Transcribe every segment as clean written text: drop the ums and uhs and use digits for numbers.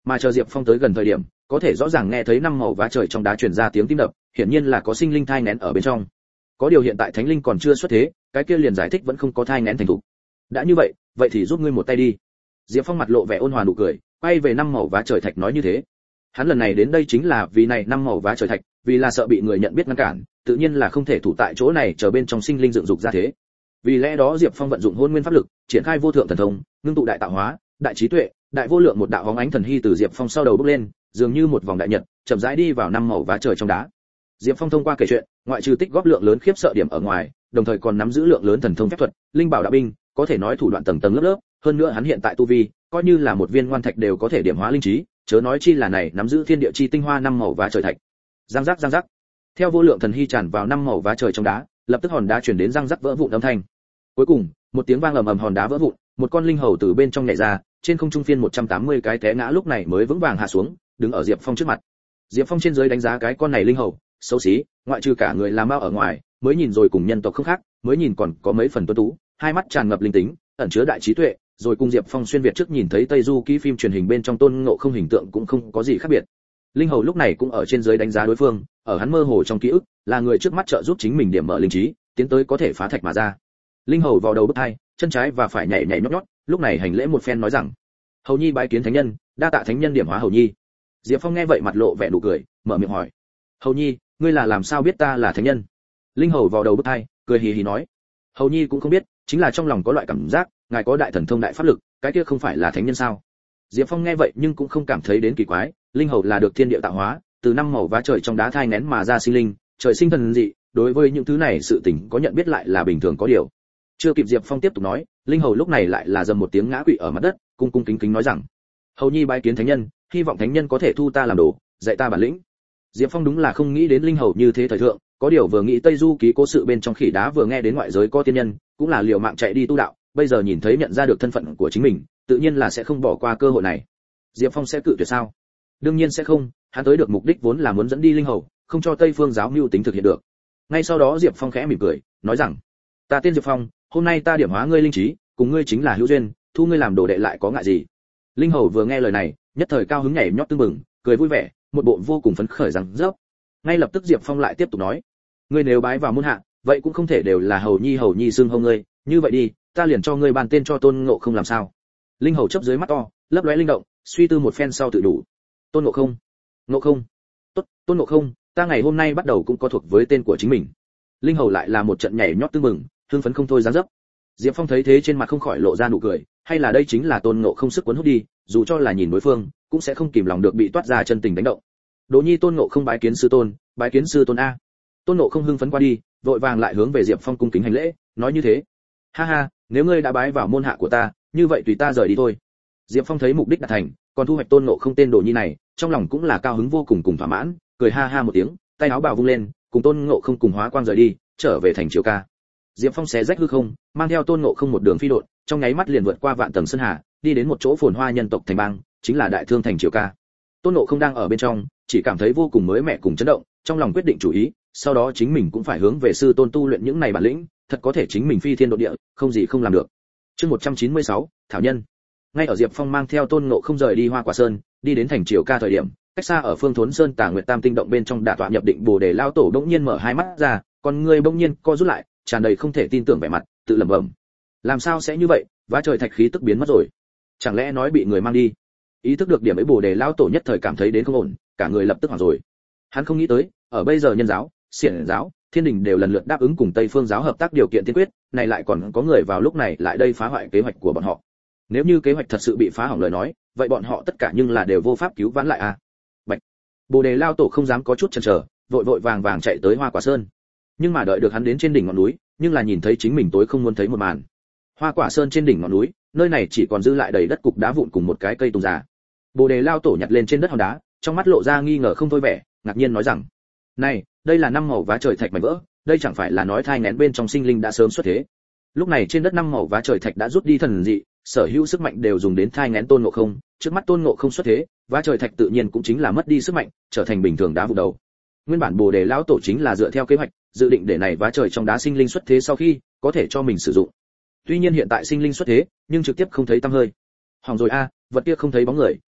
Mà chờ Diệp Phong tới gần thời điểm, có thể rõ ràng nghe thấy năm màu vá trời trong đá truyền ra tiếng tim đập, hiển nhiên là có sinh linh thai nghén ở bên trong. Có điều hiện tại thánh linh còn chưa xuất thế, cái kia liền giải thích vẫn không có thai nghén thành thục. Đã như vậy, vậy thì giúp ngươi một tay đi. Diệp Phong mặt lộ vẻ ôn hòa nụ cười, quay về năm màu vá trời thạch nói như thế. Hắn lần này đến đây chính là vì này năm màu vá trời thạch, vì là sợ bị người nhận biết ngăn cản, tự nhiên là không thể thủ tại chỗ này chờ bên trong sinh linh dựng dục ra thế. Vì lẽ đó Diệp Phong vận dụng hôn nguyên pháp lực, triển khai vô thượng thần thông, ngưng tụ đại tạo hóa, đại trí tuệ, đại vô lượng một đạo hóng ánh thần hy từ Diệp Phong sau đầu bốc lên, dường như một vòng đại nhật, chậm rãi đi vào năm màu vá trời trong đá. Diệp Phong thông qua kể chuyện, ngoại trừ tích góp lượng lớn khiếp sợ điểm ở ngoài, đồng thời còn nắm giữ lượng lớn thần thông phép thuật, linh bảo đạo binh, có thể nói thủ đoạn tầng tầng lớp lớp, hơn nữa hắn hiện tại tu vi, coi như là một viên ngoan thạch đều có thể điểm hóa linh trí, chớ nói chi là này nắm giữ thiên địa chi tinh hoa năm màu vá trời thạch. Răng rắc. Theo vô lượng thần hy tràn vào năm màu vá trời trong đá, lập tức hòn đá truyền đến răng rắc vỡ vụn âm thanh. Cuối cùng, một tiếng vang ầm ầm hòn đá vỡ vụn, một con linh hầu từ bên trong nhảy ra, trên không trung phiên 180 cái té ngã lúc này mới vững vàng hạ xuống, đứng ở Diệp Phong trước mặt. Diệp Phong trên dưới đánh giá cái con này linh hầu, xấu xí, ngoại trừ cả người làm mao ở ngoài, mới nhìn rồi cùng nhân tộc không khác, mới nhìn còn có mấy phần tuấn tú, hai mắt tràn ngập linh tính, ẩn chứa đại trí tuệ, rồi cùng Diệp Phong xuyên việt trước nhìn thấy Tây Du ký phim truyền hình bên trong Tôn Ngộ Không hình tượng cũng không có gì khác biệt. Linh hầu lúc này cũng ở trên dưới đánh giá đối phương, ở hắn mơ hồ trong ký ức, là người trước mắt trợ giúp chính mình điểm mở linh trí, tiến tới có thể phá thạch mà ra. Linh hầu vào đầu bứt hai, chân trái và phải nhảy nhảy nhót nhót, lúc này hành lễ một phen nói rằng: "Hầu nhi bái kiến thánh nhân, đa tạ thánh nhân điểm hóa hầu nhi." Diệp Phong nghe vậy mặt lộ vẻ nụ cười, mở miệng hỏi: "Hầu nhi, ngươi là làm sao biết ta là thánh nhân?" Linh hầu vào đầu bứt hai, cười hì hì nói: "Hầu nhi cũng không biết, chính là trong lòng có loại cảm giác, ngài có đại thần thông đại pháp lực, cái kia không phải là thánh nhân sao?" Diệp Phong nghe vậy nhưng cũng không cảm thấy đến kỳ quái, linh hầu là được thiên địa tạo hóa, từ năm màu vá trời trong đá thai nghén mà ra sinh linh, trời sinh thần dị, đối với những thứ này sự tình có nhận biết lại là bình thường có điều. Chưa kịp Diệp Phong tiếp tục nói, linh hầu lúc này lại là dầm một tiếng ngã quỵ ở mặt đất, cung cung kính kính nói rằng: "Hầu nhi bái kiến thánh nhân, hy vọng thánh nhân có thể thu ta làm đồ, dạy ta bản lĩnh." Diệp Phong đúng là không nghĩ đến linh hầu như thế thời thượng, có điều vừa nghĩ Tây Du ký cố sự bên trong khỉ đá vừa nghe đến ngoại giới có tiên nhân, cũng là liều mạng chạy đi tu đạo, bây giờ nhìn thấy nhận ra được thân phận của chính mình, tự nhiên là sẽ không bỏ qua cơ hội này. Diệp Phong sẽ cự tuyệt sao? Đương nhiên sẽ không, hắn tới được mục đích vốn là muốn dẫn đi linh hầu, không cho Tây Phương giáo mưu tính thực hiện được. Ngay sau đó Diệp Phong khẽ mỉm cười, nói rằng: "Ta tên Diệp Phong, hôm nay ta điểm hóa ngươi linh trí, cùng ngươi chính là hữu duyên, thu ngươi làm đồ đệ lại có ngại gì?" Linh hầu vừa nghe lời này, nhất thời cao hứng nhảy nhót tưng bừng, cười vui vẻ, một bộ vô cùng phấn khởi rằng rớp. Ngay lập tức Diệp Phong lại tiếp tục nói: "Ngươi nếu bái vào môn hạ, vậy cũng không thể đều là hầu nhi xưng hô ngươi, như vậy đi, ta liền cho ngươi ban tên cho Tôn Ngộ Không làm sao?" Linh hầu chớp dưới mắt to, lấp lóe linh động, suy tư một phen sau tự đủ: "Tôn Ngộ Không. Ngộ Không. Tốt, Tôn Ngộ Không, ta ngày hôm nay bắt đầu cũng có thuộc với tên của chính mình." Linh hầu lại là một trận nhảy nhót tưng bừng, hưng phấn không thôi dáng dấp. Diệp Phong thấy thế trên mặt không khỏi lộ ra nụ cười, hay là đây chính là Tôn Ngộ Không sức cuốn hút đi, dù cho là nhìn đối phương, cũng sẽ không kìm lòng được bị toát ra chân tình đánh động. "Đỗ nhi Tôn Ngộ Không bái kiến sư tôn, bái kiến sư tôn a." Tôn Ngộ Không hưng phấn qua đi, vội vàng lại hướng về Diệp Phong cung kính hành lễ, nói như thế: "Ha ha, nếu ngươi đã bái vào môn hạ của ta, như vậy tùy ta rời đi thôi." Diệp Phong thấy mục đích đạt thành, còn thu hoạch Tôn Ngộ Không tên đồ nhi này, trong lòng cũng là cao hứng vô cùng cùng thỏa mãn, cười ha ha một tiếng, tay áo bào vung lên, cùng Tôn Ngộ Không cùng hóa quang rời đi, trở về thành Triều Ca. Diệp Phong xé rách hư không, mang theo Tôn Ngộ Không một đường phi độn, trong nháy mắt liền vượt qua vạn tầng sơn hà, đi đến một chỗ phồn hoa nhân tộc thành bang, chính là Đại Thương thành Triều Ca. Tôn Ngộ Không đang ở bên trong, chỉ cảm thấy vô cùng mới mẻ cùng chấn động, trong lòng quyết định chủ ý, sau đó chính mình cũng phải hướng về sư tôn tu luyện những này bản lĩnh, thật có thể chính mình phi thiên độ địa, không gì không làm được. Chương 196, Thảo Nhân. Ngay ở Diệp Phong mang theo Tôn Ngộ Không rời đi Hoa Quả Sơn, đi đến thành Triều Ca thời điểm, cách xa ở Phương Thốn Sơn Tà Nguyệt Tam Tinh động bên trong đả tọa nhập định Bồ Đề lao tổ bỗng nhiên mở hai mắt ra, còn người bỗng nhiên co rút lại, tràn đầy không thể tin tưởng vẻ mặt, tự lẩm bẩm: làm sao sẽ như vậy, vá trời thạch khí tức biến mất rồi, chẳng lẽ nói bị người mang đi? Ý thức được điểm ấy, Bồ Đề lao tổ nhất thời cảm thấy đến không ổn, cả người lập tức hoảng rồi. Hắn không nghĩ tới, ở bây giờ Nhân giáo, Xiển giáo, Thiên Đình đều lần lượt đáp ứng cùng Tây Phương giáo hợp tác điều kiện tiên quyết, này lại còn có người vào lúc này lại đây phá hoại kế hoạch của bọn họ. Nếu như kế hoạch thật sự bị phá hỏng lời nói, vậy bọn họ tất cả nhưng là đều vô pháp cứu vãn lại à? Bạch. Bồ Đề lao tổ không dám có chút chần chờ, vội vội vàng vàng chạy tới Hoa Quả Sơn. Nhưng mà đợi được hắn đến trên đỉnh ngọn núi, nhưng là nhìn thấy chính mình tối không muốn thấy một màn. Hoa Quả Sơn trên đỉnh ngọn núi, nơi này chỉ còn dư lại đầy đất cục đá vụn cùng một cái cây tùng già. Bồ Đề lao tổ nhặt lên trên đất hòn đá, trong mắt lộ ra nghi ngờ không thôi vẻ, ngạc nhiên nói rằng: "Này, đây là năm màu vá trời thạch mảnh vỡ, đây chẳng phải là nói thai nghén bên trong sinh linh đã sớm xuất thế?" Lúc này trên đất năm màu vá trời thạch đã rút đi thần dị, sở hữu sức mạnh đều dùng đến thai nghén Tôn Ngộ Không, trước mắt Tôn Ngộ Không xuất thế, vá trời thạch tự nhiên cũng chính là mất đi sức mạnh, trở thành bình thường đá vụn đầu. Nguyên bản Bồ Đề lão tổ chính là dựa theo kế hoạch, dự định để này vá trời trong đá sinh linh xuất thế sau khi có thể cho mình sử dụng. Tuy nhiên hiện tại sinh linh xuất thế, nhưng trực tiếp không thấy tăm hơi. Hỏng rồi a, vật kia không thấy bóng người,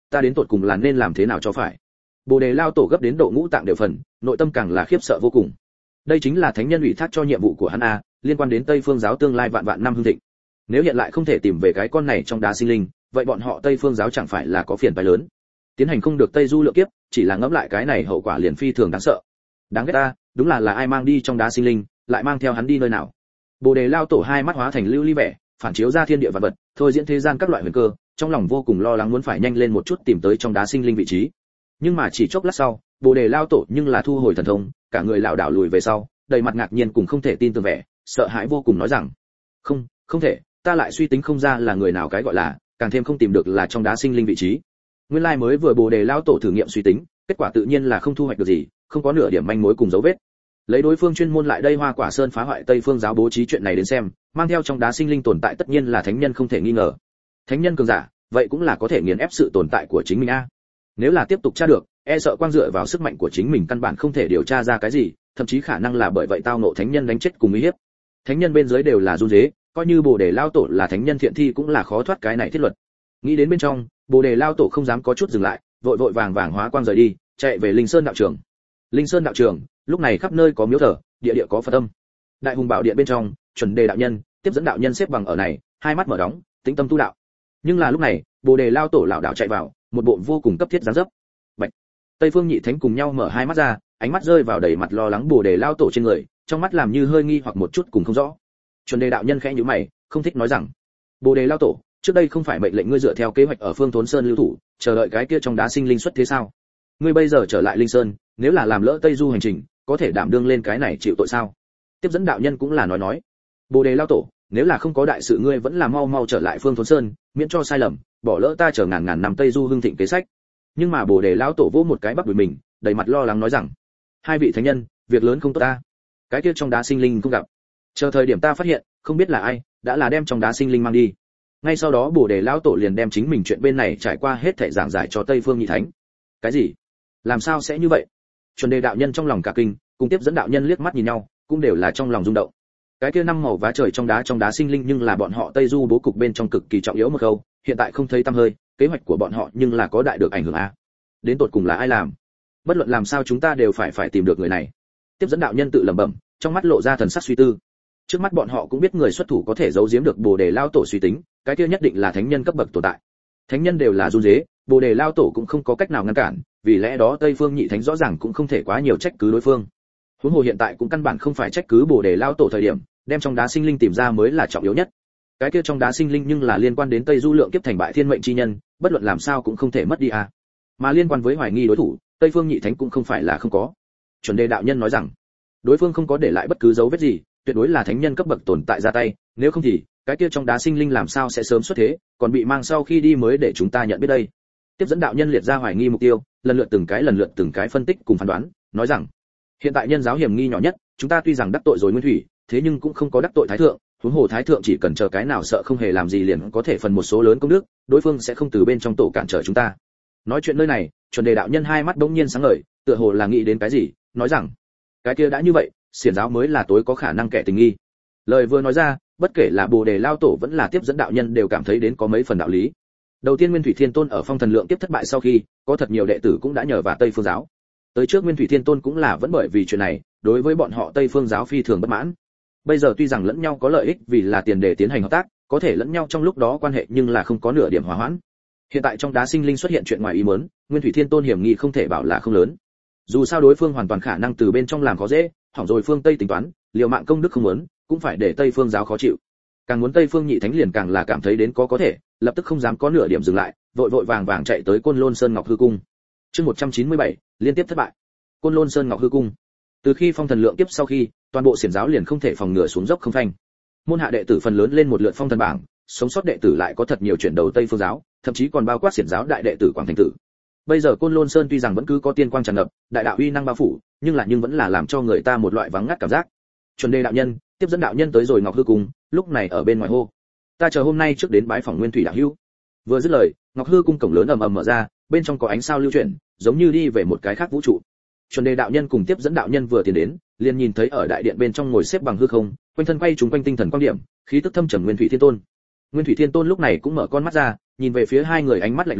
ta đến tột cùng là nên làm thế nào cho phải? Bồ Đề Lao Tổ gấp đến độ ngũ tạng đều phần, nội tâm càng là khiếp sợ vô cùng. Đây chính là thánh nhân ủy thác cho nhiệm vụ của hắn a, liên quan đến Tây Phương giáo tương lai vạn vạn năm hưng thịnh. Nếu hiện lại không thể tìm về cái con này trong đá sinh linh, vậy bọn họ Tây Phương giáo chẳng phải là có phiền phải lớn. Tiến hành không được Tây Du lượng kiếp, chỉ là ngẫm lại cái này hậu quả liền phi thường đáng sợ. Đáng ghét ta, đúng là ai mang đi trong đá sinh linh, lại mang theo hắn đi nơi nào? Bồ Đề Lao Tổ hai mắt hóa thành lưu ly vẻ, phản chiếu ra thiên địa vạn vật, thôi diễn thế gian các loại huyền cơ, trong lòng vô cùng lo lắng muốn phải nhanh lên một chút tìm tới trong đá sinh linh vị trí. Nhưng mà chỉ chốc lát sau, Bồ Đề Lao Tổ nhưng là thu hồi thần thông, cả người lảo đảo lùi về sau, đầy mặt ngạc nhiên cùng không thể tin tưởng vẻ, sợ hãi vô cùng nói rằng: không thể, ta lại suy tính không ra là người nào cái gọi là, càng thêm không tìm được là trong đá sinh linh vị trí. Nguyên lai mới vừa Bồ Đề Lao Tổ thử nghiệm suy tính, kết quả tự nhiên là không thu hoạch được gì, không có nửa điểm manh mối cùng dấu vết. Lấy đối phương chuyên môn lại đây Hoa Quả Sơn phá hoại Tây Phương giáo bố trí chuyện này đến xem, mang theo trong đá sinh linh tồn tại tất nhiên là thánh nhân không thể nghi ngờ. Thánh nhân cường giả, vậy cũng là có thể nghiền ép sự tồn tại của chính mình a. Nếu là tiếp tục tra được, e sợ quang dựa vào sức mạnh của chính mình căn bản không thể điều tra ra cái gì, thậm chí khả năng là bởi vậy tao ngộ thánh nhân đánh chết cùng uy hiếp. Thánh nhân bên dưới đều là run rế, coi như Bồ Đề Lao Tổ là thánh nhân thiện thi cũng là khó thoát cái này thiết luật. Nghĩ đến bên trong, Bồ Đề Lao Tổ không dám có chút dừng lại, vội vội vàng vàng hóa quang rời đi, chạy về Linh Sơn đạo trường. Linh Sơn đạo trường, lúc này khắp nơi có miếu thờ, địa địa có Phật âm. Đại hùng bảo điện bên trong, Chuẩn Đề đạo nhân, tiếp dẫn đạo nhân xếp bằng ở này, hai mắt mở đóng, tĩnh tâm tu đạo. Nhưng là lúc này, Bồ Đề Lao Tổ lão đạo chạy vào, một bộ vô cùng cấp thiết dáng dấp. Bạch. Tây Phương Nhị Thánh cùng nhau mở hai mắt ra, ánh mắt rơi vào đầy mặt lo lắng Bồ Đề Lao Tổ trên người, trong mắt làm như hơi nghi hoặc một chút cùng không rõ. Chuẩn Đề đạo nhân khẽ nhíu mày, không thích nói rằng: Bồ Đề Lao Tổ, trước đây không phải mệnh lệnh ngươi dựa theo kế hoạch ở Phương Thốn Sơn lưu thủ, chờ đợi cái kia trong đá sinh linh xuất thế sao? Ngươi bây giờ trở lại Linh Sơn, nếu là làm lỡ Tây Du hành trình, có thể đảm đương lên cái này chịu tội sao? Tiếp dẫn đạo nhân cũng là nói: Bồ Đề Lao Tổ, nếu là không có đại sự ngươi vẫn là mau trở lại Phương Thốn Sơn, miễn cho sai lầm, bỏ lỡ ta chờ ngàn năm Tây Du hưng thịnh kế sách. Nhưng mà Bồ Đề Lão Tổ vỗ một cái bắp đùi mình, đầy mặt lo lắng nói rằng: hai vị thánh nhân, việc lớn không tốt ta. Cái kia trong đá sinh linh không gặp, chờ thời điểm ta phát hiện, không biết là ai, đã là đem trong đá sinh linh mang đi. Ngay sau đó Bồ Đề Lão Tổ liền đem chính mình chuyện bên này trải qua hết thảy giảng giải cho Tây Phương Nhị Thánh. Cái gì? Làm sao sẽ như vậy? Chuẩn Đề đạo nhân trong lòng cả kinh, cùng tiếp dẫn đạo nhân liếc mắt nhìn nhau, cũng đều là trong lòng rung động. Cái kia năm màu vá trời trong đá sinh linh nhưng là bọn họ Tây Du bố cục bên trong cực kỳ trọng yếu một khâu, hiện tại không thấy tăm hơi, kế hoạch của bọn họ nhưng là có đại được ảnh hưởng a. Đến tột cùng là ai làm? Bất luận làm sao chúng ta đều phải tìm được người này. Tiếp dẫn đạo nhân tự lẩm bẩm, trong mắt lộ ra thần sắc suy tư. Trước mắt bọn họ cũng biết người xuất thủ có thể giấu giếm được Bồ Đề Lao Tổ suy tính, cái kia nhất định là thánh nhân cấp bậc tồn tại. Thánh nhân đều là run rế, Bồ Đề Lao Tổ cũng không có cách nào ngăn cản, vì lẽ đó Tây Phương Nhị Thánh rõ ràng cũng không thể quá nhiều trách cứ đối phương. Huống hồ hiện tại cũng căn bản không phải trách cứ Bồ Đề Lao Tổ thời điểm, đem trong đá sinh linh tìm ra mới là trọng yếu nhất. Cái kia trong đá sinh linh nhưng là liên quan đến Tây Du lượng kiếp thành bại thiên mệnh chi nhân, bất luận làm sao cũng không thể mất đi a. Mà liên quan với hoài nghi đối thủ, Tây Phương Nhị Thánh cũng không phải là không có. Chuẩn Đề đạo nhân nói rằng, đối phương không có để lại bất cứ dấu vết gì, tuyệt đối là thánh nhân cấp bậc tồn tại ra tay, nếu không thì cái kia trong đá sinh linh làm sao sẽ sớm xuất thế, còn bị mang sau khi đi mới để chúng ta nhận biết đây. Tiếp dẫn đạo nhân liệt ra hoài nghi mục tiêu, lần lượt từng cái phân tích cùng phán đoán, nói rằng, hiện tại nhân giáo hiểm nghi nhỏ nhất, chúng ta tuy rằng đắc tội rồi Nguyên Thủy, thế nhưng cũng không có đắc tội Thái thượng, huống hồ Thái thượng chỉ cần chờ cái nào sợ không hề làm gì liền có thể phần một số lớn công đức, đối phương sẽ không từ bên trong tổ cản trở chúng ta. Nói chuyện nơi này, Chuẩn Đề đạo nhân hai mắt bỗng nhiên sáng ngời, tựa hồ là nghĩ đến cái gì, nói rằng, cái kia đã như vậy, xiển giáo mới là tối có khả năng kẻ tình nghi. Lời vừa nói ra, bất kể là Bồ Đề Lao Tổ vẫn là tiếp dẫn đạo nhân đều cảm thấy đến có mấy phần đạo lý. Đầu tiên Nguyên Thủy Thiên Tôn ở Phong Thần Lượng kiếp thất bại sau khi, có thật nhiều đệ tử cũng đã nhờ vào Tây Phương giáo. Tới trước Nguyên Thủy Thiên Tôn cũng là vẫn bởi vì chuyện này, đối với bọn họ Tây Phương giáo phi thường bất mãn. Bây giờ tuy rằng lẫn nhau có lợi ích vì là tiền để tiến hành hợp tác, có thể lẫn nhau trong lúc đó quan hệ nhưng là không có nửa điểm hòa hoãn. Hiện tại trong đá sinh linh xuất hiện chuyện ngoài ý muốn, Nguyên Thủy Thiên Tôn hiểm nghi không thể bảo là không lớn. Dù sao đối phương hoàn toàn khả năng từ bên trong làm khó dễ, hỏng rồi phương Tây tính toán, liều mạng công đức không muốn, cũng phải để Tây Phương giáo khó chịu. Càng muốn Tây Phương Nhị Thánh liền càng là cảm thấy đến có thể, lập tức không dám có nửa điểm dừng lại, vội vội vàng vàng chạy tới Côn Lôn Sơn Ngọc Hư Cung. Chương 197, liên tiếp thất bại. Côn Lôn Sơn Ngọc Hư Cung. Từ khi Phong Thần Lượng kiếp sau khi, toàn bộ xiển giáo liền không thể phòng ngừa xuống dốc không phanh. Môn hạ đệ tử phần lớn lên một lượt phong thần bảng, sống sót đệ tử lại có thật nhiều chuyển đầu Tây Phương giáo, thậm chí còn bao quát xiển giáo đại đệ tử Quảng Thành tử. Bây giờ Côn Lôn Sơn tuy rằng vẫn cứ có tiên quang tràn ngập, đại đạo uy năng bao phủ, nhưng vẫn là làm cho người ta một loại vắng ngắt cảm giác. Chuẩn Đề đạo nhân, tiếp dẫn đạo nhân tới rồi Ngọc Hư Cung, lúc này ở bên ngoài hô: "Ta chờ hôm nay trước đến bái phỏng Nguyên Thủy đạo hữu." Vừa dứt lời, Ngọc Hư Cung cổng lớn ầm ầm mở ra, bên trong có ánh sao lưu chuyển, giống như đi về một cái khác vũ trụ. Chuẩn Đề đạo nhân cùng tiếp dẫn đạo nhân vừa tiến đến, liền nhìn thấy ở đại điện bên trong ngồi xếp bằng hư không, quanh thân quay trùng quanh tinh thần quang điểm, khí tức thâm trầm Nguyên Thủy Thiên Tôn. Nguyên Thủy Thiên Tôn lúc này cũng mở con mắt ra, nhìn về phía hai người ánh mắt lạnh lùng,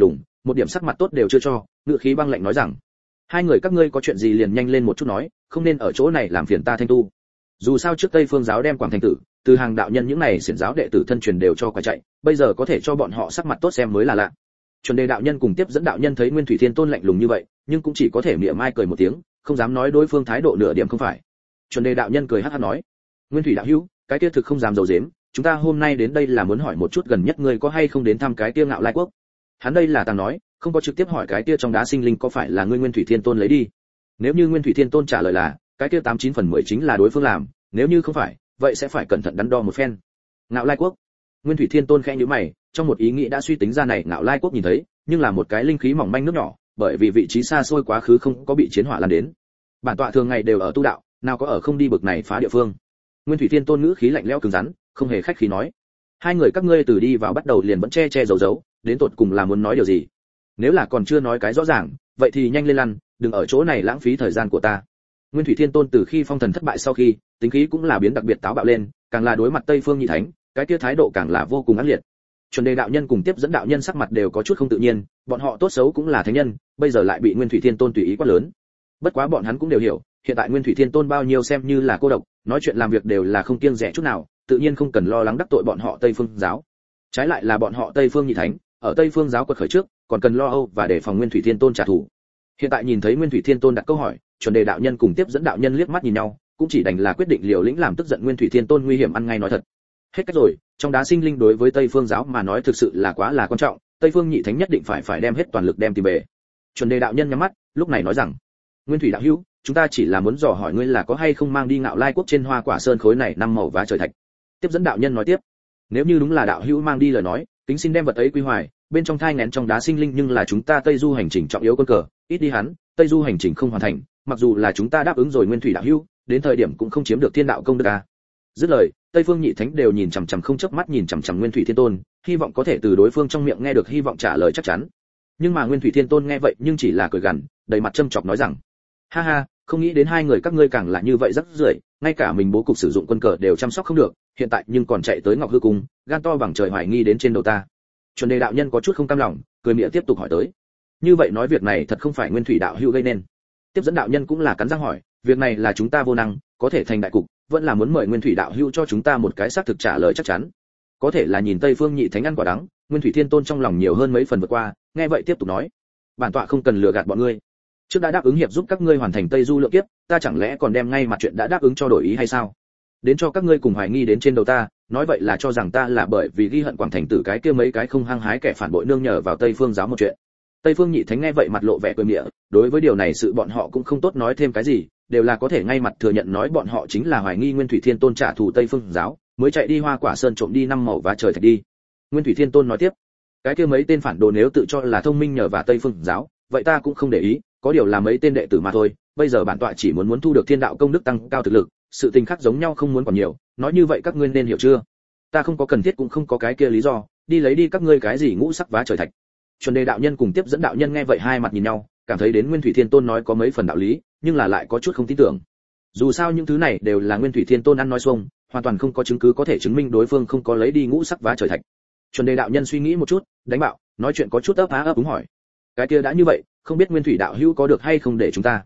một điểm sắc mặt tốt đều chưa cho, ngữ khí băng lạnh nói rằng: hai người các ngươi có chuyện gì liền nhanh lên một chút nói, không nên ở chỗ này làm phiền ta Thanh tu. Dù sao trước Tây Phương giáo đem Quảng Thành tử, từ hàng đạo nhân những này xiển giáo đệ tử thân truyền đều cho quả chạy, bây giờ có thể cho bọn họ sắc mặt tốt xem mới là lạ. Chuẩn Đề đạo nhân cùng Tiếp Dẫn đạo nhân thấy Nguyên Thủy Thiên Tôn lạnh lùng như vậy, nhưng cũng chỉ có thể mỉa mai cười một tiếng, không dám nói đối phương thái độ nửa điểm không phải. Chuẩn Đề đạo nhân cười hắc hắc nói: Nguyên Thủy đạo hữu, cái kia thực không dám giấu giếm, chúng ta hôm nay đến đây là muốn hỏi một chút gần nhất ngươi có hay không đến thăm cái kia Ngạo Lai quốc. Hắn đây là tàng nói, không có trực tiếp hỏi cái kia trong đá sinh linh có phải là ngươi Nguyên Thủy Thiên Tôn lấy đi. Nếu như Nguyên Thủy Thiên Tôn trả lời là, cái kia 89 phần 10 chính là đối phương làm, nếu như không phải, vậy sẽ phải cẩn thận đắn đo một phen. Ngạo Lai quốc. Nguyên Thủy Thiên Tôn khẽ nhíu mày, trong một ý nghĩ đã suy tính ra này Ngạo Lai quốc nhìn thấy, nhưng là một cái linh khí mỏng manh nước nhỏ, bởi vì vị trí xa xôi quá khứ không có bị chiến hỏa lan đến. Bản tọa thường ngày đều ở tu đạo, nào có ở không đi bực này phá địa phương. Nguyên Thủy Thiên Tôn ngữ khí lạnh lẽo cứng rắn, không hề khách khí nói: hai người các ngươi từ đi vào bắt đầu liền vẫn che che giấu giấu, đến tột cùng là muốn nói điều gì? Nếu là còn chưa nói cái rõ ràng, vậy thì nhanh lên lăn, đừng ở chỗ này lãng phí thời gian của ta. Nguyên Thủy Thiên Tôn từ khi phong thần thất bại sau khi, tính khí cũng là biến đặc biệt táo bạo lên, càng là đối mặt Tây Phương Nhị Thánh, cái kia thái độ càng là vô cùng ác liệt. Chuẩn Đề đạo nhân cùng Tiếp Dẫn đạo nhân sắc mặt đều có chút không tự nhiên, bọn họ tốt xấu cũng là thánh nhân, bây giờ lại bị Nguyên Thủy Thiên Tôn tùy ý quá lớn. Bất quá bọn hắn cũng đều hiểu, hiện tại Nguyên Thủy Thiên Tôn bao nhiêu xem như là cô độc, nói chuyện làm việc đều là không kiêng dè chút nào, tự nhiên không cần lo lắng đắc tội bọn họ Tây Phương giáo. Trái lại là bọn họ Tây Phương Nhị Thánh, ở Tây Phương giáo quật khởi trước, còn cần lo âu và đề phòng Nguyên Thủy Thiên Tôn trả thù. Hiện tại nhìn thấy Nguyên Thủy Thiên Tôn đặt câu hỏi, Chuẩn Đề đạo nhân cùng Tiếp Dẫn đạo nhân liếc mắt nhìn nhau, cũng chỉ đành là quyết định liều lĩnh làm tức giận Nguyên Thủy Thiên Tôn nguy hiểm ăn ngay nói thật. Hết cách rồi, trong đá sinh linh đối với Tây Phương giáo mà nói thực sự là quá là quan trọng, Tây Phương Nhị Thánh nhất định phải đem hết toàn lực đem tìm về. Chuẩn Đề đạo nhân nhắm mắt, lúc này nói rằng: Nguyên Thủy đạo hữu, chúng ta chỉ là muốn dò hỏi ngươi là có hay không mang đi Ngạo Lai quốc trên Hoa Quả Sơn khối này năm màu vá trời thạch. Tiếp Dẫn đạo nhân nói tiếp: nếu như đúng là đạo hữu mang đi lời nói, kính xin đem vật ấy quy hoài, bên trong thai nghén trong đá sinh linh nhưng là chúng ta Tây Du hành trình trọng yếu quân cờ, ít đi hắn, Tây Du hành trình không hoàn thành, mặc dù là chúng ta đáp ứng rồi Nguyên Thủy đạo hữu, đến thời điểm cũng không chiếm được thiên đạo công đức à. Dứt lời, Tây Phương Nhị Thánh đều nhìn chằm chằm không chớp mắt nhìn chằm chằm Nguyên Thủy Thiên Tôn, hy vọng có thể từ đối phương trong miệng nghe được hy vọng trả lời chắc chắn. Nhưng mà Nguyên Thủy Thiên Tôn nghe vậy nhưng chỉ là cười gằn, đầy mặt châm chọc nói rằng: ha ha, không nghĩ đến hai người các ngươi càng là như vậy rắc rưởi, ngay cả mình bố cục sử dụng quân cờ đều chăm sóc không được, hiện tại nhưng còn chạy tới Ngọc Hư cung, gan to bằng trời hoài nghi đến trên đầu ta. Chuẩn Đề đạo nhân có chút không cam lòng, cười miệng tiếp tục hỏi tới: như vậy nói việc này thật không phải Nguyên Thủy đạo hữu gây nên? Tiếp Dẫn đạo nhân cũng là cắn răng hỏi: việc này là chúng ta vô năng, có thể thành đại cục, vẫn là muốn mời Nguyên Thủy đạo hữu cho chúng ta một cái xác thực trả lời chắc chắn. Có thể là nhìn Tây Phương Nhị Thánh ăn quả đắng, Nguyên Thủy Thiên Tôn trong lòng nhiều hơn mấy phần vượt qua, nghe vậy tiếp tục nói: bản tọa không cần lừa gạt bọn ngươi, trước đã đáp ứng hiệp giúp các ngươi hoàn thành Tây Du lượng kiếp, ta chẳng lẽ còn đem ngay mặt chuyện đã đáp ứng cho đổi ý hay sao? Đến cho các ngươi cùng hoài nghi đến trên đầu ta, nói vậy là cho rằng ta là bởi vì ghi hận Quảng Thành tử cái kia mấy cái không hăng hái kẻ phản bội nương nhờ vào Tây Phương giáo một chuyện. Tây Phương Nhị Thánh nghe vậy mặt lộ vẻ cười mỉa, đối với điều này sự bọn họ cũng không tốt nói thêm cái gì, đều là có thể ngay mặt thừa nhận nói bọn họ chính là hoài nghi Nguyên Thủy Thiên Tôn trả thù Tây Phương giáo, mới chạy đi Hoa Quả Sơn trộm đi năm màu vá trời thạch đi. Nguyên Thủy Thiên Tôn nói tiếp: cái kia mấy tên phản đồ nếu tự cho là thông minh nhờ vào Tây Phương giáo, vậy ta cũng không để ý, có điều là mấy tên đệ tử mà thôi, bây giờ bản tọa chỉ muốn thu được thiên đạo công đức tăng cao thực lực, sự tình khác giống nhau không muốn còn nhiều, nói như vậy các ngươi nên hiểu chưa? Ta không có cần thiết cũng không có cái kia lý do, đi lấy đi các ngươi cái gì ngũ sắc vá trời thạch. Chuẩn Đề đạo nhân cùng Tiếp Dẫn đạo nhân nghe vậy hai mặt nhìn nhau, cảm thấy đến Nguyên Thủy Thiên Tôn nói có mấy phần đạo lý, nhưng là lại có chút không tin tưởng. Dù sao những thứ này đều là Nguyên Thủy Thiên Tôn ăn nói xuông, hoàn toàn không có chứng cứ có thể chứng minh đối phương không có lấy đi ngũ sắc vá trời thạch. Chuẩn Đề đạo nhân suy nghĩ một chút, đánh bạo, nói chuyện có chút ấp á ấp úng hỏi: cái kia đã như vậy, không biết Nguyên Thủy đạo hữu có được hay không để chúng ta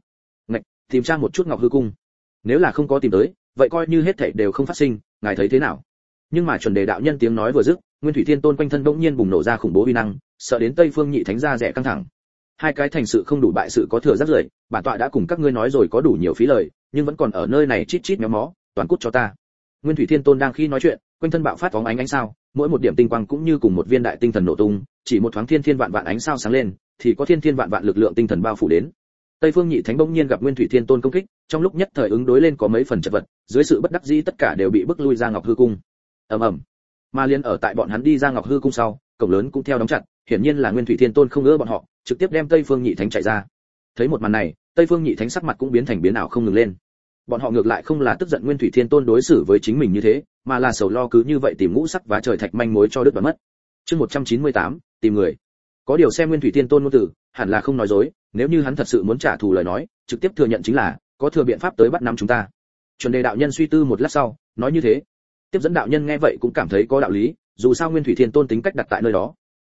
tìm tra một chút Ngọc Hư cung. Nếu là không có tìm tới, vậy coi như hết thảy đều không phát sinh, ngài thấy thế nào? Nhưng mà Chuẩn Đề đạo nhân tiếng nói vừa dứt, Nguyên Thủy Thiên Tôn quanh thân bỗng nhiên bùng nổ ra khủng bố uy năng, sợ đến Tây Phương Nhị Thánh ra rẻ căng thẳng. Hai cái thành sự không đủ bại sự có thừa rất rưởi, bản tọa đã cùng các ngươi nói rồi có đủ nhiều phí lời, nhưng vẫn còn ở nơi này chít chít méo mó, toàn cút cho ta. Nguyên Thủy Thiên Tôn đang khi nói chuyện, quanh thân bạo phát phóng ánh sao, mỗi một điểm tinh quang cũng như cùng một viên đại tinh thần nổ tung, chỉ một thoáng thiên thiên vạn vạn ánh sao sáng lên, thì có thiên thiên vạn vạn lực lượng tinh thần bao phủ đến. Tây Phương Nhị Thánh bỗng nhiên gặp Nguyên Thủy Thiên Tôn công kích, trong lúc nhất thời ứng đối lên có mấy phần chật vật, dưới sự bất đắc dĩ tất cả đều bị bức lui ra Ngọc Hư cung. Ầm ầm. Mà liên ở tại bọn hắn đi ra Ngọc Hư cung sau, cổng lớn cũng theo đóng chặt, hiển nhiên là Nguyên Thủy Thiên Tôn không ngỡ bọn họ, trực tiếp đem Tây Phương Nhị Thánh chạy ra. Thấy một màn này, Tây Phương Nhị Thánh sắc mặt cũng biến thành biến ảo không ngừng lên. Bọn họ ngược lại không là tức giận Nguyên Thủy Thiên Tôn đối xử với chính mình như thế, mà là sầu lo cứ như vậy tìm ngũ sắc vá trời thạch manh mối cho đứt đoạn mất. Chương 198, tìm người. Có điều xem Nguyên Thủy Thiên Tôn ngôn tử, hẳn là không nói dối, nếu như hắn thật sự muốn trả thù lời nói, trực tiếp thừa nhận chính là có thừa biện pháp tới bắt nắm chúng ta. Chuẩn Đề đạo nhân suy tư một lát sau, nói như thế. Tiếp Dẫn đạo nhân nghe vậy cũng cảm thấy có đạo lý, dù sao Nguyên Thủy Thiên Tôn tính cách đặt tại nơi đó.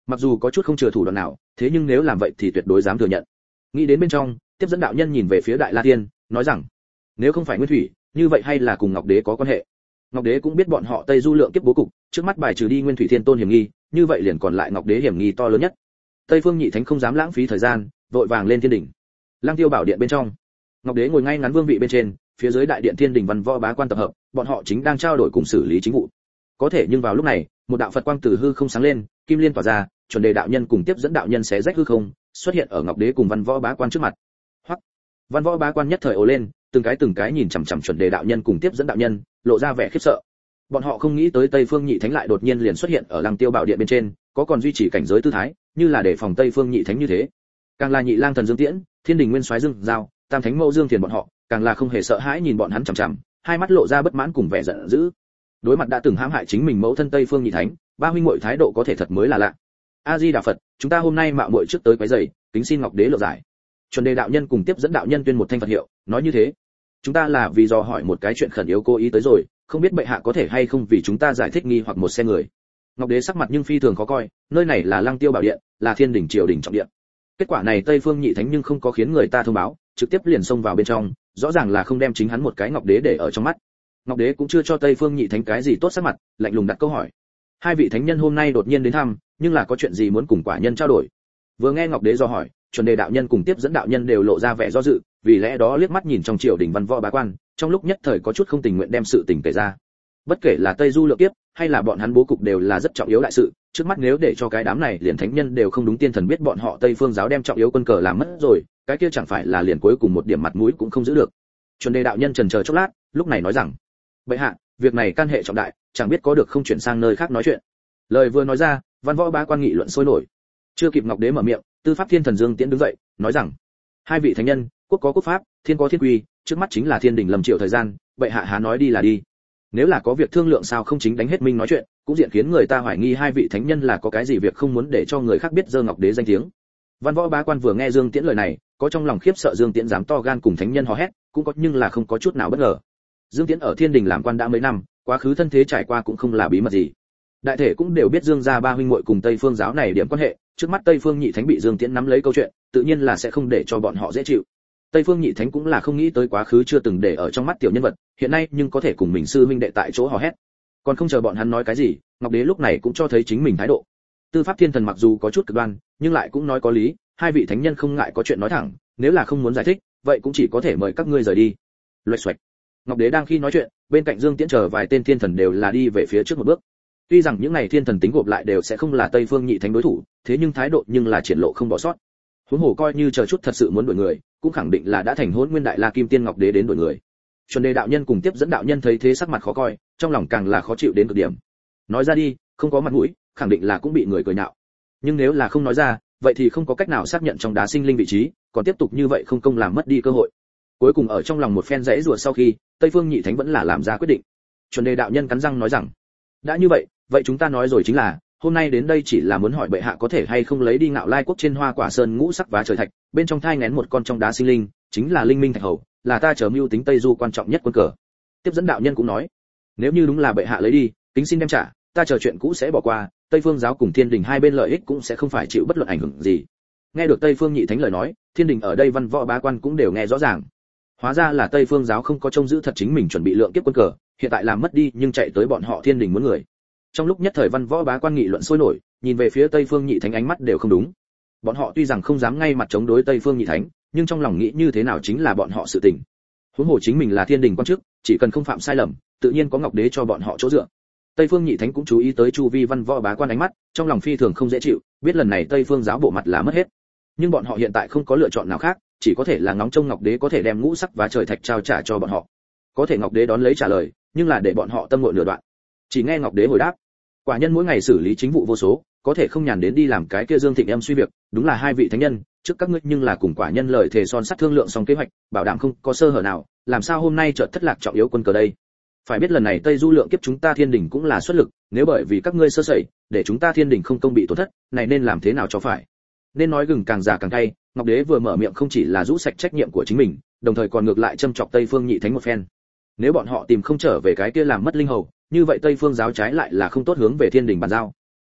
mặc dù có chút không chừa thủ đoạn nào, thế nhưng nếu làm vậy thì tuyệt đối dám thừa nhận. Nghĩ đến bên trong, tiếp dẫn đạo nhân nhìn về phía Đại La Tiên, nói rằng: nếu không phải Nguyên Thủy, như vậy hay là cùng Ngọc Đế có quan hệ. Ngọc Đế cũng biết bọn họ Tây Du lượng kiếp bố cục, trước mắt bài trừ đi Nguyên Thủy Thiên Tôn hiểm nghi, như vậy liền còn lại Ngọc Đế hiểm nghi to lớn nhất. Tây Phương Nhị Thánh không dám lãng phí thời gian, vội vàng lên thiên đỉnh. Lăng Tiêu Bảo Điện bên trong, Ngọc Đế ngồi ngay ngắn vương vị bên trên, phía dưới đại điện thiên đỉnh văn võ bá quan tập hợp, bọn họ chính đang trao đổi cùng xử lý chính vụ. Có thể nhưng vào lúc này, một đạo Phật quang từ hư không sáng lên, kim liên tỏa ra, chuẩn đề đạo nhân cùng tiếp dẫn đạo nhân xé rách hư không, xuất hiện ở Ngọc Đế cùng văn võ bá quan trước mặt. Hoắc, văn võ bá quan nhất thời ồ lên, từng cái nhìn chằm chằm chuẩn đề đạo nhân cùng tiếp dẫn đạo nhân, lộ ra vẻ khiếp sợ. Bọn họ không nghĩ tới Tây Phương Nhị Thánh lại đột nhiên liền xuất hiện ở Lăng Tiêu Bảo Điện bên trên, có còn duy trì cảnh giới tư thái, như là để phòng Tây Phương Nhị Thánh như thế. Càng là Nhị Lang Thần Dương Tiễn, Thiên Đình Nguyên Soái Dương Giao, Tam Thánh Mẫu Dương Thiền bọn họ, càng là không hề sợ hãi nhìn bọn hắn chằm chằm, hai mắt lộ ra bất mãn cùng vẻ giận dữ. Đối mặt đã từng hãm hại chính mình mẫu thân Tây Phương Nhị Thánh, ba huynh muội thái độ có thể thật mới là lạ. A Di Đà Phật, chúng ta hôm nay mạo muội trước tới quấy rầy, kính xin Ngọc Đế lộ giải. Chuẩn đề đạo nhân cùng tiếp dẫn đạo nhân tuyên một thanh Phật hiệu, nói như thế. Chúng ta là vì dò hỏi một cái chuyện khẩn yếu cố ý tới rồi, không biết bệ hạ có thể hay không vì chúng ta giải thích nghi hoặc một xe người. Ngọc Đế sắc mặt nhưng phi thường khó coi, nơi này là Lăng Tiêu Bảo Điện, là Thiên Đình triều đình trọng điện. Kết quả này Tây Phương Nhị Thánh nhưng không có khiến người ta thông báo, trực tiếp liền xông vào bên trong, rõ ràng là không đem chính hắn một cái Ngọc Đế để ở trong mắt. Ngọc Đế cũng chưa cho Tây Phương Nhị Thánh cái gì tốt sắc mặt, lạnh lùng đặt câu hỏi. Hai vị thánh nhân hôm nay đột nhiên đến thăm, nhưng là có chuyện gì muốn cùng quả nhân trao đổi. Vừa nghe Ngọc Đế do hỏi, chuẩn đề đạo nhân cùng tiếp dẫn đạo nhân đều lộ ra vẻ do dự, vì lẽ đó liếc mắt nhìn trong triều đình văn võ bá quan, trong lúc nhất thời có chút không tình nguyện đem sự tình kể ra. Bất kể là Tây Du lượng kiếp hay là bọn hắn bố cục đều là rất trọng yếu đại sự, trước mắt nếu để cho cái đám này liền thánh nhân đều không đúng tiên thần biết bọn họ Tây Phương giáo đem trọng yếu quân cờ làm mất rồi, cái kia chẳng phải là liền cuối cùng một điểm mặt mũi cũng không giữ được. Chuẩn đề đạo nhân chần chờ chốc lát, lúc này nói rằng: bệ hạ, việc này can hệ trọng đại, chẳng biết có được không chuyển sang nơi khác nói chuyện. Lời vừa nói ra, văn võ bá quan nghị luận sôi nổi. Chưa kịp Ngọc Đế mở miệng, Tư Pháp Thiên Thần Dương Tiễn đứng dậy, nói rằng: hai vị thánh nhân, quốc có quốc pháp, thiên có thiên quy, trước mắt chính là thiên đình lầm triệu thời gian, bệ hạ há nói đi là đi. Nếu là có việc thương lượng sao không chính đánh hết minh nói chuyện, cũng diện khiến người ta hoài nghi hai vị thánh nhân là có cái gì việc không muốn để cho người khác biết dơ Ngọc Đế danh tiếng. Văn võ bá quan vừa nghe Dương Tiễn lời này, có trong lòng khiếp sợ Dương Tiễn dám to gan cùng thánh nhân hò hét, cũng có nhưng là không có chút nào bất ngờ. Dương Tiễn ở thiên đình làm quan đã mấy năm, quá khứ thân thế trải qua cũng không là bí mật gì. Đại thể cũng đều biết Dương gia ba huynh muội cùng Tây Phương giáo này điểm quan hệ, trước mắt Tây Phương Nhị Thánh bị Dương Tiễn nắm lấy câu chuyện, tự nhiên là sẽ không để cho bọn họ dễ chịu. Tây Phương Nhị Thánh cũng là không nghĩ tới quá khứ chưa từng để ở trong mắt tiểu nhân vật, hiện nay nhưng có thể cùng mình sư huynh đệ tại chỗ hò hét. Còn không chờ bọn hắn nói cái gì, Ngọc Đế lúc này cũng cho thấy chính mình thái độ. Tư Pháp Thiên Thần mặc dù có chút cực đoan, nhưng lại cũng nói có lý, hai vị thánh nhân không ngại có chuyện nói thẳng, nếu là không muốn giải thích, vậy cũng chỉ có thể mời các ngươi rời đi. Loạch xoạch. Ngọc Đế đang khi nói chuyện, bên cạnh Dương Tiễn chờ vài tên thiên thần đều là đi về phía trước một bước. Tuy rằng những này thiên thần tính gộp lại đều sẽ không là Tây Phương Nhị Thánh đối thủ, thế nhưng thái độ nhưng là triển lộ không bỏ sót. Huống hồ coi như chờ chút thật sự muốn đuổi người, cũng khẳng định là đã thành Hỗn Nguyên Đại La Kim Tiên Ngọc Đế đến đuổi người. Chuẩn đề đạo nhân cùng tiếp dẫn đạo nhân thấy thế sắc mặt khó coi, trong lòng càng là khó chịu đến cực điểm. Nói ra đi, không có mặt mũi, khẳng định là cũng bị người cười nhạo. Nhưng nếu là không nói ra, vậy thì không có cách nào xác nhận trong đá sinh linh vị trí, còn tiếp tục như vậy không công làm mất đi cơ hội. Cuối cùng ở trong lòng một phen rẽ rùa sau khi, Tây Phương Nhị Thánh vẫn là làm ra quyết định. Chuẩn đề đạo nhân cắn răng nói rằng: đã như vậy, vậy chúng ta nói rồi chính là, hôm nay đến đây chỉ là muốn hỏi bệ hạ có thể hay không lấy đi Ngạo Lai quốc trên Hoa Quả Sơn ngũ sắc vá trời thạch, bên trong thai nghén một con trong đá sinh linh, chính là linh minh thạch hầu, là ta chờ mưu tính Tây Du quan trọng nhất quân cờ. Tiếp dẫn đạo nhân cũng nói: nếu như đúng là bệ hạ lấy đi, kính xin đem trả, ta chờ chuyện cũ sẽ bỏ qua, Tây Phương giáo cùng Thiên Đình hai bên lợi ích cũng sẽ không phải chịu bất luận ảnh hưởng gì. Nghe được Tây Phương Nhị Thánh lời nói, Thiên Đình ở đây văn võ bá quan cũng đều nghe rõ ràng. Hóa ra là Tây Phương giáo không có trông giữ thật chính mình chuẩn bị lượng kiếp quân cờ, hiện tại làm mất đi nhưng chạy tới bọn họ Thiên Đình muốn người. Trong lúc nhất thời văn võ bá quan nghị luận sôi nổi, nhìn về phía Tây Phương Nhị Thánh ánh mắt đều không đúng. Bọn họ tuy rằng không dám ngay mặt chống đối Tây Phương Nhị Thánh, nhưng trong lòng nghĩ như thế nào chính là bọn họ sự tình. Huống hồ chính mình là Thiên Đình quan chức, chỉ cần không phạm sai lầm, tự nhiên có Ngọc Đế cho bọn họ chỗ dựa. Tây Phương Nhị Thánh cũng chú ý tới chu vi văn võ bá quan ánh mắt, trong lòng phi thường không dễ chịu, biết lần này Tây Phương giáo bộ mặt là mất hết. Nhưng bọn họ hiện tại không có lựa chọn nào khác, chỉ có thể là ngóng trông Ngọc Đế có thể đem ngũ sắc và trời thạch trao trả cho bọn họ. Có thể Ngọc Đế đón lấy trả lời, nhưng là để bọn họ tâm ngội nửa đoạn. Chỉ nghe Ngọc Đế hồi đáp: quả nhân mỗi ngày xử lý chính vụ vô số, có thể không nhàn đến đi làm cái kia Dương Thịnh em suy việc, đúng là hai vị thánh nhân, trước các ngươi nhưng là cùng quả nhân lời thề son sắt thương lượng xong kế hoạch, bảo đảm không có sơ hở nào, làm sao hôm nay chợt thất lạc trọng yếu quân cờ đây? Phải biết lần này Tây Du lượng kiếp chúng ta Thiên Đình cũng là xuất lực, nếu bởi vì các ngươi sơ sẩy, để chúng ta Thiên Đình không công bị tổn thất, này nên làm thế nào cho phải? Nên nói gừng càng già càng cay, Ngọc Đế vừa mở miệng không chỉ là rũ sạch trách nhiệm của chính mình, đồng thời còn ngược lại châm chọc Tây Phương Nhị Thánh một phen. Nếu bọn họ tìm không trở về cái kia làm mất linh hầu, như vậy Tây Phương giáo trái lại là không tốt hướng về Thiên Đình bàn giao.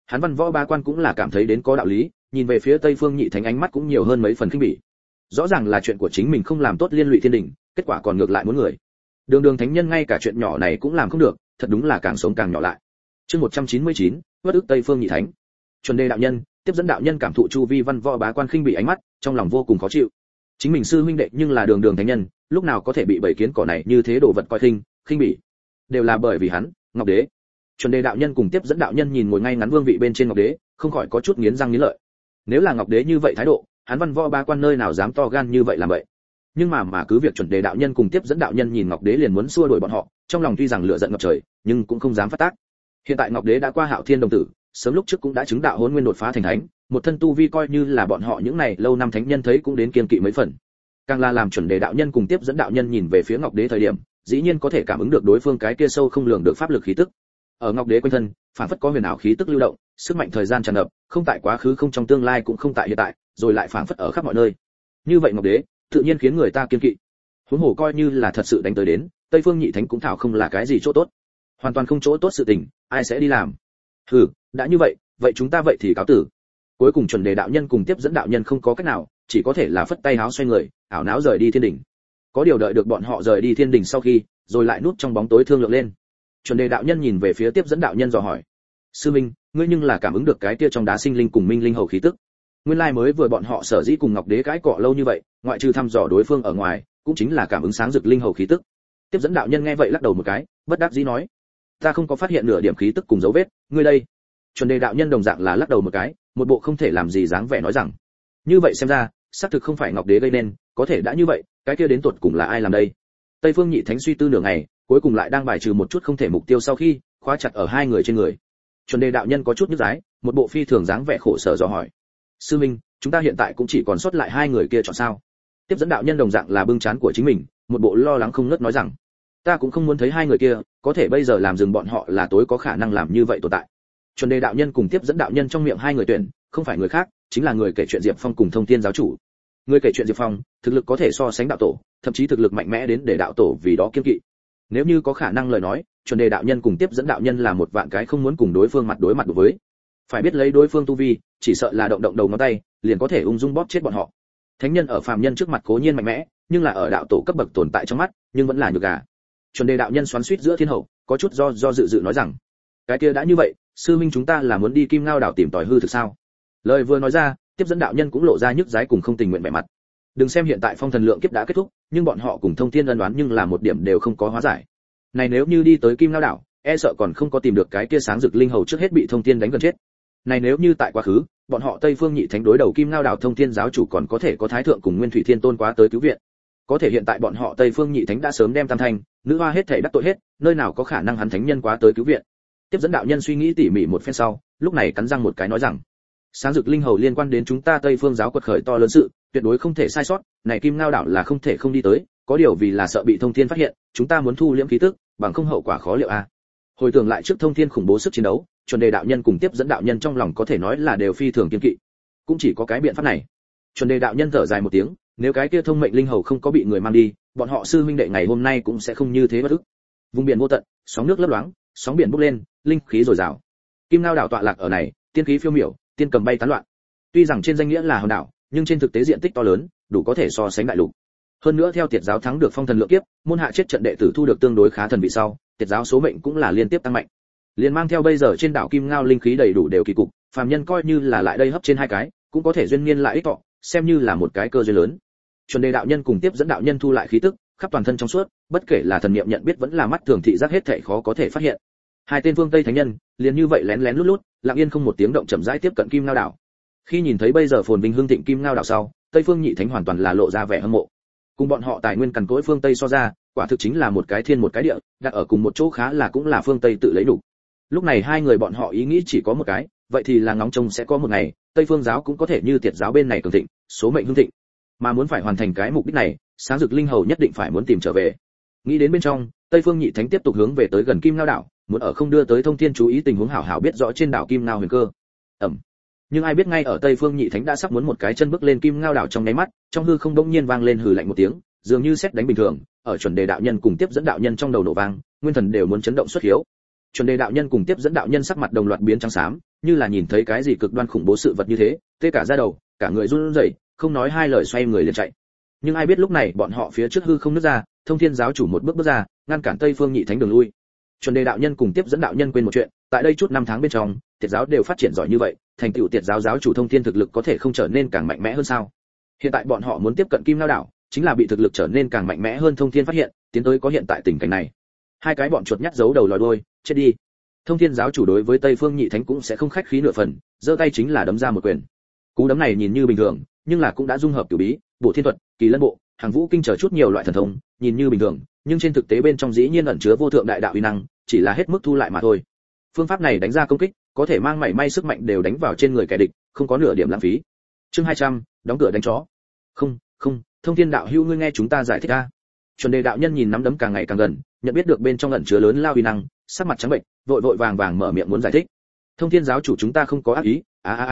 hắn Văn Võ Bá Quan cũng là cảm thấy đến có đạo lý, nhìn về phía Tây Phương Nhị Thánh ánh mắt cũng nhiều hơn mấy phần khinh bỉ. Rõ ràng là chuyện của chính mình không làm tốt liên lụy thiên đình, kết quả còn ngược lại muốn người. Đường Đường thánh nhân ngay cả chuyện nhỏ này cũng làm không được, thật đúng là càng sống càng nhỏ lại. Chương 199, uất ức Tây Phương Nhị Thánh. Chuẩn Đề đạo nhân, tiếp dẫn đạo nhân cảm thụ chu vi Văn Võ Bá Quan khinh bỉ ánh mắt, trong lòng vô cùng khó chịu. Chính mình sư huynh đệ nhưng là Đường Đường thánh nhân, lúc nào có thể bị bảy kiến cỏ này như thế đồ vật coi khinh bỉ. Đều là bởi vì hắn, Ngọc Đế. Chuẩn Đề đạo nhân cùng tiếp dẫn đạo nhân nhìn ngồi ngay ngắn vương vị bên trên Ngọc Đế, không khỏi có chút nghiến răng nghiến lợi. Nếu là Ngọc Đế như vậy thái độ, hắn Văn Võ Bá Quan nơi nào dám to gan như vậy làm vậy. Nhưng mà cứ việc Chuẩn Đề đạo nhân cùng tiếp dẫn đạo nhân nhìn Ngọc Đế liền muốn xua đuổi bọn họ, trong lòng tuy rằng lửa giận ngập trời, nhưng cũng không dám phát tác. Hiện tại Ngọc Đế đã qua Hạo Thiên đồng tử, sớm lúc trước cũng đã chứng đạo Hỗn Nguyên đột phá thành thánh, một thân tu vi coi như là bọn họ những này lâu năm thánh nhân thấy cũng đến kiêng kỵ mấy phần. Càng là làm Chuẩn Đề đạo nhân cùng tiếp dẫn đạo nhân nhìn về phía Ngọc Đế thời điểm, dĩ nhiên có thể cảm ứng được đối phương cái kia sâu không lường được pháp lực khí tức. Ở Ngọc Đế quanh thân, phản phất có huyền ảo khí tức lưu động, sức mạnh thời gian tràn ngập, không tại quá khứ không trong tương lai cũng không tại hiện tại, rồi lại phản phất ở khắp mọi nơi. Như vậy Ngọc Đế, tự nhiên khiến người ta kiêng kỵ. Huống hồ coi như là thật sự đánh tới đến, Tây Phương Nhị Thánh cũng thảo không là cái gì chỗ tốt. Hoàn toàn không chỗ tốt sự tình, ai sẽ đi làm? Hừ, đã như vậy, vậy chúng ta vậy thì cáo tử. Cuối cùng Chuẩn Đề đạo nhân cùng tiếp dẫn đạo nhân không có cách nào, chỉ có thể là phất tay háo xoay người, ảo não rời đi thiên đỉnh. Có điều đợi được bọn họ rời đi thiên đỉnh sau khi, rồi lại núp trong bóng tối thương lượng lên. Chuẩn Đề đạo nhân nhìn về phía tiếp dẫn đạo nhân dò hỏi: sư minh, ngươi nhưng là cảm ứng được cái kia trong đá sinh linh cùng minh linh hầu khí tức? Nguyên lai mới vừa bọn họ sở dĩ cùng Ngọc Đế cãi cọ lâu như vậy, ngoại trừ thăm dò đối phương ở ngoài, cũng chính là cảm ứng sáng rực linh hầu khí tức. Tiếp dẫn đạo nhân nghe vậy lắc đầu một cái, bất đắc dĩ nói: ta không có phát hiện nửa điểm khí tức cùng dấu vết, ngươi đây? Chuẩn Đề đạo nhân đồng dạng là lắc đầu một cái, một bộ không thể làm gì dáng vẻ nói rằng: như vậy xem ra, xác thực không phải Ngọc Đế gây nên, có thể đã như vậy, cái kia đến tuột cùng là ai làm đây? Tây Phương Nhị Thánh suy tư nửa ngày, cuối cùng lại đang bài trừ một chút không thể mục tiêu sau khi khóa chặt ở hai người trên người. Chuẩn Đề đạo nhân có chút nhức dái, một bộ phi thường dáng vẻ khổ sở dò hỏi: sư minh, chúng ta hiện tại cũng chỉ còn sót lại hai người kia chọn sao? Tiếp dẫn đạo nhân đồng dạng là bưng trán của chính mình, một bộ lo lắng không ngớt nói rằng: ta cũng không muốn thấy hai người kia, có thể bây giờ làm dừng bọn họ là tối có khả năng làm như vậy tồn tại. Chuẩn Đề đạo nhân cùng tiếp dẫn đạo nhân trong miệng hai người tuyển, không phải người khác, chính là người kể chuyện Diệp Phong cùng Thông Thiên giáo chủ. Người kể chuyện Diệp Phong, thực lực có thể so sánh đạo tổ, thậm chí thực lực mạnh mẽ đến để đạo tổ vì đó kiêng kỵ. Nếu như có khả năng lời nói, Chuẩn Đề đạo nhân cùng tiếp dẫn đạo nhân là một vạn cái không muốn cùng đối phương mặt đối mặt với. Phải biết lấy đối phương tu vi, chỉ sợ là động đầu ngón tay, liền có thể ung dung bóp chết bọn họ. Thánh nhân ở phàm nhân trước mặt cố nhiên mạnh mẽ, nhưng là ở đạo tổ cấp bậc tồn tại trong mắt, nhưng vẫn là nhược gà. Chuẩn Đề đạo nhân xoắn xuýt giữa thiên hậu, có chút do dự nói rằng: cái kia đã như vậy, sư minh chúng ta là muốn đi Kim Ngao đảo tìm tòi hư thực sao? Lời vừa nói ra, tiếp dẫn đạo nhân cũng lộ ra nhức dái cùng không tình nguyện vẻ mặt. Đừng xem hiện tại phong thần lượng kiếp đã kết thúc, nhưng bọn họ cùng Thông Thiên ân đoán nhưng là một điểm đều không có hóa giải. Này nếu như đi tới Kim Ngao đảo, e sợ còn không có tìm được cái kia sáng rực linh hầu trước hết bị Thông Thiên đánh gần chết. Này nếu như tại quá khứ, bọn họ Tây Phương Nhị Thánh đối đầu Kim Ngao đảo Thông Thiên giáo chủ còn có thể có Thái thượng cùng Nguyên Thủy Thiên Tôn quá tới cứu viện. Có thể hiện tại bọn họ Tây Phương Nhị Thánh đã sớm đem Tam Thanh, nữ hoa hết thảy đắc tội hết, nơi nào có khả năng hắn thánh nhân quá tới cứu viện. Tiếp dẫn đạo nhân suy nghĩ tỉ mỉ một phen sau, lúc này cắn răng một cái nói rằng: sáng rực linh hầu liên quan đến chúng ta Tây Phương giáo quật khởi to lớn sự, tuyệt đối không thể sai sót, này Kim Ngao đảo là không thể không đi tới, có điều vì là sợ bị Thông Thiên phát hiện, chúng ta muốn thu liễm khí tức, bằng không hậu quả khó liệu a. Hồi tưởng lại trước Thông Thiên khủng bố sức chiến đấu, Chuẩn Đề đạo nhân cùng tiếp dẫn đạo nhân trong lòng có thể nói là đều phi thường kiên kỵ. Cũng chỉ có cái biện pháp này. Chuẩn Đề đạo nhân thở dài một tiếng, nếu cái kia thông mệnh linh hầu không có bị người mang đi, bọn họ sư huynh đệ ngày hôm nay cũng sẽ không như thế bất ức. Vùng biển vô tận, sóng nước lấp loáng, sóng biển bốc lên, linh khí dồi dào. Kim Ngao đảo tọa lạc ở này, tiên khí phiêu miểu, tiên cầm bay tán loạn. Tuy rằng trên danh nghĩa là hòn đảo, nhưng trên thực tế diện tích to lớn, đủ có thể so sánh đại lục. Hơn nữa theo Tiệt giáo thắng được phong thần lượng kiếp, môn hạ chết trận đệ tử thu được tương đối khá thần vị sau, Tiệt giáo số mệnh cũng là liên tiếp tăng mạnh. Liên mang theo bây giờ trên đảo Kim Ngao linh khí đầy đủ đều kỳ cục, phàm nhân coi như là lại đây hấp trên hai cái, cũng có thể duyên niên lại ích thọ, xem như là một cái cơ duyên lớn. Chuẩn Đề đạo nhân cùng tiếp dẫn đạo nhân thu lại khí tức, khắp toàn thân trong suốt, bất kể là thần niệm nhận biết vẫn là mắt thường thị giác hết thảy khó có thể phát hiện. Hai tên phương Tây thánh nhân, liền như vậy lén lén lút lút, lặng yên không một tiếng động chậm rãi tiếp cận Kim Ngao đảo. Khi nhìn thấy bây giờ phồn vinh hưng thịnh Kim Ngao đảo sau, Tây Phương Nhị Thánh hoàn toàn là lộ ra vẻ hâm mộ. Cùng bọn họ tài nguyên cằn cỗi phương Tây so ra, quả thực chính là một cái thiên một cái địa, đặt ở cùng một chỗ khá là cũng là phương Tây tự lấy đủ. Lúc này hai người bọn họ ý nghĩ chỉ có một cái, vậy thì là ngóng trông sẽ có một ngày, Tây Phương giáo cũng có thể như Tiệt giáo bên này cường thịnh, số mệnh hưng thịnh. Mà muốn phải hoàn thành cái mục đích này, sáng rực linh hầu nhất định phải muốn tìm trở về. Nghĩ đến bên trong, Tây Phương Nhị Thánh tiếp tục hướng về tới gần Kim Ngao đảo, muốn ở không đưa tới Thông Thiên chú ý tình huống hảo hảo biết rõ trên đảo Kim Ngao huyền cơ. Nhưng ai biết ngay ở Tây Phương Nhị Thánh đã sắp muốn một cái chân bước lên Kim Ngao đảo trong nháy mắt, trong hư không bỗng nhiên vang lên hừ lạnh một tiếng, dường như sét đánh bình thường, ở Chuẩn Đề đạo nhân cùng tiếp dẫn đạo nhân trong đầu nổ vang, nguyên thần đều muốn chấn động xuất hiếu. Chuẩn đề đạo nhân cùng tiếp dẫn đạo nhân sắc mặt đồng loạt biến trắng xám, như là nhìn thấy cái gì cực đoan khủng bố sự vật như thế, tê cả da đầu, cả người run rẩy, không nói hai lời xoay người liền chạy. Nhưng ai biết lúc này bọn họ phía trước hư không nứt ra, Thông Thiên giáo chủ một bước bước ra, ngăn cản Tây Phương Nhị Thánh đường lui. Chuẩn đề đạo nhân cùng tiếp dẫn đạo nhân quên một chuyện, tại đây chút năm tháng bên trong, Tiệt giáo đều phát triển giỏi như vậy, thành tựu Tiệt giáo giáo chủ Thông Thiên thực lực có thể không trở nên càng mạnh mẽ hơn sao? Hiện tại bọn họ muốn tiếp cận Kim Lao đảo, chính là bị thực lực trở nên càng mạnh mẽ hơn Thông Thiên phát hiện, tiến tới có hiện tại tình cảnh này. Hai cái bọn chuột nhắt giấu đầu lòi đuôi, chết đi. Thông Thiên giáo chủ đối với Tây Phương Nhị Thánh cũng sẽ không khách khí nửa phần, giơ tay chính là đấm ra một quyền. Cú đấm này nhìn như bình thường, nhưng là cũng đã dung hợp cửu bí, bộ thiên thuật, kỳ lân bộ, hàng vũ kinh trở chút nhiều loại thần thông, nhìn như bình thường, nhưng trên thực tế bên trong dĩ nhiên ẩn chứa vô thượng đại đạo uy năng, chỉ là hết mức thu lại mà thôi. Phương pháp này đánh ra công kích, có thể mang mảy may sức mạnh đều đánh vào trên người kẻ địch, không có nửa điểm lãng phí. Chương 200, đóng cửa đánh chó. Không, Thông Thiên đạo hữu ngươi nghe chúng ta giải thích a. Chuẩn đề đạo nhân nhìn nắm đấm càng ngày càng gần, nhận biết được bên trong ẩn chứa lớn lao uy năng, sắc mặt trắng bệch, vội vàng mở miệng muốn giải thích. Thông Thiên giáo chủ chúng ta không có ác ý,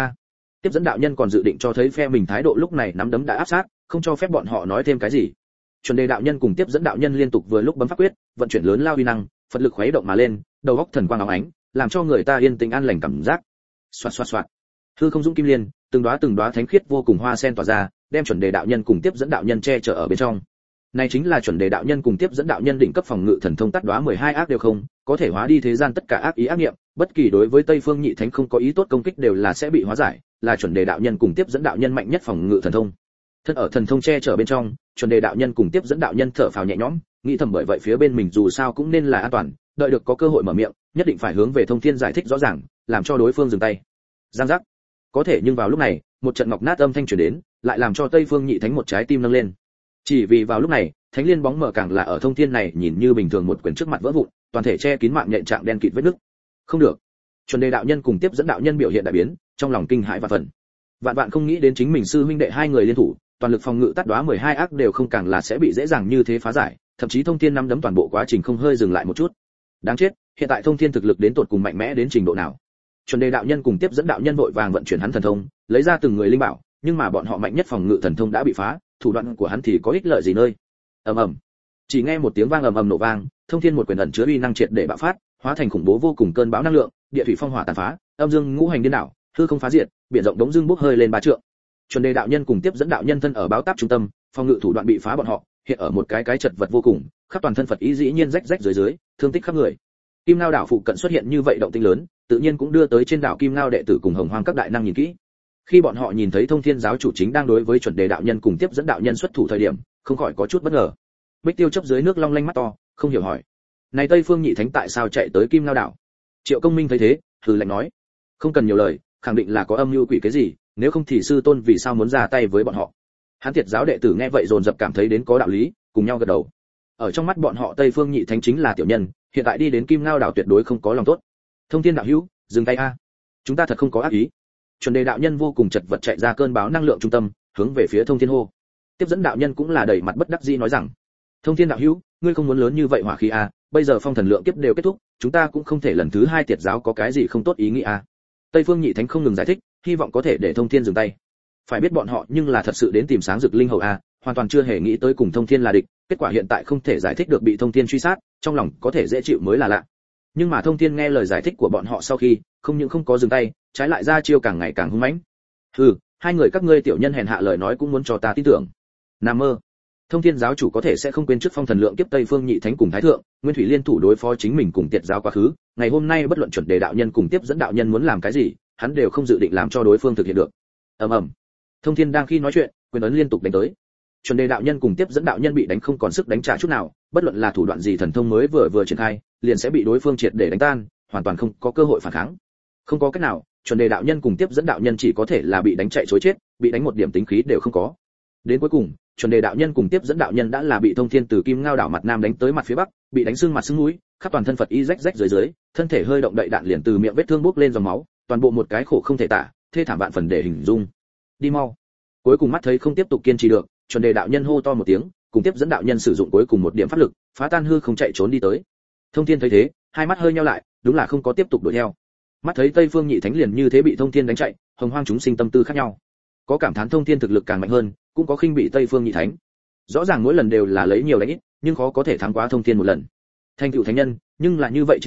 Tiếp dẫn đạo nhân còn dự định cho thấy phe mình thái độ lúc này nắm đấm đã áp sát, không cho phép bọn họ nói thêm cái gì. Chuẩn đề đạo nhân cùng tiếp dẫn đạo nhân liên tục vừa lúc bấm pháp quyết, vận chuyển lớn lao uy năng, Phật lực khuấy động mà lên, đầu óc thần quang óng ánh, làm cho người ta yên tĩnh an lành cảm giác. Xoạt. Hư không dũng kim liên, từng đóa thánh khiết vô cùng hoa sen tỏa ra, đem chuẩn đề đạo nhân cùng tiếp dẫn đạo nhân che chở ở bên trong. Này chính là chuẩn đề đạo nhân cùng tiếp dẫn đạo nhân đỉnh cấp phòng ngự thần thông tắt đóa 12 ác đều không, có thể hóa đi thế gian tất cả ác ý ác niệm, bất kỳ đối với Tây Phương Nhị Thánh không có ý tốt công kích đều là sẽ bị hóa giải, là chuẩn đề đạo nhân cùng tiếp dẫn đạo nhân mạnh nhất phòng ngự thần thông. Thân ở thần thông che chở bên trong, chuẩn đề đạo nhân cùng tiếp dẫn đạo nhân thở phào nhẹ nhõm, nghĩ thầm bởi vậy phía bên mình dù sao cũng nên là an toàn, đợi được có cơ hội mở miệng, nhất định phải hướng về Thông Thiên giải thích rõ ràng, làm cho đối phương dừng tay. Giang giác. Có thể nhưng vào lúc này, một trận ngọc nát âm thanh truyền đến, lại làm cho Tây Phương Nhị Thánh một trái tim nâng lên. Chỉ vì vào lúc này, thánh liên bóng mờ càng là ở Thông Thiên này nhìn như bình thường một quyền trước mặt vỡ vụn, toàn thể che kín mạng nhện trạng đen kịt vết nứt. Không được. Chuẩn đề đạo nhân cùng tiếp dẫn đạo nhân biểu hiện đại biến, trong lòng kinh hãi và phần. Vạn không nghĩ đến chính mình sư huynh đệ hai người liên thủ, toàn lực phòng ngự tắt đóa 12 ác đều không càng là sẽ bị dễ dàng như thế phá giải, thậm chí Thông Thiên năm đấm toàn bộ quá trình không hơi dừng lại một chút. Đáng chết, hiện tại Thông Thiên thực lực đến tột cùng mạnh mẽ đến trình độ nào? Chuẩn đề đạo nhân cùng tiếp dẫn đạo nhân vội vàng vận chuyển hắn thần thông, lấy ra từng người linh bảo, nhưng mà bọn họ mạnh nhất phòng ngự thần thông đã bị phá, thủ đoạn của hắn thì có ích lợi gì nơi? Ầm. Chỉ nghe một tiếng vang ầm nổ vang, Thông Thiên một quyền ẩn chứa uy năng triệt để bạo phát, hóa thành khủng bố vô cùng cơn bão năng lượng, địa thủy phong hỏa tàn phá, âm dương ngũ hành điên đảo, hư không phá diệt, biển rộng đống dương bốc hơi lên 3 trượng. Chuẩn đề đạo nhân cùng tiếp dẫn đạo nhân thân ở báo táp trung tâm, phòng ngự thủ đoạn bị phá bọn họ, hiện ở một cái chật vật vô cùng, khắp toàn thân Phật ý dĩ nhiên rách dưới, thương tích khắp người. Kim Ngao đảo phụ cận xuất hiện như vậy động tĩnh lớn, tự nhiên cũng đưa tới trên đảo Kim Ngao đệ tử cùng Hồng Hoang các đại năng nhìn kỹ. Khi bọn họ nhìn thấy Thông Thiên giáo chủ chính đang đối với chuẩn đề đạo nhân cùng tiếp dẫn đạo nhân xuất thủ thời điểm, không khỏi có chút bất ngờ. Bích Tiêu chấp dưới nước long lanh mắt to, không hiểu hỏi: "Này Tây Phương Nhị Thánh tại sao chạy tới Kim Ngao đảo?" Triệu Công Minh thấy thế, hừ lạnh nói: "Không cần nhiều lời, khẳng định là có âm mưu quỷ cái gì, nếu không thì sư tôn vì sao muốn ra tay với bọn họ?" Hán Tiệt giáo đệ tử nghe vậy dồn dập cảm thấy đến có đạo lý, cùng nhau gật đầu. Ở trong mắt bọn họ Tây Phương Nhị Thánh chính là tiểu nhân, hiện tại đi đến Kim Ngao đảo tuyệt đối không có lòng tốt. Thông Thiên đạo hữu, dừng tay a, chúng ta thật không có ác ý. Chuẩn đề đạo nhân vô cùng chật vật chạy ra cơn bão năng lượng trung tâm, hướng về phía Thông Thiên hô. Tiếp dẫn đạo nhân cũng là đầy mặt bất đắc dĩ nói rằng: Thông Thiên đạo hữu, ngươi không muốn lớn như vậy hỏa khí a, bây giờ phong thần lượng kiếp đều kết thúc, chúng ta cũng không thể lần thứ hai Tiệt giáo có cái gì không tốt ý nghĩ a. Tây Phương Nhị Thánh không ngừng giải thích, hy vọng có thể để Thông Thiên dừng tay. Phải biết bọn họ nhưng là thật sự đến tìm Sáng Dực Linh hầu a, hoàn toàn chưa hề nghĩ tới cùng Thông Thiên là địch, kết quả hiện tại không thể giải thích được bị Thông Thiên truy sát, trong lòng có thể dễ chịu mới là lạ. Nhưng mà Thông Thiên nghe lời giải thích của bọn họ sau khi, không những không có dừng tay, trái lại ra chiêu càng ngày càng hung mãnh. Hừ, hai người các ngươi tiểu nhân hèn hạ lời nói cũng muốn cho ta tin tưởng. Nam mơ. Thông Thiên giáo chủ có thể sẽ không quên trước phong thần lượng kiếp Tây Phương Nhị Thánh cùng Thái thượng, Nguyên Thủy liên thủ đối phó chính mình cùng Tiệt giáo quá khứ, ngày hôm nay bất luận chuẩn đề đạo nhân cùng tiếp dẫn đạo nhân muốn làm cái gì, hắn đều không dự định làm cho đối phương thực hiện được. Ầm. Thông Thiên đang khi nói chuyện, quyền ấn liên tục đánh tới. Chuẩn đề đạo nhân cùng tiếp dẫn đạo nhân bị đánh không còn sức đánh trả chút nào, bất luận là thủ đoạn gì thần thông mới vừa triển khai, liền sẽ bị đối phương triệt để đánh tan, hoàn toàn không có cơ hội phản kháng. Không có cách nào, chuẩn đề đạo nhân cùng tiếp dẫn đạo nhân chỉ có thể là bị đánh chạy trối chết, bị đánh một điểm tính khí đều không có. Đến cuối cùng, chuẩn đề đạo nhân cùng tiếp dẫn đạo nhân đã là bị Thông Thiên từ Kim Ngao đảo mặt nam đánh tới mặt phía bắc, bị đánh xương mặt xương mũi, khắp toàn thân Phật y rách dưới, thân thể hơi động đậy đạn liền từ miệng vết thương bốc lên dòng máu, toàn bộ một cái khổ không thể tả, thê thảm vạn phần để hình dung. Đi mau. Cuối cùng mắt thấy không tiếp tục kiên trì được, chuẩn đề đạo nhân hô to một tiếng, cùng tiếp dẫn đạo nhân sử dụng cuối cùng một điểm pháp lực, phá tan hư không chạy trốn đi tới. Thông Thiên thấy thế, hai mắt hơi nheo lại, đúng là không có tiếp tục đuổi theo. Mắt thấy Tây Phương Nhị Thánh liền như thế bị Thông Thiên đánh chạy, Hồng Hoang chúng sinh tâm tư khác nhau. Có cảm thán Thông Thiên thực lực càng mạnh hơn, cũng có khinh bị Tây Phương Nhị Thánh. Rõ ràng mỗi lần đều là lấy nhiều đánh ít, nhưng khó có thể thắng quá Thông Thiên một lần. Thành tựu thánh nhân, nhưng là như vậy chiến tích,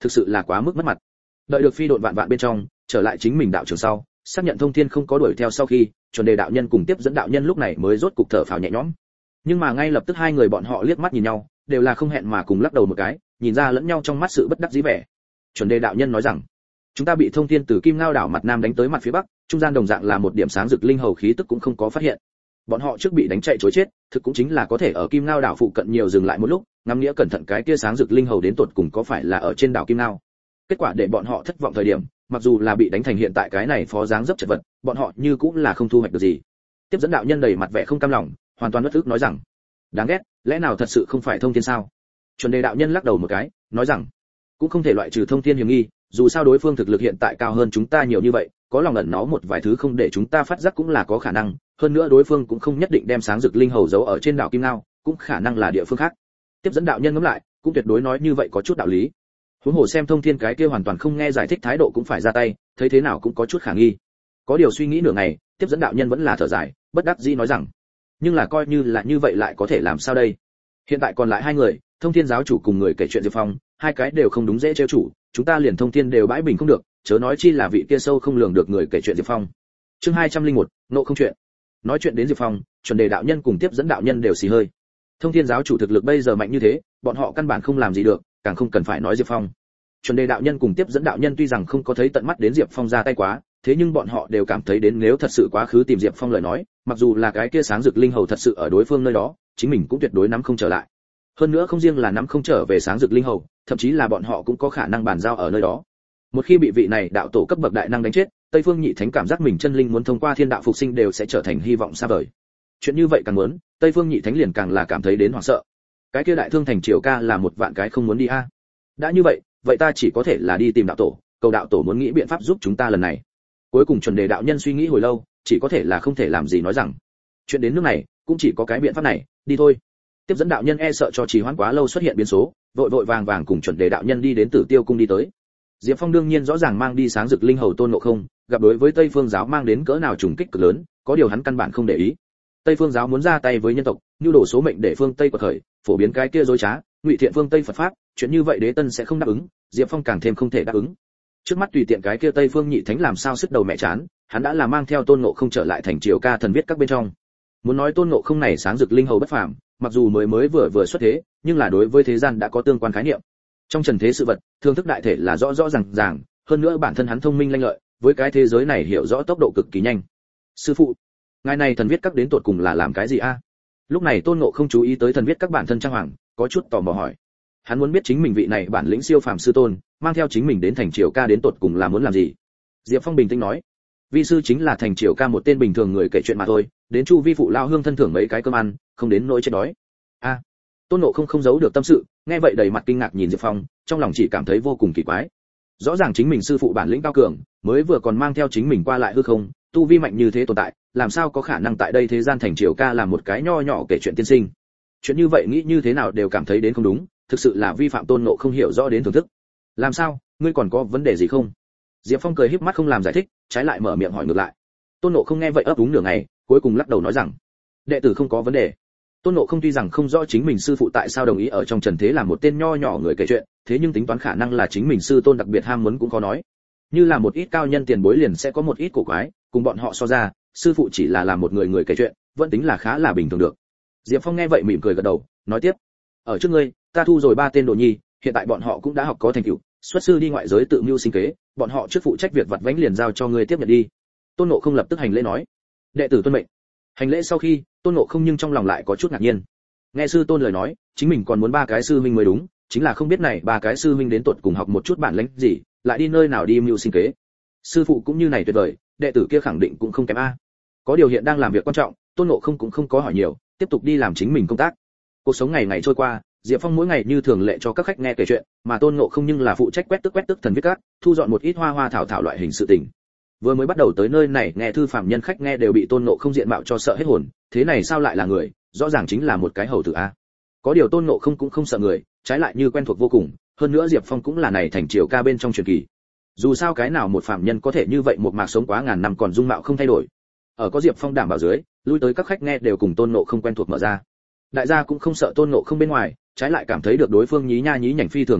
thực sự là quá mức mất mặt. Đợi được phi độn vạn vạn bên trong trở lại chính mình đạo trường sau, xác nhận Thông Thiên không có đuổi theo sau khi, chuẩn đề đạo nhân cùng tiếp dẫn đạo nhân lúc này mới rốt cục thở phào nhẹ nhõm. Nhưng mà ngay lập tức hai người bọn họ liếc mắt nhìn nhau, đều là không hẹn mà cùng lắc đầu một cái, nhìn ra lẫn nhau trong mắt sự bất đắc dĩ vẻ. Chuẩn đề đạo nhân nói rằng, chúng ta bị Thông Thiên từ Kim Ngao đảo mặt nam đánh tới mặt phía bắc, trung gian đồng dạng là một điểm sáng rực linh hầu khí tức cũng không có phát hiện. Bọn họ trước bị đánh chạy trối chết, thực cũng chính là có thể ở Kim Ngao đảo phụ cận nhiều dừng lại một lúc, ngắm nghĩa cẩn thận cái kia sáng rực linh hầu đến tột cùng có phải là ở trên đảo Kim Ngao. Kết quả để bọn họ thất vọng thời điểm, mặc dù là bị đánh thành hiện tại cái này phó dáng dấp chật vật, bọn họ như cũng là không thu hoạch được gì. Tiếp dẫn đạo nhân đầy mặt vẻ không cam lòng, hoàn toàn bất ức nói rằng, đáng ghét, lẽ nào thật sự không phải Thông Thiên sao? Chuẩn đề đạo nhân lắc đầu một cái, nói rằng, cũng không thể loại trừ Thông Thiên hiểm nghi, dù sao đối phương thực lực hiện tại cao hơn chúng ta nhiều như vậy, có lòng ẩn náu một vài thứ không để chúng ta phát giác cũng là có khả năng, hơn nữa đối phương cũng không nhất định đem sáng rực linh hầu giấu ở trên đảo Kim Ngao, cũng khả năng là địa phương khác. Tiếp dẫn đạo nhân ngẫm lại, cũng tuyệt đối nói như vậy có chút đạo lý. Huống hồ xem Thông Thiên cái kia hoàn toàn không nghe giải thích thái độ cũng phải ra tay, thấy thế nào cũng có chút khả nghi. Có điều suy nghĩ nửa ngày, tiếp dẫn đạo nhân vẫn là thở dài, bất đắc dĩ nói rằng, nhưng là coi như là như vậy lại có thể làm sao đây? Hiện tại còn lại hai người, Thông Thiên giáo chủ cùng người kể chuyện Diệp Phong, hai cái đều không đúng dễ trêu chủ, chúng ta liền Thông Thiên đều bãi bình không được, chớ nói chi là vị kia sâu không lường được người kể chuyện Diệp Phong. Chương 201, nộ không chuyện. Nói chuyện đến Diệp Phong, chuẩn đề đạo nhân cùng tiếp dẫn đạo nhân đều xì hơi. Thông Thiên giáo chủ thực lực bây giờ mạnh như thế, bọn họ căn bản không làm gì được, càng không cần phải nói Diệp Phong. Chuẩn đề đạo nhân cùng tiếp dẫn đạo nhân tuy rằng không có thấy tận mắt đến Diệp Phong ra tay quá, thế nhưng bọn họ đều cảm thấy đến nếu thật sự quá khứ tìm Diệp Phong lời nói, mặc dù là cái kia sáng rực linh hầu thật sự ở đối phương nơi đó, chính mình cũng tuyệt đối nắm không trở lại. Hơn nữa không riêng là nắm không trở về sáng rực linh hầu, thậm chí là bọn họ cũng có khả năng bàn giao ở nơi đó. Một khi bị vị này đạo tổ cấp bậc đại năng đánh chết, Tây Phương Nhị Thánh cảm giác mình chân linh muốn thông qua thiên đạo phục sinh đều sẽ trở thành hy vọng xa vời. Chuyện như vậy càng muốn, Tây Phương Nhị Thánh liền càng là cảm thấy đến hoảng sợ. Cái kia đại thương thành triều ca là một vạn cái không muốn đi a. Đã như vậy ta chỉ có thể là đi tìm đạo tổ, cầu đạo tổ muốn nghĩ biện pháp giúp chúng ta lần này. Cuối cùng chuẩn đề đạo nhân suy nghĩ hồi lâu, chỉ có thể là không thể làm gì nói rằng, chuyện đến nước này, cũng chỉ có cái biện pháp này, đi thôi. Tiếp dẫn đạo nhân e sợ cho trì hoãn quá lâu xuất hiện biến số, vội vội vàng vàng cùng chuẩn đề đạo nhân đi đến Tử Tiêu cung đi tới. Diệp Phong đương nhiên rõ ràng mang đi sáng rực linh hầu Tôn Ngộ Không, gặp đối với Tây Phương giáo mang đến cỡ nào trùng kích cực lớn, có điều hắn căn bản không để ý. Tây Phương giáo muốn ra tay với nhân tộc, nhu đổ số mệnh để phương Tây quật khởi, phổ biến cái kia dối trá, ngụy thiện phương Tây Phật pháp, chuyện như vậy Đế Tân sẽ không đáp ứng, Diệp Phong càng thêm không thể đáp ứng. Trước mắt tùy tiện cái kia Tây Phương Nhị Thánh làm sao sức đầu mẹ chán, hắn đã là mang theo Tôn Ngộ Không trở lại thành triều ca thần viết các bên trong. Muốn nói Tôn Ngộ Không này sáng rực linh hầu bất phàm, mặc dù mới vừa xuất thế, nhưng là đối với thế gian đã có tương quan khái niệm. Trong trần thế sự vật, thương thức đại thể là rõ rõ ràng, hơn nữa bản thân hắn thông minh lanh lợi, với cái thế giới này hiểu rõ tốc độ cực kỳ nhanh. Sư phụ, ngài này thần viết các đến tột cùng là làm cái gì a? Lúc này Tôn Ngộ không chú ý tới thần viết các bản thân trang hoàng, có chút tò mò hỏi. Hắn muốn biết chính mình vị này bản lĩnh siêu phàm sư tôn, mang theo chính mình đến thành triều ca đến tột cùng là muốn làm gì. Diệp Phong bình tĩnh nói, vi sư chính là thành triều ca một tên bình thường người kể chuyện mà thôi, đến chu vi phụ lao hương thân thưởng mấy cái cơm ăn, không đến nỗi chết đói. A, Tôn Ngộ không giấu được tâm sự, nghe vậy đầy mặt kinh ngạc nhìn Diệp Phong, trong lòng chỉ cảm thấy vô cùng kỳ quái. Rõ ràng chính mình sư phụ bản lĩnh cao cường, mới vừa còn mang theo chính mình qua lại hư không, tu vi mạnh như thế tồn tại, làm sao có khả năng tại đây thế gian thành triều ca làm một cái nho nhỏ kể chuyện tiên sinh. Chuyện như vậy nghĩ như thế nào đều cảm thấy đến không đúng, thực sự là vi phạm Tôn Ngộ không hiểu rõ đến thưởng thức. Làm sao, ngươi còn có vấn đề gì không? Diệp Phong cười híp mắt không làm giải thích, trái lại mở miệng hỏi ngược lại. Tôn Ngộ không nghe vậy ấp úng nửa ngày, cuối cùng lắc đầu nói rằng, đệ tử không có vấn đề. Tôn Ngộ không tuy rằng không rõ chính mình sư phụ tại sao đồng ý ở trong trần thế làm một tên nho nhỏ người kể chuyện, thế nhưng tính toán khả năng là chính mình sư tôn đặc biệt ham muốn cũng có nói. Như là một ít cao nhân tiền bối liền sẽ có một ít cổ quái, cùng bọn họ so ra, sư phụ chỉ là làm một người kể chuyện, vẫn tính là khá là bình thường được. Diệp Phong nghe vậy mỉm cười gật đầu, nói tiếp: "Ở trước ngươi, ta thu rồi 3 tên đồ nhi, hiện tại bọn họ cũng đã học có thành tựu, xuất sư đi ngoại giới tự mưu sinh kế, bọn họ trước phụ trách việc vặt vãnh liền giao cho ngươi tiếp nhận đi." Tôn Ngộ không lập tức hành lễ nói: "Đệ tử tuân mệnh." Hành lễ sau khi, Tôn Ngộ không nhưng trong lòng lại có chút ngạc nhiên. Nghe sư tôn lời nói, chính mình còn muốn 3 cái sư huynh mới đúng, chính là không biết này 3 cái sư huynh đến tuột cùng học một chút bản lĩnh gì, lại đi nơi nào đi mưu sinh kế. Sư phụ cũng như này tuyệt vời, đệ tử kia khẳng định cũng không kém a. Có điều hiện đang làm việc quan trọng, Tôn Ngộ không cũng không có hỏi nhiều, tiếp tục đi làm chính mình công tác. Cuộc sống ngày ngày trôi qua, Diệp Phong mỗi ngày như thường lệ cho các khách nghe kể chuyện, mà Tôn Ngộ không nhưng là phụ trách quét tức thần viết các, thu dọn một ít hoa thảo loại hình sự tình. Vừa mới bắt đầu tới nơi này nghe thư phạm nhân khách nghe đều bị Tôn Ngộ không diện mạo cho sợ hết hồn, thế này sao lại là người, rõ ràng chính là một cái hầu tử a. Có điều Tôn Ngộ không cũng không sợ người, trái lại như quen thuộc vô cùng, hơn nữa Diệp Phong cũng là này thành triều ca bên trong truyền kỳ. Dù sao cái nào một phạm nhân có thể như vậy một mạc sống quá ngàn năm còn dung mạo không thay đổi. Ở có Diệp Phong đảm bảo dưới, lui tới các khách nghe đều cùng Tôn Ngộ không quen thuộc mở ra. Đại gia cũng không sợ Tôn Ngộ không bên ngoài, trái lại cảm thấy được đối phương nhí nha nhí nhảnh phi thường thú vị,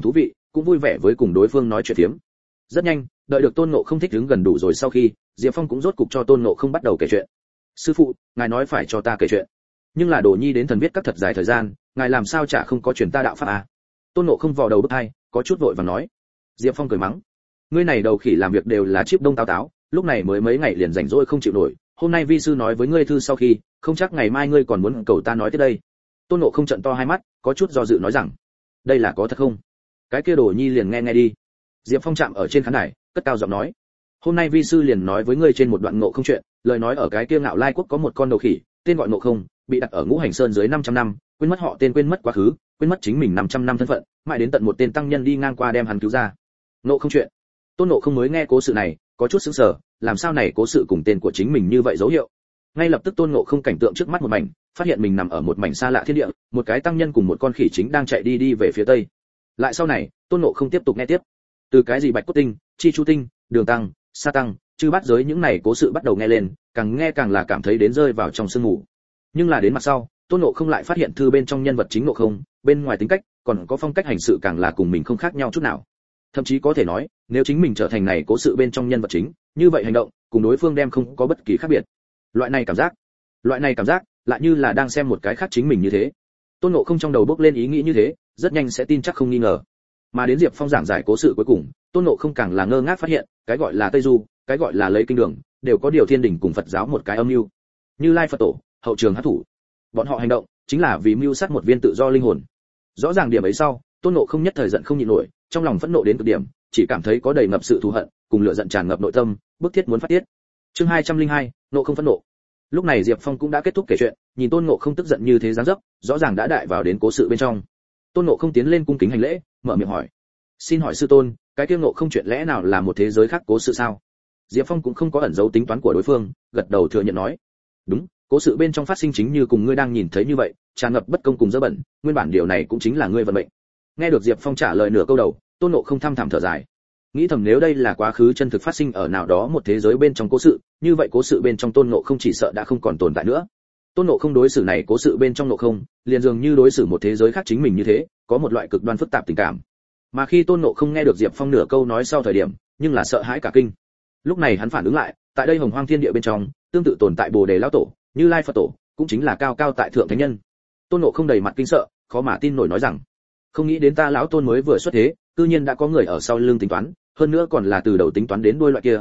cũng vui vẻ với cùng đối phương nói chuyện phiếm. Rất nhanh, đợi được Tôn Ngộ Không thích ứng gần đủ rồi sau khi, Diệp Phong cũng rốt cục cho Tôn Ngộ Không bắt đầu kể chuyện. Sư phụ, ngài nói phải cho ta kể chuyện, nhưng là Đồ Nhi đến thần viết các thật dài thời gian, ngài làm sao chả không có truyền ta đạo pháp à? Tôn Ngộ Không vò đầu bứt tai, có chút vội vàng nói. Diệp Phong cười mắng, ngươi này đầu khỉ làm việc đều là chíp đông táo táo, lúc này mới mấy ngày liền rảnh rỗi không chịu nổi, hôm nay vi sư nói với ngươi thư sau khi, không chắc ngày mai ngươi còn muốn cầu ta nói tới đây. Tôn Ngộ Không trợn to hai mắt, có chút do dự nói rằng, đây là có thật không? Cái kia Đồ Nhi liền nghe nghe đi. Diệp Phong chạm ở trên khán đài, cất cao giọng nói, hôm nay vi sư liền nói với ngươi trên một đoạn Ngộ Không chuyện, lời nói ở cái kia Ngạo Lai quốc có một con đầu khỉ, tên gọi Ngộ Không, bị đặt ở Ngũ Hành Sơn dưới 500 năm, quên mất họ tên, quên mất quá khứ, quên mất chính mình 500 năm thân phận, mãi đến tận một tên tăng nhân đi ngang qua đem hắn cứu ra. Ngộ Không chuyện. Tôn Ngộ Không mới nghe cố sự này, có chút sững sờ, làm sao này cố sự cùng tên của chính mình như vậy dấu hiệu. Ngay lập tức Tôn Ngộ Không cảnh tượng trước mắt một mảnh, phát hiện mình nằm ở một mảnh xa lạ thiên địa, một cái tăng nhân cùng một con khỉ chính đang chạy đi về phía tây. Lại sau này, Tôn Ngộ Không tiếp tục nghe tiếp. Từ cái gì Bạch Cốt Tinh, Chi Chu Tinh, Đường Tăng, Sa Tăng, Chư Bát Giới những này cố sự bắt đầu nghe lên, càng nghe càng là cảm thấy đến rơi vào trong sương ngủ. Nhưng là đến mặt sau, Tôn Ngộ Không lại phát hiện thư bên trong nhân vật chính Ngộ Không, bên ngoài tính cách, còn có phong cách hành sự càng là cùng mình không khác nhau chút nào. Thậm chí có thể nói, nếu chính mình trở thành này cố sự bên trong nhân vật chính, như vậy hành động cùng đối phương đem không có bất kỳ khác biệt. Loại này cảm giác, lại như là đang xem một cái khác chính mình như thế. Tôn Ngộ Không trong đầu bốc lên ý nghĩ như thế, rất nhanh sẽ tin chắc không nghi ngờ. Mà đến Diệp Phong giảng giải cố sự cuối cùng, Tôn Ngộ Không càng là ngơ ngác phát hiện, cái gọi là Tây Du, cái gọi là lấy kinh đường, đều có điều thiên đình cùng Phật giáo một cái âm mưu. Như Lai Phật Tổ, hậu trường hắc thủ. Bọn họ hành động chính là vì mưu sát một viên tự do linh hồn. Rõ ràng điểm ấy sau, Tôn Ngộ Không nhất thời giận không nhịn nổi, trong lòng phẫn nộ đến cực điểm, chỉ cảm thấy có đầy ngập sự thù hận, cùng lửa giận tràn ngập nội tâm, bức thiết muốn phát tiết. Chương 202, Ngộ Không phẫn nộ. Lúc này Diệp Phong cũng đã kết thúc kể chuyện, nhìn Tôn Ngộ Không tức giận như thế dáng dấp, rõ ràng đã đại vào đến cố sự bên trong. Tôn Ngộ Không tiến lên cung kính hành lễ, mở miệng hỏi: "Xin hỏi sư tôn, cái kia Ngộ Không chuyện lẽ nào là một thế giới khác cố sự sao?" Diệp Phong cũng không có ẩn giấu tính toán của đối phương, gật đầu thừa nhận nói: "Đúng, cố sự bên trong phát sinh chính như cùng ngươi đang nhìn thấy như vậy, tràn ngập bất công cùng dơ bẩn, nguyên bản điều này cũng chính là ngươi vận mệnh." Nghe được Diệp Phong trả lời nửa câu đầu, Tôn Ngộ Không thăm thẳm thở dài, nghĩ thầm nếu đây là quá khứ chân thực phát sinh ở nào đó một thế giới bên trong cố sự, như vậy cố sự bên trong Tôn Ngộ Không chỉ sợ đã không còn tồn tại nữa. Tôn Ngộ Không đối xử này cố sự bên trong Ngộ Không, liền dường như đối xử một thế giới khác chính mình như thế, có một loại cực đoan phức tạp tình cảm. Mà khi Tôn Ngộ Không nghe được Diệp Phong nửa câu nói sau thời điểm, nhưng là sợ hãi cả kinh. Lúc này hắn phản ứng lại, tại đây Hồng Hoang Thiên Địa bên trong, tương tự tồn tại Bồ Đề lão tổ, Như Lai Phật tổ, cũng chính là cao cao tại thượng thánh nhân. Tôn Ngộ Không đầy mặt kinh sợ, khó mà tin nổi nói rằng: "Không nghĩ đến ta lão Tôn mới vừa xuất thế, cư nhiên đã có người ở sau lưng tính toán, hơn nữa còn là từ đầu tính toán đến đuôi loại kia,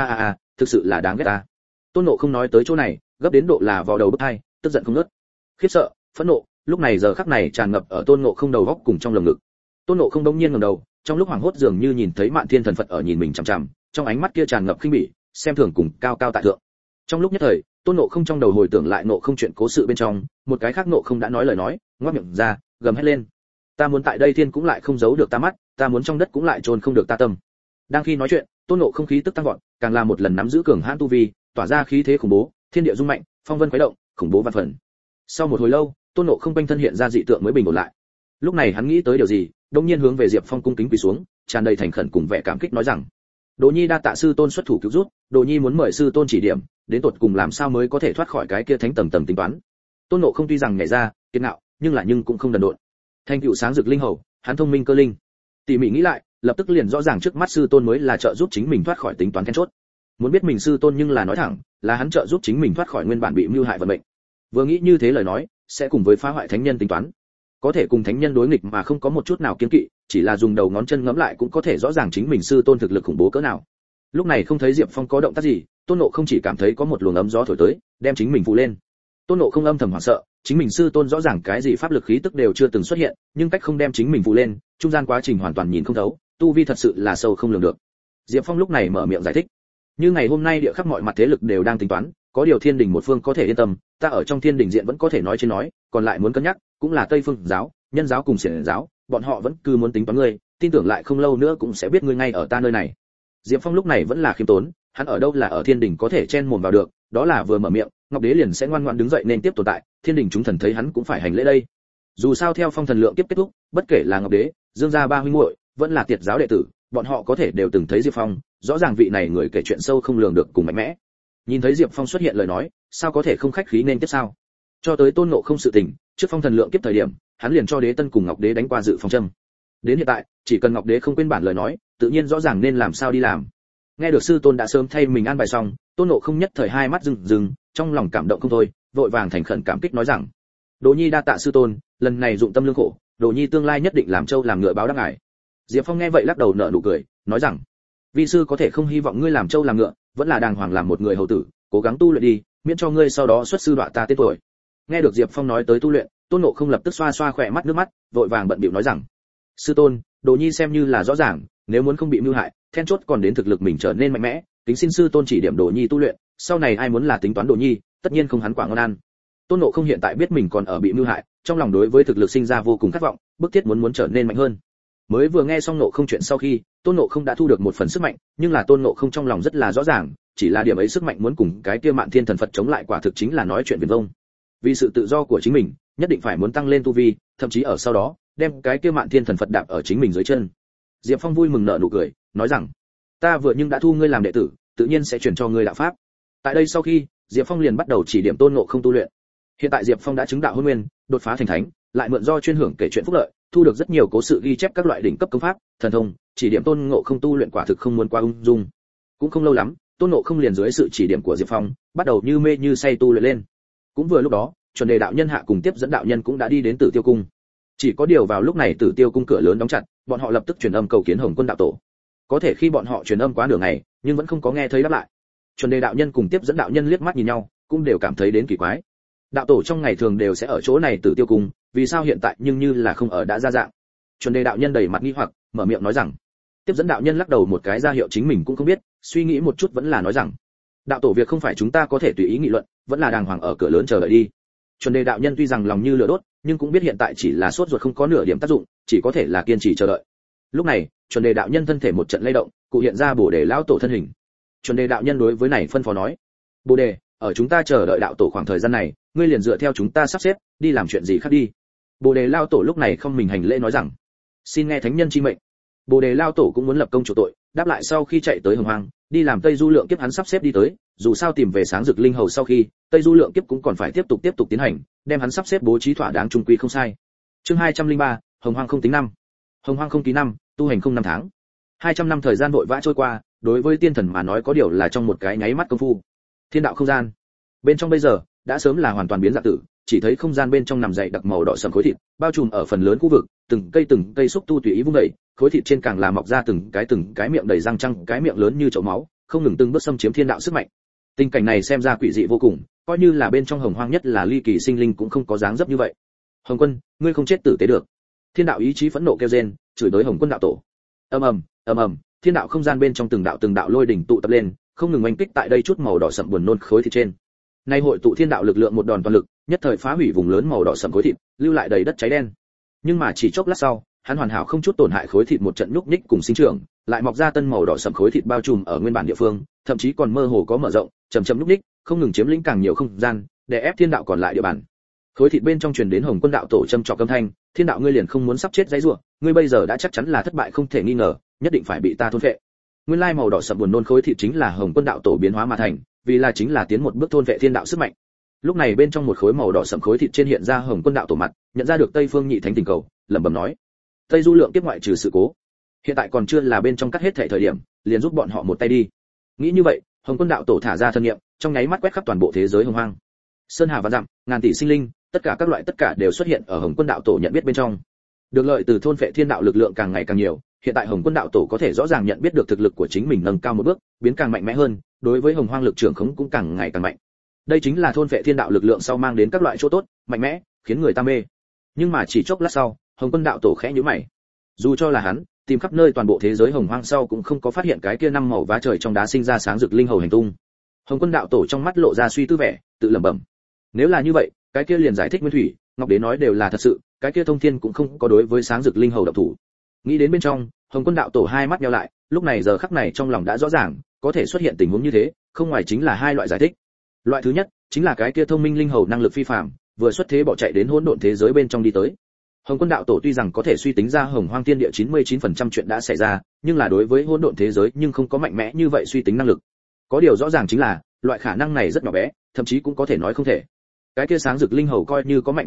thực sự là đáng ghét ta." Tôn Ngộ Không nói tới chỗ này, gấp đến độ là vào đầu bứt tai, tức giận không ngớt. Khiếp sợ, phẫn nộ, lúc này giờ khắc này tràn ngập ở Tôn Ngộ Không đầu óc cùng trong lồng ngực. Tôn Ngộ Không đống nhiên ngẩng đầu, trong lúc hoảng hốt dường như nhìn thấy Mạn Thiên Thần Phật ở nhìn mình chằm chằm, trong ánh mắt kia tràn ngập khinh bỉ, xem thường cùng cao cao tại thượng. Trong lúc nhất thời, Tôn Ngộ Không trong đầu hồi tưởng lại Ngộ Không chuyện cố sự bên trong, một cái khác Ngộ Không đã nói lời nói, ngoác miệng ra, gầm hét lên: "Ta muốn tại đây thiên cũng lại không giấu được ta mắt, ta muốn trong đất cũng lại chôn không được ta tâm." Đang khi nói chuyện, Tôn Ngộ Không khí tức tăng vọt, càng là một lần nắm giữ cường hãn tu vi, tỏa ra khí thế khủng bố, thiên địa rung mạnh, phong vân khuấy động, khủng bố vạn phần. Sau một hồi lâu, Tôn Ngộ Không quanh thân hiện ra dị tượng mới bình ổn lại. Lúc này hắn nghĩ tới điều gì, đột nhiên hướng về Diệp Phong cung kính quỳ xuống, tràn đầy thành khẩn cùng vẻ cảm kích nói rằng: "Đồ Nhi đa tạ sư tôn xuất thủ cứu giúp, Đồ Nhi muốn mời sư tôn chỉ điểm, đến tột cùng làm sao mới có thể thoát khỏi cái kia thánh tầng tính toán." Tôn Ngộ Không tuy rằng nhảy ra, kiên ngạo, nhưng cũng không đần độn. Thanh tựu sáng rực linh hầu, hắn thông minh cơ linh. Tỉ mỉ nghĩ lại, lập tức liền rõ ràng trước mắt sư tôn mới là trợ giúp chính mình thoát khỏi tính toán then chốt. Muốn biết mình sư tôn nhưng là nói thẳng, là hắn trợ giúp chính mình thoát khỏi nguyên bản bị mưu hại vận mệnh. Vừa nghĩ như thế lời nói, sẽ cùng với phá hoại thánh nhân tính toán. Có thể cùng thánh nhân đối nghịch mà không có một chút nào kiêng kỵ, chỉ là dùng đầu ngón chân ngẫm lại cũng có thể rõ ràng chính mình sư tôn thực lực khủng bố cỡ nào. Lúc này không thấy Diệp Phong có động tác gì, Tôn Ngộ Không chỉ cảm thấy có một luồng ấm gió thổi tới, đem chính mình phụ lên. Tôn Ngộ Không âm thầm hoảng sợ, chính mình sư tôn rõ ràng cái gì pháp lực khí tức đều chưa từng xuất hiện, nhưng cách không đem chính mình phụ lên, trung gian quá trình hoàn toàn nhìn không thấu, tu vi thật sự là sâu không lường được. Diệp Phong lúc này mở miệng giải thích: "Như ngày hôm nay địa khắp mọi mặt thế lực đều đang tính toán, có điều Thiên Đình một phương có thể yên tâm, ta ở trong Thiên Đình diện vẫn có thể nói trên nói, còn lại muốn cân nhắc, cũng là Tây Phương giáo, Nhân giáo cùng Xiển giáo, bọn họ vẫn cứ muốn tính toán ngươi, tin tưởng lại không lâu nữa cũng sẽ biết ngươi ngay ở ta nơi này." Diệp Phong lúc này vẫn là khiêm tốn, hắn ở đâu là ở Thiên Đình có thể chen mồm vào được, đó là vừa mở miệng, Ngọc Đế liền sẽ ngoan ngoãn đứng dậy nên tiếp tồn tại, Thiên Đình chúng thần thấy hắn cũng phải hành lễ đây. Dù sao theo Phong Thần Lượng kiếp kết thúc, bất kể là Ngọc Đế, Dương gia ba huynh muội, vẫn là Tiệt giáo đệ tử, bọn họ có thể đều từng thấy Diệp Phong, rõ ràng vị này người kể chuyện sâu không lường được cùng mạnh mẽ. Nhìn thấy Diệp Phong xuất hiện lời nói, sao có thể không khách khí nên tiếp sao? Cho tới Tôn Ngộ Không sự tình, trước Phong Thần Lượng kiếp thời điểm, hắn liền cho Đế Tân cùng Ngọc Đế đánh qua dự phòng châm. Đến hiện tại, chỉ cần Ngọc Đế không quên bản lời nói, tự nhiên rõ ràng nên làm sao đi làm. Nghe được sư tôn đã sớm thay mình an bài xong, Tôn Ngộ không nhất thời hai mắt rừng rừng, trong lòng cảm động không thôi, vội vàng thành khẩn cảm kích nói rằng: Đồ Nhi đa tạ sư tôn, lần này dụng tâm lương khổ, Đồ Nhi tương lai nhất định làm trâu làm ngựa báo đáp ngài. Diệp Phong nghe vậy lắc đầu nở nụ cười, nói rằng: Vi sư có thể không hy vọng ngươi làm trâu làm ngựa, vẫn là đàng hoàng làm một người hầu tử, cố gắng tu luyện đi, miễn cho ngươi sau đó xuất sư đọa ta tên tuổi. Nghe được Diệp Phong nói tới tu luyện, Tôn Ngộ không lập tức xoa xoa khỏe mắt nước mắt, vội vàng bận bịu nói rằng: Sư tôn, Đồ Nhi xem như là rõ ràng, nếu muốn không bị mưu hại, then chốt còn đến thực lực mình trở nên mạnh mẽ, kính xin sư tôn chỉ điểm Đồ Nhi tu luyện, sau này ai muốn là tính toán Đồ Nhi, tất nhiên không hắn quả ngon ăn. Tôn Ngộ không hiện tại biết mình còn ở bị mưu hại, trong lòng đối với thực lực sinh ra vô cùng khát vọng, bức thiết muốn trở nên mạnh hơn. Mới vừa nghe xong Ngộ không chuyện sau khi, Tôn Ngộ không đã thu được một phần sức mạnh, nhưng là Tôn Ngộ không trong lòng rất là rõ ràng, chỉ là điểm ấy sức mạnh muốn cùng cái kia Mạn Thiên Thần Phật chống lại quả thực chính là nói chuyện viển vông. Vì sự tự do của chính mình, nhất định phải muốn tăng lên tu vi, thậm chí ở sau đó, đem cái kia Mạn Thiên Thần Phật đạp ở chính mình dưới chân. Diệp Phong vui mừng nở nụ cười, nói rằng: Ta vừa nhưng đã thu ngươi làm đệ tử, tự nhiên sẽ truyền cho ngươi đạo pháp. Tại đây sau khi, Diệp Phong liền bắt đầu chỉ điểm Tôn Ngộ không tu luyện. Hiện tại Diệp Phong đã chứng đạo hôn nguyên, đột phá thành thánh, lại mượn do chuyên hưởng kể chuyện phúc lợi, thu được rất nhiều cố sự ghi chép các loại đỉnh cấp công pháp, thần thông, chỉ điểm Tôn Ngộ không tu luyện quả thực không muốn qua ung dung. Cũng không lâu lắm, Tôn Ngộ không liền dưới sự chỉ điểm của Diệp Phong, bắt đầu như mê như say tu luyện lên. Cũng vừa lúc đó, Chuẩn Đề đạo nhân hạ cùng tiếp dẫn đạo nhân cũng đã đi đến Tử Tiêu cung. Chỉ có điều vào lúc này Tử Tiêu cung cửa lớn đóng chặt, bọn họ lập tức truyền âm cầu kiến Hồng Quân đạo tổ. Có thể khi bọn họ truyền âm quá nửa ngày, nhưng vẫn không có nghe thấy đáp lại. Chuẩn Đề đạo nhân cùng tiếp dẫn đạo nhân liếc mắt nhìn nhau, cũng đều cảm thấy đến kỳ quái. Đạo tổ trong ngày thường đều sẽ ở chỗ này Tử Tiêu cung, vì sao hiện tại nhưng như là không ở đã ra dạng. Chuẩn Đề đạo nhân đầy mặt nghi hoặc, mở miệng nói rằng. Tiếp dẫn đạo nhân lắc đầu một cái ra hiệu chính mình cũng không biết, suy nghĩ một chút vẫn là nói rằng: Đạo tổ việc không phải chúng ta có thể tùy ý nghị luận, vẫn là đàng hoàng ở cửa lớn chờ đợi đi. Chuẩn Đề đạo nhân tuy rằng lòng như lửa đốt, nhưng cũng biết hiện tại chỉ là sốt ruột không có nửa điểm tác dụng, chỉ có thể là kiên trì chờ đợi. Lúc này, Chuẩn Đề đạo nhân thân thể một trận lay động, cụ hiện ra Bồ Đề lão tổ thân hình. Chuẩn Đề đạo nhân đối với này phân phó nói: Bồ Đề, ở chúng ta chờ đợi đạo tổ khoảng thời gian này, ngươi liền dựa theo chúng ta sắp xếp, đi làm chuyện gì khác đi. Bồ Đề lão tổ lúc này không mình hành lễ nói rằng: Xin nghe thánh nhân chi mệnh. Bồ Đề lão tổ cũng muốn lập công chủ tội, đáp lại sau khi chạy tới Hồng Hoang, đi làm Tây Du Lượng Kiếp hắn sắp xếp đi tới, dù sao tìm về Sáng Dực Linh Hầu sau khi, Tây Du Lượng Kiếp cũng còn phải tiếp tục tiến hành, đem hắn sắp xếp bố trí thỏa đáng trung quy không sai. Chương 203, Hồng Hoang không tính năm. Hồng Hoang không ký năm, tu hành không năm tháng. 200 năm thời gian vội vã trôi qua, đối với tiên thần mà nói có điều là trong một cái nháy mắt công phu. Thiên đạo không gian, bên trong bây giờ đã sớm là hoàn toàn biến dạng tử, chỉ thấy không gian bên trong nằm dày đặc màu đỏ sẫm khối thịt, bao trùm ở phần lớn khu vực, từng cây xúc tu tùy ý vung đẩy, khối thịt trên càng là mọc ra từng cái miệng đầy răng trăng, cái miệng lớn như chậu máu, không ngừng từng bước xâm chiếm thiên đạo sức mạnh. Tình cảnh này xem ra quỷ dị vô cùng, coi như là bên trong Hồng Hoang nhất là ly kỳ sinh linh cũng không có dáng dấp như vậy. Hồng Quân, ngươi không chết tử tế được. Thiên đạo ý chí phẫn nộ kêu rên, chửi tới Hồng Quân đạo tổ. Ầm ầm, thiên đạo không gian bên trong từng đạo lôi đỉnh tụ tập lên, không ngừng oanh kích tại đây chút màu đỏ sậm buồn nôn khối thịt trên. Nay hội tụ thiên đạo lực lượng một đòn toàn lực, nhất thời phá hủy vùng lớn màu đỏ sậm khối thịt, lưu lại đầy đất cháy đen. Nhưng mà chỉ chốc lát sau, hắn hoàn hảo không chút tổn hại khối thịt một trận nhúc nhích cùng sinh trưởng, lại mọc ra tân màu đỏ sậm khối thịt bao trùm ở nguyên bản địa phương, thậm chí còn mơ hồ có mở rộng, chậm nhúc nhích, không ngừng chiếm lĩnh càng nhiều không gian, để ép thiên đạo còn lại địa bàn. Khối thịt bên trong truyền đến Hồng Quân đạo tổ châm chọc âm thanh, thiên đạo ngươi liền không muốn sắp chết dãy rủa, ngươi bây giờ đã chắc chắn là thất bại không thể nghi ngờ, nhất định phải bị ta thôn phệ. Nguyên lai màu đỏ sậm buồn nôn khối thịt chính là Hồng Quân đạo tổ biến hóa mà thành, vì là chính là tiến một bước thôn phệ thiên đạo sức mạnh. Lúc này bên trong một khối màu đỏ sậm khối thịt trên hiện ra Hồng Quân đạo tổ mặt, nhận ra được Tây Phương Nhị Thánh tình cầu, lẩm bẩm nói: Tây Du Lượng Kiếp ngoại trừ sự cố, hiện tại còn chưa là bên trong cắt hết thảy thời điểm, liền giúp bọn họ một tay đi. Nghĩ như vậy, Hồng Quân đạo tổ thả ra thân niệm, trong nháy mắt quét khắp toàn bộ thế giới Hồng Hoang. Sơn hà vạn dặm, ngàn tỷ sinh linh, tất cả các loại tất cả đều xuất hiện ở Hồng Quân đạo tổ nhận biết bên trong. Được lợi từ thôn phệ thiên đạo lực lượng càng ngày càng nhiều, hiện tại Hồng Quân đạo tổ có thể rõ ràng nhận biết được thực lực của chính mình nâng cao một bước, biến càng mạnh mẽ hơn, đối với Hồng Hoang lực trưởng khống cũng càng ngày càng mạnh. Đây chính là thôn phệ thiên đạo lực lượng sau mang đến các loại chỗ tốt, mạnh mẽ, khiến người ta mê. Nhưng mà chỉ chốc lát sau, Hồng Quân đạo tổ khẽ nhíu mày. Dù cho là hắn, tìm khắp nơi toàn bộ thế giới Hồng Hoang sau cũng không có phát hiện cái kia năm màu vá trời trong đá sinh ra Sáng Dực Linh Hầu hành tung. Hồng Quân đạo tổ trong mắt lộ ra suy tư vẻ, tự lẩm bẩm: nếu là như vậy, cái kia liền giải thích Nguyên Thủy, Ngọc Đế nói đều là thật sự, cái kia Thông Thiên cũng không có đối với Sáng Dực Linh Hầu động thủ. Nghĩ đến bên trong, Hồng Quân đạo tổ hai mắt nheo lại, lúc này giờ khắc này trong lòng đã rõ ràng, có thể xuất hiện tình huống như thế, không ngoài chính là hai loại giải thích. Loại thứ nhất, chính là cái kia thông minh linh hầu năng lực phi phàm, vừa xuất thế bỏ chạy đến hỗn độn thế giới bên trong đi tới. Hồng Quân đạo tổ tuy rằng có thể suy tính ra Hồng Hoang Thiên Địa 99% chuyện đã xảy ra, nhưng là đối với hỗn độn thế giới nhưng không có mạnh mẽ như vậy suy tính năng lực. Có điều rõ ràng chính là, loại khả năng này rất nhỏ bé, thậm chí cũng có thể nói không thể. Cái kia Sáng Dực Linh Hầu coi như có mạnh đến đâu,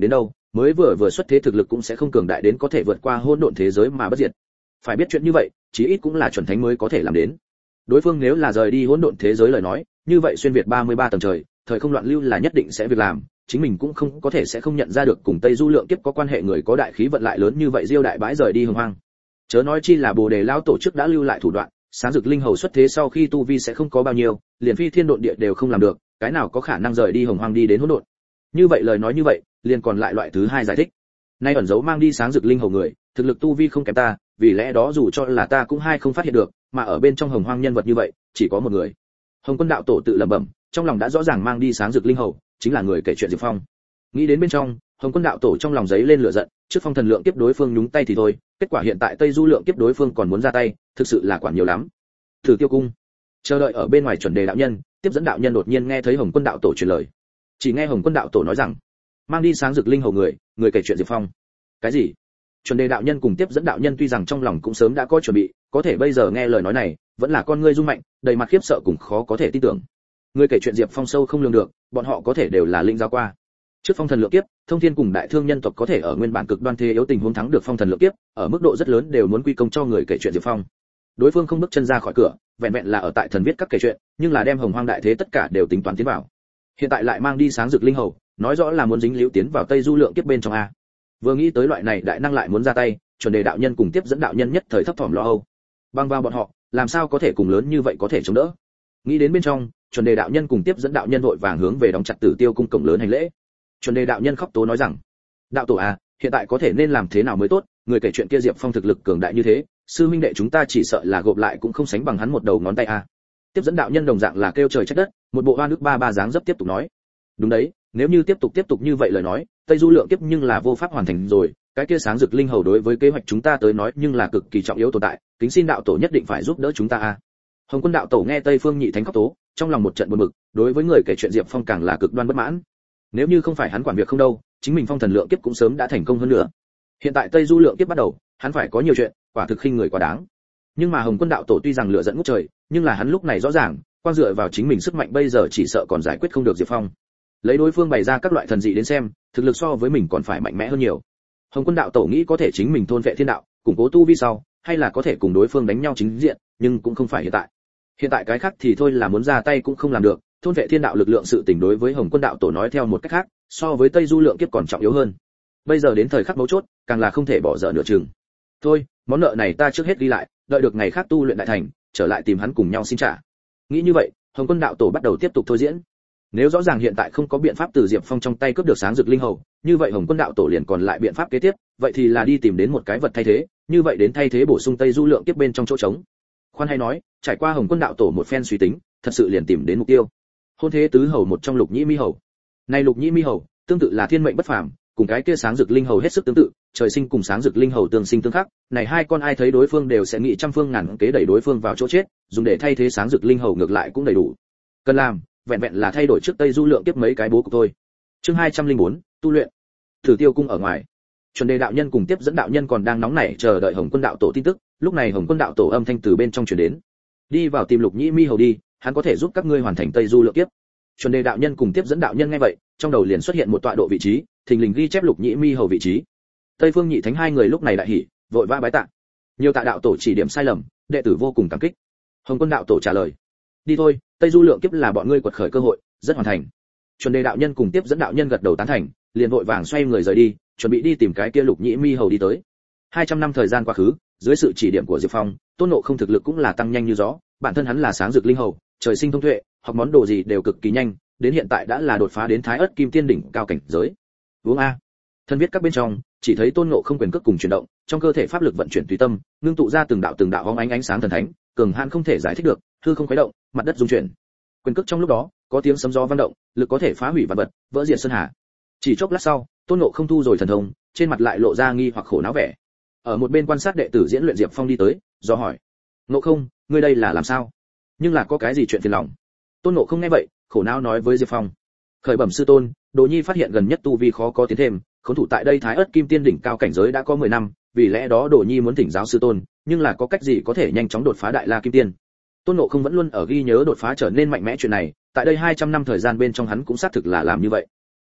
mới vừa vừa xuất thế thực lực cũng sẽ không cường đại đến có thể vượt qua hỗn độn thế giới mà bất diệt. Phải biết chuyện như vậy, chí ít cũng là chuẩn thánh mới có thể làm đến. Đối phương nếu là rời đi hỗn độn thế giới lời nói, như vậy xuyên việt 33 tầng trời, thời không loạn lưu là nhất định sẽ việc làm, chính mình cũng không có thể sẽ không nhận ra được cùng Tây Du Lượng Kiếp có quan hệ người có đại khí vận lại lớn như vậy Diêu đại bãi rời đi hồng hoang. Chớ nói chi là Bồ Đề lão tổ chức đã lưu lại thủ đoạn, sáng rực linh hầu xuất thế sau khi tu vi sẽ không có bao nhiêu, liền phi thiên độn địa đều không làm được, cái nào có khả năng rời đi hồng hoang đi đến hỗn độn. Như vậy lời nói như vậy, liền còn lại loại thứ hai giải thích. Nay ẩn dấu mang đi sáng rực linh hầu người, thực lực tu vi không kém ta, vì lẽ đó dù cho là ta cũng hay không phát hiện được, mà ở bên trong hồng hoang nhân vật như vậy, chỉ có một người. Hồng Quân đạo tổ tự lẩm bẩm, trong lòng đã rõ ràng mang đi sáng rực linh hầu, chính là người kể chuyện Diệp Phong. Nghĩ đến bên trong, Hồng Quân đạo tổ trong lòng giấy lên lửa giận, trước phong thần lượng kiếp đối phương nhúng tay thì thôi, kết quả hiện tại Tây Du lượng kiếp đối phương còn muốn ra tay, thực sự là quản nhiều lắm. Thử Tiêu cung, chờ đợi ở bên ngoài chuẩn đề đạo nhân, tiếp dẫn đạo nhân đột nhiên nghe thấy Hồng Quân đạo tổ truyền lời. Chỉ nghe Hồng Quân đạo tổ nói rằng, mang đi sáng rực linh hầu người kể chuyện Diệp Phong. Cái gì? Chuẩn đề đạo nhân cùng tiếp dẫn đạo nhân tuy rằng trong lòng cũng sớm đã có chuẩn bị, có thể bây giờ nghe lời nói này, vẫn là con ngươi rung mạnh, đầy mặt khiếp sợ cùng khó có thể tin tưởng. Người kể chuyện Diệp Phong sâu không lường được, bọn họ có thể đều là linh giáo qua. Trước phong thần lượng kiếp, thông thiên cùng đại thương nhân tộc có thể ở nguyên bản cực đoan thế yếu tình huống thắng được phong thần lượng kiếp, ở mức độ rất lớn đều muốn quy công cho người kể chuyện Diệp Phong. Đối phương không bước chân ra khỏi cửa, vẹn vẹn là ở tại thần viết các kể chuyện, nhưng là đem hồng hoang đại thế tất cả đều tính toán tiến vào. Hiện tại lại mang đi sáng rực linh hầu, nói rõ là muốn dính liễu tiến vào Tây Du lượng kiếp bên trong a. Vừa nghĩ tới loại này đại năng lại muốn ra tay, chuẩn đề đạo nhân cùng tiếp dẫn đạo nhân nhất thời thấp thỏm lo âu. Băng vào bọn họ, làm sao có thể cùng lớn như vậy có thể chống đỡ. Nghĩ đến bên trong, chuẩn đề đạo nhân cùng tiếp dẫn đạo nhân vội vàng hướng về đóng chặt Tử Tiêu cung cổng lớn hành lễ. Chuẩn đề đạo nhân khóc tố nói rằng, đạo tổ à, hiện tại có thể nên làm thế nào mới tốt, người kể chuyện kia Diệp Phong thực lực cường đại như thế, sư minh đệ chúng ta chỉ sợ là gộp lại cũng không sánh bằng hắn một đầu ngón tay a. Tiếp dẫn đạo nhân đồng dạng là kêu trời trách đất, một bộ hoa nước ba dáng dấp tiếp tục nói, đúng đấy, nếu như tiếp tục như vậy lời nói, Tây Du lượng kiếp nhưng là vô pháp hoàn thành rồi, cái kia sáng rực linh hầu đối với kế hoạch chúng ta tới nói nhưng là cực kỳ trọng yếu tồn tại, kính xin đạo tổ nhất định phải giúp đỡ chúng ta a. Hồng Quân đạo tổ nghe Tây Phương Nhị Thánh khóc tố, trong lòng một trận buồn bực, đối với người kể chuyện Diệp Phong càng là cực đoan bất mãn. Nếu như không phải hắn quản việc không đâu, chính mình phong thần lượng kiếp cũng sớm đã thành công hơn nữa. Hiện tại Tây Du lượng kiếp bắt đầu, hắn phải có nhiều chuyện, quả thực khinh người quá đáng. Nhưng mà Hồng Quân đạo tổ tuy rằng lửa giận ngút trời, nhưng là hắn lúc này rõ ràng, quan dựa vào chính mình sức mạnh bây giờ chỉ sợ còn giải quyết không được Diệp Phong. Lấy đối phương bày ra các loại thần dị đến xem, thực lực so với mình còn phải mạnh mẽ hơn nhiều. Hồng Quân đạo tổ nghĩ có thể chính mình thôn vệ thiên đạo, củng cố tu vi sau, hay là có thể cùng đối phương đánh nhau chính diện, nhưng cũng không phải hiện tại. Hiện tại cái khác thì thôi là muốn ra tay cũng không làm được, thôn vệ thiên đạo lực lượng sự tình đối với Hồng Quân đạo tổ nói theo một cách khác, so với Tây Du lượng kiếp còn trọng yếu hơn. Bây giờ đến thời khắc mấu chốt, càng là không thể bỏ dở nửa chừng. Thôi, món nợ này ta trước hết đi lại, đợi được ngày khác tu luyện đại thành, trở lại tìm hắn cùng nhau xin trả. Nghĩ như vậy, Hồng Quân đạo tổ bắt đầu tiếp tục thôi diễn. Nếu rõ ràng hiện tại không có biện pháp từ Diệp Phong trong tay cướp được sáng rực linh hầu, như vậy Hồng Quân đạo tổ liền còn lại biện pháp kế tiếp, vậy thì là đi tìm đến một cái vật thay thế, như vậy đến thay thế bổ sung Tây Du lượng kiếp bên trong chỗ trống. Khoan hay nói, trải qua Hồng Quân đạo tổ một phen suy tính, thật sự liền tìm đến mục tiêu. Hôn thế tứ hầu một trong Lục Nhĩ Mi hầu. Này Lục Nhĩ Mi hầu, tương tự là thiên mệnh bất phàm, cùng cái kia sáng rực linh hầu hết sức tương tự, trời sinh cùng sáng rực linh hầu tương sinh tương khắc, này hai con ai thấy đối phương đều sẽ nghĩ trăm phương ngàn kế đẩy đối phương vào chỗ chết, dùng để thay thế sáng rực linh hầu ngược lại cũng đầy đủ. Cần làm, vẹn vẹn là thay đổi trước Tây Du lượng kiếp mấy cái bố cục thôi. Chương 204, tu luyện. Thử Tiêu cung ở ngoài, chuẩn đề đạo nhân cùng tiếp dẫn đạo nhân còn đang nóng nảy chờ đợi Hồng Quân đạo tổ tin tức, lúc này Hồng Quân đạo tổ âm thanh từ bên trong truyền đến. Đi vào tìm Lục Nhĩ Mi hầu đi, hắn có thể giúp các ngươi hoàn thành Tây Du lượng kiếp. Chuẩn đề đạo nhân cùng tiếp dẫn đạo nhân nghe vậy, trong đầu liền xuất hiện một tọa độ vị trí, thình lình ghi chép Lục Nhĩ Mi hầu vị trí. Tây Phương Nhị Thánh hai người lúc này đại hỉ, vội vã bái tạ. Nhiều tạ đạo tổ chỉ điểm sai lầm, đệ tử vô cùng cảm kích. Hồng Quân đạo tổ trả lời. Đi thôi, Tây Du lượng kiếp là bọn ngươi quật khởi cơ hội, rất hoàn thành. Chuẩn đề đạo nhân cùng tiếp dẫn đạo nhân gật đầu tán thành, liền vội vàng xoay người rời đi, chuẩn bị đi tìm cái kia Lục Nhĩ Mi hầu đi tới. 200 năm thời gian quá khứ, dưới sự chỉ điểm của Diệp Phong, Tôn Ngộ Không thực lực cũng là tăng nhanh như gió, bản thân hắn là sáng rực linh hầu, trời sinh thông tuệ, học món đồ gì đều cực kỳ nhanh, đến hiện tại đã là đột phá đến Thái Ức Kim Tiên đỉnh cao cảnh giới. Uống a. Thân viết các bên trong, chỉ thấy Tôn Ngộ Không quyền cước cùng chuyển động, trong cơ thể pháp lực vận chuyển tùy tâm, ngưng tụ ra từng đạo hóng ánh sáng thần thánh, cường hãn không thể giải thích được, hư không khuấy động, mặt đất rung chuyển. Quyền cước trong lúc đó, có tiếng sấm gió vang động, lực có thể phá hủy vạn vật, vỡ diệt sơn hà. Chỉ chốc lát sau, Tôn Ngộ Không thu rồi thần thông, trên mặt lại lộ ra nghi hoặc khổ não vẻ. Ở một bên quan sát đệ tử diễn luyện Diệp Phong đi tới, do hỏi: "Ngộ Không, ngươi đây là làm sao? Nhưng là có cái gì chuyện phiền lòng?" Tôn Ngộ Không nghe vậy, khổ não nói với Diệp Phong: "Khởi bẩm sư tôn, Đồ Nhi phát hiện gần nhất tu vi khó có tiến thêm, khốn thủ tại đây Thái Ức Kim Tiên đỉnh cao cảnh giới đã có 10 năm, vì lẽ đó Đồ Nhi muốn thỉnh giáo sư tôn, nhưng là có cách gì có thể nhanh chóng đột phá Đại La Kim Tiên?" Tôn Ngộ Không vẫn luôn ở ghi nhớ đột phá trở nên mạnh mẽ chuyện này, tại đây 200 năm thời gian bên trong hắn cũng xác thực là làm như vậy.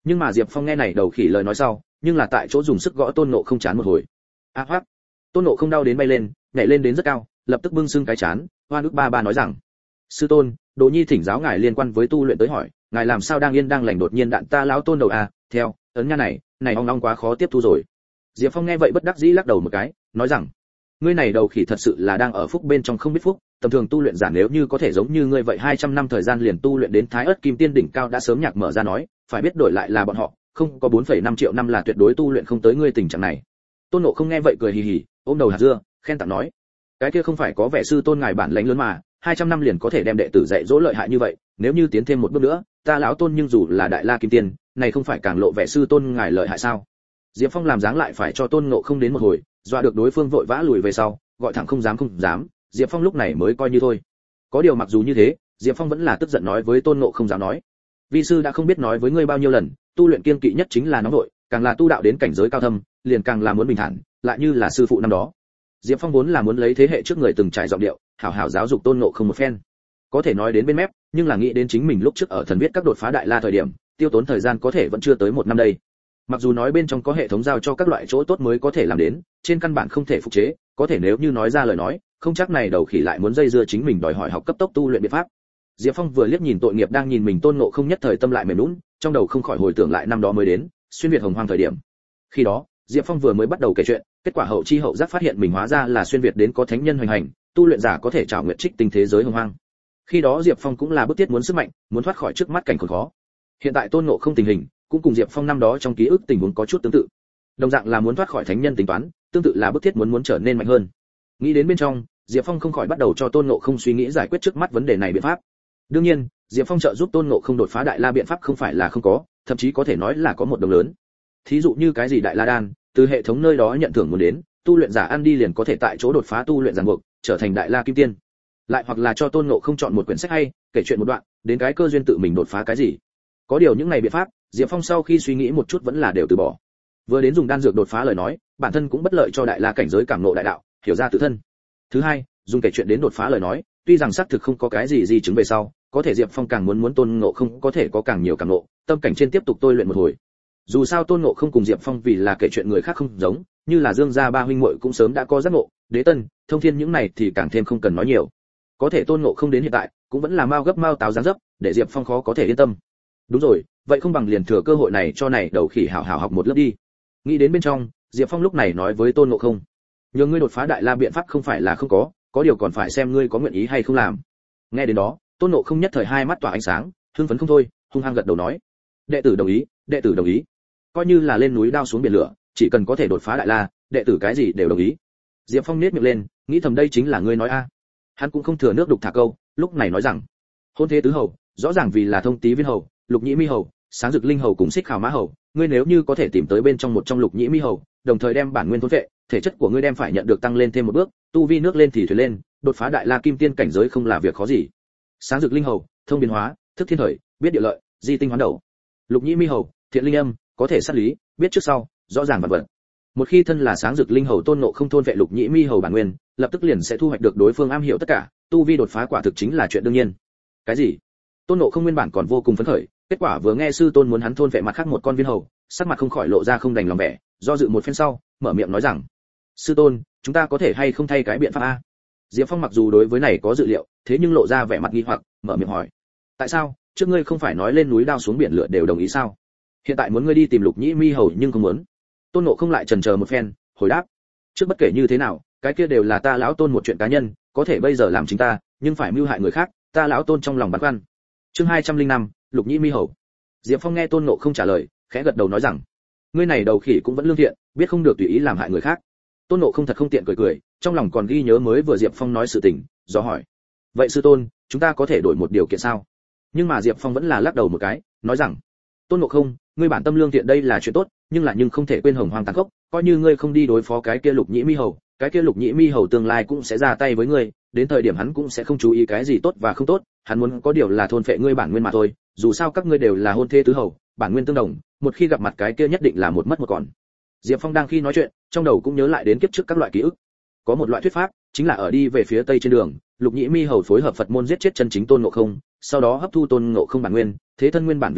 Nhưng mà Diệp Phong nghe này đầu khỉ lời nói sau, nhưng là tại chỗ dùng sức gõ Tôn Ngộ Không chán một hồi. A hoắc. Tôn Ngộ Không đau đến bay lên, nhảy lên đến rất cao, lập tức bưng sưng cái chán, hoa nước ba ba nói rằng: "Sư tôn, Đồ Nhi thỉnh giáo ngài liên quan với tu luyện tới hỏi, ngài làm sao đang yên đang lành đột nhiên đạn ta lão Tôn đầu à, theo, ấn nha này ong ong quá khó tiếp thu rồi." Diệp Phong nghe vậy bất đắc dĩ lắc đầu một cái, nói rằng: "Ngươi này đầu khỉ thật sự là đang ở phúc bên trong không biết phúc, tầm thường tu luyện giả nếu như có thể giống như ngươi vậy 200 năm thời gian liền tu luyện đến Thái Ức Kim Tiên đỉnh cao đã sớm nhạc mở ra nói, phải biết đổi lại là bọn họ, không có 4,5 triệu năm là tuyệt đối tu luyện không tới ngươi tình trạng này." Tôn Ngộ Không nghe vậy cười hì hì, ôm đầu hạt dưa, khen tặng nói: "Cái kia không phải có vẻ sư tôn ngài bản lãnh lớn mà, 200 năm liền có thể đem đệ tử dạy dỗ lợi hại như vậy, nếu như tiến thêm một bước nữa, ta lão Tôn nhưng dù là đại la kim tiên, này không phải càng lộ vẻ sư tôn ngài lợi hại sao?" Diệp Phong làm dáng lại phải cho Tôn Ngộ Không đến một hồi, dọa được đối phương vội vã lùi về sau, gọi thẳng không dám, Diệp Phong lúc này mới coi như thôi. Có điều mặc dù như thế, Diệp Phong vẫn là tức giận nói với Tôn Ngộ Không dám nói: "Vi sư đã không biết nói với ngươi bao nhiêu lần, tu luyện kiên kỵ nhất chính là nóng vội, càng là tu đạo đến cảnh giới cao thâm, liền càng là muốn bình thản, lại như là sư phụ năm đó." Diệp Phong vốn là muốn lấy thế hệ trước người từng trải giọng điệu, hảo hảo giáo dục Tôn Ngộ Không một phen. Có thể nói đến bên mép, nhưng là nghĩ đến chính mình lúc trước ở thần viết các đột phá đại la thời điểm, tiêu tốn thời gian có thể vẫn chưa tới một năm đây. Mặc dù nói bên trong có hệ thống giao cho các loại chỗ tốt mới có thể làm đến, trên căn bản không thể phục chế, có thể nếu như nói ra lời nói, không chắc này đầu khỉ lại muốn dây dưa chính mình đòi hỏi học cấp tốc tu luyện biện pháp. Diệp Phong vừa liếc nhìn tội nghiệp đang nhìn mình Tôn Ngộ Không nhất thời tâm lại mềm nhũn, trong đầu không khỏi hồi tưởng lại năm đó mới đến, xuyên việt hồng hoang thời điểm. Khi đó, Diệp Phong vừa mới bắt đầu kể chuyện, kết quả hậu chi hậu giác phát hiện mình hóa ra là xuyên việt đến có thánh nhân hoành hành, tu luyện giả có thể trảo nguyện trích tinh thế giới hồng hoang. Khi đó Diệp Phong cũng là bức thiết muốn sức mạnh, muốn thoát khỏi trước mắt cảnh khốn khó. Hiện tại Tôn Ngộ Không tình hình, cũng cùng Diệp Phong năm đó trong ký ức tình huống có chút tương tự. Đồng dạng là muốn thoát khỏi thánh nhân tính toán, tương tự là bức thiết muốn trở nên mạnh hơn. Nghĩ đến bên trong, Diệp Phong không khỏi bắt đầu cho Tôn Ngộ Không suy nghĩ giải quyết trước mắt vấn đề này biện pháp. Đương nhiên, Diệp Phong trợ giúp Tôn Ngộ Không đột phá đại la biện pháp không phải là không có, thậm chí có thể nói là có một đồng lớn. Thí dụ như cái gì đại la đan, từ hệ thống nơi đó nhận thưởng muốn đến, tu luyện giả ăn đi liền có thể tại chỗ đột phá tu luyện ràng buộc, trở thành đại la kim tiên. Lại hoặc là cho Tôn Ngộ Không chọn một quyển sách hay, kể chuyện một đoạn, đến cái cơ duyên tự mình đột phá cái gì. Có điều những này biện pháp, Diệp Phong sau khi suy nghĩ một chút vẫn là đều từ bỏ. Vừa đến dùng đan dược đột phá lời nói, bản thân cũng bất lợi cho đại la cảnh giới cảm ngộ đại đạo, hiểu ra tự thân. Thứ hai, dùng kể chuyện đến đột phá lời nói, tuy rằng xác thực không có cái gì chứng về sau, có thể Diệp Phong càng muốn Tôn Ngộ Không có thể có càng nhiều cảm ngộ, tâm cảnh trên tiếp tục tôi luyện một hồi. Dù sao Tôn Ngộ Không cùng Diệp Phong vì là kể chuyện người khác không giống, như là Dương gia ba huynh muội cũng sớm đã có giác ngộ, Đế Tân, Thông Thiên những này thì càng thêm không cần nói nhiều. Có thể Tôn Ngộ Không đến hiện tại, cũng vẫn là mao gấp mao táo dáng dấp, để Diệp Phong khó có thể yên tâm. Đúng rồi, vậy không bằng liền thừa cơ hội này cho này đầu khỉ hảo hảo học một lớp đi. Nghĩ đến bên trong, Diệp Phong lúc này nói với Tôn Ngộ Không: "Nhường ngươi đột phá đại la biện pháp không phải là không có điều còn phải xem ngươi có nguyện ý hay không làm." Nghe đến đó, Tôn Ngộ Không nhất thời hai mắt tỏa ánh sáng, hưng phấn không thôi, hung hăng gật đầu nói: đệ tử đồng ý, đệ tử đồng ý." Coi như là lên núi đao xuống biển lửa, chỉ cần có thể đột phá đại la, đệ tử cái gì đều đồng ý. Diệp Phong nhếch miệng lên, nghĩ thầm đây chính là ngươi nói a. Hắn cũng không thừa nước đục thả câu, lúc này nói rằng: "Hôn thế tứ hầu, rõ ràng vì là Thông Tý Viên hầu, Lục Nhĩ Mi hầu, Sáng Dực Linh hầu cùng Xích Khảo Mã hầu, ngươi nếu như có thể tìm tới bên trong một trong Lục Nhĩ Mi hầu, đồng thời đem bản nguyên thôn vệ, thể chất của ngươi đem phải nhận được tăng lên thêm một bước, tu vi nước lên thì thuyền lên, đột phá đại la kim tiên cảnh giới không là việc khó gì." Sáng Dực Linh hầu, thông biến hóa, thức thiên thời, biết địa lợi, di tinh hoán đầu. Lục Nhĩ Mi hầu, thiện linh âm, có thể sát lý, biết trước sau, rõ ràng vạn vật. Một khi thân là Sáng Dực Linh hầu Tôn Ngộ Không thôn vệ Lục Nhĩ Mi hầu bản nguyên, lập tức liền sẽ thu hoạch được đối phương am hiểu tất cả, tu vi đột phá quả thực chính là chuyện đương nhiên. Cái gì? Tôn Ngộ Không nguyên bản còn vô cùng phấn khởi, kết quả vừa nghe sư tôn muốn hắn thôn vệ mặt khác một con viên hầu, sắc mặt không khỏi lộ ra không đành lòng vẻ, do dự một phen sau, mở miệng nói rằng: "Sư tôn, chúng ta có thể hay không thay cái biện pháp a?" Diệp Phong mặc dù đối với này có dự liệu, thế nhưng lộ ra vẻ mặt nghi hoặc, mở miệng hỏi: "Tại sao? Trước ngươi không phải nói lên núi đao xuống biển lửa đều đồng ý sao? Hiện tại muốn ngươi đi tìm Lục Nhĩ Mi hầu nhưng không muốn." Tôn Ngộ Không lại chần chờ một phen, hồi đáp: "Trước bất kể như thế nào, cái kia đều là ta lão Tôn một chuyện cá nhân, có thể bây giờ làm chính ta, nhưng phải mưu hại người khác, ta lão Tôn trong lòng băn khoăn." Chương 205, Lục Nhĩ Mi hầu. Diệp Phong nghe Tôn Ngộ Không trả lời, khẽ gật đầu nói rằng: "Ngươi này đầu khỉ cũng vẫn lương thiện, biết không được tùy ý làm hại người khác." Tôn Ngộ Không thật không tiện cười, trong lòng còn ghi nhớ mới vừa Diệp Phong nói sự tình, do hỏi: "Vậy sư tôn, chúng ta có thể đổi một điều kiện sao?" Nhưng mà Diệp Phong vẫn là lắc đầu một cái, nói rằng: "Tôn Ngộ Không, ngươi bản tâm lương thiện đây là chuyện tốt, nhưng không thể quên hồng hoang tàn khốc, coi như ngươi không đi đối phó cái kia Lục Nhĩ Mi hầu, cái kia Lục Nhĩ Mi hầu tương lai cũng sẽ ra tay với ngươi, đến thời điểm hắn cũng sẽ không chú ý cái gì tốt và không tốt, hắn muốn có điều là thôn phệ ngươi bản nguyên mà thôi, dù sao các ngươi đều là hôn thê tứ hầu, bản nguyên tương đồng, một khi gặp mặt cái kia nhất định là một mất một còn." Diệp Phong đang khi nói chuyện, trong đầu cũng nhớ lại đến kiếp trước các loại ký ức. Có một loại thuyết pháp, chính là ở đi về phía tây trên đường, Lục Nhĩ Mi hầu phối hợp Phật môn giết chết chân chính Tôn Ngộ Không, sau đó hấp thu Tôn Ngộ Không bản nguyên, thế thân nguyên bản vị trí,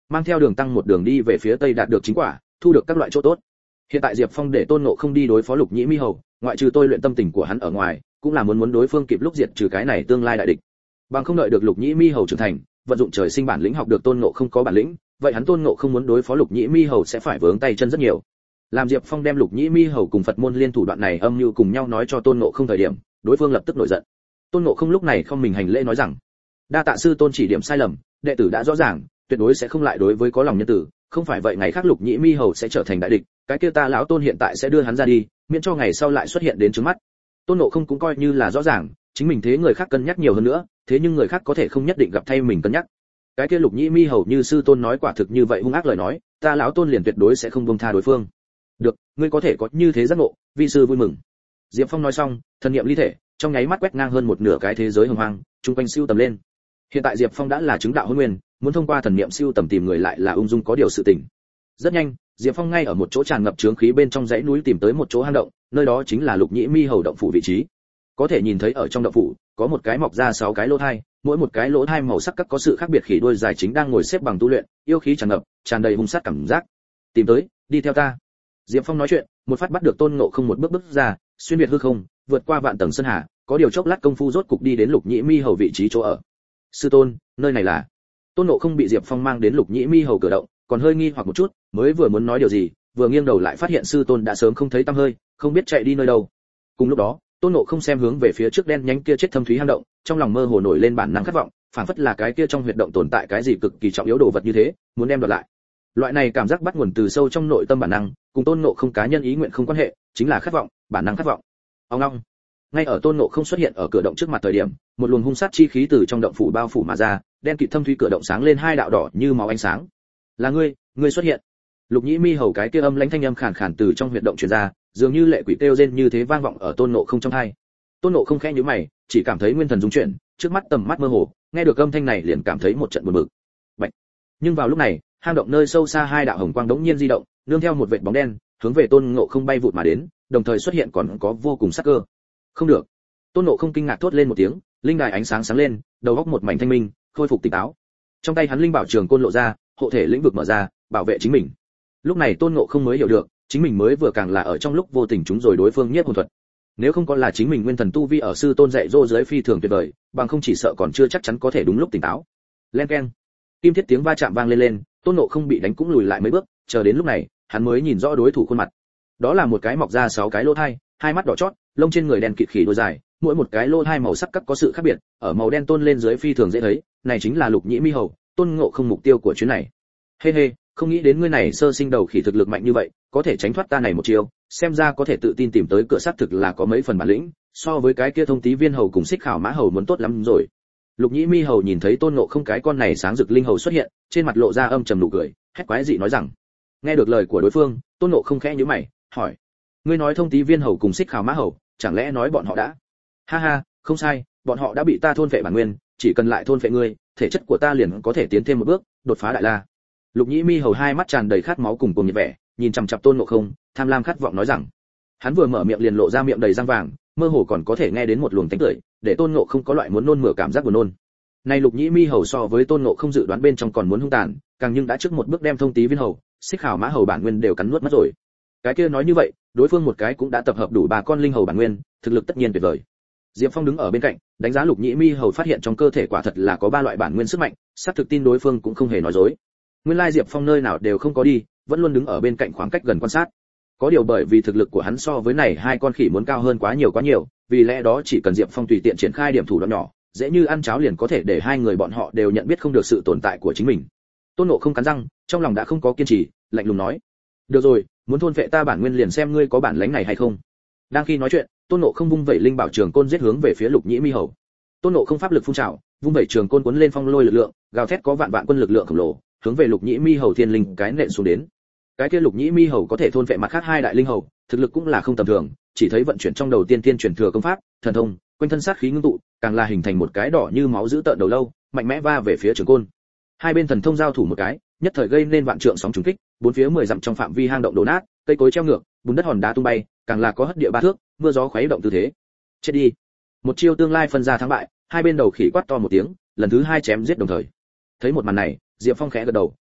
mang theo đường tăng một đường đi về phía tây đạt được chính quả, thu được các loại chỗ tốt. Hiện tại Diệp Phong để Tôn Ngộ Không đi đối phó Lục Nhĩ Mi Hầu, ngoại trừ tôi luyện tâm tình của hắn ở ngoài, cũng là muốn đối phương kịp lúc diệt trừ cái này tương lai đại địch. Bằng không đợi được Lục Nhĩ Mi Hầu trưởng thành, vận dụng trời sinh bản lĩnh học được Tôn Ngộ Không có bản lĩnh, vậy hắn Tôn Ngộ Không muốn đối phó Lục Nhĩ Mi Hầu sẽ phải vướng tay chân rất nhiều. Làm Diệp Phong đem Lục Nhĩ Mi Hầu cùng Phật môn liên thủ đoạn này âm mưu cùng nhau nói cho Tôn Ngộ Không thời điểm, đối phương lập tức nổi giận. Tôn Ngộ Không lúc này không mình hành lễ nói rằng: "Đa tạ sư tôn chỉ điểm sai lầm, đệ tử đã rõ ràng, tuyệt đối sẽ không lại đối với có lòng nhân tử, không phải vậy ngày khác Lục Nhĩ Mi Hầu sẽ trở thành đại địch, cái kia ta lão Tôn hiện tại sẽ đưa hắn ra đi, miễn cho ngày sau lại xuất hiện đến trước mắt." Tôn Ngộ Không cũng coi như là rõ ràng, chính mình thế người khác cân nhắc nhiều hơn nữa, thế nhưng người khác có thể không nhất định gặp thay mình cân nhắc. Cái kia Lục Nhĩ Mi Hầu như sư tôn nói quả thực như vậy hung ác lời nói, ta lão Tôn liền tuyệt đối sẽ không buông tha đối phương. Được, ngươi có thể có như thế giác ngộ, vi sư vui mừng. Diệp Phong nói xong, thần niệm ly thể, trong nháy mắt quét ngang hơn một nửa cái thế giới hồng hoang, trung quanh siêu tầm lên. Hiện tại Diệp Phong đã là chứng đạo hôn nguyên, muốn thông qua thần niệm siêu tầm tìm người lại là ung dung có điều sự tình. Rất nhanh, Diệp Phong ngay ở một chỗ tràn ngập chướng khí bên trong dãy núi tìm tới một chỗ hang động, nơi đó chính là Lục Nhĩ Mi Hầu động phủ vị trí. Có thể nhìn thấy ở trong động phủ, có một cái mọc ra 6 cái lỗ thai, mỗi một cái lỗ thai màu sắc các có sự khác biệt, khỉ đuôi dài chính đang ngồi xếp bằng tu luyện, yêu khí tràn ngập, tràn đầy hung sát cảm giác. Tìm tới, đi theo ta. Diệp Phong nói chuyện, một phát bắt được Tôn Ngộ Không một bước bước ra, xuyên việt hư không, vượt qua vạn tầng sơn hà, có điều chốc lát công phu rốt cục đi đến Lục Nhĩ Mi Hầu vị trí chỗ ở. Sư tôn, nơi này là? Tôn Ngộ Không bị Diệp Phong mang đến Lục Nhĩ Mi Hầu cửa động, còn hơi nghi hoặc một chút, mới vừa muốn nói điều gì, vừa nghiêng đầu lại phát hiện sư tôn đã sớm không thấy tăm hơi, không biết chạy đi nơi đâu. Cùng lúc đó, Tôn Ngộ Không xem hướng về phía trước đen nhánh kia chết thâm thúy hang động, trong lòng mơ hồ nổi lên bản năng khát vọng, phảng phất là cái kia trong huyệt động tồn tại cái gì cực kỳ trọng yếu đồ vật như thế, muốn đem đoạt lại. Loại này cảm giác bắt nguồn từ sâu trong nội tâm bản năng, cùng Tôn Ngộ Không cá nhân ý nguyện không quan hệ, chính là khát vọng, bản năng khát vọng. Ông long. Ngay ở Tôn Ngộ Không xuất hiện ở cửa động trước mặt thời điểm, một luồng hung sát chi khí từ trong động phủ bao phủ mà ra, đen kịt thâm thúy cửa động sáng lên hai đạo đỏ như máu ánh sáng. Là ngươi xuất hiện. Lục Nhĩ Mi Hầu cái kia âm lãnh thanh âm khàn khàn từ trong huyệt động truyền ra, dường như lệ quỷ kêu rên như thế vang vọng ở Tôn Ngộ Không trong tai. Tôn Ngộ Không khẽ nhíu mày, chỉ cảm thấy nguyên thần rung chuyển, trước mắt tầm mắt mơ hồ, nghe được âm thanh này liền cảm thấy một trận buồn bực. Bạch. Nhưng vào lúc này, hang động nơi sâu xa hai đạo hồng quang đống nhiên di động, nương theo một vệt bóng đen, hướng về Tôn Ngộ Không bay vụt mà đến, đồng thời xuất hiện còn có vô cùng sắc cơ. Không được. Tôn Ngộ Không kinh ngạc thốt lên một tiếng, linh đài ánh sáng sáng lên, đầu óc một mảnh thanh minh, khôi phục tỉnh táo. Trong tay hắn linh bảo trường côn lộ ra, hộ thể lĩnh vực mở ra, bảo vệ chính mình. Lúc này Tôn Ngộ Không mới hiểu được, chính mình mới vừa càng là ở trong lúc vô tình trúng rồi đối phương nhiếp hồn thuật. Nếu không có là chính mình nguyên thần tu vi ở sư tôn dạy dỗ dưới phi thường tuyệt vời, bằng không chỉ sợ còn chưa chắc chắn có thể đúng lúc tỉnh táo. Len keng. Kim thiết tiếng va chạm vang lên, Tôn Ngộ Không bị đánh cũng lùi lại mấy bước, chờ đến lúc này, hắn mới nhìn rõ đối thủ khuôn mặt. Đó là một cái mọc ra 6 cái lỗ thai, hai mắt đỏ chót, lông trên người đen kịt khỉ đuôi dài, mỗi một cái lỗ thai màu sắc các có sự khác biệt, ở màu đen tôn lên dưới phi thường dễ thấy, này chính là Lục Nhĩ Mi Hầu, Tôn Ngộ Không mục tiêu của chuyến này. Hê, không nghĩ đến ngươi này sơ sinh đầu khỉ thực lực mạnh như vậy, có thể tránh thoát ta này một chiêu, xem ra có thể tự tin tìm tới cửa sát thực là có mấy phần bản lĩnh, so với cái kia Thông Tý Viên Hầu cùng Xích Khảo Mã Hầu muốn tốt lắm rồi. Lục Nhĩ Mi Hầu nhìn thấy Tôn Ngộ Không cái con này sáng rực linh hầu xuất hiện, trên mặt lộ ra âm trầm nụ cười, hét quái dị nói rằng. Nghe được lời của đối phương, Tôn Ngộ Không khẽ nhíu mày, hỏi: ngươi nói Thông Tý Viên Hầu cùng Xích Khảo Mã Hầu, chẳng lẽ nói bọn họ đã? Ha, không sai, bọn họ đã bị ta thôn phệ bản nguyên, chỉ cần lại thôn phệ ngươi, thể chất của ta liền có thể tiến thêm một bước, đột phá đại la. Lục Nhĩ Mi Hầu hai mắt tràn đầy khát máu cùng cuồng nhiệt vẻ, nhìn chằm chằm Tôn Ngộ Không, tham lam khát vọng nói rằng. Hắn vừa mở miệng liền lộ ra miệng đầy răng vàng, mơ hồ còn có thể nghe đến một luồng tánh cười, để Tôn Ngộ Không có loại muốn nôn mửa cảm giác buồn nôn. Này Lục Nhĩ Mi Hầu so với Tôn Ngộ Không dự đoán bên trong còn muốn hung tàn, càng nhưng đã trước một bước đem Thông Tý Viên Hầu, Xích Khảo Mã Hầu bản nguyên đều cắn nuốt mất rồi. Cái kia nói như vậy, đối phương một cái cũng đã tập hợp đủ 3 con linh hầu bản nguyên, thực lực tất nhiên tuyệt vời. Diệp Phong đứng ở bên cạnh, đánh giá Lục Nhĩ Mi Hầu phát hiện trong cơ thể quả thật là có 3 loại bản nguyên sức mạnh, xác thực tin đối phương cũng không hề nói dối. Nguyên lai Diệp Phong nơi nào đều không có đi, vẫn luôn đứng ở bên cạnh khoảng cách gần quan sát. Có điều bởi vì thực lực của hắn so với này 2 con khỉ muốn cao hơn quá nhiều, vì lẽ đó chỉ cần Diệp Phong tùy tiện triển khai điểm thủ đoạn nhỏ, dễ như ăn cháo liền có thể để 2 người bọn họ đều nhận biết không được sự tồn tại của chính mình. Tôn Ngộ Không cắn răng, trong lòng đã không có kiên trì, lạnh lùng nói: được rồi, muốn thôn phệ ta bản nguyên liền xem ngươi có bản lĩnh này hay không. Đang khi nói chuyện, Tôn Ngộ Không vung vẩy linh bảo trường côn giết hướng về phía Lục Nhĩ Mi Hầu. Tôn Ngộ Không pháp lực phun trào, vung vẩy trường côn cuốn lên phong lôi lực lượng, gào thét có vạn vạn quân lực lượng khổng lồ, hướng về Lục Nhĩ Mi Hầu thiên linh cái nện xuống đến. Cái kia Lục Nhĩ Mi Hầu có thể thôn phệ mặt khác 2 đại linh hầu, thực lực cũng là không tầm thường, chỉ thấy vận chuyển trong đầu tiên truyền thừa công pháp, thần thông, quanh thân sát khí ngưng tụ, càng là hình thành một cái đỏ như máu dữ tợn đầu lâu, mạnh mẽ va về phía trường côn. Hai bên thần thông giao thủ một cái, nhất thời gây nên vạn trượng sóng trùng kích, bốn phía 10 dặm trong phạm vi hang động đổ nát, cây cối treo ngược, bùn đất hòn đá tung bay, càng là có hất địa 3 thước, mưa gió khuấy động tư thế. Chết đi. Một chiêu tương lai phân ra thắng bại, hai bên đầu khỉ quát to một tiếng, lần thứ 2 chém giết đồng thời. Thấy một màn này, Diệp Phong khẽ gật đầu,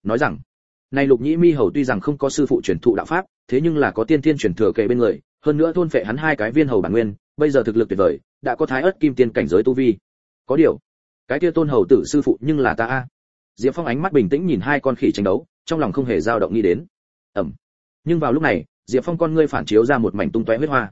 nói rằng này Lục Nhĩ Mi hầu tuy rằng không có sư phụ truyền thụ đạo pháp, thế nhưng là có tiên thiên truyền thừa kề bên người, hơn nữa thôn phệ hắn hai cái viên hầu bản nguyên, bây giờ thực lực tuyệt vời, đã có thái ớt kim tiên cảnh giới tu vi. Có điều, cái kia Tôn hầu tử sư phụ nhưng là ta a. Diệp Phong ánh mắt bình tĩnh nhìn hai con khỉ tranh đấu, trong lòng không hề dao động nghĩ đến. Nhưng vào lúc này, Diệp Phong con ngươi phản chiếu ra một mảnh tung tóe huyết hoa.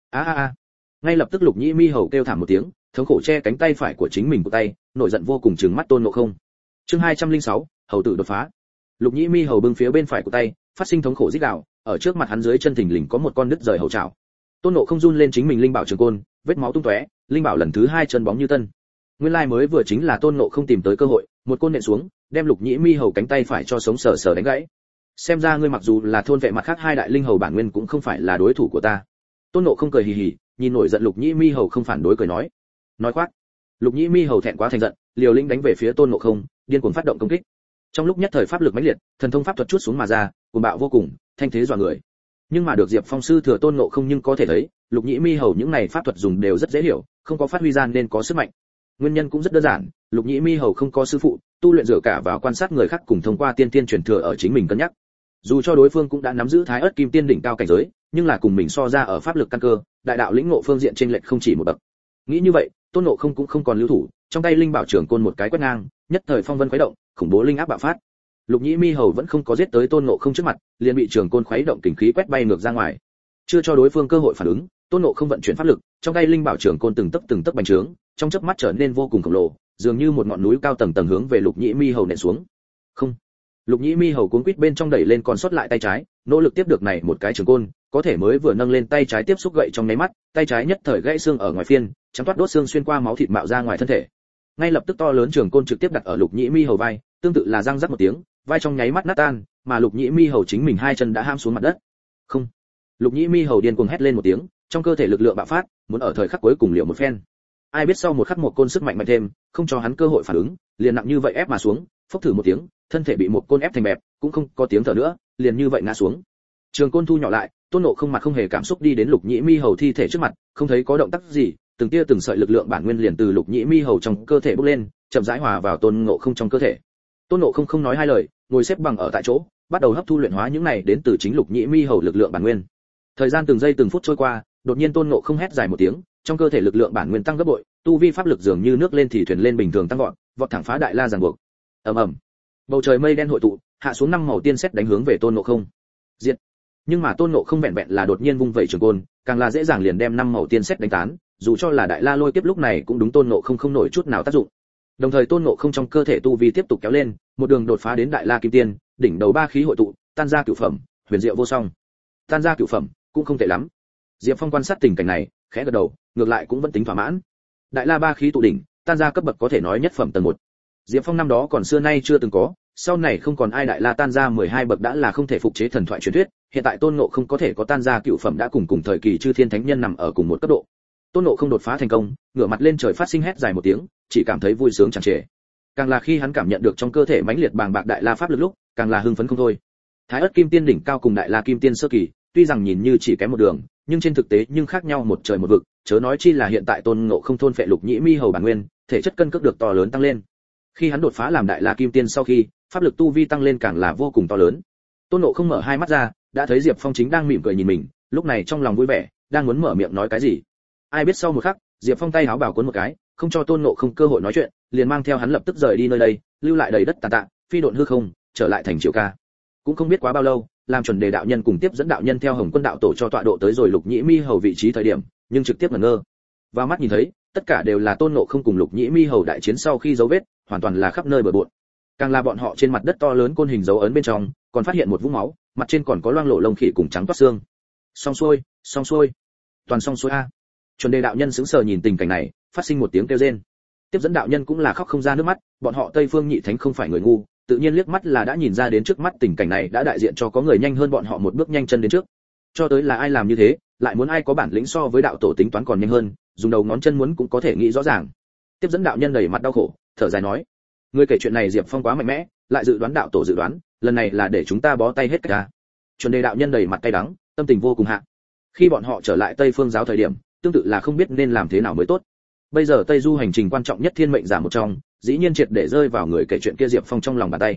Ngay lập tức Lục Nhĩ Mi hầu kêu thảm một tiếng, thống khổ che cánh tay phải của chính mình của tay, nổi giận vô cùng trừng mắt Tôn Ngộ Không. Chương 206, hầu tử đột phá. Lục Nhĩ Mi hầu bưng phía bên phải của tay, phát sinh thống khổ rít gào, ở trước mặt hắn dưới chân thình lình có một con nứt rời hầu trảo. Tôn Ngộ Không run lên chính mình linh bảo trường côn, vết máu tung tóe, linh bảo lần thứ hai chân bóng như tân. Nguyên lai mới vừa chính là Tôn Ngộ Không tìm tới cơ hội, một côn nện xuống, đem Lục Nhĩ Mi hầu cánh tay phải cho sống sờ sờ đánh gãy. Xem ra ngươi mặc dù là thôn vệ mặt khác hai đại linh hầu bản nguyên cũng không phải là đối thủ của ta. Tôn Ngộ Không cười hì hì, nhìn nổi giận Lục Nhĩ Mi hầu không phản đối cười nói khoác. Lục Nhĩ Mi hầu thẹn quá thành giận, liều lĩnh đánh về phía Tôn Ngộ Không, điên cuồng phát động công kích. Trong lúc nhất thời pháp lực mãnh liệt, thần thông pháp thuật chút xuống mà ra, cuồng bạo vô cùng, thanh thế dọa người. Nhưng mà được Diệp Phong sư thừa Tôn Ngộ Không nhưng có thể thấy, Lục Nhĩ Mi hầu những này pháp thuật dùng đều rất dễ hiểu, không có phát huy ra nên có sức mạnh. Nguyên nhân cũng rất đơn giản, Lục Nhĩ Mi hầu không có sư phụ, tu luyện dựa cả vào quan sát người khác cùng thông qua tiên tiên truyền thừa ở chính mình cân nhắc. Dù cho đối phương cũng đã nắm giữ thái ớt kim tiên đỉnh cao cảnh giới, nhưng là cùng mình so ra ở pháp lực căn cơ, đại đạo lĩnh ngộ phương diện chênh lệch không chỉ một bậc. Nghĩ như vậy, Tôn Ngộ Không cũng không còn lưu thủ, trong tay linh bảo trưởng côn một cái quét ngang, nhất thời phong vân khuấy động, khủng bố linh áp bạo phát. Lục Nhĩ Mi hầu vẫn không có giết tới Tôn Ngộ Không trước mặt, liền bị trưởng côn khuấy động kình khí quét bay ngược ra ngoài. Chưa cho đối phương cơ hội phản ứng, Tôn Ngộ Không vận chuyển pháp lực, trong tay linh bảo trưởng côn từng tấc bành trướng, trong chớp mắt trở nên vô cùng khổng lồ, dường như một ngọn núi cao tầng tầng hướng về Lục Nhĩ Mi hầu nện xuống. Không. Lục Nhĩ Mi hầu cuống quýt bên trong đẩy lên còn sót lại tay trái, nỗ lực tiếp được này một cái trường côn, có thể mới vừa nâng lên tay trái tiếp xúc gậy trong nháy mắt, tay trái nhất thời gãy xương ở ngoài phiên, trắng toát đốt xương xuyên qua máu thịt mạo ra ngoài thân thể. Ngay lập tức to lớn trường côn trực tiếp đặt ở Lục Nhĩ Mi hầu vai, tương tự là răng rắc một tiếng, vai trong nháy mắt nát tan, mà Lục Nhĩ Mi hầu chính mình hai chân đã ham xuống mặt đất. Không. Lục Nhĩ Mi hầu điên cuồng hét lên một tiếng, trong cơ thể lực lượng bạo phát, muốn ở thời khắc cuối cùng liều một phen. Ai biết sau một khắc một côn sức mạnh mạnh thêm, không cho hắn cơ hội phản ứng, liền nặng như vậy ép mà xuống, phốc thử một tiếng, thân thể bị một côn ép thành bẹp, cũng không có tiếng thở nữa, liền như vậy ngã xuống. Trường côn thu nhỏ lại, Tôn Ngộ Không mặt không hề cảm xúc đi đến Lục Nhĩ Mi hầu thi thể trước mặt, không thấy có động tác gì, từng tia từng sợi lực lượng bản nguyên liền từ Lục Nhĩ Mi hầu trong cơ thể bốc lên, chậm rãi hòa vào Tôn Ngộ Không trong cơ thể. Tôn Ngộ Không không nói hai lời, ngồi xếp bằng ở tại chỗ, bắt đầu hấp thu luyện hóa những này đến từ chính Lục Nhĩ Mi hầu lực lượng bản nguyên. Thời gian từng giây từng phút trôi qua, đột nhiên Tôn Ngộ Không hét dài một tiếng, trong cơ thể lực lượng bản nguyên tăng gấp bội, tu vi pháp lực dường như nước lên thì thuyền lên bình thường tăng vọt, vọt thẳng phá đại la giằng buộc. Ầm ầm. Bầu trời mây đen hội tụ, hạ xuống năm màu tiên sét đánh hướng về Tôn Ngộ Không. Diệt. Nhưng mà Tôn Ngộ Không vẹn vẹn là đột nhiên vung vẩy trường côn, càng là dễ dàng liền đem năm màu tiên sét đánh tán, dù cho là đại la lôi kiếp lúc này cũng đúng Tôn Ngộ Không không nổi chút nào tác dụng. Đồng thời Tôn Ngộ Không trong cơ thể tu vi tiếp tục kéo lên, một đường đột phá đến đại la kim tiên, đỉnh đầu ba khí hội tụ, tan ra cửu phẩm, huyền diệu vô song. Tan ra cửu phẩm, cũng không tệ lắm. Diệp Phong quan sát tình cảnh này, khẽ gật đầu, ngược lại cũng vẫn tính thỏa mãn. Đại la ba khí tụ đỉnh, tan ra cấp bậc có thể nói nhất phẩm tầng 1. Diệp Phong năm đó còn xưa nay chưa từng có, sau này không còn ai đại la tan ra 12 bậc đã là không thể phục chế thần thoại truyền thuyết, hiện tại Tôn Ngộ Không có thể có tan ra cựu phẩm đã cùng thời kỳ chư thiên thánh nhân nằm ở cùng một cấp độ. Tôn Ngộ Không đột phá thành công, ngửa mặt lên trời phát sinh hét dài một tiếng, chỉ cảm thấy vui sướng tràn trề. Càng là khi hắn cảm nhận được trong cơ thể mãnh liệt bàng bạc đại la pháp lực lúc, càng là hưng phấn không thôi. Thái ớt kim tiên đỉnh cao cùng đại la kim tiên sơ kỳ, tuy rằng nhìn như chỉ kém một đường, nhưng trên thực tế nhưng khác nhau một trời một vực, chớ nói chi là hiện tại Tôn Ngộ Không thôn phệ Lục Nhĩ Mi hầu bản nguyên, thể chất cân cước được to lớn tăng lên. Khi hắn đột phá làm đại la kim tiên sau khi, pháp lực tu vi tăng lên càng là vô cùng to lớn. Tôn Ngộ Không mở hai mắt ra, đã thấy Diệp Phong chính đang mỉm cười nhìn mình, lúc này trong lòng vui vẻ, đang muốn mở miệng nói cái gì. Ai biết sau một khắc, Diệp Phong tay áo bào cuốn một cái, không cho Tôn Ngộ Không cơ hội nói chuyện, liền mang theo hắn lập tức rời đi nơi đây, lưu lại đầy đất tàn tạ, phi độn hư không, trở lại thành Triệu Ca. Cũng không biết quá bao lâu, làm chuẩn đề đạo nhân cùng tiếp dẫn đạo nhân theo Hồng Quân đạo tổ cho tọa độ tới rồi Lục Nhĩ Mi hầu vị trí thời điểm, nhưng trực tiếp ngẩn ngơ. Và mắt nhìn thấy, tất cả đều là Tôn Ngộ Không cùng Lục Nhĩ Mi hầu đại chiến sau khi dấu vết, hoàn toàn là khắp nơi bừa bộn. Càng là bọn họ trên mặt đất to lớn côn hình dấu ấn bên trong, còn phát hiện một vũng máu, mặt trên còn có loang lổ lông khỉ cùng trắng toát xương. Xong xuôi, toàn xong xuôi a. Chuẩn đề đạo nhân sững sờ nhìn tình cảnh này, phát sinh một tiếng kêu rên. Tiếp dẫn đạo nhân cũng là khóc không ra nước mắt, bọn họ Tây Phương Nhị Thánh không phải người ngu, tự nhiên liếc mắt là đã nhìn ra đến trước mắt tình cảnh này đã đại diện cho có người nhanh hơn bọn họ một bước nhanh chân đến trước. Cho tới là ai làm như thế, lại muốn ai có bản lĩnh so với đạo tổ tính toán còn nhanh hơn, dùng đầu ngón chân muốn cũng có thể nghĩ rõ ràng. Tiếp dẫn đạo nhân đầy mặt đau khổ, thở dài nói: "Ngươi kể chuyện này Diệp Phong quá mạnh mẽ, lại dự đoán đạo tổ dự đoán, lần này là để chúng ta bó tay hết cả." Chuẩn đề đạo nhân đầy mặt cay đắng, tâm tình vô cùng hạ. Khi bọn họ trở lại Tây Phương giáo thời điểm, tương tự là không biết nên làm thế nào mới tốt. Bây giờ Tây Du hành trình quan trọng nhất thiên mệnh giả một trong, dĩ nhiên triệt để rơi vào người kể chuyện kia Diệp Phong trong lòng bàn tay.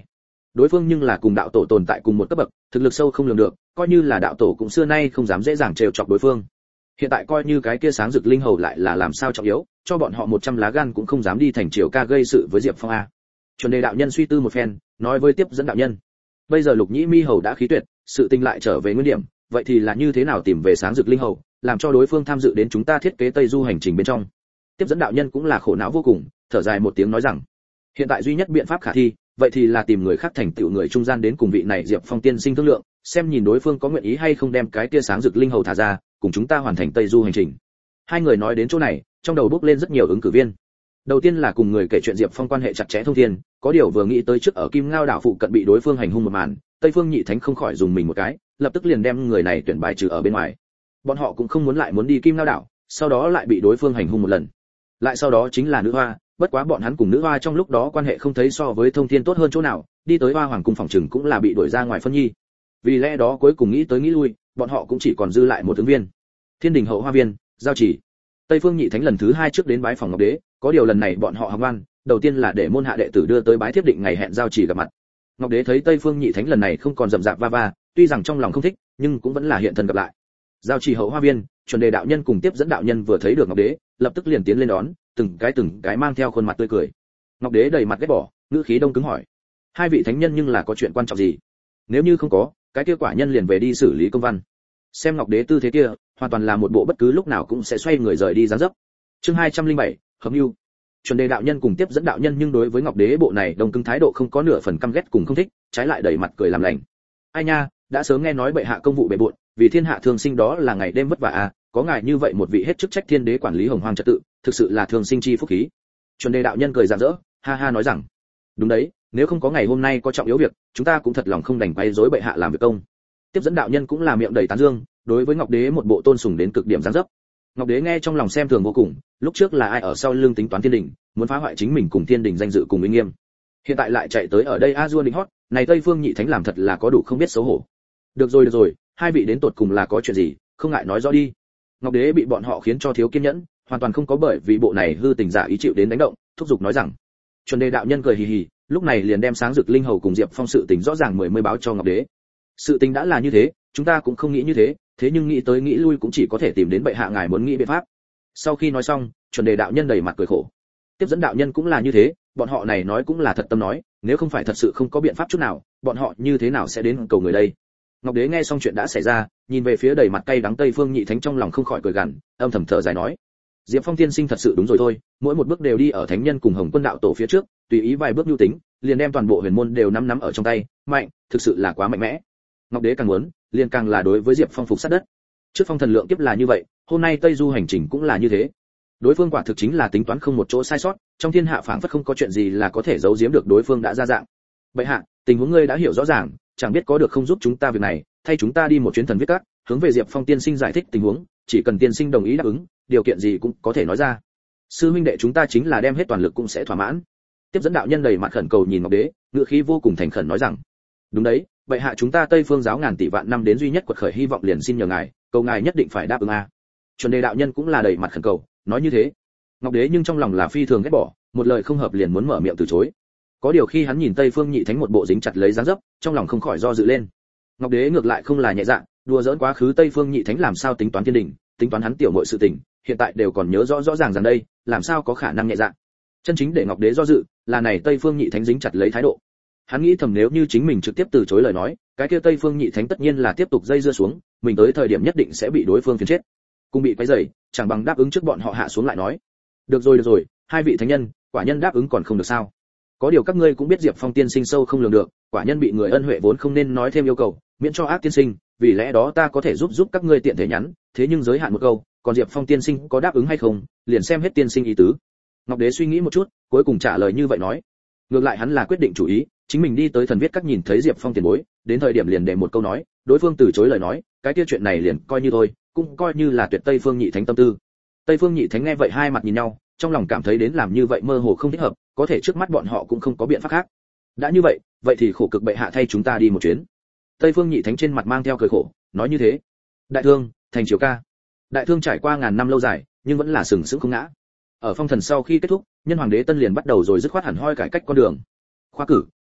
đối phương nhưng là cùng đạo tổ tồn tại cùng một cấp bậc, thực lực sâu không lường được, coi như là đạo tổ cũng xưa nay không dám dễ dàng trêu chọc đối phương. Hiện tại coi như cái kia sáng rực linh hầu lại là làm sao trọng yếu, cho bọn họ 100 lá gan cũng không dám đi thành triều ca gây sự với Diệp Phong a. Chuẩn đề đạo nhân suy tư một phen, nói với tiếp dẫn đạo nhân: bây giờ Lục Nhĩ Mi hầu đã khí tuyệt, sự tình lại trở về nguyên điểm, vậy thì là như thế nào tìm về sáng rực linh hầu, làm cho đối phương tham dự đến chúng ta thiết kế Tây Du hành trình bên trong. Tiếp dẫn đạo nhân cũng là khổ não vô cùng, thở dài một tiếng nói rằng: hiện tại duy nhất biện pháp khả thi, vậy thì là tìm người khác thành tựu người trung gian đến cùng vị này Diệp Phong tiên sinh thương lượng, xem nhìn đối phương có nguyện ý hay không đem cái kia sáng rực linh hầu thả ra, cùng chúng ta hoàn thành Tây Du hành trình. Hai người nói đến chỗ này, trong đầu bốc lên rất nhiều ứng cử viên. Đầu tiên là cùng người kể chuyện Diệp Phong quan hệ chặt chẽ thông thiên, có điều vừa nghĩ tới trước ở Kim Ngao đảo phụ cận bị đối phương hành hung một màn, Tây Phương Nhị Thánh không khỏi dùng mình một cái, lập tức liền đem người này tuyển bài trừ ở bên ngoài. Bọn họ cũng không muốn đi Kim Ngao đảo, sau đó lại bị đối phương hành hung một lần. Lại sau đó chính là nữ hoa, bất quá bọn hắn cùng nữ hoa trong lúc đó quan hệ không thấy so với thông thiên tốt hơn chỗ nào, đi tới Hoa Hoàng cung phòng trừng cũng là bị đuổi ra ngoài phân nhi. Vì lẽ đó cuối cùng nghĩ tới nghĩ lui, bọn họ cũng chỉ còn dư lại một ứng viên. Thiên Đình Hậu Hoa Viên, Giao Chỉ. Tây Phương Nhị Thánh lần thứ 2 trước đến bái phòng Ngọc Đế, có điều lần này bọn họ học ngoan, đầu tiên là để môn hạ đệ tử đưa tới bái thiếp định ngày hẹn Giao Chỉ gặp mặt. Ngọc Đế thấy Tây Phương Nhị Thánh lần này không còn rậm rạp va va, tuy rằng trong lòng không thích, nhưng cũng vẫn là hiện thân gặp lại. Giao Chỉ Hậu Hoa Viên, Chuẩn Đề đạo nhân cùng tiếp dẫn đạo nhân vừa thấy được Ngọc Đế, lập tức liền tiến lên đón, từng cái mang theo khuôn mặt tươi cười. Ngọc Đế đầy mặt ghét bỏ, ngữ khí đông cứng hỏi: hai vị thánh nhân nhưng là có chuyện quan trọng gì? Nếu như không có, cái kia quả nhân liền về đi xử lý công văn. Xem Ngọc Đế tư thế kia, hoàn toàn là một bộ bất cứ lúc nào cũng sẽ xoay người rời đi dáng dấp. Chương 207, Hợp Nưu. Chuẩn Đề đạo nhân cùng tiếp dẫn đạo nhân nhưng đối với Ngọc Đế bộ này đông cứng thái độ không có nửa phần căm ghét cùng không thích, trái lại đầy mặt cười làm lành. Ai nha, đã sớm nghe nói bệ hạ công vụ bề bộn, vì thiên hạ thương sinh đó là ngày đêm vất vả à, có ngài như vậy một vị hết chức trách thiên đế quản lý hồng hoang trật tự, thực sự là thương sinh chi phúc khí. Chuẩn Đề đạo nhân cười rạng rỡ, ha ha nói rằng: đúng đấy, nếu không có ngày hôm nay có trọng yếu việc, chúng ta cũng thật lòng không đành quay rối bệ hạ làm việc công. Tiếp dẫn đạo nhân cũng là miệng đầy tán dương, đối với Ngọc Đế một bộ tôn sùng đến cực điểm dáng dấp. Ngọc Đế nghe trong lòng xem thường vô cùng, lúc trước là ai ở sau lưng tính toán thiên đình, muốn phá hoại chính mình cùng thiên đình danh dự cùng uy nghiêm. Hiện tại lại chạy tới ở đây a dua định hót, này Tây Phương Nhị Thánh làm thật là có đủ không biết xấu hổ. Được rồi, hai vị đến tột cùng là có chuyện gì, không ngại nói rõ đi. Ngọc Đế bị bọn họ khiến cho thiếu kiên nhẫn, hoàn toàn không có bởi vì bộ này hư tình giả ý chịu đến đánh động, thúc giục nói rằng. Chuẩn Đề đạo nhân cười hì hì, lúc này liền đem sáng rực linh hầu cùng Diệp Phong sự tình rõ ràng mới báo cho Ngọc Đế. Sự tình đã là như thế, chúng ta cũng không nghĩ như thế, thế nhưng nghĩ tới nghĩ lui cũng chỉ có thể tìm đến bệ hạ ngài muốn nghĩ biện pháp. Sau khi nói xong, Chuẩn Đề đạo nhân đầy mặt cười khổ. Tiếp dẫn đạo nhân cũng là như thế, bọn họ này nói cũng là thật tâm nói, nếu không phải thật sự không có biện pháp chút nào, bọn họ như thế nào sẽ đến cầu người đây. Ngọc Đế nghe xong chuyện đã xảy ra, nhìn về phía đầy mặt cay đắng Tây Phương Nhị Thánh trong lòng không khỏi cười gằn, âm thầm thở dài nói: Diệp Phong tiên sinh thật sự đúng rồi thôi, mỗi một bước đều đi ở thánh nhân cùng Hồng Quân đạo tổ phía trước, tùy ý vài bước nhu tính, liền đem toàn bộ huyền môn đều nắm ở trong tay, mạnh, thực sự là quá mạnh mẽ. Ngọc Đế càng muốn, liền càng là đối với Diệp Phong phục sát đất. Trước Phong thần lượng kiếp là như vậy, hôm nay Tây Du hành trình cũng là như thế. Đối phương quả thực chính là tính toán không một chỗ sai sót, trong thiên hạ phảng phất không có chuyện gì là có thể giấu giếm được đối phương đã ra dạng. Bệ hạ, tình huống ngươi đã hiểu rõ ràng, chẳng biết có được không giúp chúng ta việc này, thay chúng ta đi một chuyến thần viết các, hướng về Diệp Phong tiên sinh giải thích tình huống, chỉ cần tiên sinh đồng ý đáp ứng, điều kiện gì cũng có thể nói ra. Sư huynh đệ chúng ta chính là đem hết toàn lực cũng sẽ thỏa mãn. Tiếp dẫn đạo nhân đầy mặt khẩn cầu nhìn Ngọc Đế, ngựa khí vô cùng thành khẩn nói rằng: đúng đấy, bệ hạ chúng ta Tây Phương giáo ngàn tỷ vạn năm đến duy nhất quật khởi hy vọng liền xin nhờ ngài, cầu ngài nhất định phải đáp ứng a. Chuẩn Đề đạo nhân cũng là đầy mặt khẩn cầu, nói như thế. Ngọc Đế nhưng trong lòng là phi thường ghét bỏ, một lời không hợp liền muốn mở miệng từ chối. Có điều khi hắn nhìn Tây Phương Nhị Thánh một bộ dính chặt lấy dáng dấp, trong lòng không khỏi do dự lên. Ngọc Đế ngược lại không là nhẹ dạ, đùa giỡn quá khứ Tây Phương Nhị Thánh làm sao tính toán thiên đình, tính toán hắn tiểu muội sự tình, hiện tại đều còn nhớ rõ ràng đây, làm sao có khả năng nhẹ dạ. Chân chính để Ngọc Đế do dự, là này Tây Phương Nhị Thánh dính chặt lấy thái độ. Hắn nghĩ thầm nếu như chính mình trực tiếp từ chối lời nói, cái kia Tây Phương Nhị Thánh tất nhiên là tiếp tục dây dưa xuống, mình tới thời điểm nhất định sẽ bị đối phương phiền chết. Cùng bị quấy rầy, chẳng bằng đáp ứng trước bọn họ hạ xuống lại nói. Được rồi, hai vị thánh nhân, quả nhân đáp ứng còn không được sao? Có điều các ngươi cũng biết Diệp Phong tiên sinh sâu không lường được, quả nhân bị người ân huệ vốn không nên nói thêm yêu cầu, miễn cho ác tiên sinh, vì lẽ đó ta có thể giúp các ngươi tiện thể nhắn, thế nhưng giới hạn một câu, còn Diệp Phong tiên sinh có đáp ứng hay không, liền xem hết tiên sinh ý tứ. Ngọc Đế suy nghĩ một chút, cuối cùng trả lời như vậy nói. Ngược lại hắn là quyết định chủ ý, chính mình đi tới thần viết các nhìn thấy Diệp Phong tiền bối, đến thời điểm liền để một câu nói, đối phương từ chối lời nói, cái kia chuyện này liền coi như thôi, cũng coi như là tuyệt Tây Phương Nhị Thánh tâm tư. Tây Phương Nhị Thánh nghe vậy hai mặt nhìn nhau, trong lòng cảm thấy đến làm như vậy mơ hồ không thích hợp, có thể trước mắt bọn họ cũng không có biện pháp khác. Đã như vậy, vậy thì khổ cực bệ hạ thay chúng ta đi một chuyến. Tây Phương Nhị Thánh trên mặt mang theo cười khổ, nói như thế. Đại thương, thành triều ca. Đại thương trải qua ngàn năm lâu dài, nhưng vẫn là sừng sững không ngã. Ở phong thần sau khi kết thúc, nhân hoàng đế tân liền bắt đầu rồi dứt khoát hẳn hoi cải cách con đường. Khoa cử,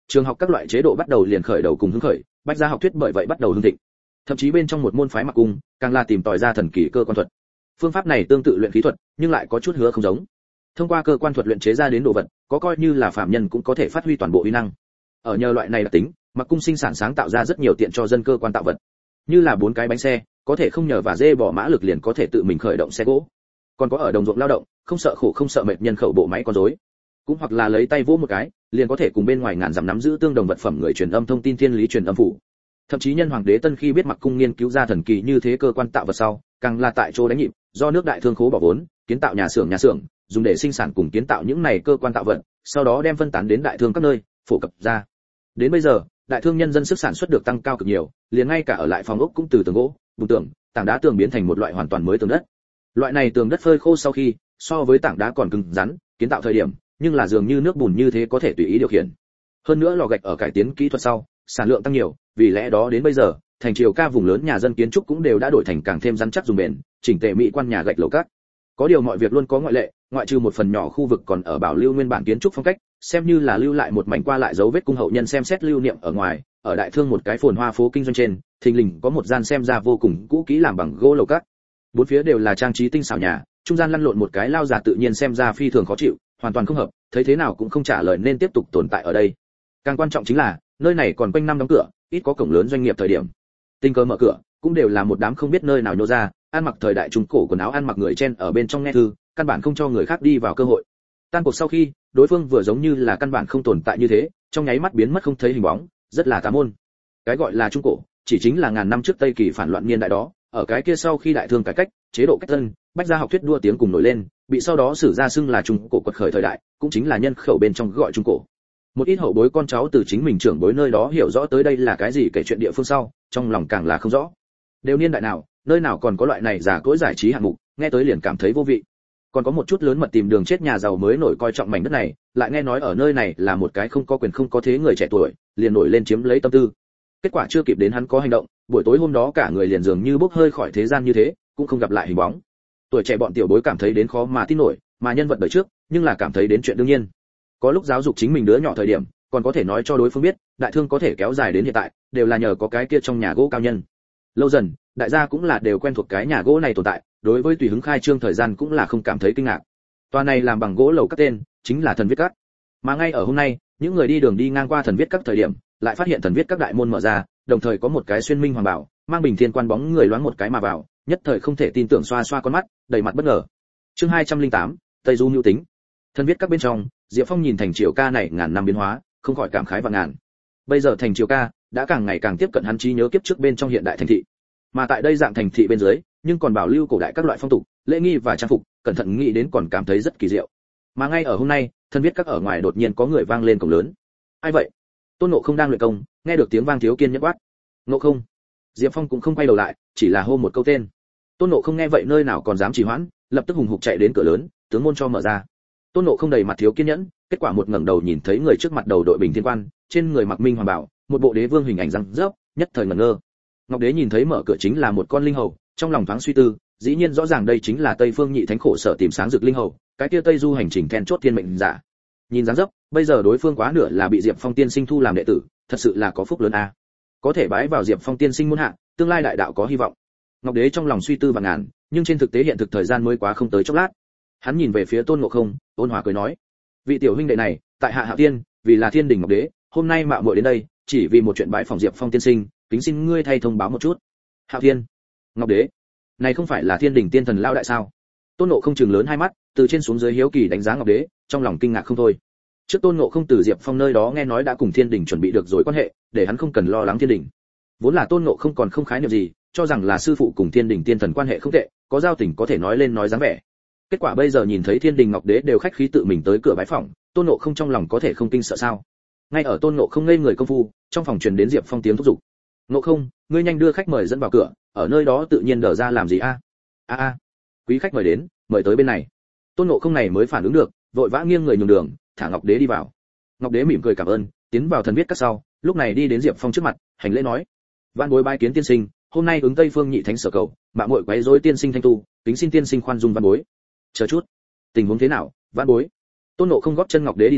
trường học các loại chế độ bắt đầu liền khởi đầu cùng hứng khởi, bách gia học thuyết bởi vậy bắt đầu hưng thịnh. Thậm chí bên trong một môn phái Mặc Cung, càng là tìm tòi ra thần kỳ cơ quan thuật. Phương pháp này tương tự luyện khí thuật, nhưng lại có chút hứa không giống. Thông qua cơ quan thuật luyện chế ra đến đồ vật, có coi như là phạm nhân cũng có thể phát huy toàn bộ uy năng. Ở nhờ loại này đặc tính, Mặc Cung sinh sản sáng tạo ra rất nhiều tiện cho dân cơ quan tạo vật. Như là 4 cái bánh xe, có thể không nhờ và dê bỏ mã lực liền có thể tự mình khởi động xe gỗ. Còn có ở đồng ruộng lao động, không sợ khổ không sợ mệt nhân khẩu bộ máy con rối. Cũng hoặc là lấy tay vỗ một cái, liền có thể cùng bên ngoài ngàn dặm nắm giữ tương đồng vật phẩm người truyền âm thông tin thiên lý truyền âm phủ. Thậm chí nhân hoàng đế Tân khi biết Mặc Cung nghiên cứu ra thần kỳ như thế cơ quan tạo vật sau, càng là tại chỗ đánh nhịp, do nước đại thương khố bỏ vốn, kiến tạo nhà xưởng, dùng để sinh sản cùng kiến tạo những này cơ quan tạo vật, sau đó đem phân tán đến đại thương các nơi, phổ cập ra. Đến bây giờ, đại thương nhân dân sức sản xuất được tăng cao cực nhiều, liền ngay cả ở lại phòng ốc cũng từ tường gỗ, bùn tường, tảng đá tường biến thành một loại hoàn toàn mới tường đất. Loại này tường đất phơi khô sau khi, so với tảng đá còn cứng rắn, kiến tạo thời điểm, nhưng là dường như nước bùn như thế có thể tùy ý điều khiển. Hơn nữa lò gạch ở cải tiến kỹ thuật sau, sản lượng tăng nhiều, vì lẽ đó đến bây giờ, thành triều ca vùng lớn nhà dân kiến trúc cũng đều đã đổi thành càng thêm rắn chắc dùng bền, chỉnh tề mỹ quan nhà gạch lầu cát. Có điều mọi việc luôn có ngoại lệ, ngoại trừ một phần nhỏ khu vực còn ở bảo lưu nguyên bản kiến trúc phong cách, xem như là lưu lại một mảnh qua lại dấu vết cung hậu nhân xem xét lưu niệm ở ngoài, ở đại thương một cái phồn hoa phố kinh doanh trên, thình lình có một gian xem ra vô cùng cũ kỹ làm bằng gỗ lầu cát. Bốn phía đều là trang trí tinh xảo nhà, trung gian lăn lộn một cái lao già tự nhiên xem ra phi thường khó chịu, hoàn toàn không hợp, thấy thế nào cũng không trả lời nên tiếp tục tồn tại ở đây. Càng quan trọng chính là, nơi này còn quanh năm đóng cửa, ít có cổng lớn doanh nghiệp thời điểm. Tình cờ mở cửa, cũng đều là một đám không biết nơi nào nhô ra, ăn mặc thời đại trung cổ quần áo ăn mặc người chen ở bên trong nghe thư, căn bản không cho người khác đi vào cơ hội. Tan cuộc sau khi, đối phương vừa giống như là căn bản không tồn tại như thế, trong nháy mắt biến mất không thấy hình bóng, rất là tà môn. Cái gọi là trung cổ, chỉ chính là ngàn năm trước Tây Kỳ phản loạn niên đại đó, ở cái kia sau khi đại thương cải cách, chế độ cách tân, bách gia học thuyết đua tiếng cùng nổi lên, bị sau đó sử ra xưng là trung cổ quật khởi thời đại, cũng chính là nhân khẩu bên trong gọi trung cổ. Một ít hậu bối con cháu từ chính mình trưởng bối nơi đó hiểu rõ tới đây là cái gì kể chuyện địa phương sau, trong lòng càng là không rõ. Đều niên đại nào, nơi nào còn có loại này giả cỗi giải trí hạng mục, nghe tới liền cảm thấy vô vị. Còn có một chút lớn mật tìm đường chết nhà giàu mới nổi coi trọng mảnh đất này, lại nghe nói ở nơi này là một cái không có quyền không có thế người trẻ tuổi, liền nổi lên chiếm lấy tâm tư. Kết quả chưa kịp đến hắn có hành động, buổi tối hôm đó cả người liền dường như bốc hơi khỏi thế gian như thế, cũng không gặp lại hình bóng. Tuổi trẻ bọn tiểu bối cảm thấy đến khó mà tin nổi, mà nhân vật đời trước, nhưng là cảm thấy đến chuyện đương nhiên. Có lúc giáo dục chính mình đứa nhỏ thời điểm, còn có thể nói cho đối phương biết, đại thương có thể kéo dài đến hiện tại, đều là nhờ có cái kia trong nhà gỗ cao nhân. Lâu dần, đại gia cũng là đều quen thuộc cái nhà gỗ này tồn tại, đối với tùy hứng khai trương thời gian cũng là không cảm thấy kinh ngạc. Tòa này làm bằng gỗ lầu các tên, chính là Thần Viết Các. Mà ngay ở hôm nay, những người đi đường đi ngang qua Thần Viết Các thời điểm, lại phát hiện Thần Viết Các đại môn mở ra, đồng thời có một cái xuyên minh hoàng bảo, mang bình thiên quan bóng người loáng một cái mà vào, nhất thời không thể tin tưởng xoa xoa con mắt, đầy mặt bất ngờ. Chương 208, Tây Du Nưu Tính. Thần Viết Các bên trong, Diệp Phong nhìn thành triều ca này ngàn năm biến hóa, không khỏi cảm khái vạn ngàn. Bây giờ thành triều ca đã càng ngày càng tiếp cận hắn trí nhớ kiếp trước bên trong hiện đại thành thị. Mà tại đây dạng thành thị bên dưới, nhưng còn bảo lưu cổ đại các loại phong tục, lễ nghi và trang phục, cẩn thận nghĩ đến còn cảm thấy rất kỳ diệu. Mà ngay ở hôm nay, Thần Viết Các ở ngoài đột nhiên có người vang lên cổng lớn. Ai vậy? Tôn Ngộ Không đang luyện công, nghe được tiếng vang thiếu kiên nhẫn quát. Ngộ Không. Diệp Phong cũng không quay đầu lại, chỉ là hô một câu tên. Tôn Ngộ Không nghe vậy nơi nào còn dám trì hoãn, lập tức hùng hục chạy đến cửa lớn, tướng môn cho mở ra. Tôn Ngộ Không đầy mặt thiếu kiên nhẫn, kết quả một ngẩng đầu nhìn thấy người trước mặt đầu đội bình thiên quan, trên người mặc minh hoàng bảo, một bộ đế vương hình ảnh răng rớp, nhất thời ngẩn ngơ. Ngọc Đế nhìn thấy mở cửa chính là một con linh hầu, trong lòng thoáng suy tư, dĩ nhiên rõ ràng đây chính là Tây Phương Nhị Thánh khổ sở tìm sáng dược linh hầu, cái kia Tây Du hành trình then chốt thiên mệnh giả. Nhìn dáng dấp, bây giờ đối phương quá nửa là bị Diệp Phong tiên sinh thu làm đệ tử, thật sự là có phúc lớn a. Có thể bái vào Diệp Phong tiên sinh môn hạ, tương lai đại đạo có hy vọng. Ngọc Đế trong lòng suy tư và ngàn, nhưng trên thực tế hiện thực thời gian mới quá không tới chốc lát. Hắn nhìn về phía Tôn Ngộ Không, ôn hòa cười nói: "Vị tiểu huynh đệ này, tại hạ Hạo Tiên, vì là Thiên Đình Ngọc Đế, hôm nay mạo muội đến đây, chỉ vì một chuyện bái phỏng Diệp Phong tiên sinh, kính xin ngươi thay thông báo một chút." Hạo Thiên, Ngọc Đế, này không phải là Thiên Đình tiên thần lão đại sao? Tôn Ngộ Không trừng lớn hai mắt, từ trên xuống dưới hiếu kỳ đánh giá Ngọc Đế, trong lòng kinh ngạc không thôi. Trước Tôn Ngộ Không từ Diệp Phong nơi đó nghe nói đã cùng Thiên Đình chuẩn bị được rồi quan hệ, để hắn không cần lo lắng Thiên Đình. Vốn là Tôn Ngộ Không còn không khái niệm gì, cho rằng là sư phụ cùng Thiên Đình tiên thần quan hệ không tệ, có giao tình có thể nói lên nói dáng vẻ. Kết quả bây giờ nhìn thấy Thiên Đình Ngọc Đế đều khách khí tự mình tới cửa bái phỏng, Tôn Ngộ Không trong lòng có thể không kinh sợ sao? Ngay ở Tôn Ngộ Không ngây người công phu, trong phòng truyền đến Diệp Phong tiếng thúc giục: "Ngộ Không, ngươi nhanh đưa khách mời dẫn vào cửa, ở nơi đó tự nhiên đờ ra làm gì a?" "A, quý khách mời đến, mời tới bên này." Tôn Ngộ Không này mới phản ứng được, vội vã nghiêng người nhường đường, thả Ngọc Đế đi vào. Ngọc Đế mỉm cười cảm ơn, tiến vào Thần Viết Các sau, lúc này đi đến Diệp Phong trước mặt, hành lễ nói: "Vạn bối bái kiến tiên sinh, hôm nay ứng Tây Phương Nhị Thánh sở cầu, mạo muội quấy rối tiên sinh thanh tu, kính xin tiên sinh khoan dung vạn bối." "Chờ chút, tình huống thế nào, vạn bối?" Tôn Ngộ Không góp chân Ngọc Đế đi tới,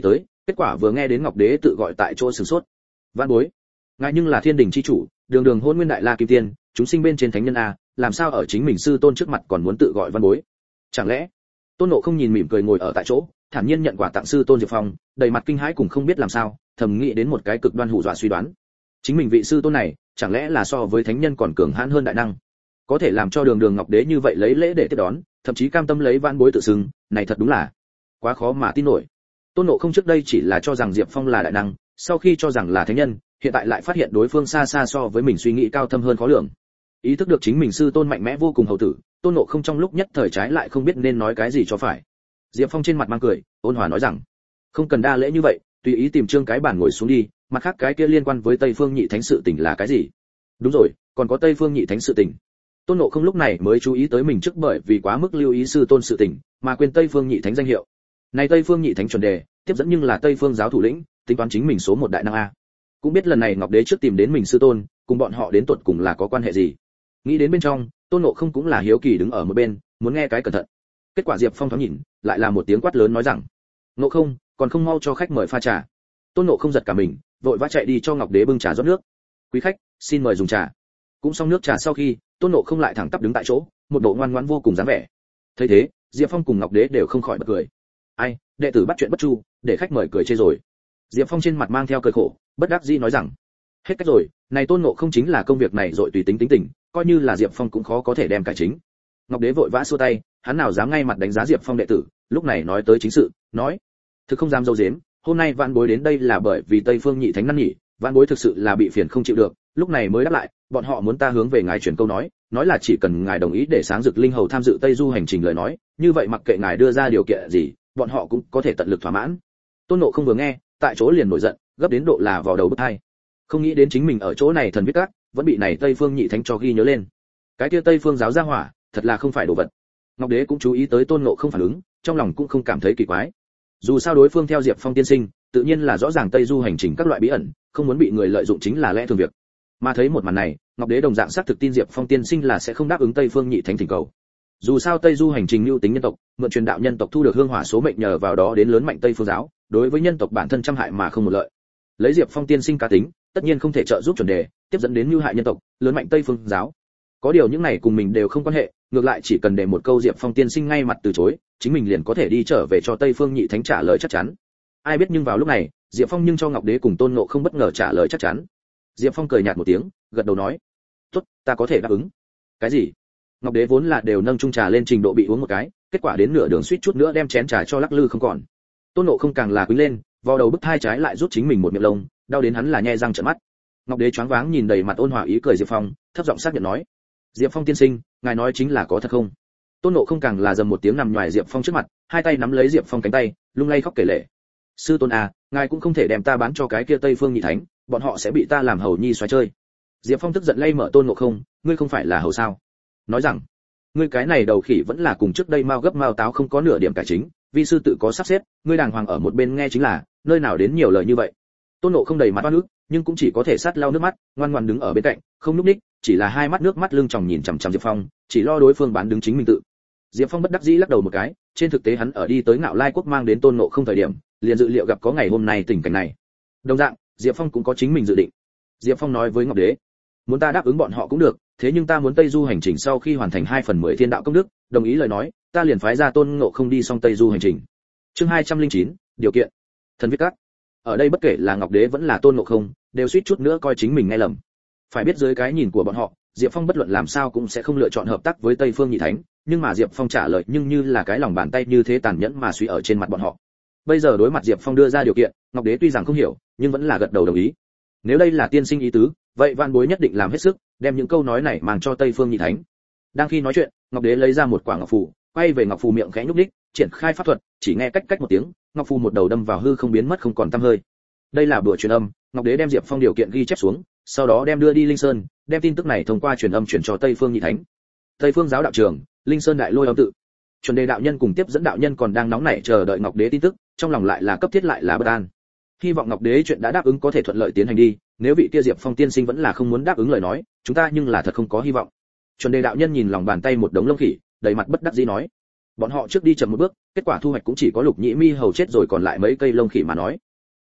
Kết quả vừa nghe đến Ngọc Đế tự gọi tại chỗ sửng sốt. Vạn bối, ngài nhưng là thiên đình chi chủ, đường đường hôn nguyên đại la kim tiên, chúng sinh bên trên thánh nhân a, làm sao ở chính mình sư tôn trước mặt còn muốn tự gọi văn bối? Chẳng lẽ? Tôn Ngộ không nhìn mỉm cười ngồi ở tại chỗ, thản nhiên nhận quà tặng sư tôn Diệp Phong, đầy mặt kinh hãi cùng không biết làm sao, thầm nghĩ đến một cái cực đoan hù dọa suy đoán. Chính mình vị sư tôn này, chẳng lẽ là so với thánh nhân còn cường hãn hơn đại năng? Có thể làm cho đường đường Ngọc Đế như vậy lấy lễ để tiếp đón, thậm chí cam tâm lấy vãn bối tự xưng, này thật đúng là quá khó mà tin nổi. Tôn Ngộ không trước đây chỉ là cho rằng Diệp Phong là đại năng, sau khi cho rằng là thánh nhân, hiện tại lại phát hiện đối phương xa xa so với mình suy nghĩ cao thâm hơn khó lường. Ý thức được chính mình sư tôn mạnh mẽ vô cùng hầu tử, Tôn Ngộ không trong lúc nhất thời trái lại không biết nên nói cái gì cho phải. Diệp Phong trên mặt mang cười, ôn hòa nói rằng, không cần đa lễ như vậy, tùy ý tìm trương cái bàn ngồi xuống đi, mặt khác cái kia liên quan với Tây Phương Nhị Thánh sự tình là cái gì? Đúng rồi, còn có Tây Phương Nhị Thánh sự tình. Tôn Ngộ không lúc này mới chú ý tới mình trước bởi vì quá mức lưu ý sư tôn sự tình, mà quên Tây Phương Nhị Thánh danh hiệu. Này Tây Phương Nhị Thánh chuẩn đề, tiếp dẫn nhưng là Tây Phương giáo thủ lĩnh, tính toán chính mình số một đại năng a. Cũng biết lần này Ngọc Đế trước tìm đến mình sư tôn, cùng bọn họ đến tuột cùng là có quan hệ gì. Nghĩ đến bên trong, Tôn Ngộ không cũng là hiếu kỳ đứng ở một bên, muốn nghe cái cẩn thận. Kết quả Diệp Phong thoáng nhìn, lại là một tiếng quát lớn nói rằng: "Ngộ không, còn không mau cho khách mời pha trà." Tôn Ngộ không giật cả mình, vội vã chạy đi cho Ngọc Đế bưng trà rót nước. "Quý khách, xin mời dùng trà." Cũng xong nước trà sau khi, Tôn Ngộ không lại thẳng tắp đứng tại chỗ, một bộ ngoan ngoãn vô cùng dáng vẻ. Thấy thế, Diệp Phong cùng Ngọc Đế đều không khỏi bật cười. "Ai, đệ tử bắt chuyện bất chu, để khách mời cười chê rồi." Diệp Phong trên mặt mang theo cười khổ, bất đắc dĩ nói rằng: "Hết cách rồi, này Tôn Ngộ không chính là công việc này rồi tùy tính tính tình, coi như là Diệp Phong cũng khó có thể đem cải chính." Ngọc Đế vội vã xua tay, hắn nào dám ngay mặt đánh giá Diệp Phong đệ tử, lúc này nói tới chính sự, nói: "Thực không dám dâu dếm, hôm nay vạn bối đến đây là bởi vì Tây Phương Nhị Thánh năn nỉ, vạn bối thực sự là bị phiền không chịu được, lúc này mới đáp lại, bọn họ muốn ta hướng về ngài truyền câu nói là chỉ cần ngài đồng ý để sáng dực linh hầu tham dự Tây Du hành trình lời nói, như vậy mặc kệ ngài đưa ra điều kiện gì, bọn họ cũng có thể tận lực thỏa mãn." Tôn Ngộ không vừa nghe, tại chỗ liền nổi giận, gấp đến độ là vào đầu bứt tai. Không nghĩ đến chính mình ở chỗ này thần viết các, vẫn bị này Tây Phương Nhị Thánh cho ghi nhớ lên. Cái kia Tây Phương giáo gia hỏa, thật là không phải đồ vật. Ngọc Đế cũng chú ý tới Tôn Ngộ không phản ứng, trong lòng cũng không cảm thấy kỳ quái. Dù sao đối phương theo Diệp Phong tiên sinh, tự nhiên là rõ ràng Tây Du hành trình các loại bí ẩn, không muốn bị người lợi dụng chính là lẽ thường việc. Mà thấy một màn này, Ngọc Đế đồng dạng xác thực tin Diệp Phong tiên sinh là sẽ không đáp ứng Tây Phương Nhị Thánh thỉnh cầu. Dù sao Tây Du hành trình lưu tính nhân tộc, mượn truyền đạo nhân tộc thu được hương hỏa số mệnh nhờ vào đó đến lớn mạnh Tây Phương giáo, đối với nhân tộc bản thân trăm hại mà không một lợi. Lấy Diệp Phong tiên sinh cá tính, tất nhiên không thể trợ giúp chuẩn đề, tiếp dẫn đến lưu hại nhân tộc, lớn mạnh Tây Phương giáo. Có điều những này cùng mình đều không quan hệ, ngược lại chỉ cần để một câu Diệp Phong tiên sinh ngay mặt từ chối, chính mình liền có thể đi trở về cho Tây Phương Nhị Thánh trả lời chắc chắn. Ai biết nhưng vào lúc này, Diệp Phong nhưng cho Ngọc Đế cùng Tôn Ngộ không bất ngờ trả lời chắc chắn. Diệp Phong cười nhạt một tiếng, gật đầu nói: "Tốt, ta có thể đáp ứng." "Cái gì?" Ngọc Đế vốn là đều nâng chung trà lên trình độ bị uống một cái, kết quả đến nửa đường suýt chút nữa đem chén trà cho lắc lư không còn. Tôn Ngộ không càng là quý lên, vào đầu bứt tai trái lại rút chính mình một miệng lông, đau đến hắn là nhe răng trợn mắt. Ngọc Đế choáng váng nhìn đầy mặt ôn hòa ý cười Diệp Phong, thấp giọng xác nhận nói: "Diệp Phong tiên sinh, ngài nói chính là có thật không?" Tôn Ngộ không càng là dầm một tiếng nằm nhòi Diệp Phong trước mặt, hai tay nắm lấy Diệp Phong cánh tay, lung lay khóc kể lể: "Sư tôn à, ngài cũng không thể đem ta bán cho cái kia Tây Phương Nhị Thánh, bọn họ sẽ bị ta làm hầu nhi xoáy chơi." Diệp Phong tức giận lay mở Tôn Ngộ không: "Ngươi không phải là hầu sao? Nói rằng, ngươi cái này đầu khỉ vẫn là cùng trước đây mao gấp mao táo không có nửa điểm cải chính, vi sư tự có sắp xếp, ngươi đàng hoàng ở một bên nghe chính là, nơi nào đến nhiều lời như vậy." Tôn Ngộ không đầy mặt oan ức, nhưng cũng chỉ có thể sát lau nước mắt, ngoan ngoãn đứng ở bên cạnh, không nhúc nhích, chỉ là hai mắt nước mắt lưng tròng nhìn chằm chằm Diệp Phong, chỉ lo đối phương bán đứng chính mình tự. Diệp Phong bất đắc dĩ lắc đầu một cái, trên thực tế hắn ở đi tới Ngạo Lai quốc mang đến Tôn Ngộ không thời điểm, liền dự liệu gặp có ngày hôm nay tình cảnh này. Đồng dạng, Diệp Phong cũng có chính mình dự định. Diệp Phong nói với Ngọc Đế: "Muốn ta đáp ứng bọn họ cũng được, thế nhưng ta muốn Tây Du hành trình sau khi hoàn thành 2/10 thiên đạo công đức, đồng ý lời nói, ta liền phái ra Tôn Ngộ không đi xong Tây Du hành trình." Chương 209, điều kiện. Thần viết các. Ở đây bất kể là Ngọc Đế vẫn là Tôn Ngộ không, đều suýt chút nữa coi chính mình nghe lầm. Phải biết dưới cái nhìn của bọn họ, Diệp Phong bất luận làm sao cũng sẽ không lựa chọn hợp tác với Tây Phương Nhị Thánh, nhưng mà Diệp Phong trả lời nhưng như là cái lòng bàn tay như thế tàn nhẫn mà suy ở trên mặt bọn họ. Bây giờ đối mặt Diệp Phong đưa ra điều kiện, Ngọc Đế tuy rằng không hiểu, nhưng vẫn là gật đầu đồng ý. Nếu đây là tiên sinh ý tứ, vậy Vạn Bối nhất định làm hết sức, đem những câu nói này mang cho Tây Phương Nhị Thánh. Đang khi nói chuyện, Ngọc Đế lấy ra một quả ngọc phù, quay về ngọc phù miệng khẽ nhúc nhích, triển khai pháp thuật, chỉ nghe cách cách một tiếng, ngọc phù một đầu đâm vào hư không biến mất không còn tăm hơi. Đây là bùa truyền âm, Ngọc Đế đem Diệp Phong điều kiện ghi chép xuống, sau đó đem đưa đi Linh Sơn, đem tin tức này thông qua truyền âm chuyển cho Tây Phương Nhị Thánh. Tây Phương giáo đạo trường, Linh Sơn đại lôi âm tự. Chuẩn đề đạo nhân cùng tiếp dẫn đạo nhân còn đang nóng nảy chờ đợi Ngọc Đế tin tức, trong lòng lại là cấp thiết lại là bất an. Hy vọng Ngọc Đế chuyện đã đáp ứng có thể thuận lợi tiến hành đi, nếu vị kia Diệp Phong tiên sinh vẫn là không muốn đáp ứng lời nói, chúng ta nhưng là thật không có hy vọng. Chuẩn đề đạo nhân nhìn lòng bàn tay một đống lông khỉ, đầy mặt bất đắc dĩ nói: bọn họ trước đi chậm một bước, kết quả thu hoạch cũng chỉ có Lục Nhĩ Mi hầu chết rồi còn lại mấy cây lông khỉ mà nói.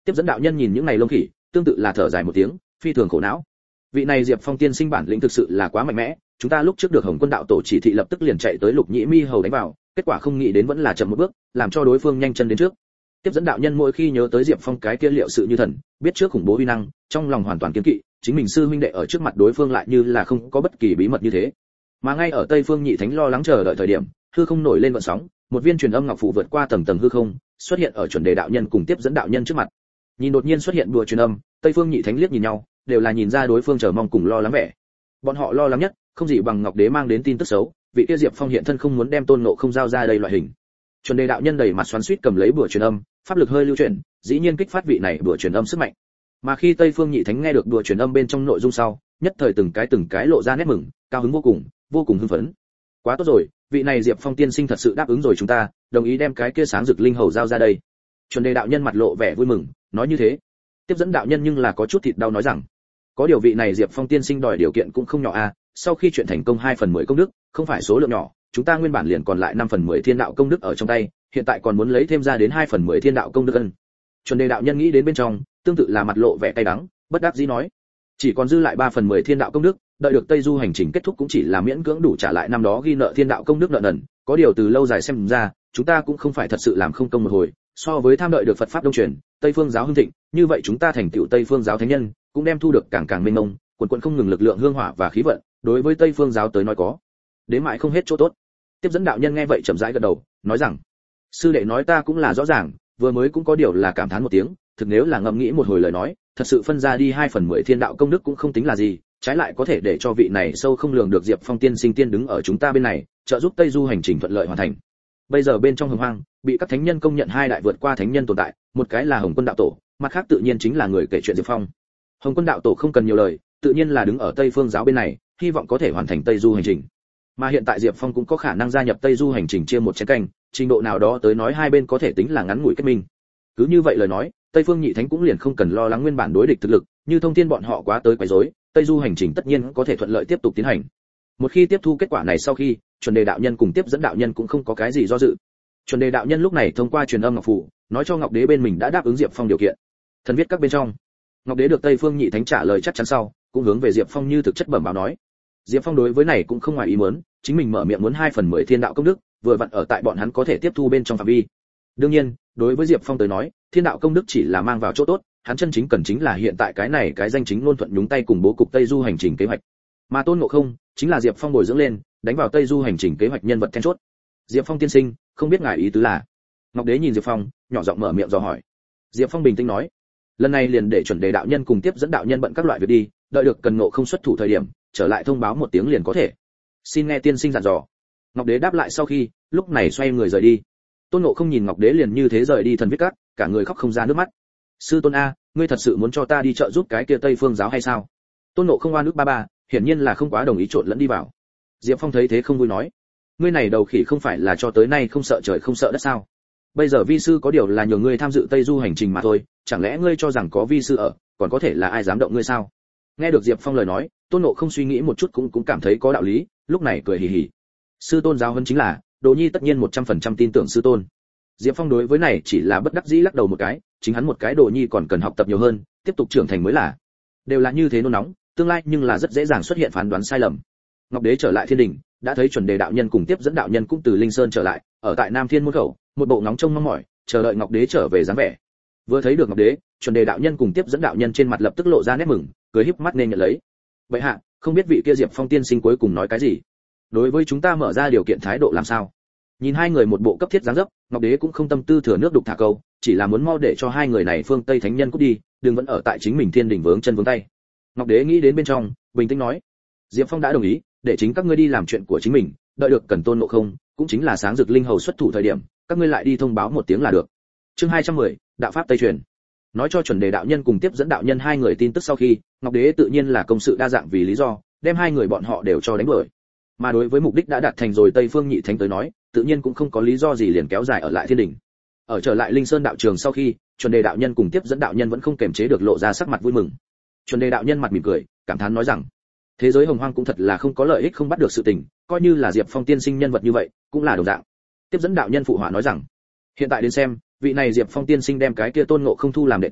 Tiếp dẫn đạo nhân nhìn những này lông khỉ, tương tự là thở dài một tiếng, phi thường khổ não. Vị này Diệp Phong tiên sinh bản lĩnh thực sự là quá mạnh mẽ, chúng ta lúc trước được Hồng Quân đạo tổ chỉ thị lập tức liền chạy tới Lục Nhĩ Mi hầu đánh vào, kết quả không nghĩ đến vẫn là chậm một bước, làm cho đối phương nhanh chân đến trước. Tiếp dẫn đạo nhân mỗi khi nhớ tới Diệp Phong cái kia liệu sự như thần, biết trước khủng bố uy năng, trong lòng hoàn toàn kiêng kỵ, chính mình sư huynh đệ ở trước mặt đối phương lại như là không có bất kỳ bí mật như thế. Mà ngay ở Tây Phương Nhị Thánh lo lắng chờ đợi thời điểm, hư không nổi lên gợn sóng, một viên truyền âm ngọc phù vượt qua tầng tầng hư không, xuất hiện ở chuẩn đề đạo nhân cùng tiếp dẫn đạo nhân trước mặt. Nhìn đột nhiên xuất hiện đùa truyền âm, Tây Phương Nhị Thánh liếc nhìn nhau, đều là nhìn ra đối phương chờ mong cùng lo lắng vẻ. Bọn họ lo lắng nhất, không gì bằng Ngọc Đế mang đến tin tức xấu, vị kia Diệp Phong hiện thân không muốn đem Tôn Ngộ Không giao ra đây loại hình. Chuẩn đề đạo nhân đầy mặt xoắn xuýt cầm lấy bùa truyền âm, pháp lực hơi lưu chuyển, dĩ nhiên kích phát vị này bùa truyền âm sức mạnh. Mà khi Tây Phương Nhị Thánh nghe được bùa truyền âm bên trong nội dung sau, nhất thời từng cái lộ ra nét mừng, cao hứng vô cùng hưng phấn. Quá tốt rồi, vị này Diệp Phong tiên sinh thật sự đáp ứng rồi chúng ta, đồng ý đem cái kia sáng rực linh hầu giao ra đây. Chuẩn đề đạo nhân mặt lộ vẻ vui mừng, nói như thế. Tiếp dẫn đạo nhân nhưng là có chút thịt đau nói rằng, có điều vị này Diệp Phong tiên sinh đòi điều kiện cũng không nhỏ a, sau khi chuyện thành công 2/10 công đức, không phải số lượng nhỏ, chúng ta nguyên bản liền còn lại 5/10 thiên đạo công đức ở trong tay, hiện tại còn muốn lấy thêm ra đến 2/10 thiên đạo công đức ân. Chuẩn đề đạo nhân nghĩ đến bên trong, tương tự là mặt lộ vẻ cay đắng, bất đắc dĩ nói, chỉ còn dư lại 3/10 thiên đạo công đức, đợi được Tây Du hành trình kết thúc cũng chỉ là miễn cưỡng đủ trả lại năm đó ghi nợ thiên đạo công đức nợ nần, có điều từ lâu dài xem ra, chúng ta cũng không phải thật sự làm không công một hồi, so với tham đợi được Phật pháp đông truyền, Tây Phương giáo hưng thịnh, như vậy chúng ta thành tựu Tây Phương giáo thánh nhân, cũng đem thu được càng mênh mông, quần không ngừng lực lượng hương hỏa và khí vận, đối với Tây Phương giáo tới nói có đến mãi không hết chỗ tốt. Tiếp dẫn đạo nhân nghe vậy chậm rãi gật đầu, nói rằng, sư đệ nói ta cũng là rõ ràng, vừa mới cũng có điều là cảm thán một tiếng, thực nếu là ngẫm nghĩ một hồi lời nói, thật sự phân ra đi 2/10 thiên đạo công đức cũng không tính là gì, trái lại có thể để cho vị này sâu không lường được Diệp Phong tiên sinh tiên đứng ở chúng ta bên này, trợ giúp Tây Du hành trình thuận lợi hoàn thành. Bây giờ bên trong Hồng Hoang, bị các thánh nhân công nhận hai đại vượt qua thánh nhân tồn tại, một cái là Hồng Quân đạo tổ, mặt khác tự nhiên chính là người kể chuyện Diệp Phong. Hồng Quân đạo tổ không cần nhiều lời, tự nhiên là đứng ở Tây Phương giáo bên này, hy vọng có thể hoàn thành Tây Du hành trình. Mà hiện tại Diệp Phong cũng có khả năng gia nhập Tây Du hành trình chia một chén canh, trình độ nào đó tới nói hai bên có thể tính là ngắn ngủi kết minh. Cứ như vậy lời nói, Tây Phương Nhị Thánh cũng liền không cần lo lắng nguyên bản đối địch thực lực, như Thông Thiên bọn họ quá tới quấy rối, Tây Du hành trình tất nhiên có thể thuận lợi tiếp tục tiến hành. Một khi tiếp thu kết quả này sau khi, Chuẩn Đề đạo nhân cùng Tiếp dẫn đạo nhân cũng không có cái gì do dự. Chuẩn Đề đạo nhân lúc này thông qua truyền âm ngọc phù, nói cho Ngọc Đế bên mình đã đáp ứng Diệp Phong điều kiện. Thần viết các bên trong. Ngọc Đế được Tây Phương Nhị Thánh trả lời chắc chắn sau, cũng hướng về Diệp Phong như thực chất bẩm báo nói. Diệp Phong đối với này cũng không ngoài ý muốn, chính mình mở miệng muốn 2/10 thiên đạo công đức, vừa vặn ở tại bọn hắn có thể tiếp thu bên trong phạm vi. Đương nhiên, đối với Diệp Phong tới nói, thiên đạo công đức chỉ là mang vào chỗ tốt, hắn chân chính cần chính là hiện tại cái này cái danh chính ngôn thuận nhúng tay cùng bố cục Tây Du hành trình kế hoạch. Mà Tôn Ngộ Không chính là Diệp Phong bồi dưỡng lên, đánh vào Tây Du hành trình kế hoạch nhân vật then chốt. Diệp Phong tiên sinh, không biết ngài ý tứ là? Ngọc Đế nhìn Diệp Phong, nhỏ giọng mở miệng dò hỏi. Diệp Phong bình tĩnh nói, lần này liền để Chuẩn Đề đạo nhân cùng Tiếp dẫn đạo nhân bận các loại việc đi, đợi được cần Ngộ Không xuất thủ thời điểm, trở lại thông báo một tiếng liền có thể. Xin nghe tiên sinh dặn dò. Ngọc Đế đáp lại sau khi, lúc này xoay người rời đi. Tôn Ngộ Không nhìn Ngọc Đế liền như thế rời đi thần viết cát, cả người khóc không ra nước mắt. Sư tôn a, ngươi thật sự muốn cho ta đi trợ giúp cái kia Tây Phương giáo hay sao? Tôn Ngộ Không oan ức ba, hiển nhiên là không quá đồng ý trộn lẫn đi vào. Diệp Phong thấy thế không vui nói, ngươi này đầu khỉ không phải là cho tới nay không sợ trời không sợ đất sao? Bây giờ vi sư có điều là nhờ ngươi tham dự Tây Du hành trình mà thôi, chẳng lẽ ngươi cho rằng có vi sư ở, còn có thể là ai dám động ngươi sao? Nghe được Diệp Phong lời nói, Tôn Ngộ Không suy nghĩ một chút cũng cảm thấy có đạo lý, lúc này cười hì hì. Sư tôn giáo huấn chính là, Đồ Nhi tất nhiên 100% tin tưởng sư tôn. Diệp Phong đối với này chỉ là bất đắc dĩ lắc đầu một cái, chính hắn một cái Đồ Nhi còn cần học tập nhiều hơn, tiếp tục trưởng thành mới là. Đều là như thế nôn nóng, tương lai nhưng là rất dễ dàng xuất hiện phán đoán sai lầm. Ngọc Đế trở lại thiên đình, đã thấy Chuẩn Đề đạo nhân cùng Tiếp dẫn đạo nhân cũng từ Linh Sơn trở lại, ở tại Nam Thiên môn khẩu, một bộ nóng trông mong mỏi, chờ đợi Ngọc Đế trở về dáng vẻ. Vừa thấy được Ngọc Đế, Chuẩn Đề đạo nhân cùng Tiếp dẫn đạo nhân trên mặt lập tức lộ ra nét mừng, cười híp mắt nên nhận lấy. Vậy hạ, không biết vị kia Diệp Phong tiên sinh cuối cùng nói cái gì? Đối với chúng ta mở ra điều kiện thái độ làm sao? Nhìn hai người một bộ cấp thiết dáng dấp, Ngọc Đế cũng không tâm tư thừa nước đục thả câu, chỉ là muốn mau để cho hai người này phương Tây thánh nhân cút đi, đừng vẫn ở tại chính mình thiên đỉnh vướng chân vướng tay. Ngọc Đế nghĩ đến bên trong, bình tĩnh nói, Diệp Phong đã đồng ý, để chính các ngươi đi làm chuyện của chính mình, đợi được cần Tôn Ngộ Không, cũng chính là sáng rực linh hầu xuất thủ thời điểm, các ngươi lại đi thông báo một tiếng là được. Chương 210, đạo pháp Tây truyền. Nói cho Chuẩn Đề đạo nhân cùng Tiếp dẫn đạo nhân hai người tin tức sau khi, Ngọc Đế tự nhiên là công sự đa dạng vì lý do, đem hai người bọn họ đều cho đánh đuổi. Mà đối với mục đích đã đạt thành rồi Tây Phương Nhị Thánh tới nói, tự nhiên cũng không có lý do gì liền kéo dài ở lại thiên đỉnh. Ở trở lại Linh Sơn đạo trường sau khi, Chuẩn Đề đạo nhân cùng Tiếp dẫn đạo nhân vẫn không kềm chế được lộ ra sắc mặt vui mừng. Chuẩn Đề đạo nhân mặt mỉm cười, cảm thán nói rằng, thế giới hồng hoang cũng thật là không có lợi ích không bắt được sự tình, coi như là Diệp Phong tiên sinh nhân vật như vậy, cũng là đồng dạng. Tiếp dẫn đạo nhân phụ họa nói rằng, hiện tại đến xem, vị này Diệp Phong tiên sinh đem cái kia Tôn Ngộ Không thu làm đệ tử,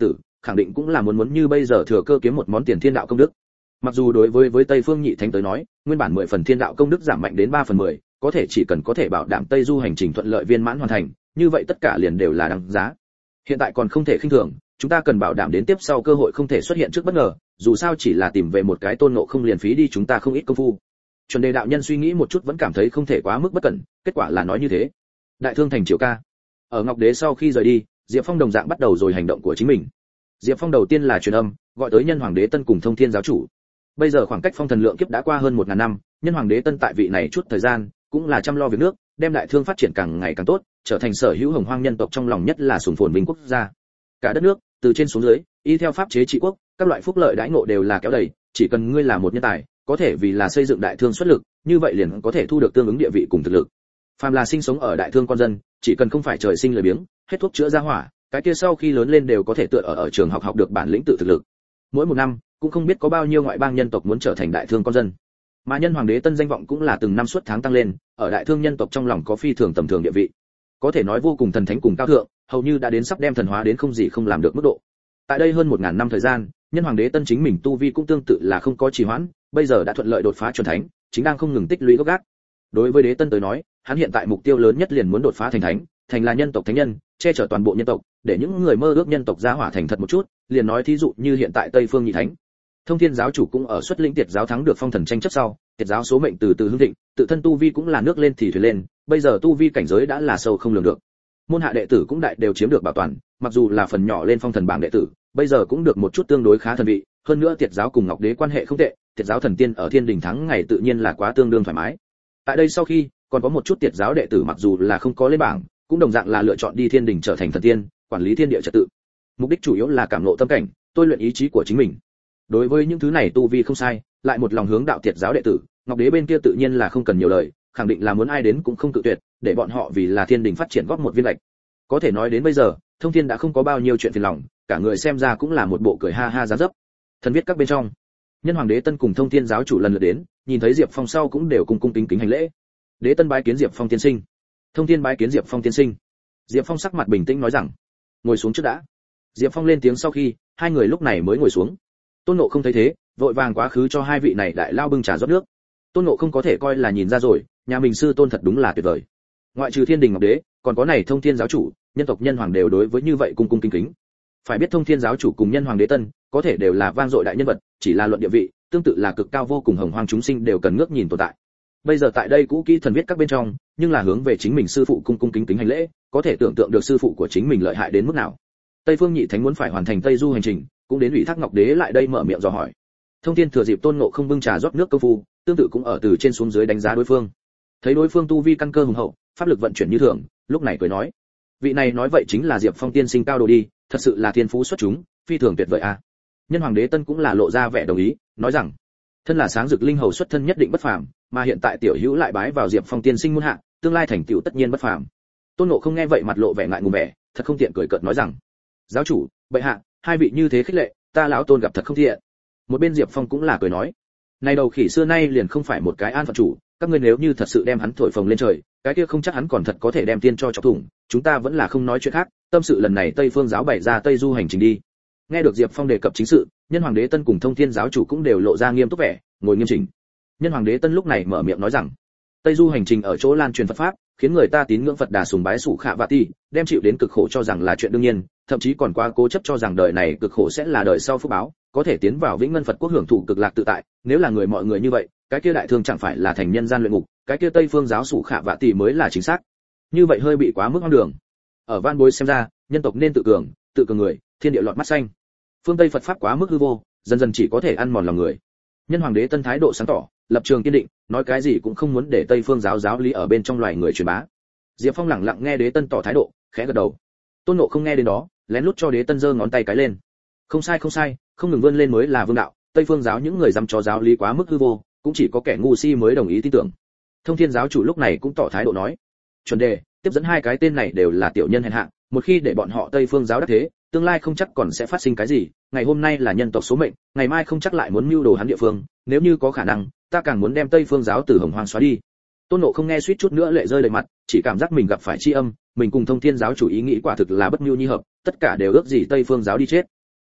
khẳng định cũng là muốn như bây giờ thừa cơ kiếm một món tiền thiên đạo công đức. Mặc dù đối với Tây Phương Nhị Thánh tới nói, nguyên bản 10 phần thiên đạo công đức giảm mạnh đến 3 phần 10, có thể chỉ cần có thể bảo đảm Tây Du hành trình thuận lợi viên mãn hoàn thành, như vậy tất cả liền đều là đáng giá. Hiện tại còn không thể khinh thường, chúng ta cần bảo đảm đến tiếp sau cơ hội không thể xuất hiện trước bất ngờ, dù sao chỉ là tìm về một cái Tôn Ngộ Không liền phí đi chúng ta không ít công phu. Chuẩn Đề đạo nhân suy nghĩ một chút vẫn cảm thấy không thể quá mức bất cẩn, kết quả là nói như thế. Đại thương thành Triều Ca. Ở Ngọc Đế sau khi rời đi, Diệp Phong đồng dạng bắt đầu rồi hành động của chính mình. Diệp Phong đầu tiên là truyền âm, gọi tới Nhân Hoàng Đế Tân cùng Thông Thiên giáo chủ. Bây giờ khoảng cách phong thần lượng kiếp đã qua hơn 1000 năm, Nhân Hoàng Đế Tân tại vị này chút thời gian, cũng là chăm lo việc nước, đem đại thương phát triển càng ngày càng tốt, trở thành sở hữu hồng hoang nhân tộc trong lòng nhất là sùng phồn vinh quốc gia. Cả đất nước, từ trên xuống dưới, y theo pháp chế trị quốc, các loại phúc lợi đãi ngộ đều là kéo đầy, chỉ cần ngươi là một nhân tài, có thể vì là xây dựng đại thương xuất lực, như vậy liền có thể thu được tương ứng địa vị cùng thực lực. Phàm là sinh sống ở đại thương con dân, chỉ cần không phải trời sinh lười biếng, hết thuốc chữa ra hỏa, cái kia sau khi lớn lên đều có thể tựa ở trường học được bản lĩnh tự thực lực. Mỗi một năm, cũng không biết có bao nhiêu ngoại bang nhân tộc muốn trở thành đại thương con dân. Mà Nhân Hoàng Đế Tân danh vọng cũng là từng năm suốt tháng tăng lên, ở đại thương nhân tộc trong lòng có phi thường tầm thường địa vị. Có thể nói vô cùng thần thánh cùng cao thượng, hầu như đã đến sắp đem thần hóa đến không gì không làm được mức độ. Tại đây hơn 1000 năm thời gian, Nhân Hoàng Đế Tân chính mình tu vi cũng tương tự là không có trì hoãn, bây giờ đã thuận lợi đột phá chuẩn thánh, chính đang không ngừng tích lũy gốc gác. Đối với Đế Tân tới nói, hắn hiện tại mục tiêu lớn nhất liền muốn đột phá thành thánh, thành là nhân tộc thánh nhân, che chở toàn bộ nhân tộc, để những người mơ ước nhân tộc gia hỏa thành thật một chút, liền nói thí dụ như hiện tại Tây Phương Nhị Thánh. Thông Thiên giáo chủ cũng ở xuất lĩnh Tiệt giáo thắng được phong thần tranh chấp sau, Tiệt giáo số mệnh từ từ hưng thịnh, tự thân tu vi cũng là nước lên thì thuyền lên, bây giờ tu vi cảnh giới đã là sâu không lường được. Môn hạ đệ tử cũng đại đều chiếm được bảo toàn, mặc dù là phần nhỏ lên phong thần bảng đệ tử, bây giờ cũng được một chút tương đối khá thần vị, hơn nữa Tiệt giáo cùng Ngọc Đế quan hệ không tệ, Tiệt giáo thần tiên ở Thiên Đình thắng ngày tự nhiên là quá tương đương thoải mái. Tại đây sau khi, còn có một chút Tiệt giáo đệ tử mặc dù là không có lên bảng, cũng đồng dạng là lựa chọn đi Thiên Đình trở thành thần tiên, quản lý thiên địa trật tự. Mục đích chủ yếu là cảm ngộ tâm cảnh, tôi luyện ý chí của chính mình. Đối với những thứ này tu vi không sai, lại một lòng hướng đạo Tiệt giáo đệ tử, Ngọc Đế bên kia tự nhiên là không cần nhiều lời, khẳng định là muốn ai đến cũng không cự tuyệt, để bọn họ vì là Thiên Đình phát triển góp một viên lệch. Có thể nói đến bây giờ, Thông Thiên đã không có bao nhiêu chuyện phiền lòng, cả người xem ra cũng là một bộ cười ha ha dáng dấp. Thần viết các bên trong, Nhân Hoàng Đế Tân cùng Thông Thiên giáo chủ lần lượt đến, nhìn thấy Diệp Phong sau cũng đều cung cung kính kính hành lễ. Đế Tân bái kiến Diệp Phong tiên sinh. Thông Thiên bái kiến Diệp Phong tiên sinh. Diệp Phong sắc mặt bình tĩnh nói rằng, ngồi xuống trước đã. Diệp Phong lên tiếng sau khi, hai người lúc này mới ngồi xuống. Tôn Ngộ không thấy thế, vội vàng quá khứ cho hai vị này đại lao bưng trà rót nước. Tôn Ngộ không có thể coi là nhìn ra rồi, nhà mình sư tôn thật đúng là tuyệt vời. Ngoại trừ Thiên Đình Ngọc Đế, còn có này Thông Thiên giáo chủ, nhân tộc nhân hoàng đều đối với như vậy cung cung kính kính. Phải biết Thông Thiên giáo chủ cùng Nhân Hoàng Đế Tân, có thể đều là vang dội đại nhân vật, chỉ là luận địa vị, tương tự là cực cao vô cùng hồng hoang chúng sinh đều cần ngước nhìn tồn tại. Bây giờ tại đây cũ kỹ thần viết các bên trong, nhưng là hướng về chính mình sư phụ cung cung kính kính hành lễ, có thể tưởng tượng được sư phụ của chính mình lợi hại đến mức nào. Tây Phương Nhị Thánh muốn phải hoàn thành Tây Du hành trình, cũng đến ủy thác Ngọc Đế lại đây mở miệng dò hỏi. Thông Thiên thừa dịp Tôn Ngộ không bưng trà rót nước công phu, tương tự cũng ở từ trên xuống dưới đánh giá đối phương. Thấy đối phương tu vi căn cơ hùng hậu, pháp lực vận chuyển như thường, lúc này cười nói: vị này nói vậy chính là Diệp Phong tiên sinh cao đồ đi, thật sự là thiên phú xuất chúng, phi thường tuyệt vời a. Nhân Hoàng Đế Tân cũng là lộ ra vẻ đồng ý, nói rằng: thân là sáng dực linh hầu xuất thân nhất định bất phàm, mà hiện tại tiểu hữu lại bái vào Diệp Phong tiên sinh môn hạ, tương lai thành tựu tất nhiên bất phàm. Tôn Ngộ không nghe vậy mặt lộ vẻ ngại ngùng vẻ, thật không tiện cười cợt nói rằng: giáo chủ, bệ hạ, hai vị như thế khích lệ, ta lão Tôn gặp thật không thiện. Một bên Diệp Phong cũng là cười nói: này đầu khỉ xưa nay liền không phải một cái an phận chủ, các ngươi nếu như thật sự đem hắn thổi phồng lên trời, cái kia không chắc hắn còn thật có thể đem tiên cho chọc thủng, chúng ta vẫn là không nói chuyện khác, tâm sự lần này Tây Phương giáo bày ra Tây Du hành trình đi. Nghe được Diệp Phong đề cập chính sự, Nhân Hoàng Đế Tân cùng Thông Thiên giáo chủ cũng đều lộ ra nghiêm túc vẻ, ngồi nghiêm chỉnh. Nhân Hoàng Đế Tân lúc này mở miệng nói rằng: Tây Du hành trình ở chỗ lan truyền Phật pháp, khiến người ta tín ngưỡng Phật Đà sùng bái Sủ Khạ Vạ Ti, đem chịu đến cực khổ cho rằng là chuyện đương nhiên, thậm chí còn quá cố chấp cho rằng đời này cực khổ sẽ là đời sau phúc báo, có thể tiến vào vĩnh ngân Phật quốc hưởng thụ cực lạc tự tại. Nếu là người mọi người như vậy, cái kia đại thương chẳng phải là thành nhân gian luyện ngục, cái kia Tây Phương giáo Sủ Khạ Vạ Ti mới là chính xác. Như vậy hơi bị quá mức hoang đường. Ở van bối xem ra, nhân tộc nên tự cường người, thiên địa lọt mắt xanh. Phương Tây Phật pháp quá mức hư vô, dần dần chỉ có thể ăn mòn lòng người. Nhân Hoàng Đế Tân thái độ sáng tỏ, lập trường kiên định, nói cái gì cũng không muốn để Tây Phương giáo giáo lý ở bên trong loài người truyền bá. Diệp Phong lặng lặng nghe Đế Tân tỏ thái độ, khẽ gật đầu. Tôn Ngộ không nghe đến đó, lén lút cho Đế Tân giơ ngón tay cái lên. Không sai, không ngừng vươn lên mới là vương đạo, Tây Phương giáo những người dám cho giáo lý quá mức hư vô, cũng chỉ có kẻ ngu si mới đồng ý tin tưởng. Thông Thiên giáo chủ lúc này cũng tỏ thái độ nói: chuẩn đề, tiếp dẫn hai cái tên này đều là tiểu nhân hèn hạ, một khi để bọn họ Tây Phương giáo đắc thế, tương lai không chắc còn sẽ phát sinh cái gì, ngày hôm nay là nhân tộc số mệnh, ngày mai không chắc lại muốn mưu đồ hắn địa phương, nếu như có khả năng, ta càng muốn đem Tây Phương giáo từ hồng hoang xóa đi. Tôn Ngộ không nghe suýt chút nữa lệ rơi đầy mặt, chỉ cảm giác mình gặp phải tri âm, mình cùng Thông Thiên giáo chủ ý nghĩ quả thực là bất mưu nhi hợp, tất cả đều ước gì Tây Phương giáo đi chết.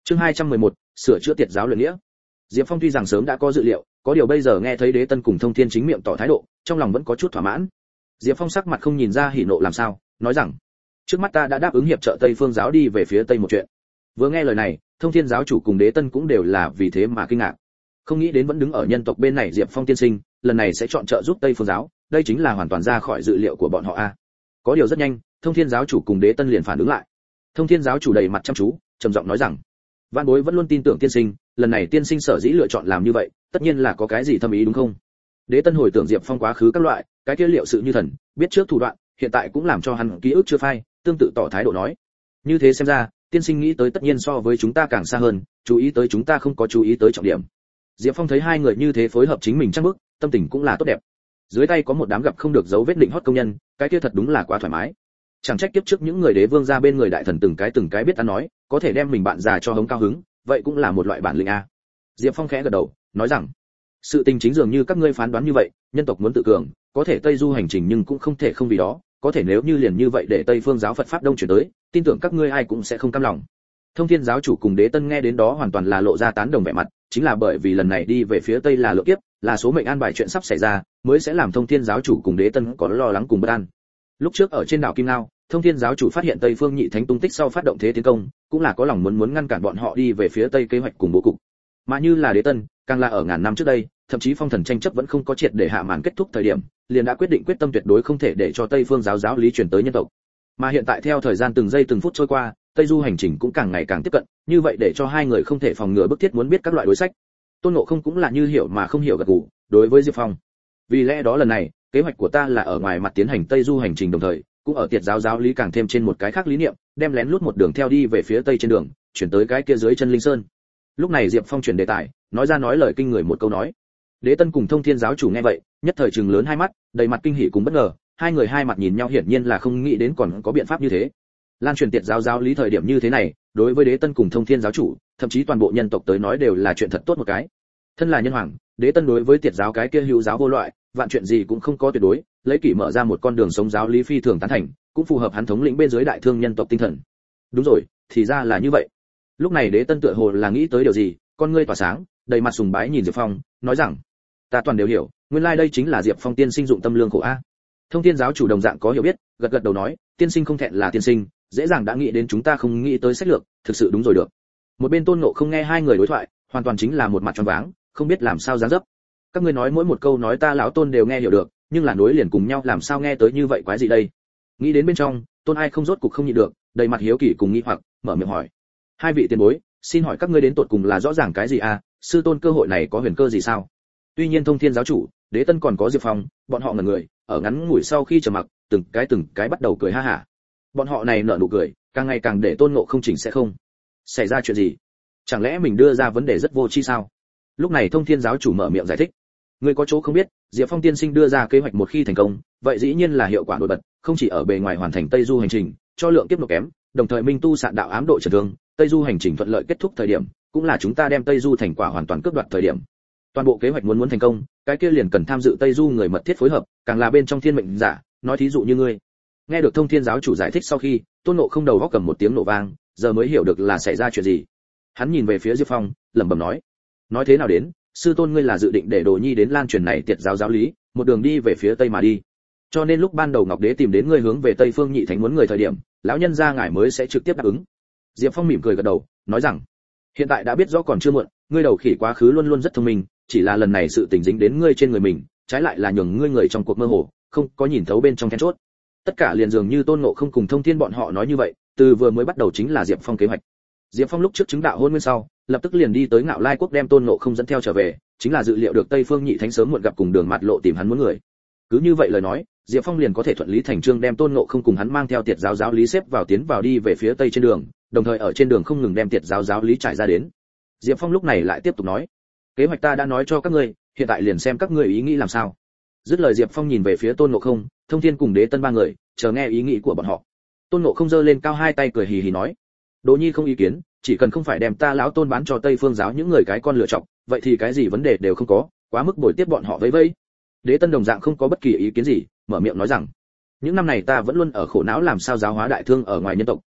Chương 211, sửa chữa tiệt giáo luận nghĩa. Diệp Phong tuy rằng sớm đã có dự liệu, có điều bây giờ nghe thấy Đế Tân cùng Thông Thiên chính miệng tỏ thái độ, trong lòng vẫn có chút thỏa mãn. Diệp Phong sắc mặt không nhìn ra hỉ nộ làm sao, nói rằng: "Trước mắt ta đã đáp ứng hiệp trợ Tây Phương giáo đi về phía Tây một chuyện." Vừa nghe lời này, Thông Thiên giáo chủ cùng Đế Tân cũng đều là vì thế mà kinh ngạc. Không nghĩ đến vẫn đứng ở nhân tộc bên này Diệp Phong tiên sinh, lần này sẽ chọn trợ giúp Tây Phương giáo, đây chính là hoàn toàn ra khỏi dự liệu của bọn họ a. Có điều rất nhanh, Thông Thiên giáo chủ cùng Đế Tân liền phản ứng lại. Thông Thiên giáo chủ đầy mặt chăm chú, trầm giọng nói rằng: "Vạn bối vẫn luôn tin tưởng tiên sinh, lần này tiên sinh sở dĩ lựa chọn làm như vậy, tất nhiên là có cái gì thâm ý đúng không?" Đế Tân hồi tưởng Diệp Phong quá khứ các loại, cái kia liệu sự như thần, biết trước thủ đoạn, hiện tại cũng làm cho hắn ký ức chưa phai, tương tự tỏ thái độ nói: "Như thế xem ra, tiên sinh nghĩ tới tất nhiên so với chúng ta càng xa hơn, chú ý tới chúng ta không có chú ý tới trọng điểm." Diệp Phong thấy hai người như thế phối hợp chính mình chắc bức, tâm tình cũng là tốt đẹp. Dưới tay có một đám gặp không được dấu vết định hót công nhân, cái kia thật đúng là quá thoải mái. Chẳng trách kiếp trước những người đế vương ra bên người đại thần từng cái biết ăn nói, có thể đem mình bạn già cho hống cao hứng, vậy cũng là một loại bản lĩnh a. Diệp Phong khẽ gật đầu, nói rằng: "Sự tình chính dường như các ngươi phán đoán như vậy, nhân tộc muốn tự cường, có thể Tây Du hành trình nhưng cũng không thể không vì đó, có thể nếu như liền như vậy để Tây Phương giáo Phật pháp đông chuyển tới, tin tưởng các ngươi ai cũng sẽ không cam lòng." Thông Thiên giáo chủ cùng Đế Tân nghe đến đó hoàn toàn là lộ ra tán đồng vẻ mặt, chính là bởi vì lần này đi về phía Tây là lựa kiếp, là số mệnh an bài chuyện sắp xảy ra, mới sẽ làm Thông Thiên giáo chủ cùng Đế Tân có lo lắng cùng bất an. Lúc trước ở trên đảo Kim Ngao, Thông Thiên giáo chủ phát hiện Tây Phương Nhị Thánh tung tích sau phát động thế tiến công, cũng là có lòng muốn ngăn cản bọn họ đi về phía Tây kế hoạch cùng bố cục. Mà như là Đế Tân, càng là ở ngàn năm trước đây, thậm chí phong thần tranh chấp vẫn không có triệt để hạ màn kết thúc thời điểm, liền đã quyết định quyết tâm tuyệt đối không thể để cho Tây Phương giáo giáo lý truyền tới nhân tộc. Mà hiện tại theo thời gian từng giây từng phút trôi qua, Tây Du hành trình cũng càng ngày càng tiếp cận, như vậy để cho hai người không thể phòng ngừa bức thiết muốn biết các loại đối sách. Tôn Ngộ Không cũng là như hiểu mà không hiểu gật gù, đối với Diệp Phong. Vì lẽ đó lần này, kế hoạch của ta là ở ngoài mặt tiến hành Tây Du hành trình đồng thời, cũng ở tiệt giáo giáo lý càng thêm trên một cái khác lý niệm, đem lén lút một đường theo đi về phía Tây trên đường, chuyển tới cái kia dưới chân Linh Sơn. Lúc này Diệp Phong chuyển đề tài, nói ra nói lời kinh người một câu nói. Đế Tân cùng Thông Thiên giáo chủ nghe vậy, nhất thời trừng lớn hai mắt, đầy mặt kinh hỉ cùng bất ngờ, hai người hai mặt nhìn nhau hiển nhiên là không nghĩ đến còn có biện pháp như thế. Lan truyền tiệt giáo giáo lý thời điểm như thế này, đối với Đế Tân cùng Thông Thiên giáo chủ, thậm chí toàn bộ nhân tộc tới nói đều là chuyện thật tốt một cái. Thân là nhân hoàng, Đế Tân đối với tiệt giáo cái kia hữu giáo vô loại, vạn chuyện gì cũng không có tuyệt đối, lấy kỷ mở ra một con đường sống giáo lý phi thường tán thành, cũng phù hợp hắn thống lĩnh bên dưới đại thương nhân tộc tinh thần. Đúng rồi, thì ra là như vậy. Lúc này Đế Tân tựa hồ là nghĩ tới điều gì, con ngươi tỏa sáng, đầy mặt sùng bái nhìn Diệp Phong, nói rằng: "Ta toàn đều hiểu, nguyên lai đây chính là Diệp Phong tiên sinh dụng tâm lương khổ a." Thông Thiên giáo chủ đồng dạng có hiểu biết, gật gật đầu nói: "Tiên sinh không thẹn là tiên sinh, dễ dàng đã nghĩ đến chúng ta không nghĩ tới sách lược, thực sự đúng rồi được." Một bên Tôn Ngộ Không nghe hai người đối thoại, hoàn toàn chính là một mặt tròn váng, không biết làm sao dáng dấp. Các ngươi nói mỗi một câu nói ta lão Tôn đều nghe hiểu được, nhưng là nối liền cùng nhau làm sao nghe tới như vậy quái gì đây? Nghĩ đến bên trong, Tôn Ai không rốt cục không nhịn được, đầy mặt hiếu kỳ cùng nghi hoặc, mở miệng hỏi: "Hai vị tiền bối, xin hỏi các ngươi đến tột cùng là rõ ràng cái gì a? Sư tôn cơ hội này có huyền cơ gì sao?" Tuy nhiên Thông Thiên giáo chủ, Đế Tân còn có Diệp Phong, bọn họ ngẩn người, ở ngắn ngủi sau khi trầm mặc, từng cái bắt đầu cười ha hả. Bọn họ này nở nụ cười, càng ngày càng để Tôn Ngộ không chỉnh sẽ không. Xảy ra chuyện gì? Chẳng lẽ mình đưa ra vấn đề rất vô tri sao? Lúc này Thông Thiên giáo chủ mở miệng giải thích: "Ngươi có chỗ không biết, Diệp Phong tiên sinh đưa ra kế hoạch một khi thành công, vậy dĩ nhiên là hiệu quả nổi bật, không chỉ ở bề ngoài hoàn thành Tây Du hành trình, cho lượng kiếp nộp kém, đồng thời minh tu sạn đạo ám độ trần thương, Tây Du hành trình thuận lợi kết thúc thời điểm, cũng là chúng ta đem Tây Du thành quả hoàn toàn cướp đoạt thời điểm. Toàn bộ kế hoạch muốn thành công, cái kia liền cần tham dự Tây Du người mật thiết phối hợp, càng là bên trong thiên mệnh giả, nói thí dụ như ngươi." Nghe được Thông Thiên giáo chủ giải thích sau khi, Tôn Ngộ không đầu góc cầm một tiếng nổ vang, giờ mới hiểu được là xảy ra chuyện gì. Hắn nhìn về phía Diệp Phong, lẩm bẩm nói: "Nói thế nào đến, sư tôn ngươi là dự định để Đồ Nhi đến lan truyền này tiệt giáo giáo lý, một đường đi về phía Tây mà đi. Cho nên lúc ban đầu Ngọc Đế tìm đến ngươi hướng về Tây Phương Nhị Thánh muốn người thời điểm, lão nhân gia ngài mới sẽ trực tiếp đáp ứng." Diệp Phong mỉm cười gật đầu, nói rằng: "Hiện tại đã biết rõ còn chưa muộn, ngươi đầu khỉ quá khứ luôn luôn rất thông minh, chỉ là lần này sự tình dính đến ngươi trên người mình, trái lại là nhường ngươi người trong cuộc mơ hồ, không có nhìn thấu bên trong then chốt." Tất cả liền dường như Tôn Ngộ không cùng Thông Thiên bọn họ nói như vậy, từ vừa mới bắt đầu chính là Diệp Phong kế hoạch. Diệp Phong lúc trước chứng đạo hôn nguyên sau, lập tức liền đi tới Ngạo Lai quốc đem Tôn Ngộ không dẫn theo trở về, chính là dự liệu được Tây Phương Nhị Thánh sớm muộn gặp cùng đường mặt lộ tìm hắn muốn người. Cứ như vậy lời nói, Diệp Phong liền có thể thuận lý thành chương đem Tôn Ngộ không cùng hắn mang theo tiệt giáo giáo lý xếp vào tiến vào đi về phía Tây trên đường, đồng thời ở trên đường không ngừng đem tiệt giáo giáo lý trải ra đến. Diệp Phong lúc này lại tiếp tục nói: "Kế hoạch ta đã nói cho các ngươi, hiện tại liền xem các ngươi ý nghĩ làm sao." Dứt lời Diệp Phong nhìn về phía Tôn Ngộ không, Thông Thiên cùng Đế Tân ba người, chờ nghe ý nghĩ của bọn họ. Tôn Ngộ không giơ lên cao hai tay cười hì hì nói: "Đồ Nhi không ý kiến, chỉ cần không phải đem ta lão Tôn bán cho Tây Phương giáo những người cái con lựa chọc, vậy thì cái gì vấn đề đều không có, quá mức bồi tiếp bọn họ vẫy vẫy." Đế Tân đồng dạng không có bất kỳ ý kiến gì, mở miệng nói rằng: "Những năm này ta vẫn luôn ở khổ não làm sao giáo hóa đại thương ở ngoài nhân tộc,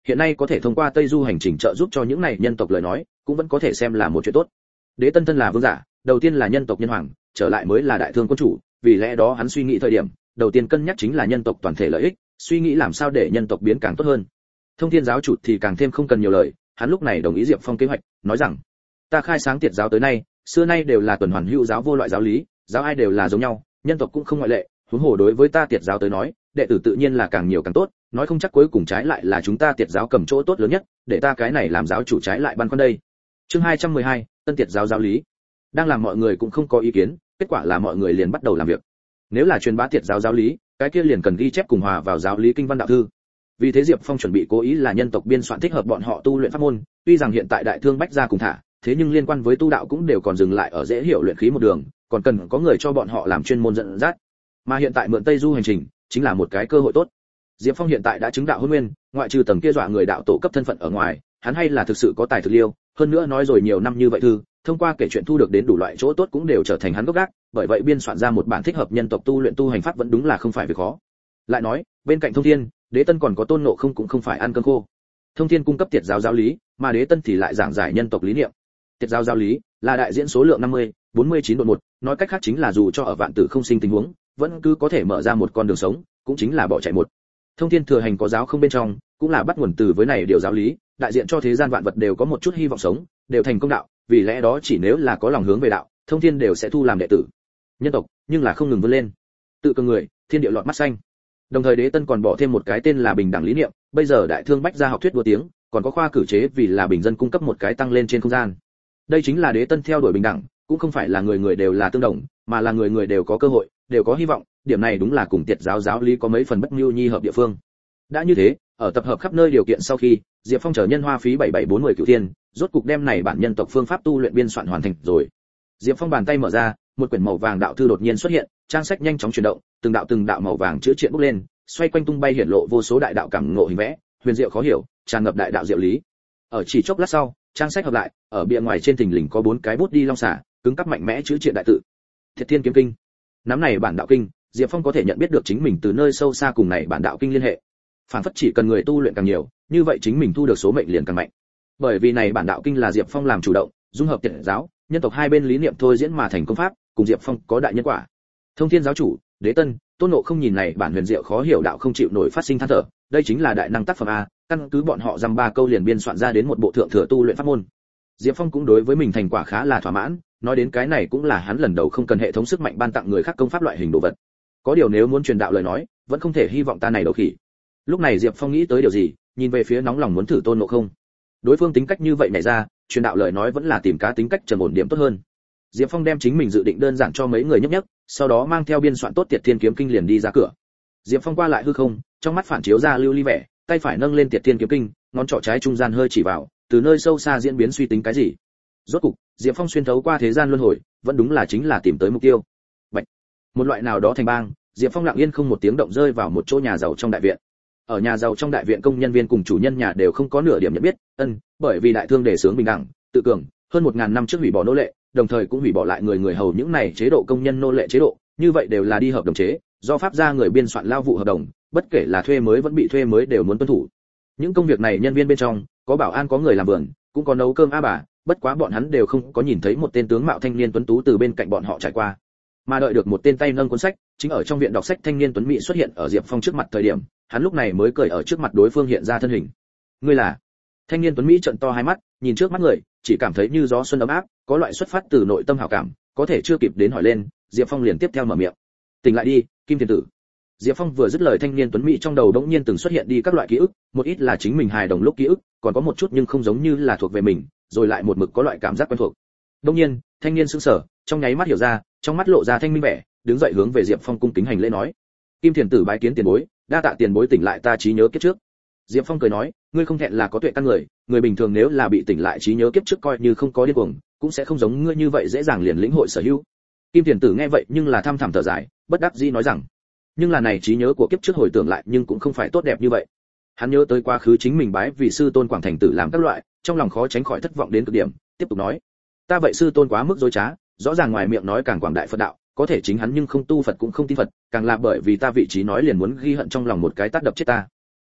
hiện nay có thể thông qua Tây Du hành trình trợ giúp cho những này nhân tộc lời nói, cũng vẫn có thể xem là một chuyện tốt. Đế Tân thân là vương giả, đầu tiên là nhân tộc nhân hoàng, trở lại mới là đại thương quân chủ, vì lẽ đó hắn suy nghĩ thời điểm, đầu tiên cân nhắc chính là nhân tộc toàn thể lợi ích, suy nghĩ làm sao để nhân tộc biến càng tốt hơn. Thông Thiên giáo chủ thì càng thêm không cần nhiều lời, hắn lúc này đồng ý Diệp Phong kế hoạch, nói rằng: "Ta khai sáng Tiệt giáo tới nay, xưa nay đều là tuần hoàn hữu giáo vô loại giáo lý, giáo ai đều là giống nhau, nhân tộc cũng không ngoại lệ, huống hồ đối với ta Tiệt giáo tới nói, đệ tử tự nhiên là càng nhiều càng tốt, nói không chắc cuối cùng trái lại là chúng ta Tiệt giáo cầm chỗ tốt lớn nhất, để ta cái này làm giáo chủ trái lại băn khoăn đây." Chương 212, Tân Tiệt giáo giáo lý. Đang làm mọi người cũng không có ý kiến, kết quả là mọi người liền bắt đầu làm việc. Nếu là truyền bá Tiệt giáo giáo lý, cái kia liền cần ghi chép cùng hòa vào giáo lý kinh văn đạo thư. Vì thế Diệp Phong chuẩn bị cố ý là nhân tộc biên soạn thích hợp bọn họ tu luyện pháp môn, tuy rằng hiện tại đại thương bách gia cùng thả, thế nhưng liên quan với tu đạo cũng đều còn dừng lại ở dễ hiểu luyện khí một đường, còn cần có người cho bọn họ làm chuyên môn dẫn dắt. Mà hiện tại mượn Tây Du hành trình, chính là một cái cơ hội tốt. Diệp Phong hiện tại đã chứng đạo hôn nguyên, ngoại trừ tầng kia dọa người đạo tổ cấp thân phận ở ngoài, hắn hay là thực sự có tài thực liêu, hơn nữa nói rồi nhiều năm như vậy thư, thông qua kể chuyện thu được đến đủ loại chỗ tốt cũng đều trở thành hắn gốc gác, bởi vậy biên soạn ra một bản thích hợp nhân tộc tu luyện tu hành pháp vẫn đúng là không phải việc khó. Lại nói, bên cạnh Thông Thiên, Đế Tân còn có Tôn Ngộ Không cũng không phải ăn cơm khô. Thông Thiên cung cấp Tiệt giáo giáo lý, mà Đế Tân thì lại giảng giải nhân tộc lý niệm. Tiệt giáo giáo lý là đại diễn số lượng 50, 49 đột 1, nói cách khác chính là dù cho ở vạn tử không sinh tình huống, vẫn cứ có thể mở ra một con đường sống, cũng chính là bỏ chạy một. Thông Thiên thừa hành có giáo không bên trong, cũng là bắt nguồn từ với này điều giáo lý, đại diện cho thế gian vạn vật đều có một chút hy vọng sống, đều thành công đạo, vì lẽ đó chỉ nếu là có lòng hướng về đạo, Thông Thiên đều sẽ thu làm đệ tử. Nhân tộc, nhưng là không ngừng vươn lên. Tự cường người, thiên địa lọt mắt xanh. Đồng thời Đế Tân còn bỏ thêm một cái tên là bình đẳng lý niệm, bây giờ đại thương bách gia học thuyết đua tiếng, còn có khoa cử chế vì là bình dân cung cấp một cái tăng lên trên không gian. Đây chính là Đế Tân theo đuổi bình đẳng, cũng không phải là người người đều là tương đồng, mà là người người đều có cơ hội, đều có hy vọng, điểm này đúng là cùng Tiệt giáo giáo lý có mấy phần bất nhu nhi hợp địa phương. Đã như thế, ở tập hợp khắp nơi điều kiện sau khi, Diệp Phong chờ nhân hoa phí 7740 cửu thiên, rốt cục đem này bản nhân tộc phương pháp tu luyện biên soạn hoàn thành rồi. Diệp Phong bàn tay mở ra, một quyển màu vàng đạo thư đột nhiên xuất hiện, trang sách nhanh chóng chuyển động, từng đạo màu vàng chữ triện bốc lên, xoay quanh tung bay hiển lộ vô số đại đạo cảm ngộ hình vẽ, huyền diệu khó hiểu, tràn ngập đại đạo diệu lý. Ở chỉ chốc lát sau, trang sách hợp lại, ở bìa ngoài trên thình lình có 4 cái bút đi long xả, cứng cắp mạnh mẽ chữ triện đại tự. Thiệt Thiên kiếm kinh. Nắm này bản đạo kinh, Diệp Phong có thể nhận biết được chính mình từ nơi sâu xa cùng này bản đạo kinh liên hệ. Phản phất chỉ cần người tu luyện càng nhiều, như vậy chính mình thu được số mệnh liền càng mạnh. Bởi vì này bản đạo kinh là Diệp Phong làm chủ động, dung hợp Tiệt giáo, nhân tộc hai bên lý niệm thôi diễn mà thành công pháp, cùng Diệp Phong có đại nhân quả. Thông Thiên giáo chủ, Đế Tân, Tôn Ngộ Không nhìn này bản huyền diệu khó hiểu đạo không chịu nổi phát sinh than thở, đây chính là đại năng tác phẩm a, căn cứ bọn họ dăm ba câu liền biên soạn ra đến một bộ thượng thừa tu luyện pháp môn. Diệp Phong cũng đối với mình thành quả khá là thỏa mãn, nói đến cái này cũng là hắn lần đầu không cần hệ thống sức mạnh ban tặng người khác công pháp loại hình đồ vật. Có điều nếu muốn truyền đạo lời nói, vẫn không thể hy vọng ta này đầu khỉ. Lúc này Diệp Phong nghĩ tới điều gì, nhìn về phía nóng lòng muốn thử Tôn Ngộ Không. Đối phương tính cách như vậy nảy ra, truyền đạo lời nói vẫn là tìm cá tính cách trầm ổn điểm tốt hơn. Diệp Phong đem chính mình dự định đơn giản cho mấy người nhấp nhấp, sau đó mang theo biên soạn tốt Tiệt Thiên kiếm kinh liền đi ra cửa. Diệp Phong qua lại hư không, trong mắt phản chiếu ra lưu ly vẻ, tay phải nâng lên Tiệt Thiên kiếm kinh, ngón trỏ trái trung gian hơi chỉ vào, từ nơi sâu xa diễn biến suy tính cái gì. Rốt cục, Diệp Phong xuyên thấu qua thế gian luân hồi, vẫn đúng là chính là tìm tới mục tiêu. Bạch. Một loại nào đó thành bang, Diệp Phong lặng yên không một tiếng động rơi vào một chỗ nhà giàu trong đại viện. Ở nhà giàu trong đại viện công nhân viên cùng chủ nhân nhà đều không có nửa điểm nhận biết, bởi vì đại thương đề xướng bình đẳng, tự cường, hơn 1000 năm trước hủy bỏ nô lệ, đồng thời cũng hủy bỏ lại người hầu những này chế độ công nhân nô lệ chế độ, như vậy đều là đi hợp đồng chế, do pháp gia người biên soạn lao vụ hợp đồng, bất kể là thuê mới vẫn bị thuê mới đều muốn tuân thủ. Những công việc này nhân viên bên trong, có bảo an có người làm vườn, cũng có nấu cơm bà, bất quá bọn hắn đều không có nhìn thấy một tên tướng mạo thanh niên tuấn tú từ bên cạnh bọn họ trải qua. Mà đợi được một tên tay nâng cuốn sách, chính ở trong viện đọc sách thanh niên tuấn mỹ xuất hiện ở Diệp Phong trước mặt thời điểm, hắn lúc này mới cười ở trước mặt đối phương hiện ra thân hình. Ngươi là? Thanh niên tuấn mỹ trợn to hai mắt, nhìn trước mắt người, chỉ cảm thấy như gió xuân ấm áp, có loại xuất phát từ nội tâm hảo cảm, có thể chưa kịp đến hỏi lên, Diệp Phong liền tiếp theo mở miệng. Tỉnh lại đi, Kim Thiền tử. Diệp Phong vừa dứt lời thanh niên tuấn mỹ trong đầu đống nhiên từng xuất hiện đi các loại ký ức, một ít là chính mình hài đồng lúc ký ức, còn có một chút nhưng không giống như là thuộc về mình, rồi lại một mực có loại cảm giác quen thuộc. Đống nhiên, thanh niên sững sờ, trong nháy mắt hiểu ra, trong mắt lộ ra thanh minh vẻ, đứng dậy hướng về Diệp Phong cung kính hành lễ nói: Kim Thiền tử bái kiến tiền bối, đa tạ tiền bối tỉnh lại ta trí nhớ kiếp trước. Diệp Phong cười nói: ngươi không thẹn là có tuệ căn người, người bình thường nếu là bị tỉnh lại trí nhớ kiếp trước coi như không có điên cuồng, cũng sẽ không giống ngươi như vậy dễ dàng liền lĩnh hội sở hữu. Kim Thiền tử nghe vậy nhưng là thăm thẳm thở dài, bất đắc dĩ nói rằng: nhưng là này trí nhớ của kiếp trước hồi tưởng lại nhưng cũng không phải tốt đẹp như vậy. Hắn nhớ tới quá khứ chính mình bái vì sư tôn Quảng Thành tử làm các loại, trong lòng khó tránh khỏi thất vọng đến cực điểm, tiếp tục nói: ta vậy sư tôn quá mức dối trá, rõ ràng ngoài miệng nói càng quảng đại Phật đạo, có thể chính hắn nhưng không tu Phật cũng không tin Phật, càng là bởi vì ta vị trí nói liền muốn ghi hận trong lòng một cái tát đập chết ta. Không,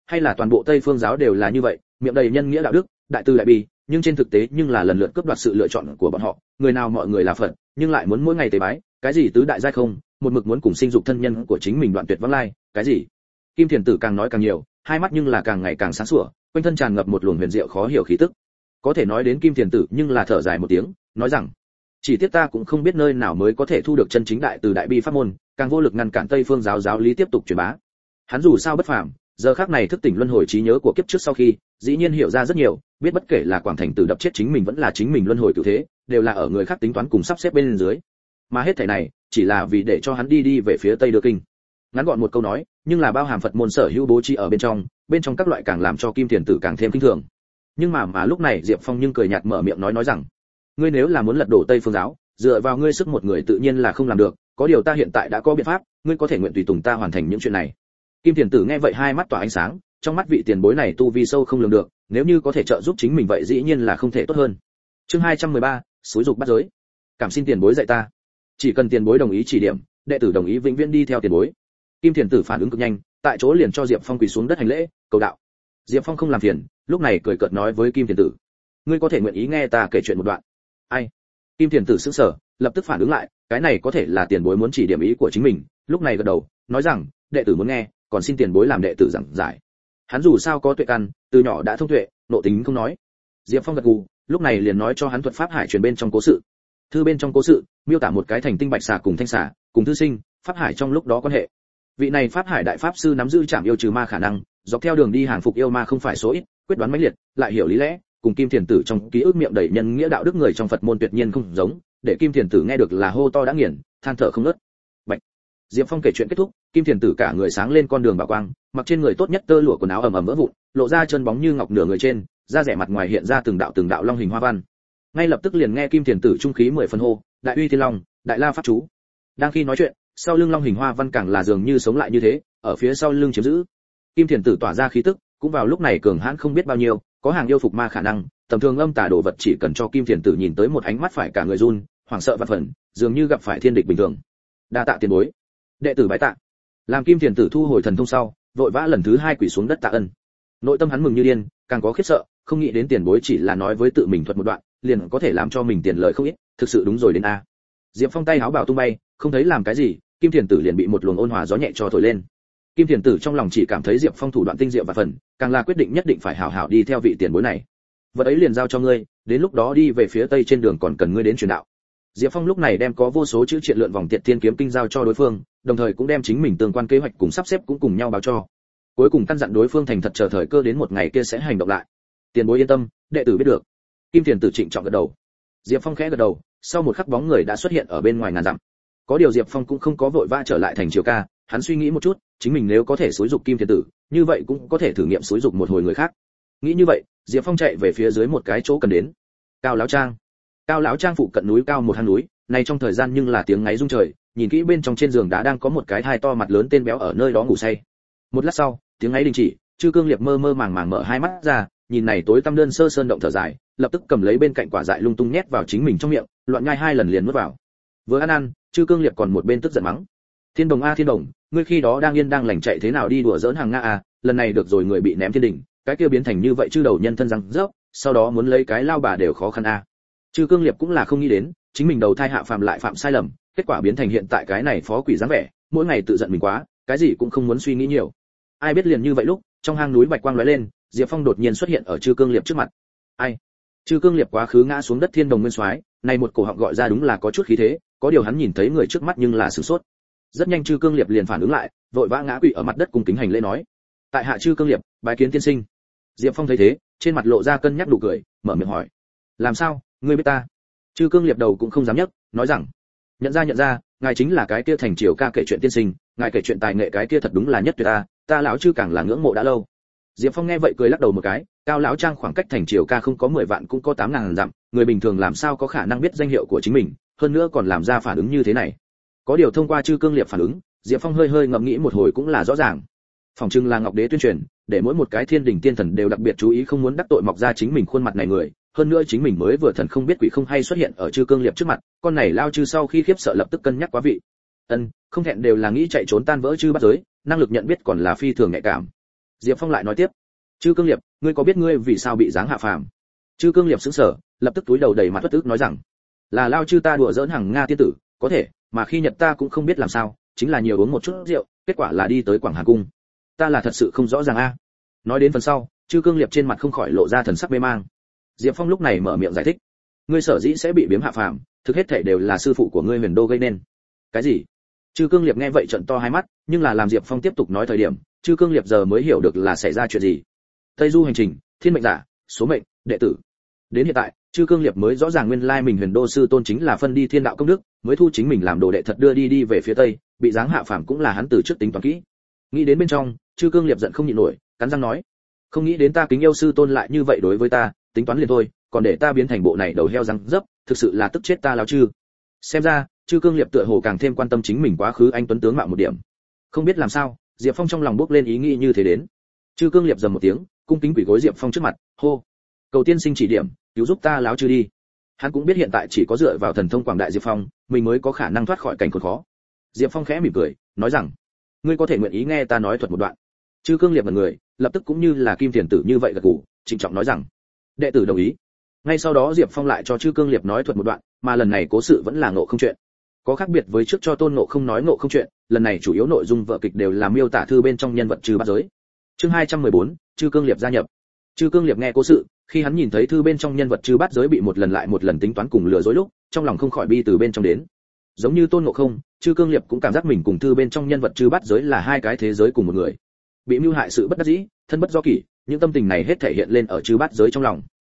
hay là toàn bộ Tây Phương giáo đều là như vậy, miệng đầy nhân nghĩa đạo đức, đại từ đại bi, nhưng trên thực tế nhưng là lần lượt cướp đoạt sự lựa chọn của bọn họ, người nào mọi người là Phật, nhưng lại muốn mỗi ngày tế bái, cái gì tứ đại giai không, một mực muốn cùng sinh dục thân nhân của chính mình đoạn tuyệt vãng lai, cái gì? Kim Thiền Tử càng nói càng nhiều, hai mắt nhưng là càng ngày càng sáng sủa, quanh thân tràn ngập một luồng huyền diệu khó hiểu khí tức. Có thể nói đến Kim Thiền Tử, nhưng là thở dài một tiếng, nói rằng: chỉ tiếc ta cũng không biết nơi nào mới có thể thu được chân chính đại từ đại bi pháp môn, càng vô lực ngăn cản Tây Phương giáo giáo lý tiếp tục truyền bá. Hắn dù sao bất phàm, giờ khắc này thức tỉnh luân hồi trí nhớ của kiếp trước sau khi, dĩ nhiên hiểu ra rất nhiều, biết bất kể là Quảng Thành Tử đập chết chính mình vẫn là chính mình luân hồi cửu thế, đều là ở người khác tính toán cùng sắp xếp bên dưới. Mà hết thảy này, chỉ là vì để cho hắn đi về phía Tây Đưa Kinh. Ngắn gọn một câu nói, nhưng là bao hàm Phật môn sở hữu bố trí ở bên trong các loại càng làm cho Kim Thiền Tử càng thêm kinh thường. Nhưng mà lúc này Diệp Phong nhưng cười nhạt mở miệng nói rằng: ngươi nếu là muốn lật đổ Tây Phương giáo, dựa vào ngươi sức một người tự nhiên là không làm được, có điều ta hiện tại đã có biện pháp, ngươi có thể nguyện tùy tùng ta hoàn thành những chuyện này. Kim Thiền Tử nghe vậy hai mắt tỏa ánh sáng, trong mắt vị tiền bối này tu vi sâu không lường được, nếu như có thể trợ giúp chính mình vậy dĩ nhiên là không thể tốt hơn. Chương 213, xúi dục bắt giới. Cảm xin tiền bối dạy ta. Chỉ cần tiền bối đồng ý chỉ điểm, đệ tử đồng ý vĩnh viễn đi theo tiền bối. Kim Thiền Tử phản ứng cực nhanh, tại chỗ liền cho Diệp Phong quỳ xuống đất hành lễ, cầu đạo. Diệp Phong không làm phiền, lúc này cười cợt nói với Kim Thiền Tử: ngươi có thể nguyện ý nghe ta kể chuyện một đoạn. Ai? Kim Thiền Tử sững sờ, lập tức phản ứng lại, cái này có thể là tiền bối muốn chỉ điểm ý của chính mình, lúc này gật đầu, nói rằng: đệ tử muốn nghe, còn xin tiền bối làm đệ tử giảng giải. Hắn dù sao có tuệ căn, từ nhỏ đã thông tuệ, nộ tính không nói. Diệp Phong gật gù, lúc này liền nói cho hắn thuật pháp hải truyền bên trong cố sự. Thư bên trong cố sự miêu tả một cái thành tinh bạch xà cùng thanh xà cùng thư sinh pháp hải trong lúc đó quan hệ. Vị này pháp hải đại pháp sư nắm giữ trảm yêu trừ ma khả năng, dọc theo đường đi hàng phục yêu ma không phải số ít, quyết đoán mãnh liệt, lại hiểu lý lẽ, cùng Kim Thiền Tử trong ký ức miệng đầy nhân nghĩa đạo đức người trong Phật môn tuyệt nhiên không giống, để Kim Thiền Tử nghe được là hô to đã nghiền, than thở không ngớt. Bạch. Diệp Phong kể chuyện kết thúc, Kim Thiền Tử cả người sáng lên con đường bảo quang, mặc trên người tốt nhất tơ lụa quần áo ẩm ẩm vỡ vụn, lộ ra chân bóng như ngọc nửa người trên, da rẻ mặt ngoài hiện ra từng đạo long hình hoa văn. Ngay lập tức liền nghe Kim Thiền Tử trung khí 10 phần hô, đại uy thiên long, đại la pháp chú. Đang khi nói chuyện, sau lưng long hình hoa văn càng là dường như sống lại như thế, ở phía sau lưng chiếm giữ. Kim Thiền Tử tỏa ra khí tức, cũng vào lúc này cường hãn không biết bao nhiêu, có hàng yêu phục ma khả năng, tầm thường âm tà đồ vật chỉ cần cho Kim Thiền Tử nhìn tới một ánh mắt phải cả người run, hoảng sợ vạn phần, dường như gặp phải thiên địch bình thường. Đa tạ tiền bối. Đệ tử bái tạ. Làm Kim Thiền Tử thu hồi thần thông sau, vội vã lần thứ 2 quỳ xuống đất tạ ân. Nội tâm hắn mừng như điên, càng có khiếp sợ, không nghĩ đến tiền bối chỉ là nói với tự mình thuật một đoạn, liền có thể làm cho mình tiền lời không ít, thực sự đúng rồi đến a. Diệp Phong tay háo bảo tung bay, không thấy làm cái gì, Kim Thiền Tử liền bị một luồng ôn hòa gió nhẹ cho thổi lên. Kim Thiền Tử trong lòng chỉ cảm thấy Diệp Phong thủ đoạn tinh diệu và phần, càng là quyết định nhất định phải hảo hảo đi theo vị tiền bối này. Vật ấy liền giao cho ngươi, đến lúc đó đi về phía tây trên đường còn cần ngươi đến truyền đạo. Diệp Phong lúc này đem có vô số chữ triện lượn vòng Tiệt Thiên kiếm kinh giao cho đối phương, đồng thời cũng đem chính mình tương quan kế hoạch cùng sắp xếp cũng cùng nhau báo cho. Cuối cùng căn dặn đối phương thành thật chờ thời cơ đến một ngày kia sẽ hành động lại. Tiền bối yên tâm, đệ tử biết được. Kim Thiền Tử trịnh trọng gật đầu. Diệp Phong khẽ gật đầu, sau một khắc bóng người đã xuất hiện ở bên ngoài ngàn dặm. Có điều Diệp Phong cũng không có vội vã trở lại thành Triều Ca, hắn suy nghĩ một chút, chính mình nếu có thể xúi dục Kim Thiền Tử, như vậy cũng có thể thử nghiệm xúi dục một hồi người khác. Nghĩ như vậy, Diệp Phong chạy về phía dưới một cái chỗ cần đến. Cao lão trang. Cao lão trang phụ cận núi cao một hang núi, này trong thời gian nhưng là tiếng ngáy rung trời, nhìn kỹ bên trong trên giường đá đang có một cái thai to mặt lớn tên béo ở nơi đó ngủ say. Một lát sau, tiếng ngáy đình chỉ, Chư Cương Liệp mơ mơ màng màng mở hai mắt ra, nhìn này tối tăm đơn sơ sơn động thở dài, lập tức cầm lấy bên cạnh quả dại lung tung nhét vào chính mình trong miệng, loạn nhai 2 lần liền nuốt vào. Vừa ăn, Chư Cương Liệp còn một bên tức giận mắng: Thiên Đồng a Thiên Đồng, ngươi khi đó đang yên đang lành chạy thế nào đi đùa giỡn hàng nga à, lần này được rồi người bị ném thiên đỉnh, cái kia biến thành như vậy chư đầu nhân thân răng rớp, sau đó muốn lấy cái lao bà đều khó khăn a. Chư Cương Liệp cũng là không nghĩ đến, chính mình đầu thai hạ phàm lại phạm sai lầm, kết quả biến thành hiện tại cái này phó quỷ dáng vẻ, mỗi ngày tự giận mình quá, cái gì cũng không muốn suy nghĩ nhiều. Ai biết liền như vậy lúc, trong hang núi bạch quang lóe lên, Diệp Phong đột nhiên xuất hiện ở Chư Cương Liệp trước mặt. Ai? Chư Cương Liệp quá khứ ngã xuống đất Thiên Đồng Nguyên Soái, này một cổ họng gọi ra đúng là có chút khí thế, có điều hắn nhìn thấy người trước mắt nhưng là sửng sốt. Rất nhanh Chư Cương Liệp liền phản ứng lại, vội vã ngã quỵ ở mặt đất cung kính hành lễ nói: tại hạ Chư Cương Liệp, bái kiến tiên sinh. Diệp Phong thấy thế, trên mặt lộ ra cân nhắc đủ cười, mở miệng hỏi: làm sao, ngươi biết ta? Chư Cương Liệp đầu cũng không dám nhấc, nói rằng: nhận ra, ngài chính là cái kia thành Triều Ca kể chuyện tiên sinh, ngài kể chuyện tài nghệ cái kia thật đúng là nhất tuyệt ta lão Chư càng là ngưỡng mộ đã lâu. Diệp Phong nghe vậy cười lắc đầu một cái, Cao lão trang khoảng cách thành Triều Ca không có 10 vạn cũng có 8.000 dặm, người bình thường làm sao có khả năng biết danh hiệu của chính mình, hơn nữa còn làm ra phản ứng như thế này. Có điều thông qua Chư Cương Liệp phản ứng, Diệp Phong hơi ngẫm nghĩ một hồi cũng là rõ ràng. Phòng trưng là Ngọc Đế tuyên truyền, để mỗi một cái thiên đình tiên thần đều đặc biệt chú ý không muốn đắc tội mọc ra chính mình khuôn mặt này người, hơn nữa chính mình mới vừa thần không biết quỷ không hay xuất hiện ở Chư Cương Liệp trước mặt, con này lao chư sau khi khiếp sợ lập tức cân nhắc quá vị. Không thẹn đều là nghĩ chạy trốn tan vỡ chư bắt giới, năng lực nhận biết còn là phi thường nhạy cảm. Diệp Phong lại nói tiếp, Chư Cương Liệp, ngươi có biết ngươi vì sao bị giáng hạ phàm? Chư Cương Liệp sững sờ, lập tức túi đầu đầy mặt uất ức nói rằng, là lao chư ta đùa giỡn Hằng Nga tiên tử, có thể, mà khi nhật ta cũng không biết làm sao, chính là nhiều uống một chút rượu, kết quả là đi tới Quảng Hà cung. Ta là thật sự không rõ ràng a. Nói đến phần sau, Chư Cương Liệp trên mặt không khỏi lộ ra thần sắc mê mang. Diệp Phong lúc này mở miệng giải thích, ngươi sở dĩ sẽ bị biếm hạ phàm, thực hết thể đều là sư phụ của ngươi Huyền Đô gây nên. Cái gì? Chư Cương Liệp nghe vậy trợn to hai mắt, nhưng là làm Diệp Phong tiếp tục nói thời điểm, Chư Cương Liệp giờ mới hiểu được là xảy ra chuyện gì. Tây Du hành trình, thiên mệnh giả, số mệnh, đệ tử. Đến hiện tại, Chư Cương Liệp mới rõ ràng nguyên lai mình Huyền Đô sư tôn chính là phân đi thiên đạo công đức, mới thu chính mình làm đồ đệ thật đưa đi về phía tây, bị giáng hạ phàm cũng là hắn từ trước tính toán kỹ. Nghĩ đến bên trong, Chư Cương Liệp giận không nhịn nổi, cắn răng nói, không nghĩ đến ta kính yêu sư tôn lại như vậy đối với ta, tính toán liền thôi, còn để ta biến thành bộ này đầu heo răng dấp, thực sự là tức chết ta lão Chư. Xem ra, Chư Cương Liệp tựa hồ càng thêm quan tâm chính mình quá khứ anh tuấn tướng mạo một điểm. Không biết làm sao, Diệp Phong trong lòng bốc lên ý nghĩ như thế đến. Chư Cương Liệp dầm một tiếng, cung kính quỳ gối Diệp Phong trước mặt, hô, cầu tiên sinh chỉ điểm, cứu giúp ta lão Chư đi. Hắn cũng biết hiện tại chỉ có dựa vào thần thông quảng đại Diệp Phong, mình mới có khả năng thoát khỏi cảnh khốn khó. Diệp Phong khẽ mỉm cười, nói rằng, ngươi có thể nguyện ý nghe ta nói thuật một đoạn. Chư Cương Liệp một người, lập tức cũng như là kim tiền tử như vậy gật gù, trịnh trọng nói rằng, đệ tử đồng ý. Ngay sau đó Diệp Phong lại cho Chư Cương Liệp nói thuật một đoạn, mà lần này cố sự vẫn là Ngộ Không chuyện. Có khác biệt với trước cho Tôn Ngộ Không nói Ngộ Không chuyện, lần này chủ yếu nội dung vở kịch đều là miêu tả thư bên trong nhân vật Chư Bát Giới. Chương 214, Chư Cương Liệp gia nhập. Chư Cương Liệp nghe cố sự, khi hắn nhìn thấy thư bên trong nhân vật Chư Bát Giới bị một lần lại một lần tính toán cùng lừa dối lúc, trong lòng không khỏi bi từ bên trong đến. Giống như Tôn Ngộ Không, Chư Cương Liệp cũng cảm giác mình cùng thư bên trong nhân vật Chư Bát Giới là hai cái thế giới cùng một người. Bị mưu hại sự bất đắc dĩ, thân bất do kỷ, những tâm tình này hết thể hiện lên ở Chư Bát Giới trong lòng.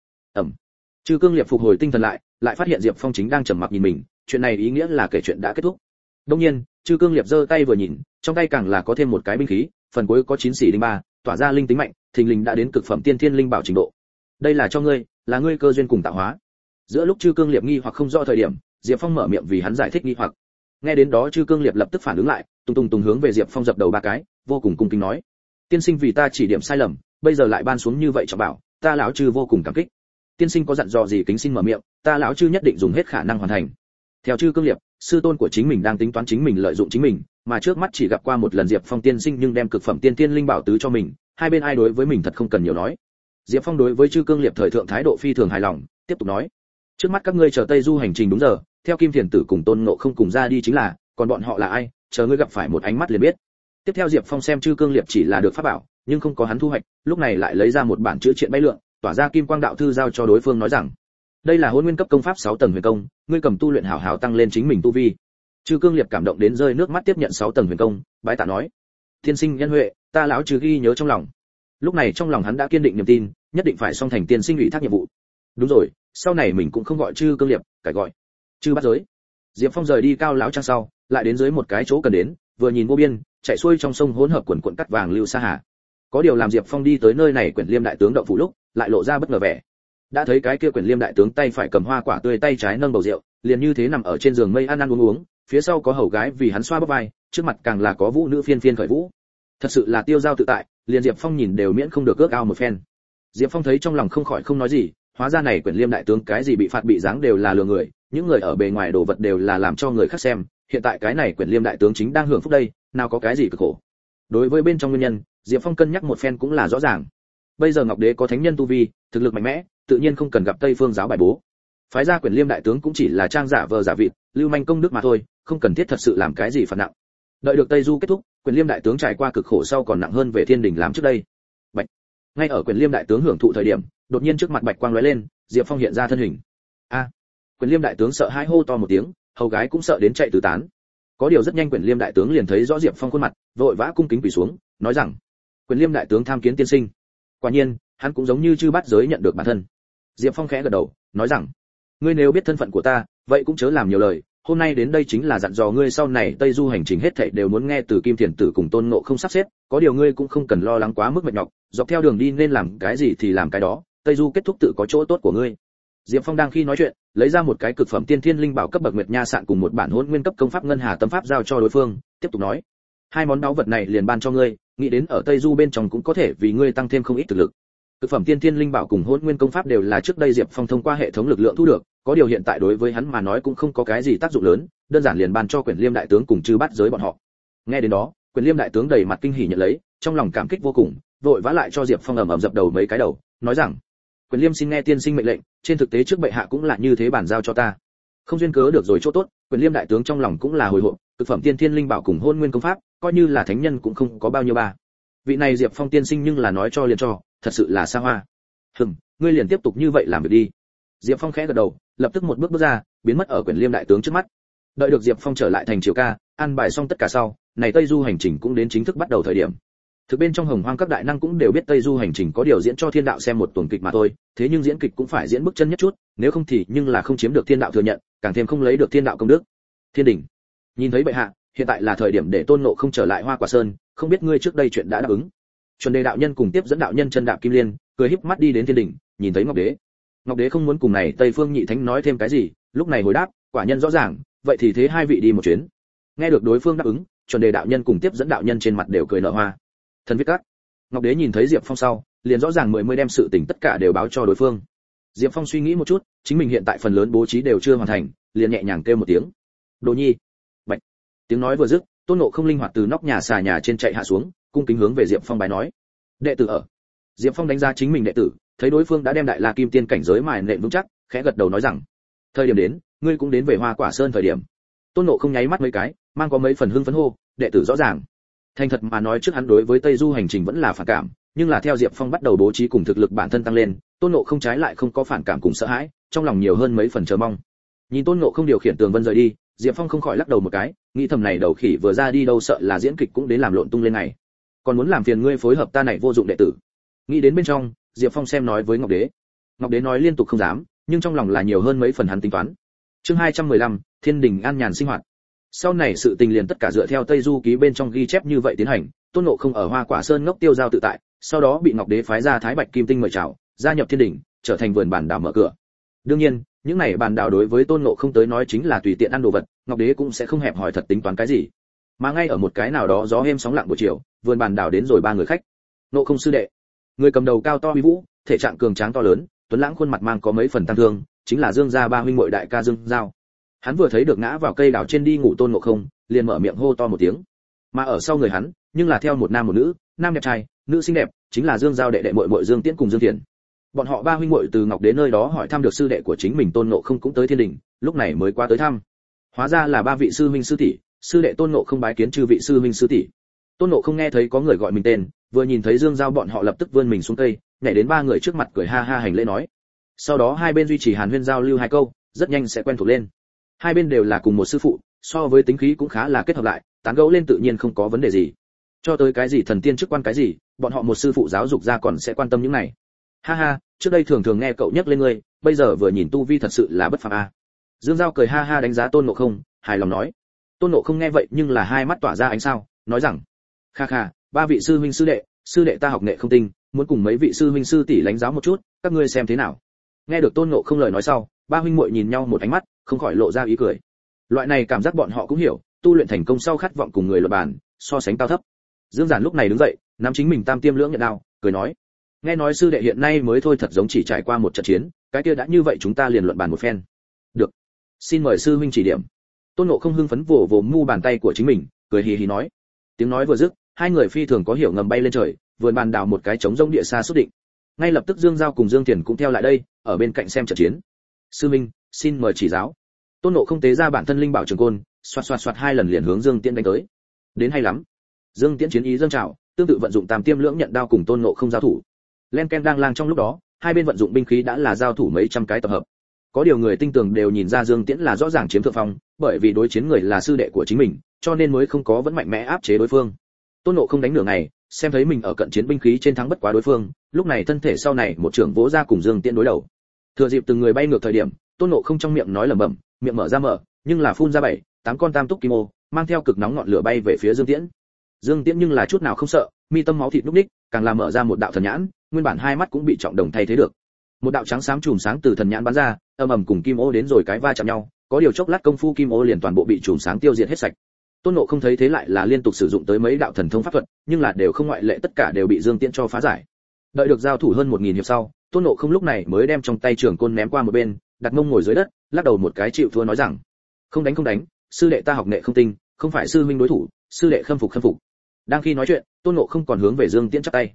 Chư Cương Liệp phục hồi tinh thần lại phát hiện Diệp Phong chính đang trầm mặc nhìn mình, chuyện này ý nghĩa là kể chuyện đã kết thúc. Đương nhiên, Chư Cương Liệp giơ tay vừa nhìn, trong tay càng là có thêm một cái binh khí, phần cuối có 9 xỉ đinh 3, tỏa ra linh tính mạnh, thình lình đã đến cực phẩm tiên thiên linh bảo trình độ. Đây là cho ngươi, là ngươi cơ duyên cùng tạo hóa. Giữa lúc Chư Cương Liệp nghi hoặc không rõ thời điểm, Diệp Phong mở miệng vì hắn giải thích nghi hoặc. Nghe đến đó Chư Cương Liệp lập tức phản ứng lại, tung hướng về Diệp Phong dập đầu 3 cái, vô cùng cung kính nói: "Tiên sinh vì ta chỉ điểm sai lầm, bây giờ lại ban xuống như vậy cho bảo, ta lão Chư vô cùng cảm kích. Tiên sinh có dặn dò gì kính xin mở miệng, ta lão Chư nhất định dùng hết khả năng hoàn thành." Theo Chư Cương Liệp, sư tôn của chính mình đang tính toán chính mình lợi dụng chính mình, mà trước mắt chỉ gặp qua một lần Diệp Phong tiên sinh nhưng đem cực phẩm tiên thiên linh bảo tứ cho mình, hai bên ai đối với mình thật không cần nhiều nói. Diệp Phong đối với Chư Cương Liệp thời thượng thái độ phi thường hài lòng, tiếp tục nói: "Trước mắt các ngươi chờ Tây Du hành trình đúng giờ, theo Kim Thiền Tử cùng Tôn Ngộ Không cùng ra đi chính là, còn bọn họ là ai, chờ ngươi gặp phải một ánh mắt liền biết." Tiếp theo Diệp Phong xem Chư Cương Liệp chỉ là được pháp bảo, nhưng không có hắn thu hoạch, lúc này lại lấy ra một bản chữ triện bay lượn, tỏa ra kim quang đạo thư giao cho đối phương nói rằng: "Đây là Hỗn Nguyên cấp công pháp 6 tầng huyền công, ngươi cầm tu luyện hảo hảo tăng lên chính mình tu vi." Chư Cương Liệp cảm động đến rơi nước mắt tiếp nhận 6 tầng huyền công, bái tạ nói: "Tiên sinh nhân huệ, ta lão Chư ghi nhớ trong lòng." Lúc này trong lòng hắn đã kiên định niềm tin, nhất định phải song thành tiên sinh ủy thác nhiệm vụ. Đúng rồi, sau này mình cũng không gọi Chư Cương Liệp, cải gọi Chư Bát Giới. Diệp Phong rời đi cao lão trang sau, lại đến dưới một cái chỗ cần đến, vừa nhìn vô biên, chạy xuôi trong sông hỗn hợp quần cuộn cắt vàng lưu xa hà. Có điều làm Diệp Phong đi tới nơi này Quyển Liêm đại tướng động phủ lúc, lại lộ ra bất ngờ vẻ. Đã thấy cái kia Quyển Liêm đại tướng tay phải cầm hoa quả tươi, tay trái nâng bầu rượu, liền như thế nằm ở trên giường mây ăn ăn uống uống, phía sau có hầu gái vì hắn xoa bóp vai, trước mặt càng là có vũ nữ phiên phiên khởi vũ. Thật sự là tiêu dao tự tại, liền Diệp Phong nhìn đều miễn không được ước ao một phen. Diệp Phong thấy trong lòng không khỏi không nói gì, hóa ra này Quyển Liêm đại tướng cái gì bị phạt bị giáng đều là lừa người, những người ở bề ngoài đồ vật đều là làm cho người khác xem, hiện tại cái này Quyển Liêm đại tướng chính đang hưởng phúc đây, nào có cái gì cực khổ. Đối với bên trong nguyên nhân, Diệp Phong cân nhắc một phen cũng là rõ ràng. Bây giờ Ngọc Đế có thánh nhân tu vi, thực lực mạnh mẽ, tự nhiên không cần gặp Tây Phương giáo bài bố. Phái ra Quyển Liêm đại tướng cũng chỉ là trang giả vờ giả vịt, lưu manh công đức mà thôi, không cần thiết thật sự làm cái gì phạt nặng. Đợi được Tây Du kết thúc, Quyển Liêm đại tướng trải qua cực khổ sau còn nặng hơn về thiên đình làm trước đây. Bạch. Ngay ở Quyển Liêm đại tướng hưởng thụ thời điểm, đột nhiên trước mặt bạch quang lóe lên, Diệp Phong hiện ra thân hình. A! Quyển Liêm đại tướng sợ hãi hô to một tiếng, hầu gái cũng sợ đến chạy tứ tán. Có điều rất nhanh Quyển Liêm đại tướng liền thấy rõ Diệp Phong khuôn mặt, vội vã cung kính quỳ xuống, nói rằng: "Quyển Liêm đại tướng tham kiến tiên sinh." Quả nhiên, hắn cũng giống như Chư Bát Giới nhận được bản thân. Diệp Phong khẽ gật đầu, nói rằng: "Ngươi nếu biết thân phận của ta, vậy cũng chớ làm nhiều lời, hôm nay đến đây chính là dặn dò ngươi sau này Tây Du hành trình hết thảy đều muốn nghe từ Kim Thiền Tử cùng Tôn Ngộ Không sắp xếp, có điều ngươi cũng không cần lo lắng quá mức mệt nhọc, dọc theo đường đi nên làm cái gì thì làm cái đó, Tây Du kết thúc tự có chỗ tốt của ngươi." Diệp Phong đang khi nói chuyện, lấy ra một cái cực phẩm tiên thiên linh bảo cấp bậc Nguyệt Nha Sạn cùng một bản Hỗn Nguyên cấp công pháp Ngân Hà Tâm Pháp giao cho đối phương, tiếp tục nói: "Hai món báu vật này liền ban cho ngươi, nghĩ đến ở Tây Du bên trong cũng có thể vì ngươi tăng thêm không ít thực lực." Cực phẩm tiên thiên linh bảo cùng Hỗn Nguyên công pháp đều là trước đây Diệp Phong thông qua hệ thống lực lượng thu được, có điều hiện tại đối với hắn mà nói cũng không có cái gì tác dụng lớn, đơn giản liền ban cho Quyển Liêm đại tướng cùng Chư Bát Giới bọn họ. Nghe đến đó, Quyển Liêm đại tướng đầy mặt kinh hỉ nhận lấy, trong lòng cảm kích vô cùng, vội vã lại cho Diệp Phong ầm ầm dập đầu mấy cái đầu, nói rằng: "Quyền Liêm xin nghe tiên sinh mệnh lệnh, trên thực tế trước bệ hạ cũng là như thế bản giao cho ta. Không duyên cớ được rồi chỗ tốt, Quyền Liêm đại tướng trong lòng cũng là hồi hộp, thực phẩm tiên thiên linh bảo cùng hôn nguyên công pháp, coi như là thánh nhân cũng không có bao nhiêu ba. Vị này Diệp Phong tiên sinh nhưng là nói cho liền cho, thật sự là xa hoa. Ngươi liền tiếp tục như vậy làm việc đi." Diệp Phong khẽ gật đầu, lập tức một bước bước ra, biến mất ở Quyền Liêm đại tướng trước mắt. Đợi được Diệp Phong trở lại thành Triều Ca, an bài xong tất cả sau, này Tây Du hành trình cũng đến chính thức bắt đầu thời điểm. Thực bên trong Hồng Hoang các đại năng cũng đều biết Tây Du hành trình có điều diễn cho thiên đạo xem một tuần kịch mà thôi, thế nhưng diễn kịch cũng phải diễn bước chân nhất chút, nếu không thì nhưng là không chiếm được thiên đạo thừa nhận, càng thêm không lấy được thiên đạo công đức. Thiên đình, nhìn thấy bệ hạ, hiện tại là thời điểm để Tôn Ngộ không trở lại Hoa Quả Sơn, không biết ngươi trước đây chuyện đã đáp ứng. Chuẩn Đề đạo nhân cùng tiếp dẫn đạo nhân chân đạp kim liên, cười híp mắt đi đến thiên đình, nhìn thấy Ngọc Đế. Ngọc Đế không muốn cùng này Tây Phương Nhị Thánh nói thêm cái gì, lúc này hồi đáp, quả nhân rõ ràng, vậy thì thế hai vị đi một chuyến. Nghe được đối phương đáp ứng, Chuẩn Đề đạo nhân cùng tiếp dẫn đạo nhân trên mặt đều cười nở hoa. Thần viết các. Ngọc Đế nhìn thấy Diệp Phong sau, liền rõ ràng mười đem sự tình tất cả đều báo cho đối phương. Diệp Phong suy nghĩ một chút, chính mình hiện tại phần lớn bố trí đều chưa hoàn thành, liền nhẹ nhàng kêu một tiếng: "Đồ Nhi." Bạch. Tiếng nói vừa dứt, Tôn Ngộ không linh hoạt từ nóc nhà xà nhà trên chạy hạ xuống, cung kính hướng về Diệp Phong bái nói: "Đệ tử ở." Diệp Phong đánh giá chính mình đệ tử, thấy đối phương đã đem Đại La Kim Tiên cảnh giới mài nện vững chắc, khẽ gật đầu nói rằng: "Thời điểm đến, ngươi cũng đến về Hoa Quả Sơn thời điểm." Tôn Ngộ không nháy mắt mấy cái, mang có mấy phần hưng phấn hô: "Đệ tử rõ ràng." Thành thật mà nói, trước hắn đối với Tây Du hành trình vẫn là phản cảm, nhưng là theo Diệp Phong bắt đầu bố trí cùng thực lực bản thân tăng lên, Tôn Ngộ không trái lại không có phản cảm cùng sợ hãi, trong lòng nhiều hơn mấy phần chờ mong. Nhìn Tôn Ngộ không điều khiển tường vân rời đi, Diệp Phong không khỏi lắc đầu một cái, nghĩ thầm này đầu khỉ vừa ra đi đâu sợ là diễn kịch cũng đến làm lộn tung lên này. Còn muốn làm phiền ngươi phối hợp ta này vô dụng đệ tử. Nghĩ đến bên trong, Diệp Phong xem nói với Ngọc Đế. Ngọc Đế nói liên tục không dám, nhưng trong lòng là nhiều hơn mấy phần hắn tính toán. Chương 215, Thiên đình an nhàn sinh hoạt. Sau này sự tình liền tất cả dựa theo Tây Du ký bên trong ghi chép như vậy tiến hành, Tôn Ngộ không ở Hoa Quả Sơn ngốc tiêu giao tự tại, sau đó bị Ngọc Đế phái ra Thái Bạch Kim Tinh mời chào, gia nhập Thiên đình, trở thành vườn bản đảo mở cửa. Đương nhiên, những này bản đảo đối với Tôn Ngộ không tới nói chính là tùy tiện ăn đồ vật, Ngọc Đế cũng sẽ không hẹp hỏi thật tính toán cái gì. Mà ngay ở một cái nào đó gió êm sóng lặng buổi chiều, vườn bản đảo đến rồi ba người khách. Ngộ không sư đệ, người cầm đầu cao to uy vũ, thể trạng cường tráng to lớn, tuấn lãng khuôn mặt mang có mấy phần tăng thương, chính là Dương gia ba huynh muội đại ca Dương Giao. Hắn vừa thấy được ngã vào cây đào trên đi ngủ Tôn Ngộ không, liền mở miệng hô to một tiếng. Mà ở sau người hắn, nhưng là theo một nam một nữ, nam đẹp trai, nữ xinh đẹp, chính là Dương Giao đệ đệ muội muội Dương Tiễn cùng Dương Thiền. Bọn họ ba huynh muội từ Ngọc Đế nơi đó hỏi thăm được sư đệ của chính mình Tôn Ngộ không cũng tới Thiên đình, lúc này mới qua tới thăm. Hóa ra là ba vị sư huynh sư tỷ, sư đệ Tôn Ngộ không bái kiến chư vị sư huynh sư tỷ. Tôn Ngộ không nghe thấy có người gọi mình tên, vừa nhìn thấy Dương Giao bọn họ lập tức vươn mình xuống cây, nhảy đến ba người trước mặt cười ha ha hành lễ nói. Sau đó hai bên duy trì hàn huyên giao lưu hai câu, rất nhanh sẽ quen thuộc lên. Hai bên đều là cùng một sư phụ, so với tính khí cũng khá là kết hợp lại, tán gẫu lên tự nhiên không có vấn đề gì. Cho tới cái gì thần tiên chức quan cái gì, bọn họ một sư phụ giáo dục ra còn sẽ quan tâm những này. Ha ha, trước đây thường thường nghe cậu nhắc lên ngươi, bây giờ vừa nhìn tu vi thật sự là bất phàm a. Dương Giao cười ha ha đánh giá Tôn Ngộ không, hài lòng nói. Tôn Ngộ không nghe vậy nhưng là hai mắt tỏa ra ánh sao, nói rằng: "Kha kha, ba vị sư huynh sư đệ ta học nghệ không tinh, muốn cùng mấy vị sư huynh sư tỷ lãnh giáo một chút, các ngươi xem thế nào?" Nghe được Tôn Ngộ không lời nói sau, ba huynh muội nhìn nhau một ánh mắt, không khỏi lộ ra ý cười. Loại này cảm giác bọn họ cũng hiểu, tu luyện thành công sau khát vọng cùng người luận bàn, so sánh cao thấp. Dương Giản lúc này đứng dậy, nắm chính mình tam tiêm lưỡng nhận đao, cười nói: "Nghe nói sư đệ hiện nay mới thôi thật giống chỉ trải qua một trận chiến, cái kia đã như vậy chúng ta liền luận bàn một phen." "Được, xin mời sư huynh chỉ điểm." Tôn Ngộ không hưng phấn vồ vồ mu bàn tay của chính mình, cười hì hì nói. Tiếng nói vừa dứt, hai người phi thường có hiểu ngầm bay lên trời, vườn bàn đào một cái trống rỗng địa xa xuất định. Ngay lập tức Dương Giao cùng Dương Tiền cũng theo lại đây, ở bên cạnh xem trận chiến. "Sư minh, xin mời chỉ giáo." Tôn Ngộ không tế ra bản thân linh bảo trường côn, xoạt xoạt xoạt hai lần liền hướng Dương Tiễn đánh tới. Đến hay lắm. Dương Tiễn chiến ý dâng trào, tương tự vận dụng tam tiêm lưỡng nhận đao cùng Tôn Ngộ không giao thủ. Len ken đang lang trong lúc đó, hai bên vận dụng binh khí đã là giao thủ mấy trăm cái tập hợp. Có điều người tinh tường đều nhìn ra Dương Tiễn là rõ ràng chiếm thượng phong, bởi vì đối chiến người là sư đệ của chính mình, cho nên mới không có vẫn mạnh mẽ áp chế đối phương. Tôn Ngộ không đánh nửa ngày, xem thấy mình ở cận chiến binh khí trên thắng bất quá đối phương, lúc này thân thể sau này một trường vỗ ra cùng Dương Tiễn đối đầu. Thừa dịp từng người bay ngược thời điểm, Tôn Ngộ không trong miệng nói lẩm bẩm, miệng mở ra mở, nhưng là phun ra 7, 8 con tam túc kim ô, mang theo cực nóng ngọn lửa bay về phía Dương Tiễn. Dương Tiễn nhưng là chút nào không sợ, mi tâm máu thịt núc ních, càng làm mở ra một đạo thần nhãn, nguyên bản hai mắt cũng bị trọng đồng thay thế được. Một đạo trắng xám chùm sáng từ thần nhãn bắn ra, ầm ầm cùng kim ô đến rồi cái va chạm nhau, có điều chốc lát công phu kim ô liền toàn bộ bị chùm sáng tiêu diệt hết sạch. Tôn Ngộ không thấy thế lại là liên tục sử dụng tới mấy đạo thần thông pháp thuật, nhưng là đều không ngoại lệ tất cả đều bị Dương Tiễn cho phá giải. Đợi được giao thủ hơn 1000 hiệp sau, Tôn Ngộ không lúc này mới đem trong tay trường côn ném qua một bên, đặt mông ngồi dưới đất, lắc đầu một cái chịu thua nói rằng: không đánh, sư đệ ta học nghệ không tinh, không phải sư huynh đối thủ, sư đệ khâm phục. Đang khi nói chuyện, Tôn Ngộ không còn hướng về Dương Tiễn chắp tay.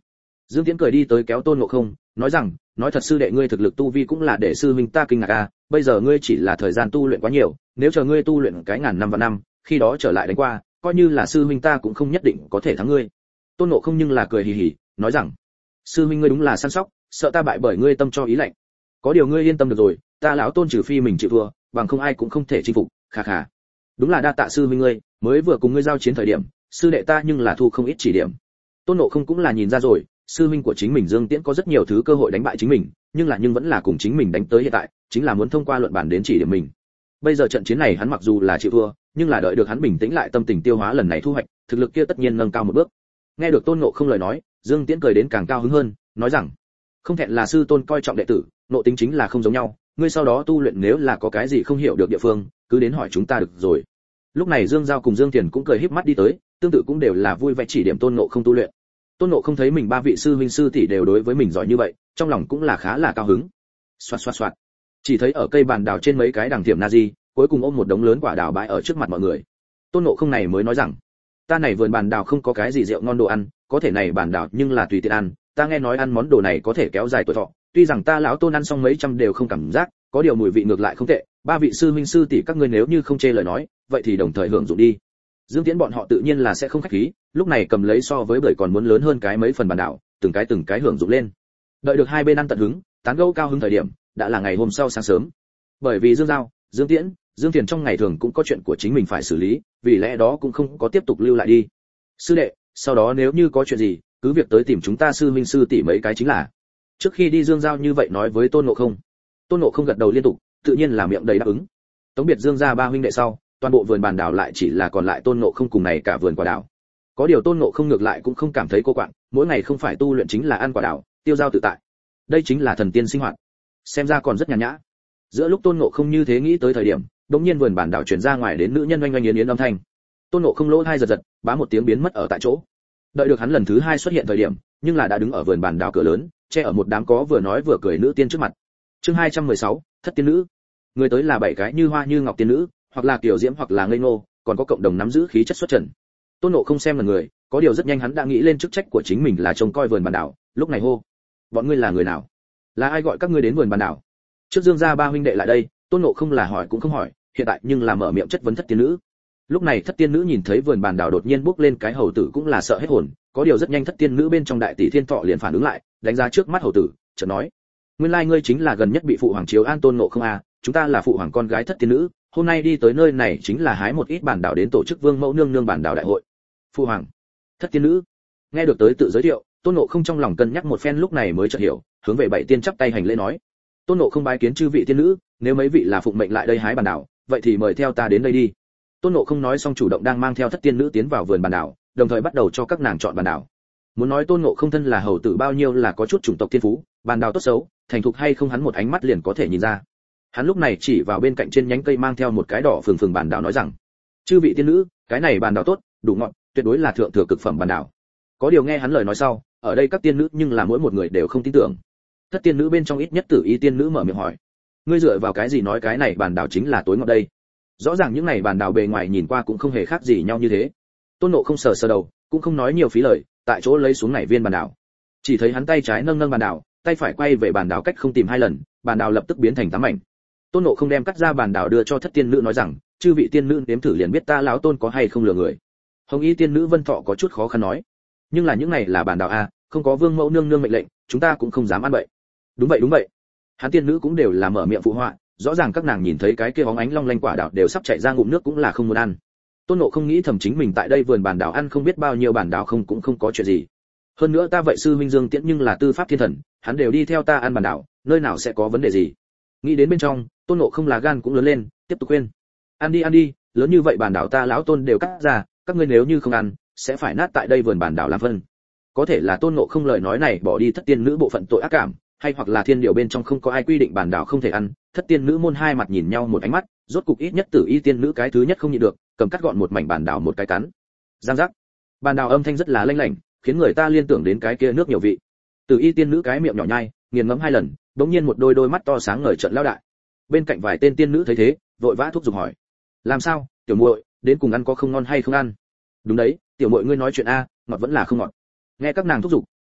Dương Tiễn cười đi tới kéo Tôn Ngộ Không, nói rằng, nói thật sư đệ ngươi thực lực tu vi cũng là để sư huynh ta kinh ngạc a, bây giờ ngươi chỉ là thời gian tu luyện quá nhiều, nếu chờ ngươi tu luyện cái ngàn năm và năm, khi đó trở lại đánh qua, coi như là sư huynh ta cũng không nhất định có thể thắng ngươi. Tôn Ngộ Không nhưng là cười hì hì, nói rằng, sư huynh ngươi đúng là săn sóc, sợ ta bại bởi ngươi tâm cho ý lạnh. Có điều ngươi yên tâm được rồi, ta lão Tôn trừ phi mình chịu thua, bằng không ai cũng không thể chinh phục, khà khà. Đúng là đa tạ sư huynh ngươi, mới vừa cùng ngươi giao chiến thời điểm, sư đệ ta nhưng là thu không ít chỉ điểm. Tôn Ngộ Không cũng là nhìn ra rồi, sư huynh của chính mình Dương Tiễn có rất nhiều thứ cơ hội đánh bại chính mình, nhưng vẫn là cùng chính mình đánh tới hiện tại, chính là muốn thông qua luận bản đến chỉ điểm mình. Bây giờ trận chiến này hắn mặc dù là chịu thua, nhưng là đợi được hắn bình tĩnh lại tâm tình tiêu hóa lần này thu hoạch, thực lực kia tất nhiên nâng cao một bước. Nghe được Tôn Ngộ Không lời nói, Dương Tiễn cười đến càng cao hứng hơn, nói rằng, không thẹn là sư tôn coi trọng đệ tử, nộ tính chính là không giống nhau, ngươi sau đó tu luyện nếu là có cái gì không hiểu được địa phương, cứ đến hỏi chúng ta được rồi. Lúc này Dương Giao cùng Dương Tiền cũng cười híp mắt đi tới, tương tự cũng đều là vui vẻ chỉ điểm Tôn Ngộ Không tu luyện. Tôn Ngộ Không thấy mình ba vị sư huynh sư tỷ đều đối với mình giỏi như vậy, trong lòng cũng là khá là cao hứng. Xoạt xoạt xoạt. Chỉ thấy ở cây bàn đào trên mấy cái đằng thiểm na di, cuối cùng ôm một đống lớn quả đào bãi ở trước mặt mọi người. Tôn Ngộ Không này mới nói rằng, ta này vườn bàn đào không có cái gì rượu ngon đồ ăn, có thể này bàn đào nhưng là tùy tiện ăn, ta nghe nói ăn món đồ này có thể kéo dài tuổi thọ, tuy rằng ta lão Tôn ăn xong mấy trăm đều không cảm giác, có điều mùi vị ngược lại không tệ, ba vị sư huynh sư tỷ các ngươi nếu như không chê lời nói, vậy thì đồng thời hưởng dụng đi. Dương Tiễn bọn họ tự nhiên là sẽ không khách khí, lúc này cầm lấy so với bưởi còn muốn lớn hơn cái mấy phần bàn đảo, từng cái hưởng dụng lên. Đợi được hai bên ăn tận hứng, tán gẫu cao hứng thời điểm, đã là ngày hôm sau sáng sớm. Bởi vì Dương Giao, Dương Tiễn, Dương Tiền trong ngày thường cũng có chuyện của chính mình phải xử lý, vì lẽ đó cũng không có tiếp tục lưu lại đi. Sư đệ, sau đó nếu như có chuyện gì, cứ việc tới tìm chúng ta sư huynh sư tỷ mấy cái chính là. Trước khi đi Dương Giao như vậy nói với Tôn Ngộ Không. Tôn Ngộ Không gật đầu liên tục, tự nhiên là miệng đầy đáp ứng. Tống biệt Dương gia ba huynh đệ sau, toàn bộ vườn bàn đảo lại chỉ là còn lại Tôn Ngộ Không cùng này cả vườn quả đảo. Có điều Tôn Ngộ Không ngược lại cũng không cảm thấy cô quạnh, mỗi ngày không phải tu luyện chính là ăn quả đảo, tiêu dao tự tại. Đây chính là thần tiên sinh hoạt. Xem ra còn rất nhàn nhã. Giữa lúc Tôn Ngộ Không như thế nghĩ tới thời điểm, đột nhiên vườn bàn đảo truyền ra ngoài đến nữ nhân oanh oanh yến yến âm thanh. Tôn Ngộ Không lỗ tai giật giật, bá một tiếng biến mất ở tại chỗ. Đợi được hắn lần thứ hai xuất hiện thời điểm, nhưng là đã đứng ở vườn bàn đảo cửa lớn, che ở một đám có vừa nói vừa cười nữ tiên trước mặt. Chương 216, Thất tiên nữ. Người tới là bảy cái như hoa như ngọc tiên nữ, hoặc là kiều diễm hoặc là ngây ngô, còn có cộng đồng nắm giữ khí chất xuất trần. Tôn Ngộ Không xem là người, có điều rất nhanh hắn đã nghĩ lên chức trách của chính mình là trông coi vườn bàn đảo, lúc này hô: "Bọn ngươi là người nào? Là ai gọi các ngươi đến vườn bàn đảo?" Trước Dương gia ba huynh đệ lại đây, Tôn Ngộ Không là hỏi cũng không hỏi, hiện tại nhưng là mở miệng chất vấn Thất tiên nữ. Lúc này Thất tiên nữ nhìn thấy vườn bàn đảo đột nhiên bốc lên cái hầu tử cũng là sợ hết hồn, có điều rất nhanh Thất tiên nữ bên trong đại tỷ Thiên Thọ liền phản ứng lại, đánh giá trước mắt hầu tử, chợt nói: "Nguyên lai ngươi chính là gần nhất bị phụ hoàng chiếu an Tôn Ngộ Không à, chúng ta là phụ hoàng con gái Thất tiên nữ, hôm nay đi tới nơi này chính là hái một ít bản đảo đến tổ chức Vương Mẫu nương nương bản đảo đại hội." Phụ hoàng, Thất tiên nữ. Nghe được tới tự giới thiệu, Tôn Ngộ Không trong lòng cân nhắc một phen lúc này mới chợt hiểu, hướng về bảy tiên chắp tay hành lễ nói: "Tôn Ngộ Không bái kiến chư vị tiên nữ, nếu mấy vị là phụng mệnh lại đây hái bản đảo, vậy thì mời theo ta đến đây đi." Tôn Ngộ Không nói xong chủ động đang mang theo Thất tiên nữ tiến vào vườn bản đảo, đồng thời bắt đầu cho các nàng chọn bản đảo. Muốn nói Tôn Ngộ Không thân là hầu tử bao nhiêu là có chút chủng tộc thiên phú, bản đảo tốt xấu, thành thục hay không hắn một ánh mắt liền có thể nhìn ra. Hắn lúc này chỉ vào bên cạnh trên nhánh cây mang theo một cái đỏ phừng phừng bản đảo nói rằng: "Chư vị tiên nữ, cái này bản đảo tốt, đủ ngọt, tuyệt đối là thượng thừa cực phẩm bản đảo." Có điều nghe hắn lời nói sau, ở đây các tiên nữ nhưng là mỗi một người đều không tin tưởng. Thất tiên nữ bên trong ít nhất Tử Y tiên nữ mở miệng hỏi: "Ngươi dựa vào cái gì nói cái này bản đảo chính là tối ngọt đây? Rõ ràng những này bản đảo bề ngoài nhìn qua cũng không hề khác gì nhau như thế." Tôn Ngộ Không sờ sờ đầu, cũng không nói nhiều phí lời, tại chỗ lấy xuống nảy viên bản đảo. Chỉ thấy hắn tay trái nâng nâng bản đảo, tay phải quay về bản đảo cách không tìm hai lần, bản đảo lập tức biến thành tám mảnh. Tôn Ngộ Không đem cắt ra bản đảo đưa cho Thất tiên nữ nói rằng: "Chư vị tiên nữ nếm thử liền biết ta lão Tôn có hay không lừa người." Hồng Y tiên nữ Vân Thọ có chút khó khăn nói: "Nhưng là những này là bản đảo a, không có Vương Mẫu nương nương mệnh lệnh, chúng ta cũng không dám ăn bậy." Đúng vậy. Hắn tiên nữ cũng đều là mở miệng phụ họa, rõ ràng các nàng nhìn thấy cái kia bóng ánh long lanh quả đảo đều sắp chảy ra ngụm nước cũng là không muốn ăn. Tôn Ngộ Không nghĩ thầm chính mình tại đây vườn bản đảo ăn không biết bao nhiêu bản đảo không cũng không có chuyện gì. Hơn nữa ta vậy sư huynh Dương Tiễn nhưng là tư pháp thiên thần, hắn đều đi theo ta ăn bản đảo, nơi nào sẽ có vấn đề gì. Nghĩ đến bên trong, Tôn Ngộ Không là gan cũng lớn lên, tiếp tục khuyên: ăn đi, lớn như vậy bản đảo ta lão Tôn đều cắt ra, các ngươi nếu như không ăn, sẽ phải nát tại đây vườn bản đảo làm phân. Có thể là Tôn Ngộ Không lời nói này bỏ đi Thất tiên nữ bộ phận tội ác cảm, hay hoặc là thiên điều bên trong không có ai quy định bản đảo không thể ăn. Thất tiên nữ môn hai mặt nhìn nhau một ánh mắt, rốt cục ít nhất Tử Y tiên nữ cái thứ nhất không nhịn được, cầm cắt gọn một mảnh bản đảo một cái cắn. Giang giác. Bản đảo âm thanh rất là lanh lảnh, khiến người ta liên tưởng đến cái kia nước nhiều vị. Tử Y tiên nữ cái miệng nhỏ nhai, nghiền ngẫm hai lần, bỗng nhiên một đôi mắt to sáng ngời trợn lao đại. Bên cạnh vài tên tiên nữ thấy thế, vội vã thúc giục hỏi: "Làm sao, tiểu muội, đến cùng ăn có không ngon hay không ăn?" "Đúng đấy, tiểu muội ngươi nói chuyện a, ngọt vẫn là không ngọt." Nghe các nàng thúc giục,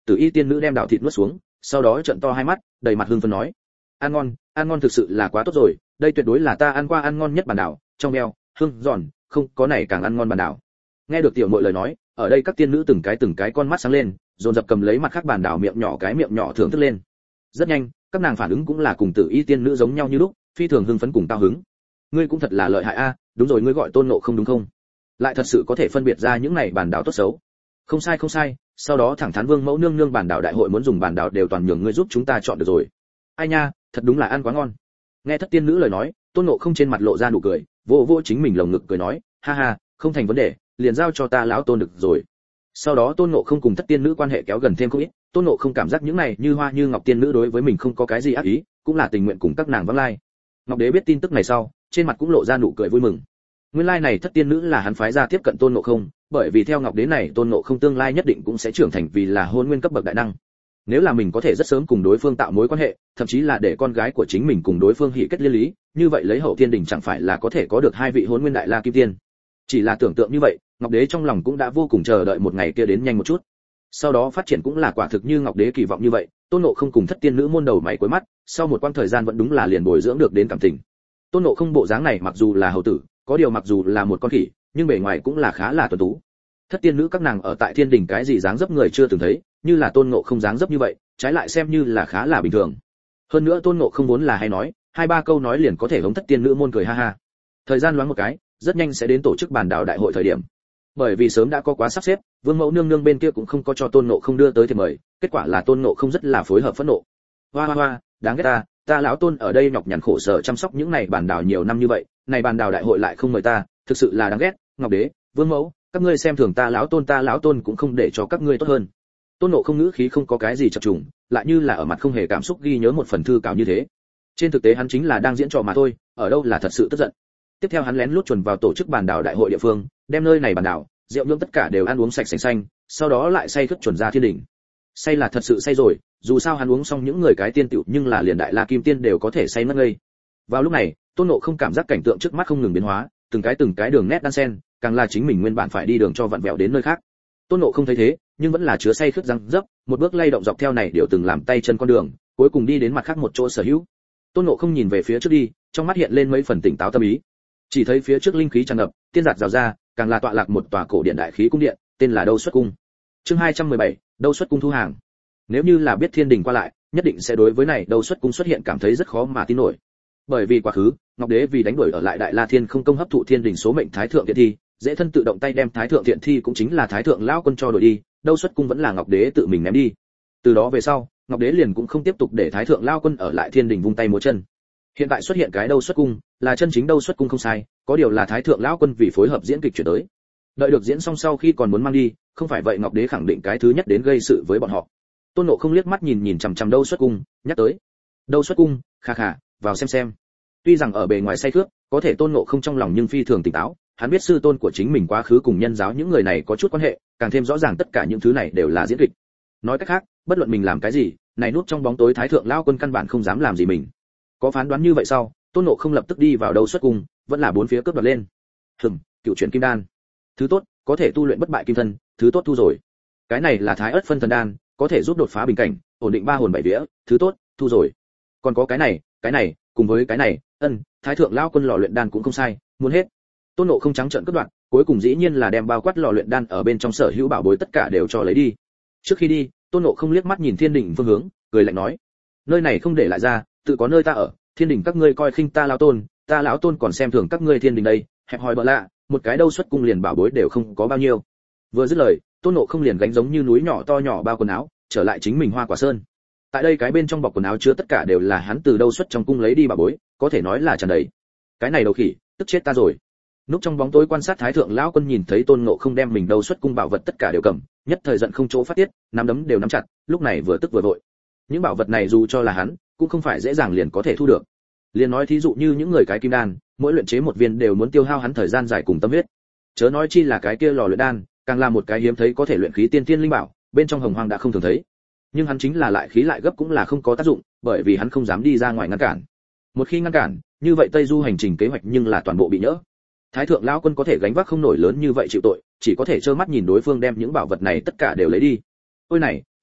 Tử Y tiên nữ đem đào thịt nuốt xuống, sau đó trợn to hai mắt, đầy mặt hưng phấn nói: ăn ngon thực sự là quá tốt rồi, đây tuyệt đối là ta ăn qua ăn ngon nhất bản đảo, trong veo, hương giòn, không có này càng ăn ngon bản đảo. Nghe được tiểu muội lời nói, ở đây các tiên nữ từng cái con mắt sáng lên, dồn dập cầm lấy mặt khác bản đảo miệng nhỏ thưởng thức lên. Rất nhanh, các nàng phản ứng cũng là cùng Tử Y tiên nữ giống nhau như lúc, phi thường hưng phấn cùng cao hứng. Ngươi cũng thật là lợi hại a, đúng rồi, ngươi gọi Tôn Ngộ Không đúng không? Lại thật sự có thể phân biệt ra những này bản đảo tốt xấu. Không sai, sau đó thẳng thắn Vương mẫu nương nương bản đảo đại hội muốn dùng bản đảo đều toàn nhường ngươi giúp chúng ta chọn được rồi. Ai nha, thật đúng là ăn quá ngon. Nghe thất tiên nữ lời nói, Tôn Ngộ Không trên mặt lộ ra nụ cười, vô chính mình lồng ngực cười nói, ha ha, không thành vấn đề, liền giao cho ta lão Tôn được rồi. Sau đó Tôn Ngộ Không cùng thất tiên nữ quan hệ kéo gần thêm không ít, Tôn Ngộ Không cảm giác những này như hoa như ngọc tiên nữ đối với mình không có cái gì ác ý, cũng là tình nguyện cùng các nàng vắng lai. Ngọc Đế biết tin tức này sau, trên mặt cũng lộ ra nụ cười vui mừng. Nguyên lai này thất tiên nữ là hắn phái ra tiếp cận Tôn Ngộ Không, bởi vì theo Ngọc Đế này Tôn Ngộ Không tương lai nhất định cũng sẽ trưởng thành vì là hôn nguyên cấp bậc đại năng. Nếu là mình có thể rất sớm cùng đối phương tạo mối quan hệ, thậm chí là để con gái của chính mình cùng đối phương hỷ kết liên lý, như vậy lấy Hậu Thiên Đình chẳng phải là có thể có được hai vị hôn nguyên đại la kim tiên. Chỉ là tưởng tượng như vậy, Ngọc Đế trong lòng cũng đã vô cùng chờ đợi một ngày kia đến nhanh một chút. Sau đó phát triển cũng là quả thực như Ngọc Đế kỳ vọng như vậy, Tôn Ngộ Không cùng thất tiên nữ môn đầu mày cuối mắt, sau một quãng thời gian vẫn đúng là liền bồi dưỡng được đến cảm tình. Tôn Ngộ Không bộ dáng này mặc dù là hầu tử, có điều mặc dù là một con khỉ, nhưng bề ngoài cũng là khá là tuấn tú. Thất tiên nữ các nàng ở tại Thiên Đình cái gì dáng dấp người chưa từng thấy, như là Tôn Ngộ Không dáng dấp như vậy, trái lại xem như là khá là bình thường. Hơn nữa Tôn Ngộ Không vốn là hay nói, hai ba câu nói liền có thể hống thất tiên nữ môn cười ha ha. Thời gian loáng một cái, rất nhanh sẽ đến tổ chức bàn đảo đại hội thời điểm. Bởi vì sớm đã có quá sắp xếp, Vương mẫu nương nương bên kia cũng không có cho Tôn Ngộ Không đưa tới thiệp mời, kết quả là Tôn Ngộ Không rất là phối hợp phẫn nộ. Hoa, đáng ghét ta lão Tôn ở đây nhọc nhằn khổ sở chăm sóc những này bàn đảo nhiều năm như vậy, này bàn đảo đại hội lại không mời ta, thực sự là đáng ghét. Ngọc Đế, Vương mẫu, các ngươi xem thường ta lão Tôn cũng không để cho các ngươi tốt hơn. Tôn Ngộ Không ngữ khí không có cái gì chập trùng, lại như là ở mặt không hề cảm xúc ghi nhớ một phần thư cáo như thế. Trên thực tế hắn chính là đang diễn trò mà thôi, ở đâu là thật sự tức giận. Tiếp theo hắn lén lút chuẩn vào tổ chức bàn đảo đại hội địa phương, đem nơi này bàn đảo, rượu nhượng tất cả đều ăn uống sạch sành xanh, sau đó lại say khướt chuẩn ra Thiên Đình. Say là thật sự say rồi, dù sao hắn uống xong những người cái tiên tiểu nhưng là liền đại la kim tiên đều có thể say mất ngây. Vào lúc này, Tôn Ngộ Không cảm giác cảnh tượng trước mắt không ngừng biến hóa, từng cái đường nét đan xen, càng là chính mình nguyên bản phải đi đường cho vặn vẹo đến nơi khác. Tôn Ngộ Không thấy thế, nhưng vẫn là chứa say khướt răng dấp, một bước lay động dọc theo này đều từng làm tay chân con đường, cuối cùng đi đến mặt khác một chỗ sở hữu. Tôn Ngộ Không nhìn về phía trước đi, trong mắt hiện lên mấy phần tỉnh táo tâm ý. Chỉ thấy phía trước linh khí tràn ngập, tiên giạt rào ra, càng là tọa lạc một tòa cổ điện đại khí cung điện, tên là Đâu Xuất Cung. Chương 217, Đâu Xuất Cung thu hàng. Nếu như là biết Thiên Đình qua lại, nhất định sẽ đối với này Đâu Xuất Cung xuất hiện cảm thấy rất khó mà tin nổi. Bởi vì quá khứ, Ngọc Đế vì đánh đuổi ở lại Đại La Thiên không công hấp thụ Thiên Đình số mệnh Thái Thượng Thiện Thi, dễ thân tự động tay đem Thái Thượng Thiện Thi cũng chính là Thái Thượng lão quân cho đuổi đi, Đâu Xuất Cung vẫn là Ngọc Đế tự mình ném đi. Từ đó về sau, Ngọc Đế liền cũng không tiếp tục để Thái Thượng lão quân ở lại Thiên Đình vung tay múa chân. Hiện tại xuất hiện cái Đâu Xuất Cung, là chân chính Đâu Xuất Cung không sai, có điều là Thái Thượng lão quân vì phối hợp diễn kịch chuyển tới. Đợi được diễn xong sau khi còn muốn mang đi, không phải vậy Ngọc Đế khẳng định cái thứ nhất đến gây sự với bọn họ. Tôn Ngộ Không liếc mắt nhìn chằm chằm Đâu Xuất Cung, nhắc tới: Đâu Xuất Cung, khà, vào xem. Tuy rằng ở bề ngoài say khướt, có thể Tôn Ngộ Không trong lòng nhưng phi thường tỉnh táo, hắn biết sư tôn của chính mình quá khứ cùng nhân giáo những người này có chút quan hệ, càng thêm rõ ràng tất cả những thứ này đều là diễn kịch. Nói cách khác, bất luận mình làm cái gì, này núp trong bóng tối Thái Thượng lão quân căn bản không dám làm gì mình. Có phán đoán như vậy sau, Tôn Ngộ Không lập tức đi vào Đâu Xuất Cung, vẫn là bốn phía cướp đoạt lên. Cựu chuyển kim đan. Thứ tốt, có thể tu luyện bất bại kim thân, thứ tốt thu rồi. Cái này là Thái Ức phân thần đan, có thể giúp đột phá bình cảnh, ổn định ba hồn bảy vía, thứ tốt, thu rồi. Còn có cái này, cùng với cái này, Thái Thượng lão quân lò luyện đan cũng không sai, muốn hết. Tôn Ngộ Không trắng trợn cướp đoạt, cuối cùng dĩ nhiên là đem bao quát lò luyện đan ở bên trong sở hữu bảo bối tất cả đều cho lấy đi. Trước khi đi, Tôn Ngộ Không liếc mắt nhìn Thiên Đình phương hướng, cười lạnh nói: nơi này không để lại ra, tự có nơi ta ở, Thiên Đình các ngươi coi khinh ta lão tôn còn xem thường các ngươi Thiên Đình đây, hẹp hòi bợ lạ, một cái Đâu Xuất Cung liền bảo bối đều không có bao nhiêu. Vừa dứt lời, Tôn Ngộ Không liền gánh giống như núi nhỏ to nhỏ bao quần áo, trở lại chính mình Hoa Quả Sơn. Tại đây cái bên trong bọc quần áo chứa tất cả đều là hắn từ Đâu Xuất trong cung lấy đi bảo bối, có thể nói là tràn đầy. Cái này đầu khỉ, tức chết ta rồi. Núp trong bóng tối quan sát Thái Thượng lão quân nhìn thấy Tôn Ngộ Không đem mình Đâu Xuất Cung bảo vật tất cả đều cầm, nhất thời giận không chỗ phát tiết, nắm đấm đều nắm chặt, lúc này vừa tức vừa vội. Những bảo vật này dù cho là hắn, cũng không phải dễ dàng liền có thể thu được. Liền nói thí dụ như những người cái kim đan, mỗi luyện chế một viên đều muốn tiêu hao hắn thời gian dài cùng tâm huyết. Chớ nói chi là cái kia lò luyện đan, càng là một cái hiếm thấy có thể luyện khí tiên thiên linh bảo, bên trong hồng hoang đã không thường thấy. Nhưng hắn chính là lại khí lại gấp cũng là không có tác dụng, bởi vì hắn không dám đi ra ngoài ngăn cản. Một khi ngăn cản, như vậy Tây Du hành trình kế hoạch nhưng là toàn bộ bị nhỡ. Thái Thượng lão quân có thể gánh vác không nổi lớn như vậy chịu tội, chỉ có thể trơ mắt nhìn đối phương đem những bảo vật này tất cả đều lấy đi. Ôi này,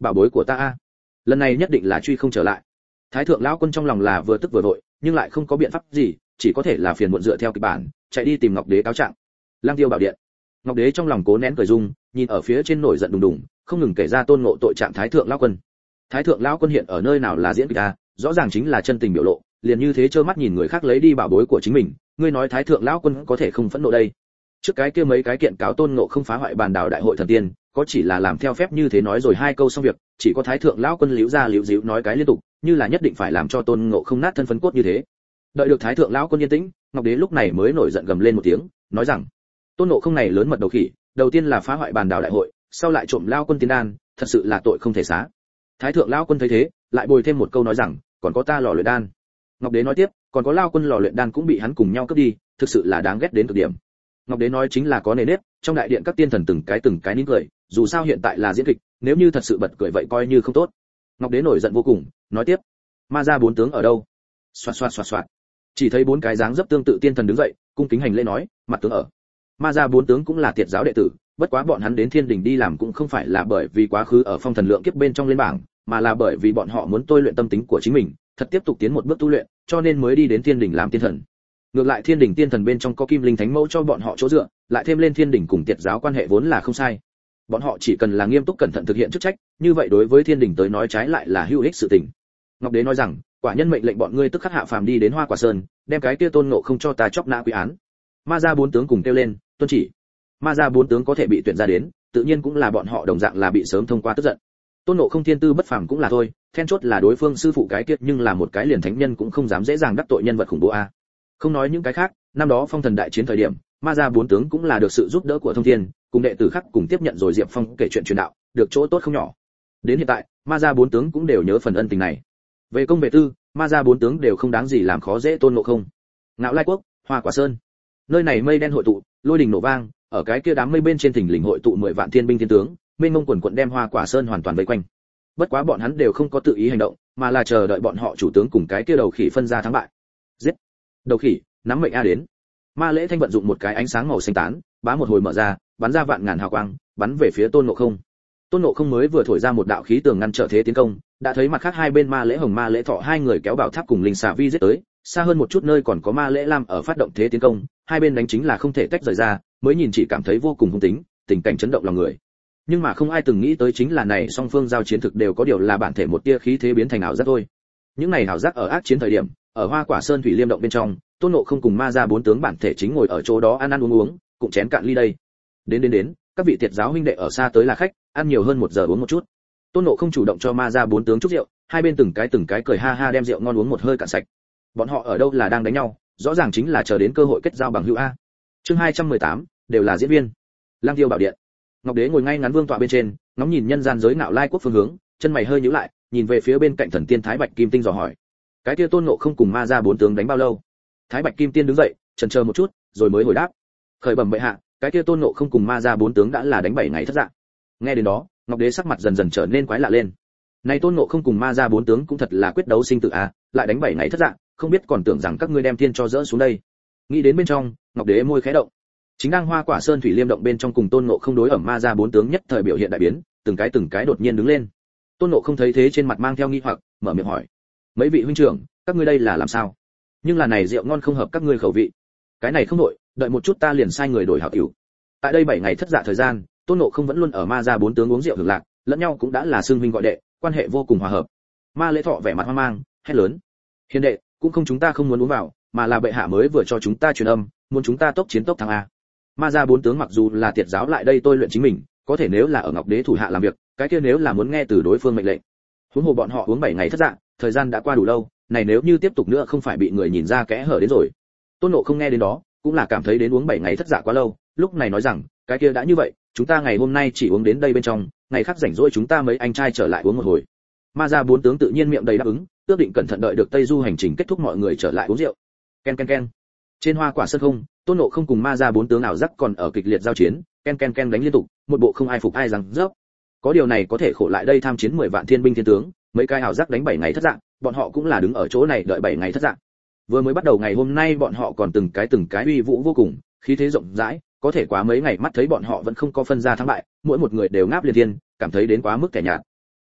bảo bối của ta a, lần này nhất định là truy không trở lại. Thái thượng lão quân trong lòng là vừa tức vừa vội, nhưng lại không có biện pháp gì, chỉ có thể là phiền muộn dựa theo kịch bản, chạy đi tìm Ngọc Đế cáo trạng. Lăng Tiêu bảo điện. Ngọc Đế trong lòng cố nén cười dung, nhìn ở phía trên nổi giận đùng đùng, không ngừng kể ra tôn ngộ tội trạng Thái thượng lão quân. Thái thượng lão quân hiện ở nơi nào là diễn kịch a, rõ ràng chính là chân tình biểu lộ, liền như thế trơ mắt nhìn người khác lấy đi bảo bối của chính mình, ngươi nói Thái thượng lão quân có thể không phẫn nộ đây? Trước cái kia mấy cái kiện cáo tôn ngộ không phá hoại bàn đảo đại hội thần tiên, có chỉ là làm theo phép như thế nói rồi hai câu xong việc, chỉ có Thái thượng lão quân liễu ra liễu díu nói cái liên tục, như là nhất định phải làm cho tôn ngộ không nát thân phấn cốt như thế. Đợi được Thái thượng lão quân yên tĩnh, Ngọc Đế lúc này mới nổi giận gầm lên một tiếng, nói rằng tôn ngộ không này lớn mật đầu khỉ, đầu tiên là phá hoại bàn đảo đại hội, sau lại trộm lão quân tiên đan, thật sự là tội không thể xá. Thái thượng lão quân thấy thế, lại bồi thêm một câu nói rằng còn có ta lò luyện đan. Ngọc Đế nói tiếp, còn có lão quân lò luyện đan cũng bị hắn cùng nhau cướp đi, thực sự là đáng ghét đến cực điểm. Ngọc Đế nói chính là có nề nếp, trong đại điện các tiên thần từng cái nín cười, dù sao hiện tại là diễn kịch, nếu như thật sự bật cười vậy coi như không tốt. Ngọc Đế nổi giận vô cùng, nói tiếp, ma gia bốn tướng ở đâu? Xoạt xoạt xoạt xoạt. Chỉ thấy bốn cái dáng dấp tương tự tiên thần đứng dậy, cung kính hành lễ nói, mặt tướng ở. Ma gia bốn tướng cũng là tiệt giáo đệ tử, bất quá bọn hắn đến thiên đình đi làm cũng không phải là bởi vì quá khứ ở phong thần lượng kiếp bên trong lên bảng, mà là bởi vì bọn họ muốn tôi luyện tâm tính của chính mình, thật tiếp tục tiến một bước tu luyện, cho nên mới đi đến thiên đình làm tiên thần. Ngược lại thiên đình tiên thần bên trong có kim linh thánh mẫu cho bọn họ chỗ dựa, lại thêm lên thiên đình cùng tiệt giáo quan hệ vốn là không sai. Bọn họ chỉ cần là nghiêm túc cẩn thận thực hiện chức trách, như vậy đối với thiên đình tới nói trái lại là hữu ích sự tình. Ngọc Đế nói rằng, quả nhân mệnh lệnh bọn ngươi tức khắc hạ phàm đi đến Hoa Quả Sơn, đem cái kia tôn ngộ không cho ta chóc nã quy án. Ma gia bốn tướng cùng kêu lên, tuân chỉ. Ma gia bốn tướng có thể bị tuyển ra đến, tự nhiên cũng là bọn họ đồng dạng là bị sớm thông qua tức giận. Tôn ngộ không thiên tư bất phàm cũng là thôi, then chốt là đối phương sư phụ cái kia nhưng là một cái liền thánh nhân cũng không dám dễ dàng đắc tội nhân vật khủng bố a. Không nói những cái khác, năm đó phong thần đại chiến thời điểm, ma gia bốn tướng cũng là được sự giúp đỡ của thông thiên, cùng đệ tử khác cùng tiếp nhận rồi Diệp Phong kể chuyện truyền đạo, được chỗ tốt không nhỏ. Đến hiện tại, ma gia bốn tướng cũng đều nhớ phần ân tình này. Về công về tư, ma gia bốn tướng đều không đáng gì làm khó dễ Tôn Ngộ Không. Ngạo Lai Quốc, Hoa Quả Sơn. Nơi này mây đen hội tụ, lôi đình nổ vang, ở cái kia đám mây bên trên thỉnh lình hội tụ 10 vạn thiên binh thiên tướng, mênh mông quần quần đem Hoa Quả Sơn hoàn toàn vây quanh. Bất quá bọn hắn đều không có tự ý hành động, mà là chờ đợi bọn họ chủ tướng cùng cái kia đầu khỉ phân ra thắng bại. Giết! Đầu khỉ, nắm mệnh a đến. Ma Lễ Thanh vận dụng một cái ánh sáng màu xanh tán, bá một hồi mở ra, bắn ra vạn ngàn hào quang, bắn về phía Tôn Ngộ Không. Tôn Ngộ Không mới vừa thổi ra một đạo khí tường ngăn trở thế tiến công, đã thấy mặt khác hai bên Ma Lễ Hồng Ma Lễ Thọ hai người kéo bảo tháp cùng linh xà vi giết tới, xa hơn một chút nơi còn có Ma Lễ Lam ở phát động thế tiến công, hai bên đánh chính là không thể tách rời ra, mới nhìn chỉ cảm thấy vô cùng hung tính, tình cảnh chấn động lòng người. Nhưng mà không ai từng nghĩ tới chính là này song phương giao chiến thực đều có điều là bản thể một tia khí thế biến thành ảo giác thôi. Những này ảo giác ở ác chiến thời điểm, ở Hoa Quả Sơn thủy liêm động bên trong, Tôn Ngộ Không cùng ma gia bốn tướng bản thể chính ngồi ở chỗ đó ăn ăn uống uống, cũng chén cạn ly đây. Đến, các vị tiệt giáo huynh đệ ở xa tới là khách, ăn nhiều hơn 1 giờ uống một chút. Tôn Ngộ Không chủ động cho ma gia bốn tướng chúc rượu, hai bên từng cái cười ha ha đem rượu ngon uống một hơi cạn sạch. Bọn họ ở đâu là đang đánh nhau, rõ ràng chính là chờ đến cơ hội kết giao bằng hữu a. Chương 218, đều là diễn viên. Lang Tiêu bảo điện. Ngọc Đế ngồi ngay ngắn vương tọa bên trên, ngóng nhìn nhân gian giới Ngạo Lai Quốc phương hướng, chân mày hơi nhíu lại, nhìn về phía bên cạnh thần tiên Thái Bạch Kim Tinh dò hỏi: cái kia Tôn Ngộ Không cùng ma gia bốn tướng đánh bao lâu? Thái Bạch Kim Tiên đứng dậy, chần chờ một chút, rồi mới hồi đáp: khởi bẩm bệ hạ, cái kia Tôn Ngộ Không cùng ma gia bốn tướng đã là đánh 7 ngày thất dạng. Nghe đến đó, Ngọc Đế sắc mặt dần dần trở nên quái lạ lên. Này Tôn Ngộ Không cùng ma gia bốn tướng cũng thật là quyết đấu sinh tử à, lại đánh 7 ngày thất dạng, không biết còn tưởng rằng các ngươi đem thiên cho dỡ xuống đây. Nghĩ đến bên trong, Ngọc Đế môi khẽ động. Chính đang Hoa Quả Sơn thủy liêm động bên trong cùng Tôn Ngộ Không đối ở ma gia bốn tướng nhất thời biểu hiện đại biến, từng cái đột nhiên đứng lên. Tôn Ngộ Không thấy thế trên mặt mang theo nghi hoặc, mở miệng hỏi: mấy vị huynh trưởng, các ngươi đây là làm sao? Nhưng là này rượu ngon không hợp các ngươi khẩu vị. Cái này không đổi, đợi một chút ta liền sai người đổi hảo tiểu. Tại đây 7 ngày thất dạ thời gian, Tôn Ngộ Không vẫn luôn ở ma gia bốn tướng uống rượu hưởng lạc, lẫn nhau cũng đã là xương huynh gọi đệ, quan hệ vô cùng hòa hợp. Ma Lễ Thọ vẻ mặt hoang mang, hét lớn: hiền đệ, cũng không chúng ta không muốn uống vào, mà là bệ hạ mới vừa cho chúng ta truyền âm, muốn chúng ta tốc chiến tốc thắng a. Ma gia bốn tướng mặc dù là tiệt giáo lại đây tôi luyện chính mình, có thể nếu là ở Ngọc Đế thủ hạ làm việc, cái kia nếu là muốn nghe từ đối phương mệnh lệnh. Huống hồ bọn họ uống 7 ngày thất dạ, thời gian đã qua đủ lâu, này nếu như tiếp tục nữa không phải bị người nhìn ra kẽ hở đến rồi. Tôn Ngộ Không nghe đến đó, cũng là cảm thấy đến uống 7 ngày thất dạ quá lâu, lúc này nói rằng, cái kia đã như vậy, chúng ta ngày hôm nay chỉ uống đến đây bên trong, ngày khác rảnh rỗi chúng ta mấy anh trai trở lại uống một hồi. Ma gia bốn tướng tự nhiên miệng đầy đáp ứng, ước định cẩn thận đợi được Tây Du hành trình kết thúc mọi người trở lại uống rượu. Ken ken ken. Trên Hoa Quả Sơn không, Tôn Ngộ Không cùng ma gia bốn tướng ảo giác còn ở kịch liệt giao chiến, ken ken ken đánh liên tục, một bộ không ai phục ai rằng dốc. Có điều này có thể khổ lại đây tham chiến 10 vạn thiên binh thiên tướng, mấy cái ảo giác đánh 7 ngày thất dạng, bọn họ cũng là đứng ở chỗ này đợi 7 ngày thất dạng. Vừa mới bắt đầu ngày hôm nay bọn họ còn từng cái uy vũ vô cùng, khí thế rộng rãi, có thể quá mấy ngày mắt thấy bọn họ vẫn không có phân ra thắng bại, mỗi một người đều ngáp liên thiên, cảm thấy đến quá mức kẻ nhạt.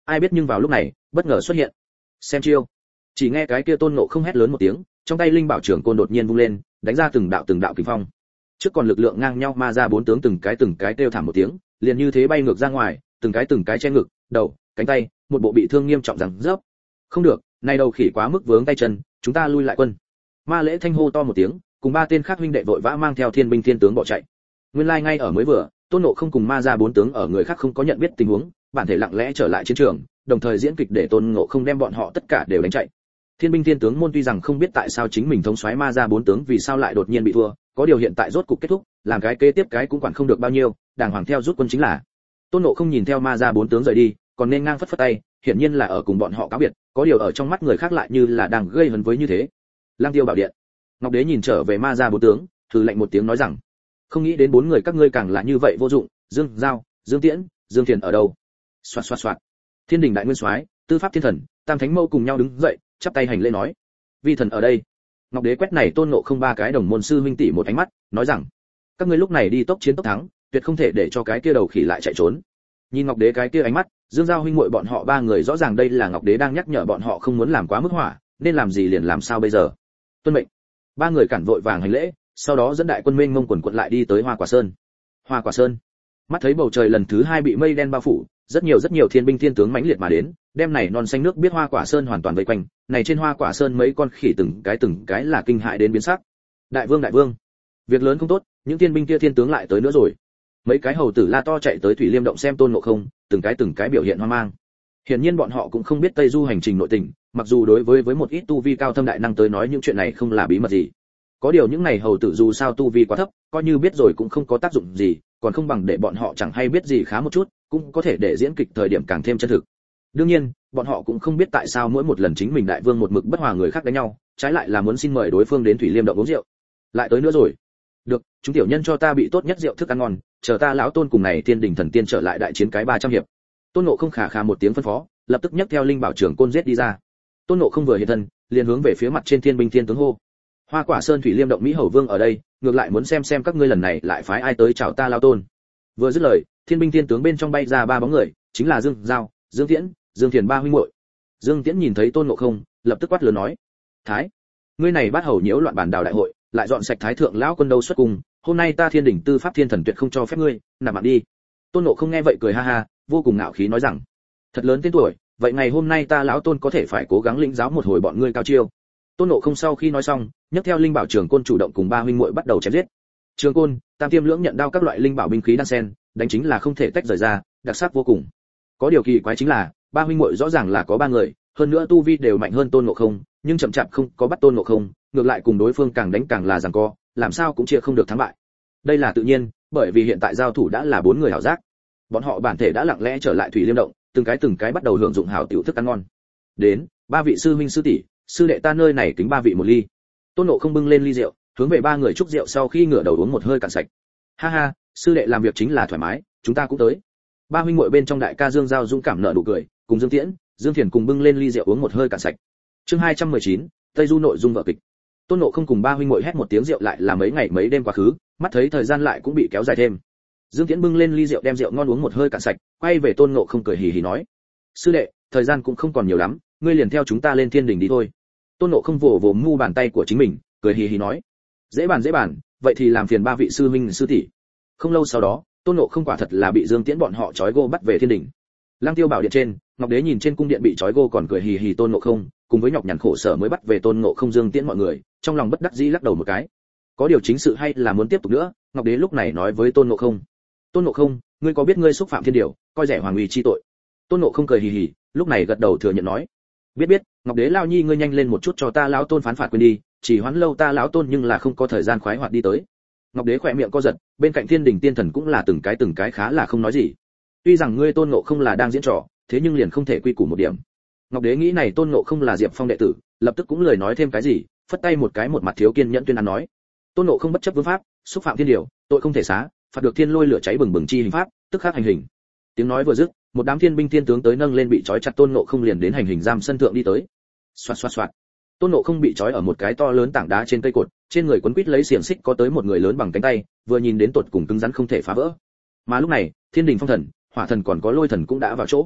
Ai biết nhưng vào lúc này bất ngờ xuất hiện. Xem chiêu. Chỉ nghe cái kia Tôn Ngộ Không hét lớn một tiếng, trong tay linh bảo trưởng côn đột nhiên vung lên, đánh ra từng đạo kình phong. Trước còn lực lượng ngang nhau ma ra bốn tướng từng cái kêu thảm một tiếng, liền như thế bay ngược ra ngoài, từng cái che ngực, đầu, cánh tay, một bộ bị thương nghiêm trọng rằng rớp. Không được, này đầu khỉ quá mức vướng tay chân, chúng ta lui lại quân. Ma Lễ Thanh hô to một tiếng, cùng ba tên khác huynh đệ vội vã mang theo thiên binh thiên tướng bỏ chạy. Nguyên lai ngay ở mới vừa, Tôn Ngộ Không cùng ma ra bốn tướng ở người khác không có nhận biết tình huống, bản thể lặng lẽ trở lại chiến trường, đồng thời diễn kịch để Tôn Ngộ Không đem bọn họ tất cả đều đánh chạy. Thiên binh thiên tướng môn tuy rằng không biết tại sao chính mình thống soái ma ra bốn tướng vì sao lại đột nhiên bị thua, có điều hiện tại rốt cục kết thúc, làm cái kế tiếp cái cũng quản không được bao nhiêu, đàng hoàng theo rút quân chính là. Tôn Ngộ Không nhìn theo ma ra bốn tướng rời đi, còn nên ngang phất phất tay, hiển nhiên là ở cùng bọn họ cáo biệt, có điều ở trong mắt người khác lại như là đang gây hấn với như thế. Lang Tiêu bảo điện. Ngọc Đế nhìn trở về ma ra bốn tướng, thử lạnh một tiếng nói rằng: không nghĩ đến bốn người các ngươi càng là như vậy vô dụng, Dương Giao, Dương Tiễn, Dương Thiền ở đâu? Soạt. Thiên đình đại nguyên soái, Tư pháp thiên thần, Tam thánh mâu cùng nhau đứng dậy, chắp tay hành lễ nói: vi thần ở đây. Ngọc Đế quét này Tôn Ngộ Không ba cái đồng môn sư huynh tỷ một ánh mắt, nói rằng: các ngươi lúc này đi tốc chiến tốc thắng, tuyệt không thể để cho cái kia đầu khỉ lại chạy trốn. Nhìn Ngọc Đế cái kia ánh mắt, Dương Giao huynh muội bọn họ ba người rõ ràng đây là Ngọc Đế đang nhắc nhở bọn họ không muốn làm quá mức hỏa, nên làm gì liền làm sao bây giờ. Tuân mệnh. Ba người cản vội vàng hành lễ, sau đó dẫn đại quân mênh mông quần quật lại đi tới Hoa Quả Sơn. Hoa Quả Sơn. Mắt thấy bầu trời lần thứ hai bị mây đen bao phủ, rất nhiều thiên binh thiên tướng mãnh liệt mà đến, đem này non xanh nước biết Hoa Quả Sơn hoàn toàn vây quanh, này trên Hoa Quả Sơn mấy con khỉ từng cái là kinh hại đến biến sắc. Đại vương, việc lớn không tốt, những thiên binh kia thiên tướng lại tới nữa rồi. Mấy cái hầu tử la to chạy tới Thủy Liêm động xem Tôn Ngộ Không, từng cái biểu hiện hoang mang. Hiển nhiên bọn họ cũng không biết Tây Du hành trình nội tình, mặc dù đối với một ít tu vi cao thâm đại năng tới nói những chuyện này không là bí mật gì. Có điều những này hầu tử dù sao tu vi quá thấp, coi như biết rồi cũng không có tác dụng gì, còn không bằng để bọn họ chẳng hay biết gì khá một chút, cũng có thể để diễn kịch thời điểm càng thêm chân thực. Đương nhiên, bọn họ cũng không biết tại sao mỗi một lần chính mình đại vương một mực bất hòa người khác đánh nhau, trái lại là muốn xin mời đối phương đến Thủy Liêm động uống rượu. Lại tới nữa rồi. Được, chúng tiểu nhân cho ta bị tốt nhất rượu thức ăn ngon, chờ ta lão Tôn cùng này Thiên Đình thần tiên trở lại đại chiến cái 300 hiệp. Tôn Ngộ Không khà một tiếng phân phó, lập tức nhấc theo linh bảo trưởng côn giết đi ra. Tôn Ngộ Không vừa hiện thân, liền hướng về phía mặt trên thiên binh thiên tướng hô: Hoa Quả Sơn Thủy Liêm động Mỹ Hầu Vương ở đây, ngược lại muốn xem các ngươi lần này lại phái ai tới chào ta lão Tôn. Vừa dứt lời, thiên binh thiên tướng bên trong bay ra ba bóng người, chính là Dương Giao, Dương Tiễn, Dương Thiền ba huynh muội. Dương Tiễn nhìn thấy Tôn Ngộ Không, lập tức quát lớn nói: Thái, ngươi này bắt hầu nhiễu loạn bản đào đại hội, lại dọn sạch thái thượng lão quân đâu xuất cung, hôm nay ta Thiên Đình Tư pháp thiên thần tuyệt không cho phép ngươi nạp mạng đi. Tôn Ngộ Không nghe vậy cười ha ha, vô cùng ngạo khí nói rằng: thật lớn tên tuổi, vậy ngày hôm nay ta lão Tôn có thể phải cố gắng lĩnh giáo một hồi bọn ngươi cao chiêu. Tôn Ngộ Không sau khi nói xong, nhấc theo linh bảo trường côn chủ động cùng ba huynh muội bắt đầu chém giết. Trường côn, tam tiêm lưỡng nhận đao các loại linh bảo binh khí đan sen, đánh chính là không thể tách rời ra, đặc sắc vô cùng. Có điều kỳ quái chính là, ba huynh muội rõ ràng là có ba người, hơn nữa tu vi đều mạnh hơn Tôn Ngộ Không, nhưng chậm chạp không có bắt Tôn Ngộ Không, ngược lại cùng đối phương càng đánh càng là giằng co, làm sao cũng chia không được thắng bại. Đây là tự nhiên, bởi vì hiện tại giao thủ đã là bốn người hảo giác. Bọn họ bản thể đã lặng lẽ trở lại Thủy Liêm động, từng cái bắt đầu hưởng dụng hảo tiểu thức ăn ngon. Đến, ba vị sư huynh sư tỷ, sư đệ ta nơi này kính ba vị một ly. Tôn Ngộ Không bưng lên ly rượu, hướng về ba người chúc rượu sau khi ngửa đầu uống một hơi cạn sạch. Ha ha, sư đệ làm việc chính là thoải mái, chúng ta cũng tới. Ba huynh muội bên trong đại ca Dương Giao dũng cảm nở nụ cười, cùng Dương Tiễn, Dương Thiền cùng bưng lên ly rượu uống một hơi cạn sạch. Chương 219, Tây Du nội dung vở kịch. Tôn Ngộ Không cùng ba huynh muội hét một tiếng rượu lại là mấy ngày mấy đêm quá khứ, mắt thấy thời gian lại cũng bị kéo dài thêm. Dương Tiễn bưng lên ly rượu đem rượu ngon uống một hơi cạn sạch, quay về Tôn Ngộ Không cười hì hì nói: sư đệ, thời gian cũng không còn nhiều lắm, ngươi liền theo chúng ta lên Thiên Đình đi thôi. Tôn Ngộ Không vỗ mu bàn tay của chính mình, cười hì hì nói: dễ bàn, vậy thì làm phiền ba vị sư huynh sư tỷ. Không lâu sau đó, Tôn Ngộ Không quả thật là bị Dương Tiễn bọn họ trói gô bắt về Thiên Đình. Lăng Tiêu bảo điện trên, Ngọc Đế nhìn trên cung điện bị trói gô còn cười hì hì Tôn Ngộ Không, cùng với nhọc nhằn khổ sở mới bắt về Tôn Ngộ Không Dương Tiễn mọi người, trong lòng bất đắc dĩ lắc đầu một cái. Có điều chính sự hay là muốn tiếp tục nữa, Ngọc Đế lúc này nói với Tôn Ngộ Không: Tôn Ngộ Không, ngươi có biết ngươi xúc phạm thiên điều, coi rẻ hoàng uy chi tội? Tôn Ngộ Không cười hì hì, lúc này gật đầu thừa nhận nói: biết, Ngọc Đế lao nhi ngươi nhanh lên một chút cho ta lão Tôn phán phạt quên đi, chỉ hoãn lâu ta lão Tôn nhưng là không có thời gian khoái hoạt đi tới. Ngọc Đế khỏe miệng co giật, bên cạnh Thiên Đình tiên thần cũng là từng cái khá là không nói gì. Tuy rằng ngươi Tôn Ngộ Không là đang diễn trò, thế nhưng liền không thể quy củ một điểm. Ngọc Đế nghĩ này Tôn Ngộ Không là Diệp Phong đệ tử, lập tức cũng lời nói thêm cái gì, phất tay một cái một mặt thiếu kiên nhẫn tuyên án nói: Tôn Ngộ Không bất chấp vương pháp, xúc phạm thiên điều, tội không thể xá, phạt được thiên lôi lửa cháy bừng chi hình pháp, tức khắc hành hình. Tiếng nói vừa dứt, một đám thiên binh thiên tướng tới nâng lên bị trói chặt Tôn Ngộ Không liền đến hành hình giam sân thượng đi tới. Xoạt. Tôn Ngộ Không bị trói ở một cái to lớn tảng đá trên cây cột, trên người quấn quít lấy xiềng xích có tới một người lớn bằng cánh tay, vừa nhìn đến tột cùng cứng rắn không thể phá vỡ. Mà lúc này, Thiên Đình Phong Thần, Hỏa Thần còn có Lôi Thần cũng đã vào chỗ.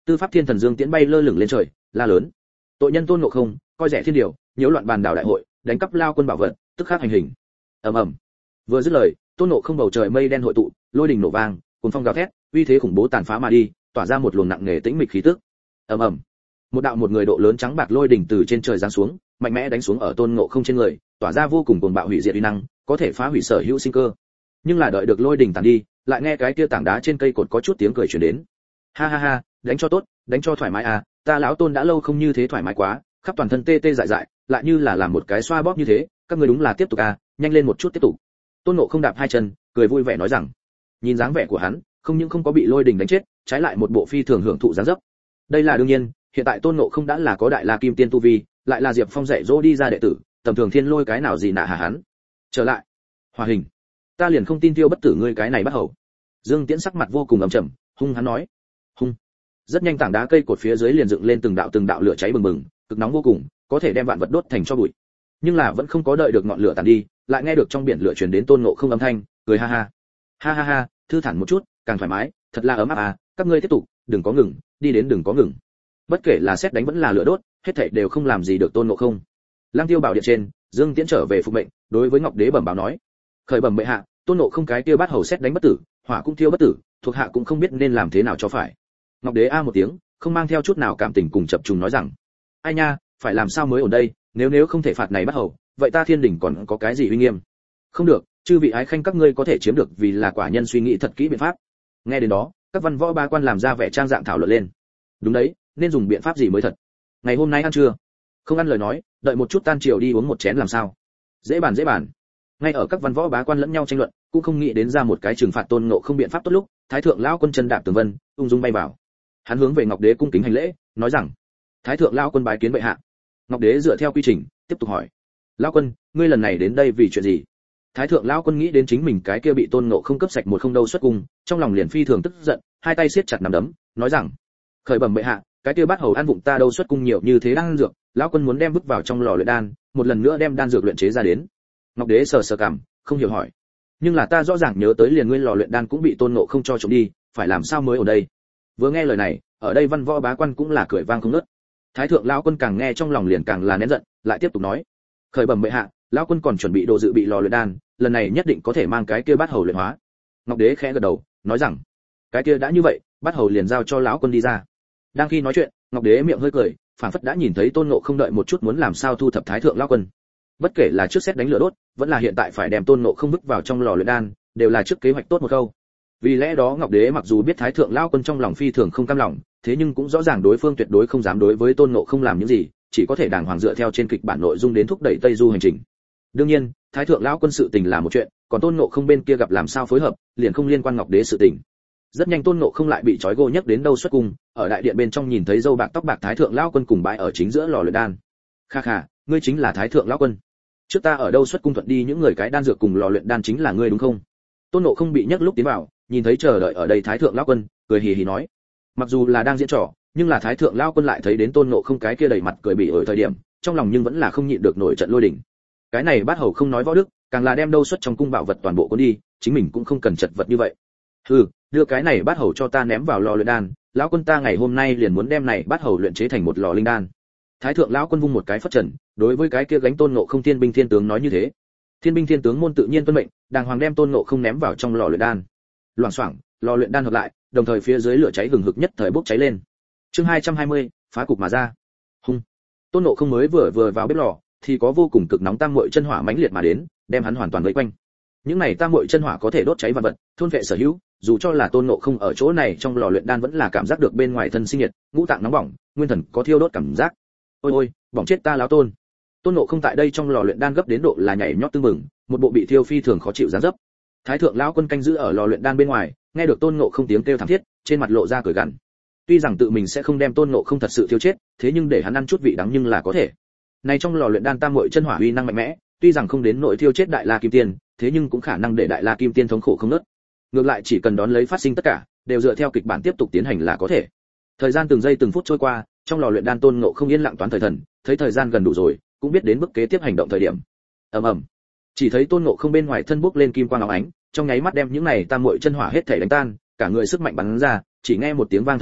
Tư pháp thiên thần dương tiễn bay lơ lửng lên trời, la lớn: tội nhân Tôn Ngộ Không, coi rẻ thiên điều, nhiễu loạn bàn đảo đại hội, đánh cắp lao quân bảo vật, tức khắc hành hình. Ầm ầm. Vừa dứt lời, Tôn Ngộ Không bầu trời mây đen hội tụ, lôi đình nổ vang, cuồn phong gào thét, uy thế khủng bố tàn phá mà đi, tỏa ra một luồng nặng nề tĩnh mịch khí tức. Ầm ầm. Một người độ lớn trắng bạc lôi đỉnh từ trên trời giáng xuống, mạnh mẽ đánh xuống ở Tôn Ngộ Không trên người, tỏa ra vô cùng cuồng bạo hủy diệt uy năng, có thể phá hủy sở hữu sinh cơ. Nhưng là đợi được lôi đỉnh tàn đi, lại nghe cái kia tảng đá trên cây cột có chút tiếng cười truyền đến. Ha ha ha, đánh cho tốt, đánh cho thoải mái à, ta lão Tôn đã lâu không như thế thoải mái quá, khắp toàn thân tê tê dại dại, lại như là làm một cái xoa bóp như thế, các ngươi đúng là tiếp tục à, nhanh lên một chút tiếp tục. Tôn Ngộ Không đạp hai chân, cười vui vẻ nói rằng, nhìn dáng vẻ của hắn, không những không có bị lôi đình đánh chết, trái lại một bộ phi thường hưởng thụ dáng dấp. Đây là đương nhiên, hiện tại Tôn Ngộ Không đã là có đại la kim tiên tu vi, lại là Diệp Phong dạy dỗ đi ra đệ tử, tầm thường thiên lôi cái nào gì nạ hà hắn. Trở lại, Hòa Hình, ta liền không tin Tiêu Bất Tử ngươi cái này bắt hầu. Dương Tiễn sắc mặt vô cùng ấm trầm, hung hắn nói, hung. Rất nhanh tảng đá cây cột phía dưới liền dựng lên từng đạo lửa cháy bừng bừng, cực nóng vô cùng, có thể đem vạn vật đốt thành tro bụi. Nhưng là vẫn không có đợi được ngọn lửa tàn đi, lại nghe được trong biển lửa truyền đến Tôn Ngộ Không âm thanh, cười ha ha. Ha ha ha, thư thản một chút, càng thoải mái, thật là ấm áp à, các ngươi tiếp tục, đừng có ngừng, đi đến đừng có ngừng. Bất kể là sét đánh vẫn là lửa đốt, hết thảy đều không làm gì được Tôn Ngộ Không. Lăng Tiêu bảo điện trên, Dương Tiễn trở về phục mệnh, đối với Ngọc Đế bẩm báo nói: khởi bẩm bệ hạ, Tôn Ngộ Không cái kia bát hầu sét đánh bất tử, hỏa cũng thiêu bất tử, thuộc hạ cũng không biết nên làm thế nào cho phải. Ngọc Đế a một tiếng, không mang theo chút nào cảm tình cùng chập trùng nói rằng: ai nha, phải làm sao mới ổn đây, nếu không thể phạt này bắt hầu, vậy ta Thiên Đình còn có cái gì uy nghiêm? Không được, chư vị ái khanh các ngươi có thể chiếm được vì là quả nhân suy nghĩ thật kỹ biện pháp. Nghe đến đó, các văn võ ba quan làm ra vẻ trang dạng thảo luận lên. Đúng đấy, nên dùng biện pháp gì mới thật? Ngày hôm nay ăn trưa? Không ăn lời nói, đợi một chút tan chiều đi uống một chén làm sao? Dễ bàn. Ngay ở các văn võ bá quan lẫn nhau tranh luận, cũng không nghĩ đến ra một cái trừng phạt Tôn Ngộ Không biện pháp tốt lúc, Thái thượng lão quân chân đạp tường vân, ung dung bay vào. Hắn hướng về Ngọc Đế cung kính hành lễ, nói rằng: Thái thượng lão quân bái kiến bệ hạ. Ngọc Đế dựa theo quy trình, tiếp tục hỏi: lão quân, ngươi lần này đến đây vì chuyện gì? Thái thượng lão quân nghĩ đến chính mình cái kia bị Tôn Ngộ Không cướp sạch một không đâu xuất cung, trong lòng liền phi thường tức giận, hai tay siết chặt nắm đấm, nói rằng: khởi bẩm bệ hạ, cái kia bát hầu ăn vụng ta đâu xuất cung nhiều như thế đan dược, lão quân muốn đem bước vào trong lò luyện đan, một lần nữa đem đan dược luyện chế ra đến. Ngọc Đế sờ cằm, không hiểu hỏi: nhưng là ta rõ ràng nhớ tới liền ngươi lò luyện đan cũng bị Tôn Ngộ Không cho trộm đi, phải làm sao mới ở đây? Vừa nghe lời này, ở đây văn võ bá quan cũng là cười vang không ngớt. Thái thượng lão quân càng nghe trong lòng liền càng là nén giận, lại tiếp tục nói: khởi bẩm bệ hạ, lão quân còn chuẩn bị đồ dự bị lò luyện đan, lần này nhất định có thể mang cái kia bát hầu luyện hóa. Ngọc Đế khẽ gật đầu, nói rằng: cái kia đã như vậy, bát hầu liền giao cho lão quân đi ra. Đang khi nói chuyện, Ngọc Đế miệng hơi cười, phảng phất đã nhìn thấy Tôn Ngộ Không đợi một chút muốn làm sao thu thập Thái thượng lão quân. Bất kể là trước xét đánh lửa đốt, vẫn là hiện tại phải đem Tôn Ngộ Không vứt vào trong lò luyện đan, đều là trước kế hoạch tốt một câu. Vì lẽ đó Ngọc Đế mặc dù biết Thái thượng lão quân trong lòng phi thường không cam lòng, thế nhưng cũng rõ ràng đối phương tuyệt đối không dám đối với Tôn Ngộ Không làm những gì, chỉ có thể đàng hoàng dựa theo trên kịch bản nội dung đến thúc đẩy Tây Du hành trình. Đương nhiên, Thái thượng lão quân sự tình là một chuyện, còn Tôn Ngộ Không bên kia gặp làm sao phối hợp, liền không liên quan Ngọc Đế sự tình. Rất nhanh Tôn Ngộ Không lại bị trói gô nhấc đến đâu xuất cung, ở đại điện bên trong nhìn thấy dâu bạc tóc bạc Thái thượng lão quân cùng bãi ở chính giữa lò luyện đan. Kha kha, ngươi chính là Thái thượng lão quân. Trước ta ở đâu xuất cung thuận đi những người cái đan dược cùng lò luyện đan chính là ngươi đúng không? Tôn Ngộ Không bị nhấc lúc tiến vào, nhìn thấy chờ đợi ở đây Thái thượng lão quân, cười hì hì nói. Mặc dù là đang diễn trò, nhưng là Thái thượng lão quân lại thấy đến Tôn Ngộ Không cái kia đầy mặt cười bỉ ở thời điểm, trong lòng nhưng vẫn là không nhịn được nổi trận lôi đình. Cái này bát hầu không nói võ đức, càng là đem đâu xuất trong cung bảo vật toàn bộ cuốn đi, chính mình cũng không cần chật vật như vậy. Hừ, đưa cái này bát hầu cho ta ném vào lò luyện đan, lão quân ta ngày hôm nay liền muốn đem này bát hầu luyện chế thành một lò linh đan. Thái thượng lão quân vung một cái phất trần, đối với cái kia gánh Tôn Ngộ Không thiên binh thiên tướng nói như thế. Thiên binh thiên tướng môn tự nhiên tuân mệnh, đàng hoàng đem Tôn Ngộ Không ném vào trong lò luyện đan. Loảng xoảng, lò luyện đan hợp lại, đồng thời phía dưới lửa cháy hừng hực nhất thời bốc cháy lên. Chương 220, phá cục mà ra. Hung. Tôn Ngộ Không mới vừa vào bếp lò, thì có vô cùng cực nóng tam muội chân hỏa mãnh liệt mà đến, đem hắn hoàn toàn vây quanh. Những này tam muội chân hỏa có thể đốt cháy vạn vật, thôn vệ sở hữu, dù cho là Tôn Ngộ Không ở chỗ này trong lò luyện đan vẫn là cảm giác được bên ngoài thân sinh nhiệt, ngũ tạng nóng bỏng, nguyên thần có thiêu đốt cảm giác. Ôi ôi, bỏng chết ta lão Tôn. Tôn Ngộ Không tại đây trong lò luyện đan gấp đến độ là nhảy nhót tưng bừng, một bộ bị thiêu phi thường khó chịu dáng dấp. Thái thượng lão quân canh giữ ở lò luyện đan bên ngoài, nghe được Tôn Ngộ Không tiếng kêu thảm thiết, trên mặt lộ ra cười gằn. Tuy rằng tự mình sẽ không đem Tôn Ngộ Không thật sự thiêu chết, thế nhưng để hắn ăn chút vị đắng nhưng là có thể. Này trong lò luyện đan tam muội chân hỏa uy năng mạnh mẽ, tuy rằng không đến nỗi thiêu chết Đại La Kim Tiên, thế nhưng cũng khả năng để Đại La Kim Tiên thống khổ không nớt. Ngược lại chỉ cần đón lấy phát sinh tất cả, đều dựa theo kịch bản tiếp tục tiến hành là có thể. Thời gian từng giây từng phút trôi qua, trong lò luyện đan Tôn Ngộ Không yên lặng toán thời thần, thấy thời gian gần đủ rồi, cũng biết đến bước kế tiếp hành động thời điểm. Ầm ầm. Chỉ thấy Tôn Ngộ Không bên ngoài thân bốc lên kim quang óng ánh, trong nháy mắt đem những này tam muội chân hỏa hết thảy đánh tan, cả người sức mạnh bắn ra, chỉ nghe một tiếng vang thật lớn,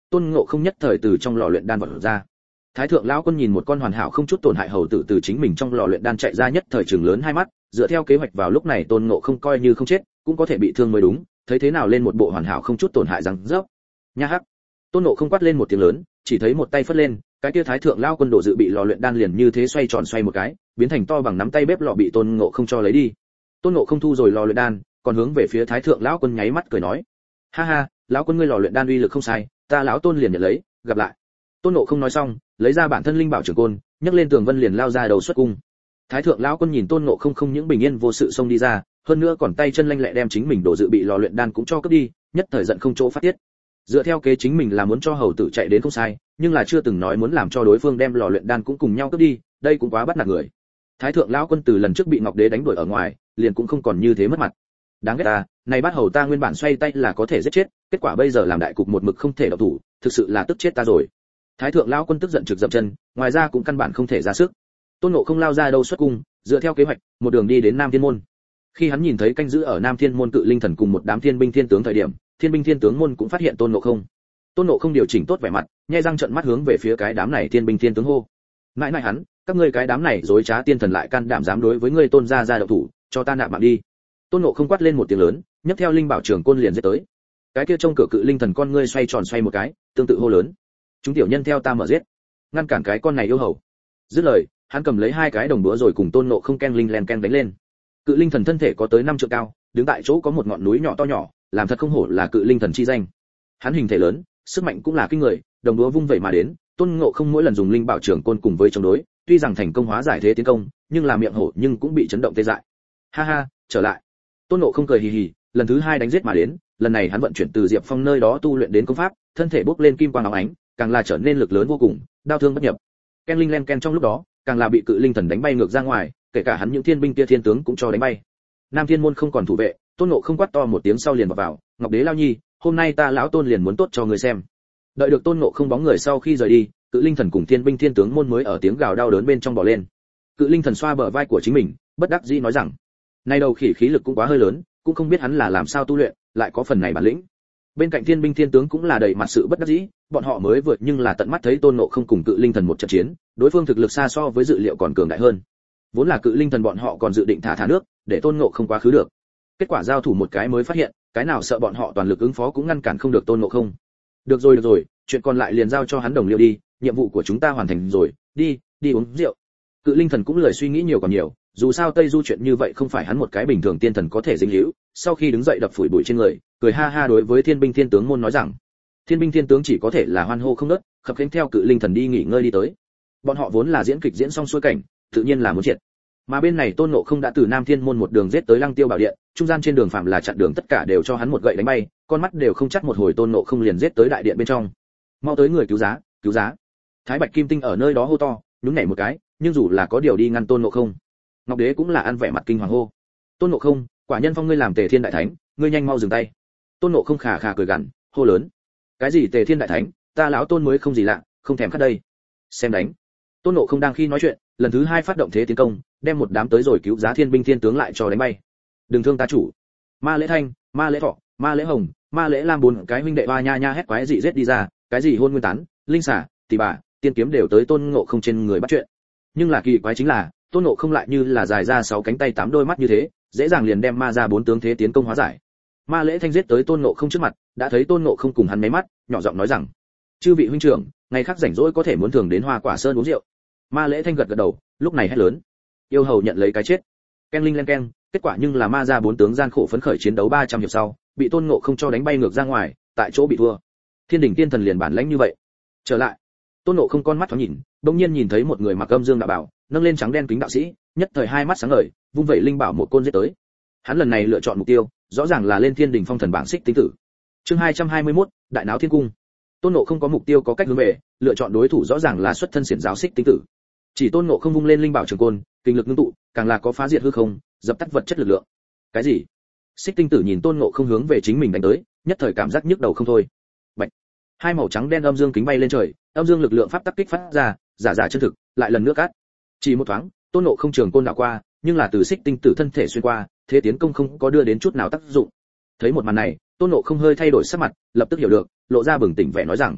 Tôn Ngộ Không nhất thời từ trong lò luyện đan vọt ra. Thái thượng lão quân nhìn một con hoàn hảo không chút tổn hại hầu tử từ chính mình trong lò luyện đan chạy ra, nhất thời trừng lớn hai mắt, dựa theo kế hoạch vào lúc này Tôn Ngộ Không coi như không chết, cũng có thể bị thương mới đúng, thấy thế nào lên một bộ hoàn hảo không chút tổn hại rằng rớp. Nha hắc. Tôn Ngộ Không quát lên một tiếng lớn, chỉ thấy một tay phất lên, cái kia Thái thượng lão quân đồ dự bị lò luyện đan liền như thế xoay tròn xoay một cái, biến thành to bằng nắm tay bếp lò bị Tôn Ngộ Không cho lấy đi. Tôn Ngộ Không thu rồi lò luyện đan, còn hướng về phía Thái thượng lão quân nháy mắt cười nói: "Ha ha, lão quân ngươi lò luyện đan uy lực không sai, ta lão Tôn liền nhận lấy, gặp lại." Tôn Ngộ Không nói xong, lấy ra bản thân linh bảo trường côn, nhấc lên tường vân liền lao ra đầu xuất cung. Thái thượng lão quân nhìn Tôn Ngộ Không không những bình yên vô sự xông đi ra, hơn nữa còn tay chân lanh lẹ đem chính mình đồ dự bị lò luyện đan cũng cho cướp đi, nhất thời giận không chỗ phát tiết. Dựa theo kế chính mình là muốn cho hầu tử chạy đến không sai, nhưng là chưa từng nói muốn làm cho đối phương đem lò luyện đan cũng cùng nhau cướp đi, đây cũng quá bắt nạt người. Thái thượng lão quân từ lần trước bị Ngọc Đế đánh đuổi ở ngoài, liền cũng không còn như thế mất mặt. Đáng ghét ta, này bắt hầu ta nguyên bản xoay tay là có thể giết chết, kết quả bây giờ làm đại cục một mực không thể động thủ, thực sự là tức chết ta rồi. Thái thượng lão quân tức giận trực dậm chân, ngoài ra cũng căn bản không thể ra sức. Tôn Ngộ Không lao ra đâu xuất cung, dựa theo kế hoạch, một đường đi đến Nam Thiên môn. Khi hắn nhìn thấy canh giữ ở Nam Thiên môn Cự Linh Thần cùng một đám thiên binh thiên tướng thời điểm, thiên binh thiên tướng môn cũng phát hiện Tôn Ngộ Không. Tôn Ngộ Không điều chỉnh tốt vẻ mặt, nhe răng trợn mắt hướng về phía cái đám này thiên binh thiên tướng hô: "Mãi mãi hắn, các ngươi cái đám này dối trá tiên thần lại can đảm dám đối với ngươi Tôn gia ra động thủ, cho ta nạp mạng đi." Tôn Ngộ Không quát lên một tiếng lớn, nhấc theo linh bảo trường côn liền giết tới. Cái kia trông cửa Cự Linh Thần con ngươi xoay tròn xoay một cái, tương tự hô lớn: "Chúng tiểu nhân theo ta mở giết, ngăn cản cái con này yêu hầu." Dứt lời, hắn cầm lấy hai cái đồng búa rồi cùng Tôn Ngộ Không ken linh len ken đánh lên. Cự Linh Thần thân thể có tới 5 trượng cao, đứng tại chỗ có một ngọn núi nhỏ to nhỏ, làm thật không hổ là Cự Linh Thần chi danh. Hắn hình thể lớn, sức mạnh cũng là kinh người, đồng búa vung vẩy mà đến, Tôn Ngộ Không mỗi lần dùng linh bảo trưởng côn cùng với chống đối, tuy rằng thành công hóa giải thế tiến công, nhưng là miệng hổ nhưng cũng bị chấn động tê dại. Ha ha, trở lại. Tôn Ngộ Không cười hì hì, lần thứ hai đánh giết mà đến, lần này hắn vận chuyển từ Diệp Phong nơi đó tu luyện đến công pháp, thân thể bốc lên kim quang óng ánh, càng là trở nên lực lớn vô cùng, đao thương bất nhập. Ken linh len ken trong lúc đó, càng là bị Cự Linh Thần đánh bay ngược ra ngoài, kể cả hắn những thiên binh kia thiên tướng cũng cho đánh bay. Nam Thiên môn không còn thủ vệ, Tôn Ngộ Không quát to một tiếng sau liền vào, "Ngọc Đế lao nhi, hôm nay ta lão Tôn liền muốn tốt cho người xem." Đợi được Tôn Ngộ Không bóng người sau khi rời đi, Cự Linh Thần cùng thiên binh thiên tướng môn mới ở tiếng gào đau đớn bên trong bò lên. Cự Linh Thần xoa bờ vai của chính mình, bất đắc dĩ nói rằng: "Nay đầu khỉ khí lực cũng quá hơi lớn, cũng không biết hắn là làm sao tu luyện, lại có phần này bản lĩnh." Bên cạnh thiên binh thiên tướng cũng là đầy mặt sự bất đắc dĩ, bọn họ mới vượt nhưng là tận mắt thấy Tôn Ngộ Không cùng Cự Linh Thần một trận chiến, đối phương thực lực xa so với dự liệu còn cường đại hơn. Vốn là Cự Linh Thần bọn họ còn dự định thả nước, để Tôn Ngộ Không quá khứ được. Kết quả giao thủ một cái mới phát hiện, cái nào sợ bọn họ toàn lực ứng phó cũng ngăn cản không được Tôn Ngộ Không. Được rồi, chuyện còn lại liền giao cho hắn đồng liêu đi, nhiệm vụ của chúng ta hoàn thành rồi, đi uống rượu. Cự Linh Thần cũng lười suy nghĩ nhiều còn nhiều, dù sao Tây Du chuyện như vậy không phải hắn một cái bình thường tiên thần có thể dính líu. Sau khi đứng dậy đập phủi bụi trên người, cười ha ha đối với thiên binh thiên tướng môn nói rằng: thiên binh thiên tướng chỉ có thể là hoan hô không ngớt, khập khiễng theo Cự Linh Thần đi nghỉ ngơi đi tới. Bọn họ vốn là diễn kịch diễn xong xuôi cảnh, tự nhiên là muốn triệt. Mà bên này Tôn Ngộ Không đã từ Nam Thiên môn một đường giết tới Lăng Tiêu Bảo Điện, trung gian trên đường phạm là chặn đường tất cả đều cho hắn một gậy đánh bay, con mắt đều không chắc một hồi Tôn Ngộ Không liền giết tới đại điện bên trong. Mau tới người cứu giá, cứu giá. Thái Bạch Kim Tinh ở nơi đó hô to, nhún nhảy một cái, nhưng dù là có điều đi ngăn Tôn Ngộ Không. Ngọc Đế cũng là ăn vẻ mặt kinh hoàng hô: "Tôn Ngộ Không, quả nhân phong ngươi làm Tề Thiên đại thánh, ngươi nhanh mau dừng tay." Tôn Ngộ Không khà khà cười gằn, hô lớn: "Cái gì Tề Thiên đại thánh, ta lão Tôn mới không gì lạ, không thèm khát đây. Xem đánh." Tôn Ngộ Không đang khi nói chuyện, lần thứ hai phát động thế tiến công, đem một đám tới rồi cứu giá thiên binh thiên tướng lại cho đánh bay. "Đừng thương ta chủ." Ma Lễ Thanh, Ma Lễ Thọ, Ma Lễ Hồng, Ma Lễ Lam bốn cái huynh đệ ba nha nha hét quái dị giết đi ra, cái gì hôn nguyên tán, linh xả, tỷ bà, tiên kiếm đều tới Tôn Ngộ Không trên người bắt chuyện. Nhưng là kỳ quái chính là, Tôn Ngộ Không lại như là dài ra 6 cánh tay 8 đôi mắt như thế, dễ dàng liền đem ma ra 4 tướng thế tiến công hóa giải. Ma Lễ Thanh giết tới Tôn Ngộ Không trước mặt, đã thấy Tôn Ngộ Không cùng hắn mấy mắt, nhỏ giọng nói rằng: "Chư vị huynh trưởng, ngày khác rảnh rỗi có thể muốn thường đến Hoa Quả Sơn uống rượu." Ma Lễ Thanh gật gật đầu, lúc này hét lớn: "Yêu hầu nhận lấy cái chết." Ken linh len ken, kết quả nhưng là ma ra 4 tướng gian khổ phấn khởi chiến đấu 300 hiệp sau, bị Tôn Ngộ Không cho đánh bay ngược ra ngoài, tại chỗ bị thua. Thiên đỉnh tiên thần liền bản lãnh như vậy. Trở lại, Tôn Ngộ Không con mắt thoáng nhìn, bỗng nhiên nhìn thấy một người mặc âm dương đạo bảo, nâng lên trắng đen kính đạo sĩ, nhất thời hai mắt sáng ngời, vung vẩy linh bảo một côn giết tới. Hắn lần này lựa chọn mục tiêu, rõ ràng là lên Thiên đỉnh phong thần bảng Xích Tinh Tử. Chương 221, Đại náo thiên cung. Tôn Ngộ Không có mục tiêu có cách hướng về, lựa chọn đối thủ rõ ràng là xuất thân xiển giáo Xích Tinh Tử. Chỉ Tôn Ngộ Không vung lên linh bảo trường côn, kinh lực ngưng tụ, càng là có phá diệt hư không, dập tắt vật chất lực lượng. Cái gì? Xích Tinh Tử nhìn Tôn Ngộ Không hướng về chính mình đánh tới, nhất thời cảm giác nhức đầu không thôi. Bạch. Hai màu trắng đen âm dương kính bay lên trời, âm dương lực lượng pháp tắc kích phát ra, giả giả chân thực, lại lần nữa cắt. Chỉ một thoáng, Tôn Ngộ Không trường côn đảo qua, nhưng là từ Xích Tinh Tử thân thể xuyên qua, thế tiến công không có đưa đến chút nào tác dụng. Thấy một màn này, Tôn Ngộ Không hơi thay đổi sắc mặt, lập tức hiểu được, lộ ra bừng tỉnh vẻ nói rằng: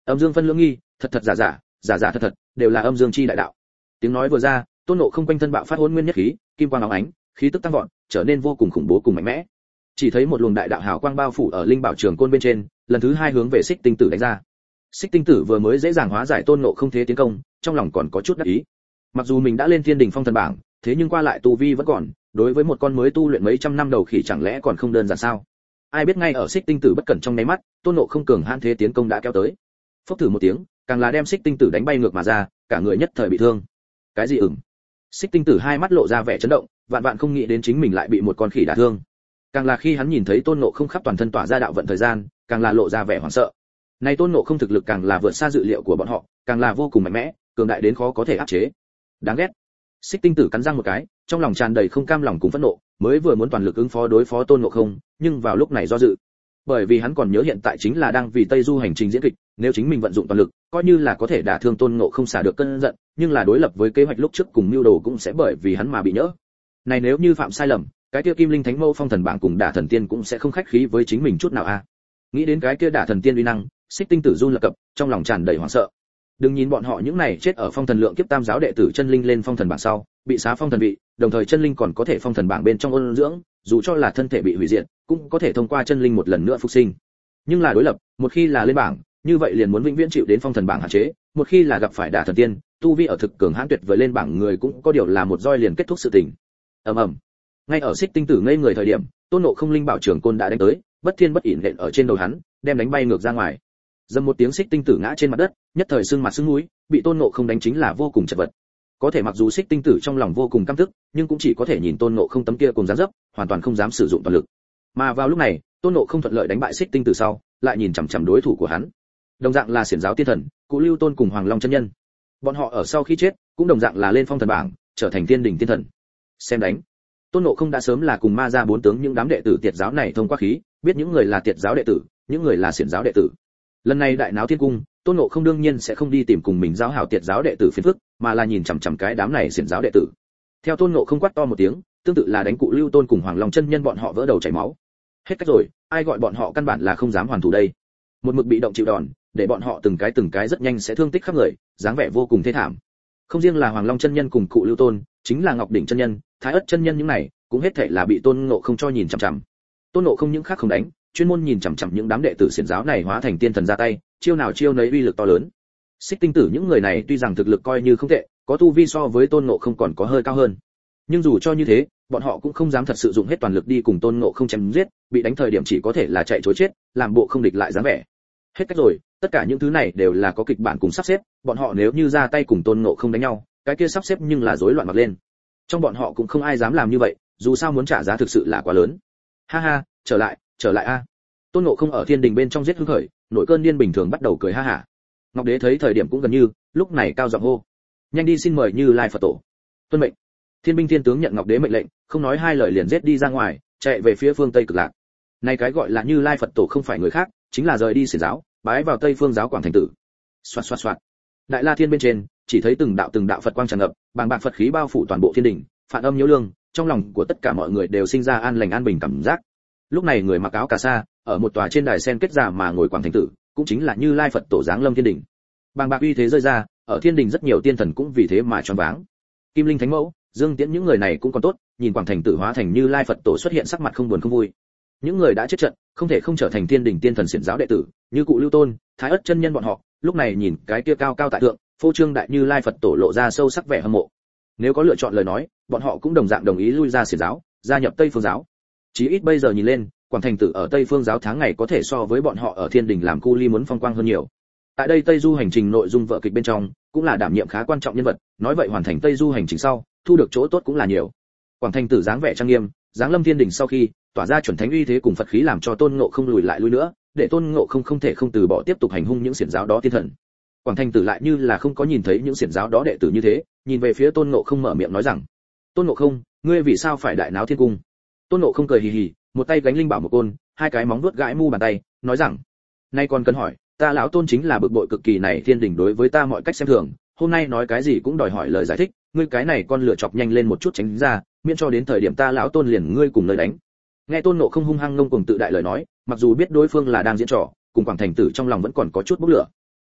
Âm dương phân lưỡng nghi, thật thật giả giả, giả giả thật thật, đều là âm dương chi đại đạo. Tiếng nói vừa ra, Tôn Ngộ Không quanh thân bạo phát hỗn nguyên nhất khí, kim quang óng ánh, khí tức tăng vọt, trở nên vô cùng khủng bố cùng mạnh mẽ. Chỉ thấy một luồng đại đạo hào quang bao phủ ở linh bảo trường côn bên trên, lần thứ hai hướng về Xích Tinh Tử đánh ra. Xích Tinh Tử vừa mới dễ dàng hóa giải Tôn Ngộ Không thế tiến công, trong lòng còn có chút đắc ý. Mặc dù mình đã lên Thiên Đình Phong Thần bảng, thế nhưng qua lại tu vi vẫn còn, đối với một con mới tu luyện mấy trăm năm đầu khỉ chẳng lẽ còn không đơn giản sao? Ai biết ngay ở Xích Tinh Tử bất cẩn trong nháy mắt, Tôn Ngộ Không cường hãn thế tiến công đã kéo tới. Phốc thử một tiếng, càng là đem Xích Tinh Tử đánh bay ngược mà ra, cả người nhất thời bị thương. Cái gì ửng? Xích Tinh Tử hai mắt lộ ra vẻ chấn động, vạn vạn không nghĩ đến chính mình lại bị một con khỉ đả thương. Càng là khi hắn nhìn thấy Tôn Ngộ Không khắp toàn thân tỏa ra đạo vận thời gian, càng là lộ ra vẻ hoảng sợ. Này Tôn Ngộ Không thực lực càng là vượt xa dự liệu của bọn họ, càng là vô cùng mạnh mẽ, cường đại đến khó có thể áp chế. Đáng ghét. Xích Tinh Tử cắn răng một cái, trong lòng tràn đầy không cam lòng cùng phẫn nộ, mới vừa muốn toàn lực ứng phó đối phó Tôn Ngộ Không, nhưng vào lúc này do dự. Bởi vì hắn còn nhớ hiện tại chính là đang vì Tây Du hành trình diễn kịch, nếu chính mình vận dụng toàn lực, coi như là có thể đả thương Tôn Ngộ Không xả được cơn giận, nhưng là đối lập với kế hoạch lúc trước cùng mưu đồ cũng sẽ bởi vì hắn mà bị nhỡ. Này nếu như phạm sai lầm, cái kia Kim Linh Thánh Mâu Phong Thần bảng cùng Đả Thần Tiên cũng sẽ không khách khí với chính mình chút nào a. Nghĩ đến cái kia Đả Thần Tiên uy năng, Xích Tinh Tử run lập cập, trong lòng tràn đầy hoảng sợ. Đừng nhìn bọn họ những này chết ở Phong Thần Lượng Kiếp Tam giáo đệ tử chân linh lên Phong Thần bảng sau, bị xá Phong Thần vị, đồng thời chân linh còn có thể Phong Thần bảng bên trong ôn dưỡng, dù cho là thân thể bị hủy diệt, cũng có thể thông qua chân linh một lần nữa phục sinh. Nhưng là đối lập, một khi là lên bảng, như vậy liền muốn vĩnh viễn chịu đến Phong Thần bảng hạn chế, một khi là gặp phải Đả Thần Tiên, tu vi ở thực cường hãn tuyệt vời lên bảng người cũng có điều là một roi liền kết thúc sự tình. Ầm ầm. Ngay ở Xích Tinh Tử ngây người thời điểm, Tôn Ngộ Không linh bảo trường côn đã đánh tới, bất thiên bất ỉn nện ở trên đầu hắn, đem đánh bay ngược ra ngoài. Dầm một tiếng Xích Tinh Tử ngã trên mặt đất, nhất thời sưng mặt sưng mũi, bị Tôn Ngộ Không đánh chính là vô cùng chật vật. Có thể mặc dù Xích Tinh Tử trong lòng vô cùng căm tức, nhưng cũng chỉ có thể nhìn Tôn Ngộ Không tấm kia cùng dáng dấp, hoàn toàn không dám sử dụng toàn lực. Mà vào lúc này, Tôn Ngộ Không thuận lợi đánh bại Xích Tinh Tử sau, lại nhìn chằm chằm đối thủ của hắn. Đồng dạng là Xiển giáo tiên thần, Cụ Lưu Tôn cùng Hoàng Long chân nhân. Bọn họ ở sau khi chết, cũng đồng dạng là lên Phong Thần bảng, trở thành Tiên đỉnh tiên thần. Xem đánh. Tôn Ngộ Không đã sớm là cùng ma ra bốn tướng những đám đệ tử Tiệt giáo này thông qua khí, biết những người là Tiệt giáo đệ tử, những người là Xiển giáo đệ tử. Lần này đại náo thiên cung, Tôn Ngộ Không đương nhiên sẽ không đi tìm cùng mình giáo hảo Tiệt giáo đệ tử phiền phức, mà là nhìn chằm chằm cái đám này Xiển giáo đệ tử. Theo Tôn Ngộ Không quát to một tiếng, tương tự là đánh Cụ Lưu Tôn cùng Hoàng Long chân nhân bọn họ vỡ đầu chảy máu. Hết cách rồi, ai gọi bọn họ căn bản là không dám hoàn thủ đây. Một mực bị động chịu đòn, để bọn họ từng cái rất nhanh sẽ thương tích khắp người, dáng vẻ vô cùng thê thảm. Không riêng là Hoàng Long chân nhân cùng Cụ Lưu Tôn, chính là Ngọc Đỉnh chân nhân, Thái Ất chân nhân những này, cũng hết thảy là bị Tôn Ngộ Không cho nhìn chằm chằm. Tôn Ngộ Không những khác không đánh, chuyên môn nhìn chằm chằm những đám đệ tử xiển giáo này hóa thành tiên thần ra tay, chiêu nào chiêu nấy uy lực to lớn. Xích Tinh Tử những người này tuy rằng thực lực coi như không tệ, có tu vi so với Tôn Ngộ Không còn có hơi cao hơn. Nhưng dù cho như thế, bọn họ cũng không dám thật sự dùng hết toàn lực đi cùng Tôn Ngộ Không chém giết, bị đánh thời điểm chỉ có thể là chạy trối chết, làm bộ không địch lại dáng vẻ. Hết cách rồi, tất cả những thứ này đều là có kịch bản cùng sắp xếp, bọn họ nếu như ra tay cùng Tôn Ngộ Không đánh nhau, cái kia sắp xếp nhưng là rối loạn mặc lên. Trong bọn họ cũng không ai dám làm như vậy, dù sao muốn trả giá thực sự là quá lớn. Ha ha, trở lại a. Tôn Ngộ Không ở Thiên Đình bên trong giết hưng khởi, nội cơn điên bình thường bắt đầu cười ha hả. Ngọc Đế thấy thời điểm cũng gần như, lúc này cao giọng hô: "Nhanh đi xin mời Như Lai Phật Tổ." Tuân mệnh. Thiên binh thiên tướng nhận Ngọc Đế mệnh lệnh, không nói hai lời liền giết đi ra ngoài, chạy về phía phương Tây Cực Lạc. Này cái gọi là Như Lai Phật Tổ không phải người khác, chính là rời đi Xiển giáo, bái vào Tây Phương giáo Quảng Thành Tử. Xoạt xoạt xoạt. Đại La Thiên bên trên, chỉ thấy từng đạo Phật quang tràn ngập, bàng bạc Phật khí bao phủ toàn bộ thiên đình, phản âm nhiễu lương, trong lòng của tất cả mọi người đều sinh ra an lành an bình cảm giác. Lúc này người mặc áo cà sa, ở một tòa trên đài sen kết giả mà ngồi Quảng Thành Tử, cũng chính là Như Lai Phật Tổ giáng lâm thiên đình. Bàng bạc uy thế rơi ra, ở thiên đình rất nhiều tiên thần cũng vì thế mà choáng váng. Kim Linh Thánh Mẫu, Dương Tiễn những người này cũng còn tốt, nhìn Quảng Thành Tử hóa thành Như Lai Phật Tổ xuất hiện sắc mặt không buồn không vui. Những người đã chết trận, không thể không trở thành thiên đình tiên thần xiển giáo đệ tử, như Cụ Lưu Tôn, Thái Ất chân nhân bọn họ, lúc này nhìn cái kia cao cao tại thượng, phô trương đại Như Lai Phật Tổ lộ ra sâu sắc vẻ hâm mộ. Nếu có lựa chọn lời nói, bọn họ cũng đồng dạng đồng ý lui ra xiển giáo, gia nhập Tây Phương giáo. Chí ít bây giờ nhìn lên, Quảng Thành Tử ở Tây Phương giáo tháng ngày có thể so với bọn họ ở thiên đình làm cu ly muốn phong quang hơn nhiều. Tại đây Tây Du hành trình nội dung vở kịch bên trong, cũng là đảm nhiệm khá quan trọng nhân vật, nói vậy hoàn thành Tây Du hành trình sau, thu được chỗ tốt cũng là nhiều. Quảng Thành Tử dáng vẻ trang nghiêm, dáng lâm thiên đình sau khi, tỏa ra chuẩn thánh uy thế cùng Phật khí làm cho Tôn Ngộ Không lùi lại lui nữa, để Tôn Ngộ Không không thể không từ bỏ tiếp tục hành hung những xiển giáo đó tiên thần. Quảng Thành Tử lại như là không có nhìn thấy những xiển giáo đó đệ tử như thế, nhìn về phía Tôn Ngộ Không mở miệng nói rằng: "Tôn Ngộ Không, ngươi vì sao phải đại náo thiên cung?" Tôn Ngộ Không cười hì hì, một tay gánh linh bảo một côn, hai cái móng vuốt gãi mu bàn tay, nói rằng: "Nay còn cần hỏi, ta lão Tôn chính là bực bội cực kỳ này thiên đình đối với ta mọi cách xem thường, hôm nay nói cái gì cũng đòi hỏi lời giải thích, ngươi cái này con lựa chọc nhanh lên một chút tránh ra, miễn cho đến thời điểm ta lão Tôn liền ngươi cùng nơi đánh." Nghe Tôn Ngộ Không hung hăng ngông cuồng tự đại lời nói, mặc dù biết đối phương là đang diễn trò, cùng Quảng Thành Tử trong lòng vẫn còn có chút bốc lửa.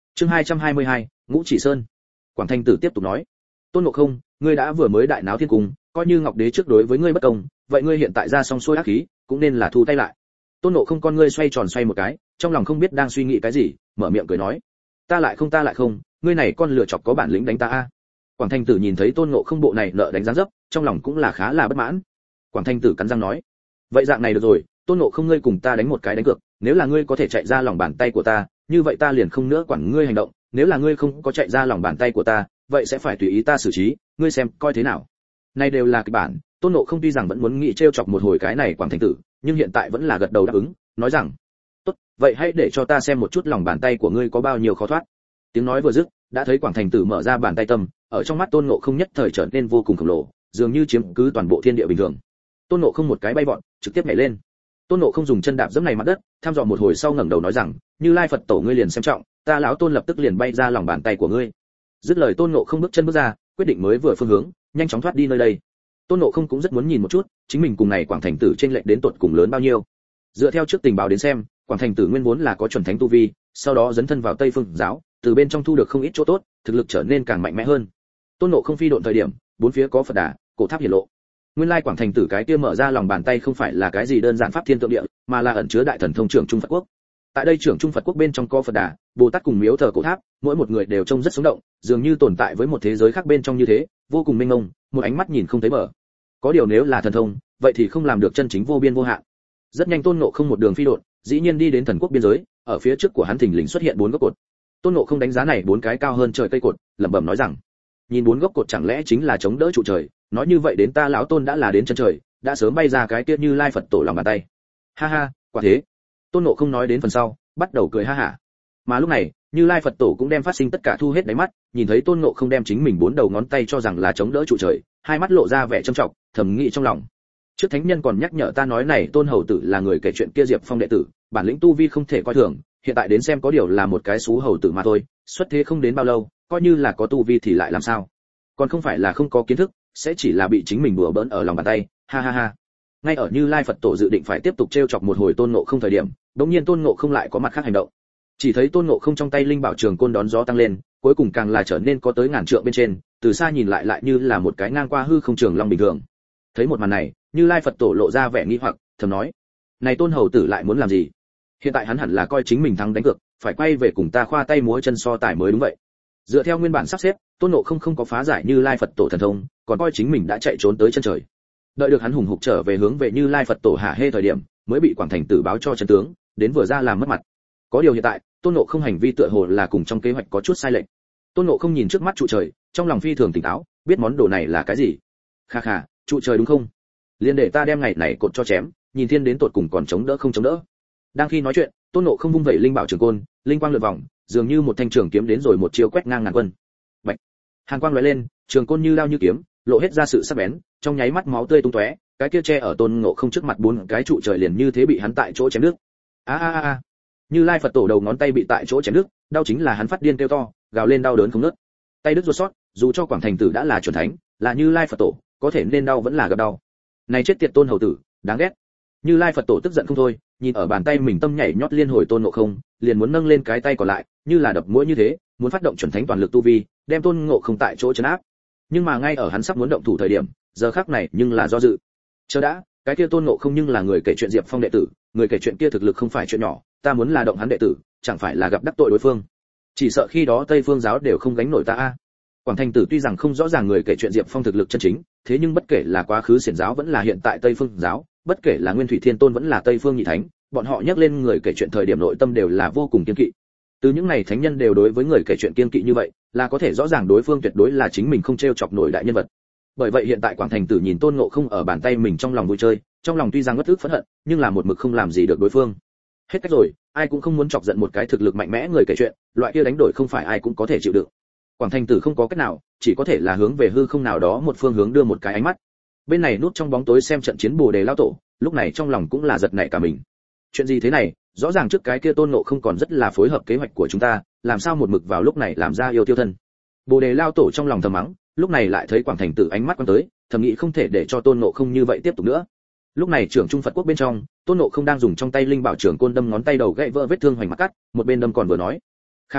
Chương 222, Ngũ Chỉ Sơn. Quảng Thành Tử tiếp tục nói, Tôn Ngộ Không, ngươi đã vừa mới đại náo thiên cung, coi như Ngọc Đế trước đối với ngươi bất công, vậy ngươi hiện tại ra xong xuôi ác khí, cũng nên là thu tay lại. Tôn Ngộ Không con ngươi xoay tròn xoay một cái, trong lòng không biết đang suy nghĩ cái gì, mở miệng cười nói, ta lại không, ngươi này con lựa chọc có bản lĩnh đánh ta a. Quảng Thành Tử nhìn thấy Tôn Ngộ Không bộ này nợ đánh dáng dấp, trong lòng cũng là khá là bất mãn. Quảng Thành Tử cắn răng nói, vậy dạng này được rồi, Tôn Ngộ Không ngươi cùng ta đánh một cái đánh cược, nếu là ngươi có thể chạy ra lòng bàn tay của ta, như vậy ta liền không nữa quản ngươi hành động, nếu là ngươi không có chạy ra lòng bàn tay của ta, vậy sẽ phải tùy ý ta xử trí, ngươi xem coi thế nào. Này đều là kịch bản, Tôn Ngộ Không tuy rằng vẫn muốn nghĩ trêu chọc một hồi cái này Quảng Thành Tử, nhưng hiện tại vẫn là gật đầu đáp ứng, nói rằng, tốt, vậy hãy để cho ta xem một chút lòng bàn tay của ngươi có bao nhiêu khó thoát. Tiếng nói vừa dứt, đã thấy Quảng Thành Tử mở ra bàn tay tâm, ở trong mắt Tôn Ngộ Không nhất thời trở nên vô cùng khổng lồ, dường như chiếm cứ toàn bộ thiên địa bình thường. Tôn Ngộ Không một cái bay vọt, trực tiếp nhảy lên. Tôn Ngộ Không dùng chân đạp dẫm này mặt đất, thăm dò một hồi sau ngẩng đầu nói rằng, Như Lai Phật Tổ ngươi liền xem trọng, ta lão Tôn lập tức liền bay ra lòng bàn tay của ngươi. Dứt lời Tôn Ngộ Không bước chân bước ra, quyết định mới vừa phương hướng, nhanh chóng thoát đi nơi đây. Tôn Ngộ Không cũng rất muốn nhìn một chút, chính mình cùng này Quảng Thành Tử chênh lệch đến tột cùng lớn bao nhiêu. Dựa theo trước tình báo đến xem, Quảng Thành Tử nguyên vốn là có chuẩn thánh tu vi, sau đó dấn thân vào Tây Phương giáo, từ bên trong thu được không ít chỗ tốt, thực lực trở nên càng mạnh mẽ hơn. Tôn Ngộ Không phi độn thời điểm, bốn phía có Phật Đà, cổ tháp hiển lộ. Nguyên lai Quảng Thành Tử cái kia mở ra lòng bàn tay không phải là cái gì đơn giản pháp thiên tượng địa, mà là ẩn chứa đại thần thông trưởng trung Phật quốc. Tại đây trưởng trung Phật quốc bên trong có Phật Đà, Bồ Tát cùng miếu thờ cổ tháp, mỗi một người đều trông rất sống động, dường như tồn tại với một thế giới khác bên trong như thế, vô cùng mênh mông, một ánh mắt nhìn không thấy bờ. Có điều nếu là thần thông, vậy thì không làm được chân chính vô biên vô hạn. Rất nhanh Tôn Ngộ Không một đường phi độn, dĩ nhiên đi đến thần quốc biên giới, ở phía trước của hắn thình lình xuất hiện bốn gốc cột. Tôn Ngộ Không đánh giá này bốn cái cao hơn trời cây cột, lẩm bẩm nói rằng, nhìn bốn gốc cột chẳng lẽ chính là chống đỡ trụ trời, nói như vậy đến ta lão Tôn đã là đến chân trời, đã sớm bay ra cái kia Như Lai Phật Tổ lòng bàn tay. Ha ha, quả thế. Tôn Ngộ Không nói đến phần sau, bắt đầu cười ha hả. Mà lúc này, Như Lai Phật Tổ cũng đem phát sinh tất cả thu hết đáy mắt, nhìn thấy Tôn Ngộ Không đem chính mình bốn đầu ngón tay cho rằng là chống đỡ trụ trời, hai mắt lộ ra vẻ trầm trọng, thầm nghĩ trong lòng. Trước thánh nhân còn nhắc nhở ta nói này Tôn hầu tử là người kể chuyện kia Diệp Phong đệ tử, bản lĩnh tu vi không thể coi thường, hiện tại đến xem có điều là một cái xú hầu tử mà thôi, xuất thế không đến bao lâu, coi như là có tu vi thì lại làm sao? Còn không phải là không có kiến thức, sẽ chỉ là bị chính mình đùa bỡn ở lòng bàn tay, ha ha ha. Ngay ở Như Lai Phật Tổ dự định phải tiếp tục trêu chọc một hồi Tôn Ngộ Không thời điểm, đống nhiên Tôn Ngộ Không lại có mặt khác hành động. Chỉ thấy Tôn Ngộ Không trong tay linh bảo trường côn đón gió tăng lên, cuối cùng càng là trở nên có tới ngàn trượng bên trên, từ xa nhìn lại như là một cái ngang qua hư không trường long bình thường. Thấy một màn này, Như Lai Phật Tổ lộ ra vẻ nghi hoặc, thầm nói: "Này Tôn hầu tử lại muốn làm gì? Hiện tại hắn hẳn là coi chính mình thắng đánh cược, phải quay về cùng ta khoa tay múa chân so tài mới đúng vậy." Dựa theo nguyên bản sắp xếp, Tôn Ngộ Không không có phá giải Như Lai Phật Tổ thần thông, còn coi chính mình đã chạy trốn tới chân trời. Đợi được hắn hùng hục trở về hướng về Như Lai Phật Tổ hả hê thời điểm, mới bị Quảng Thành Tử báo cho chân tướng, đến vừa ra làm mất mặt. Có điều hiện tại, Tôn Ngộ Không hành vi tựa hồ là cùng trong kế hoạch có chút sai lệch. Tôn Ngộ Không nhìn trước mắt trụ trời, trong lòng phi thường tỉnh táo, biết món đồ này là cái gì. Kha kha, trụ trời đúng không? Liên để ta đem ngày này cột cho chém, nhìn thiên đến tột cùng còn chống đỡ không chống đỡ. Đang khi nói chuyện, Tôn Ngộ Không vung vẩy linh bảo trường côn, linh quang lượn vòng, dường như một thanh trường kiếm đến rồi một chiêu quét ngang ngàn quân. Bạch. Hàn quang lóe lên, trường côn như lao như kiếm, lộ hết ra sự sắc bén, trong nháy mắt máu tươi tung tóe, cái kia che ở Tôn Ngộ Không trước mặt bốn cái trụ trời liền như thế bị hắn tại chỗ chém đứt. A a a. Như Lai Phật Tổ đầu ngón tay bị tại chỗ chém đứt, đau chính là hắn phát điên kêu to, gào lên đau đớn không ngớt. Tay đứt ruột sót, dù cho Quảng Thành Tử đã là chuẩn thánh, là Như Lai Phật Tổ, có thể nên đau vẫn là gặp đau. Này chết tiệt Tôn hầu tử, đáng ghét. Như Lai Phật Tổ tức giận không thôi, nhìn ở bàn tay mình tâm nhảy nhót liên hồi Tôn Ngộ Không, liền muốn nâng lên cái tay còn lại, như là đập mũi như thế, muốn phát động chuẩn thánh toàn lực tu vi, đem Tôn Ngộ Không tại chỗ trấn áp. Nhưng mà ngay ở hắn sắp muốn động thủ thời điểm, giờ khắc này nhưng là do dự. Chờ đã, cái kia Tôn Ngộ Không nhưng là người kể chuyện Diệp Phong đệ tử, người kể chuyện kia thực lực không phải chuyện nhỏ, ta muốn là động hắn đệ tử, chẳng phải là gặp đắc tội đối phương. Chỉ sợ khi đó Tây Phương giáo đều không gánh nổi ta a. Quảng Thành Tử tuy rằng không rõ ràng người kể chuyện Diệp Phong thực lực chân chính, thế nhưng bất kể là quá khứ xiển giáo vẫn là hiện tại Tây Phương giáo, bất kể là Nguyên Thủy Thiên Tôn vẫn là Tây Phương Nhị Thánh, bọn họ nhắc lên người kể chuyện thời điểm nội tâm đều là vô cùng kiêng kỵ. Từ những này thánh nhân đều đối với người kể chuyện kiêng kỵ như vậy, là có thể rõ ràng đối phương tuyệt đối là chính mình không trêu chọc nổi đại nhân vật. Bởi vậy hiện tại Quảng Thành Tử nhìn Tôn Ngộ Không ở bàn tay mình trong lòng vui chơi, trong lòng tuy rằng bất ức phẫn hận, nhưng là một mực không làm gì được đối phương. Hết cách rồi, ai cũng không muốn chọc giận một cái thực lực mạnh mẽ người kể chuyện, loại kia đánh đổi không phải ai cũng có thể chịu đựng. Quảng Thành Tử không có cách nào, chỉ có thể là hướng về hư không nào đó một phương hướng đưa một cái ánh mắt. Bên này núp trong bóng tối xem trận chiến Bồ Đề lao tổ, lúc này trong lòng cũng là giật nảy cả mình. Chuyện gì thế này, rõ ràng trước cái kia Tôn Ngộ Không còn rất là phối hợp kế hoạch của chúng ta, làm sao một mực vào lúc này làm ra yêu tiêu thân. Bồ Đề lao tổ trong lòng thầm mắng, lúc này lại thấy Quảng Thành Tử ánh mắt quan tới, thầm nghĩ không thể để cho Tôn Ngộ Không như vậy tiếp tục nữa. Lúc này trưởng trung Phật quốc bên trong, Tôn Ngộ Không đang dùng trong tay linh bảo trưởng côn đâm ngón tay đầu gãy vỡ vết thương hoành mặt cắt, một bên đâm còn vừa nói: "Kha kha,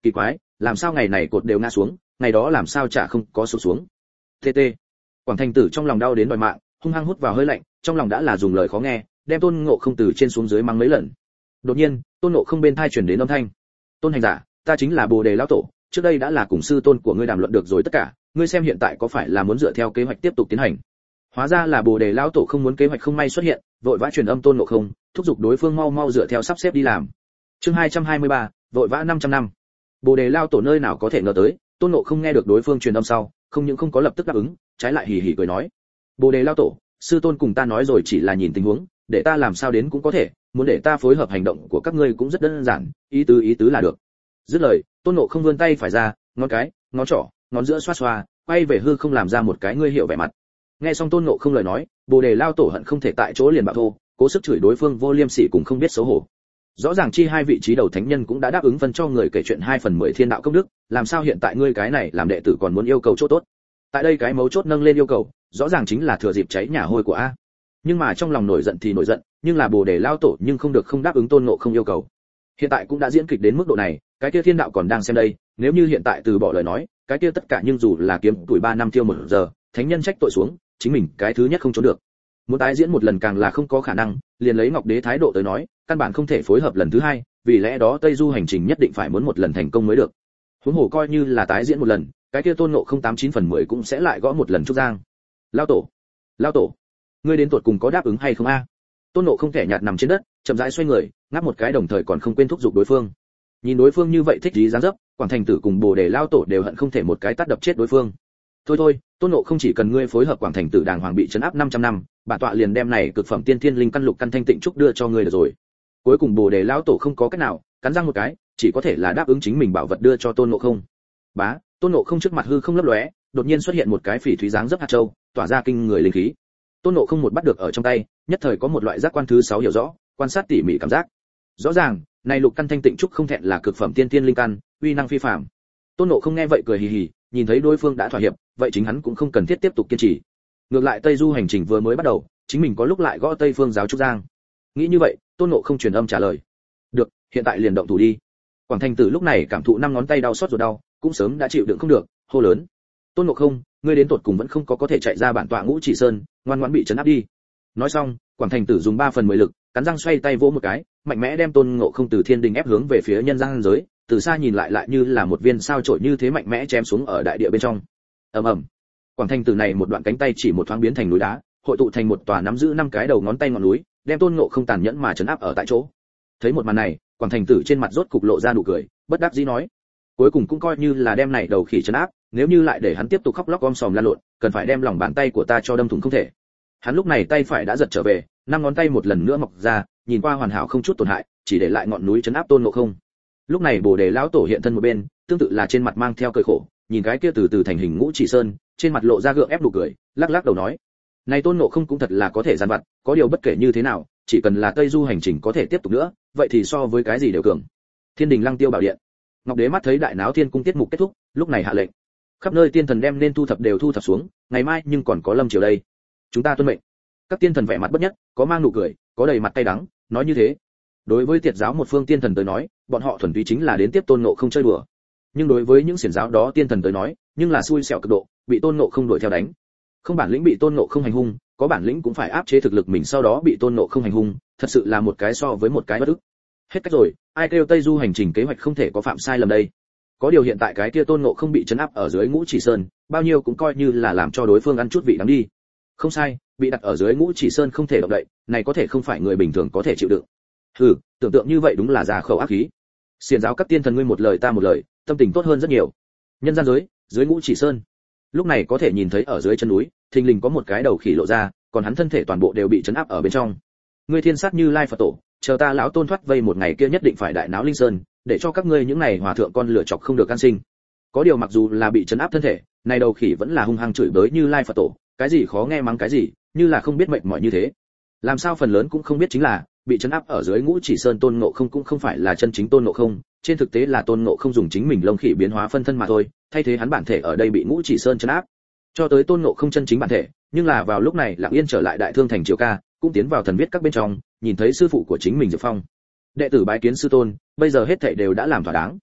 kỳ quái, làm sao ngày này cột đều ngã xuống, ngày đó làm sao chả không có sụp xuống. TT. Quảng Thành Tử trong lòng đau đến đòi mạng, hung hăng hút vào hơi lạnh, trong lòng đã là dùng lời khó nghe, đem Tôn Ngộ Không từ trên xuống dưới mắng mấy lần. Đột nhiên, Tôn Ngộ Không bên tai truyền đến âm thanh. Tôn hành giả, ta chính là Bồ Đề lão tổ, trước đây đã là cùng sư tôn của ngươi đàm luận được rồi tất cả, ngươi xem hiện tại có phải là muốn dựa theo kế hoạch tiếp tục tiến hành. Hóa ra là Bồ Đề lão tổ không muốn kế hoạch không may xuất hiện, vội vã truyền âm Tôn Ngộ Không, thúc giục đối phương mau mau dựa theo sắp xếp đi làm. Chương 223, vội vã 500 năm. Bồ Đề lão tổ nơi nào có thể ngờ tới, Tôn Ngộ Không nghe được đối phương truyền âm sau, không những không có lập tức đáp ứng, trái lại hì hì cười nói: "Bồ Đề lão tổ, sư tôn cùng ta nói rồi chỉ là nhìn tình huống, để ta làm sao đến cũng có thể, muốn để ta phối hợp hành động của các ngươi cũng rất đơn giản, ý tứ là được." Dứt lời, Tôn Ngộ Không vươn tay phải ra, ngón cái, ngón trỏ, ngón giữa xoa xoa, quay về hư không làm ra một cái ngươi hiệu vẻ mặt. Nghe xong Tôn Ngộ Không lời nói, Bồ Đề lao tổ hận không thể tại chỗ liền bạo thô, cố sức chửi đối phương vô liêm sỉ cùng không biết xấu hổ. Rõ ràng chi hai vị trí đầu thánh nhân cũng đã đáp ứng phân cho người kể chuyện 2/10 thiên đạo công đức, làm sao hiện tại ngươi cái này làm đệ tử còn muốn yêu cầu chỗ tốt? Tại đây cái mấu chốt nâng lên yêu cầu, rõ ràng chính là thừa dịp cháy nhà hôi của a. Nhưng mà trong lòng nổi giận thì nổi giận, nhưng là Bồ Đề lao tổ nhưng không được không đáp ứng Tôn Ngộ Không yêu cầu. Hiện tại cũng đã diễn kịch đến mức độ này, cái kia thiên đạo còn đang xem đây, nếu như hiện tại từ bỏ lời nói, cái kia tất cả nhưng dù là kiếm tuổi 3 năm tiêu 1 giờ, thánh nhân trách tội xuống, chính mình cái thứ nhất không trốn được. Muốn tái diễn một lần càng là không có khả năng, liền lấy Ngọc Đế thái độ tới nói, căn bản không thể phối hợp lần thứ hai, vì lẽ đó Tây Du hành trình nhất định phải muốn một lần thành công mới được. Huống hồ coi như là tái diễn một lần, cái kia Tôn Ngộ Không 89/10 cũng sẽ lại gõ một lần trúc giang. Lao tổ, ngươi đến tuột cùng có đáp ứng hay không a? Tôn Ngộ Không kẻ nhạt nằm trên đất, chậm rãi xoay người, ngáp một cái đồng thời còn không quên thúc giục đối phương. Nhìn đối phương như vậy thích dí dáng dấp, Quảng Thành Tử cùng Bồ Đề lao tổ đều hận không thể một cái tát đập chết đối phương. Thôi, Tôn Ngộ Không chỉ cần ngươi phối hợp Quảng Thành Tử đàng hoàng bị trấn áp 500 năm, bản tọa liền đem này cực phẩm tiên thiên linh căn lục căn thanh tịnh trúc đưa cho ngươi được rồi. Cuối cùng Bồ Đề lão tổ không có cách nào, cắn răng một cái, chỉ có thể là đáp ứng chính mình bảo vật đưa cho Tôn Ngộ Không. Bá, Tôn Ngộ Không trước mặt hư không lấp lóe, đột nhiên xuất hiện một cái phỉ thúy dáng dấp hạt châu, tỏa ra kinh người linh khí. Tôn Ngộ Không một bắt được ở trong tay, nhất thời có một loại giác quan thứ 6 hiểu rõ, quan sát tỉ mỉ cảm giác. Rõ ràng, này lục căn thanh tịnh trúc không thẹn là cực phẩm tiên thiên linh căn, uy năng phi phàm. Tôn Ngộ Không nghe vậy cười hì hì, nhìn thấy đối phương đã thỏa hiệp, vậy chính hắn cũng không cần thiết tiếp tục kiên trì. Ngược lại Tây Du hành trình vừa mới bắt đầu, chính mình có lúc lại gõ Tây Phương giáo trúc giang. Nghĩ như vậy, Tôn Ngộ Không truyền âm trả lời: "Được, hiện tại liền động thủ đi." Quảng Thành Tử lúc này cảm thụ 5 ngón tay đau xót rồi đau, cũng sớm đã chịu đựng không được, hô lớn: "Tôn Ngộ Không, ngươi đến tột cùng vẫn không có thể chạy ra bản tọa Ngũ Chỉ Sơn, ngoan ngoãn bị trấn áp đi." Nói xong, Quảng Thành Tử dùng 3/10 lực, cắn răng xoay tay vỗ một cái, mạnh mẽ đem Tôn Ngộ Không từ thiên đình ép hướng về phía nhân gian giới, từ xa nhìn lại như là một viên sao chổi như thế mạnh mẽ chém xuống ở đại địa bên trong. Ầm. Quảng Thành Tử này một đoạn cánh tay chỉ một thoáng biến thành núi đá, hội tụ thành một tòa nắm giữ 5 cái đầu ngón tay ngọn núi, đem Tôn Ngộ Không tàn nhẫn mà trấn áp ở tại chỗ. Thấy một màn này, Quảng Thành Tử trên mặt rốt cục lộ ra nụ cười, bất đắc dĩ nói: "Cuối cùng cũng coi như là đem này đầu khỉ trấn áp, nếu như lại để hắn tiếp tục khóc lóc om sòm la lộn, cần phải đem lòng bàn tay của ta cho đâm thủng không thể." Hắn lúc này tay phải đã giật trở về, 5 ngón tay một lần nữa mọc ra, nhìn qua hoàn hảo không chút tổn hại, chỉ để lại ngọn núi trấn áp Tôn Ngộ Không. Lúc này Bồ Đề lão tổ hiện thân một bên, tương tự là trên mặt mang theo cười khổ, nhìn cái kia từ từ thành hình Ngũ Chỉ Sơn, trên mặt lộ ra gượng ép nụ cười, lắc lắc đầu nói: "Này Tôn Ngộ Không cũng thật là có thể gian vặt, có điều bất kể như thế nào, chỉ cần là Tây Du hành trình có thể tiếp tục nữa, vậy thì so với cái gì đều cường." Thiên Đình Lăng Tiêu Bảo Điện. Ngọc Đế mắt thấy Đại Náo Thiên cung tiết mục kết thúc, lúc này hạ lệnh: "Khắp nơi tiên thần đem nên thu thập đều thu thập xuống, ngày mai nhưng còn có lâm triều đây. Chúng ta tuân mệnh." Các tiên thần vẻ mặt bất nhất, có mang nụ cười, có đầy mặt cay đắng, nói như thế. Đối với Tiệt giáo một phương tiên thần tới nói, bọn họ thuần túy chính là đến tiếp Tôn Ngộ Không chơi đùa. Nhưng đối với những xiển giáo đó tiên thần tới nói, nhưng là xui xẻo cực độ, bị Tôn Ngộ Không đuổi theo đánh. Không bản lĩnh bị Tôn Ngộ Không hành hung, có bản lĩnh cũng phải áp chế thực lực mình sau đó bị Tôn Ngộ Không hành hung, thật sự là một cái so với một cái bất ức. Hết cách rồi, ai kêu Tây Du hành trình kế hoạch không thể có phạm sai lầm đây. Có điều hiện tại cái kia Tôn Ngộ Không bị trấn áp ở dưới Ngũ Chỉ Sơn, bao nhiêu cũng coi như là làm cho đối phương ăn chút vị đắng đi. Không sai, bị đặt ở dưới Ngũ Chỉ Sơn không thể động đậy, này có thể không phải người bình thường có thể chịu đựng. Hừ, tưởng tượng như vậy đúng là già khẩu ác khí. Xiển giáo các tiên thần ngươi một lời ta một lời, tâm tình tốt hơn rất nhiều. Nhân gian giới, dưới Ngũ Chỉ Sơn, lúc này có thể nhìn thấy ở dưới chân núi, thình lình có một cái đầu khỉ lộ ra, còn hắn thân thể toàn bộ đều bị trấn áp ở bên trong. Ngươi thiên sát Như Lai Phật tổ, chờ ta lão Tôn thoát vây một ngày kia nhất định phải đại náo linh sơn, để cho các ngươi những này hòa thượng con lựa chọc không được can sinh. Có điều mặc dù là bị trấn áp thân thể, này đầu khỉ vẫn là hung hăng chửi bới Như Lai Phật tổ, cái gì khó nghe mắng cái gì, như là không biết mệt mỏi như thế. Làm sao phần lớn cũng không biết chính là, bị trấn áp ở dưới Ngũ Chỉ Sơn Tôn Ngộ Không cũng không phải là chân chính Tôn Ngộ Không, trên thực tế là Tôn Ngộ Không dùng chính mình lông khỉ biến hóa phân thân mà thôi, thay thế hắn bản thể ở đây bị Ngũ Chỉ Sơn trấn áp. Cho tới Tôn Ngộ Không chân chính bản thể, nhưng là vào lúc này Lặng Yên trở lại Đại Thương thành Triều Ca, cũng tiến vào thần viết các bên trong, nhìn thấy sư phụ của chính mình Diệp Phong. Đệ tử bái kiến sư tôn, bây giờ hết thảy đều đã làm thỏa đáng.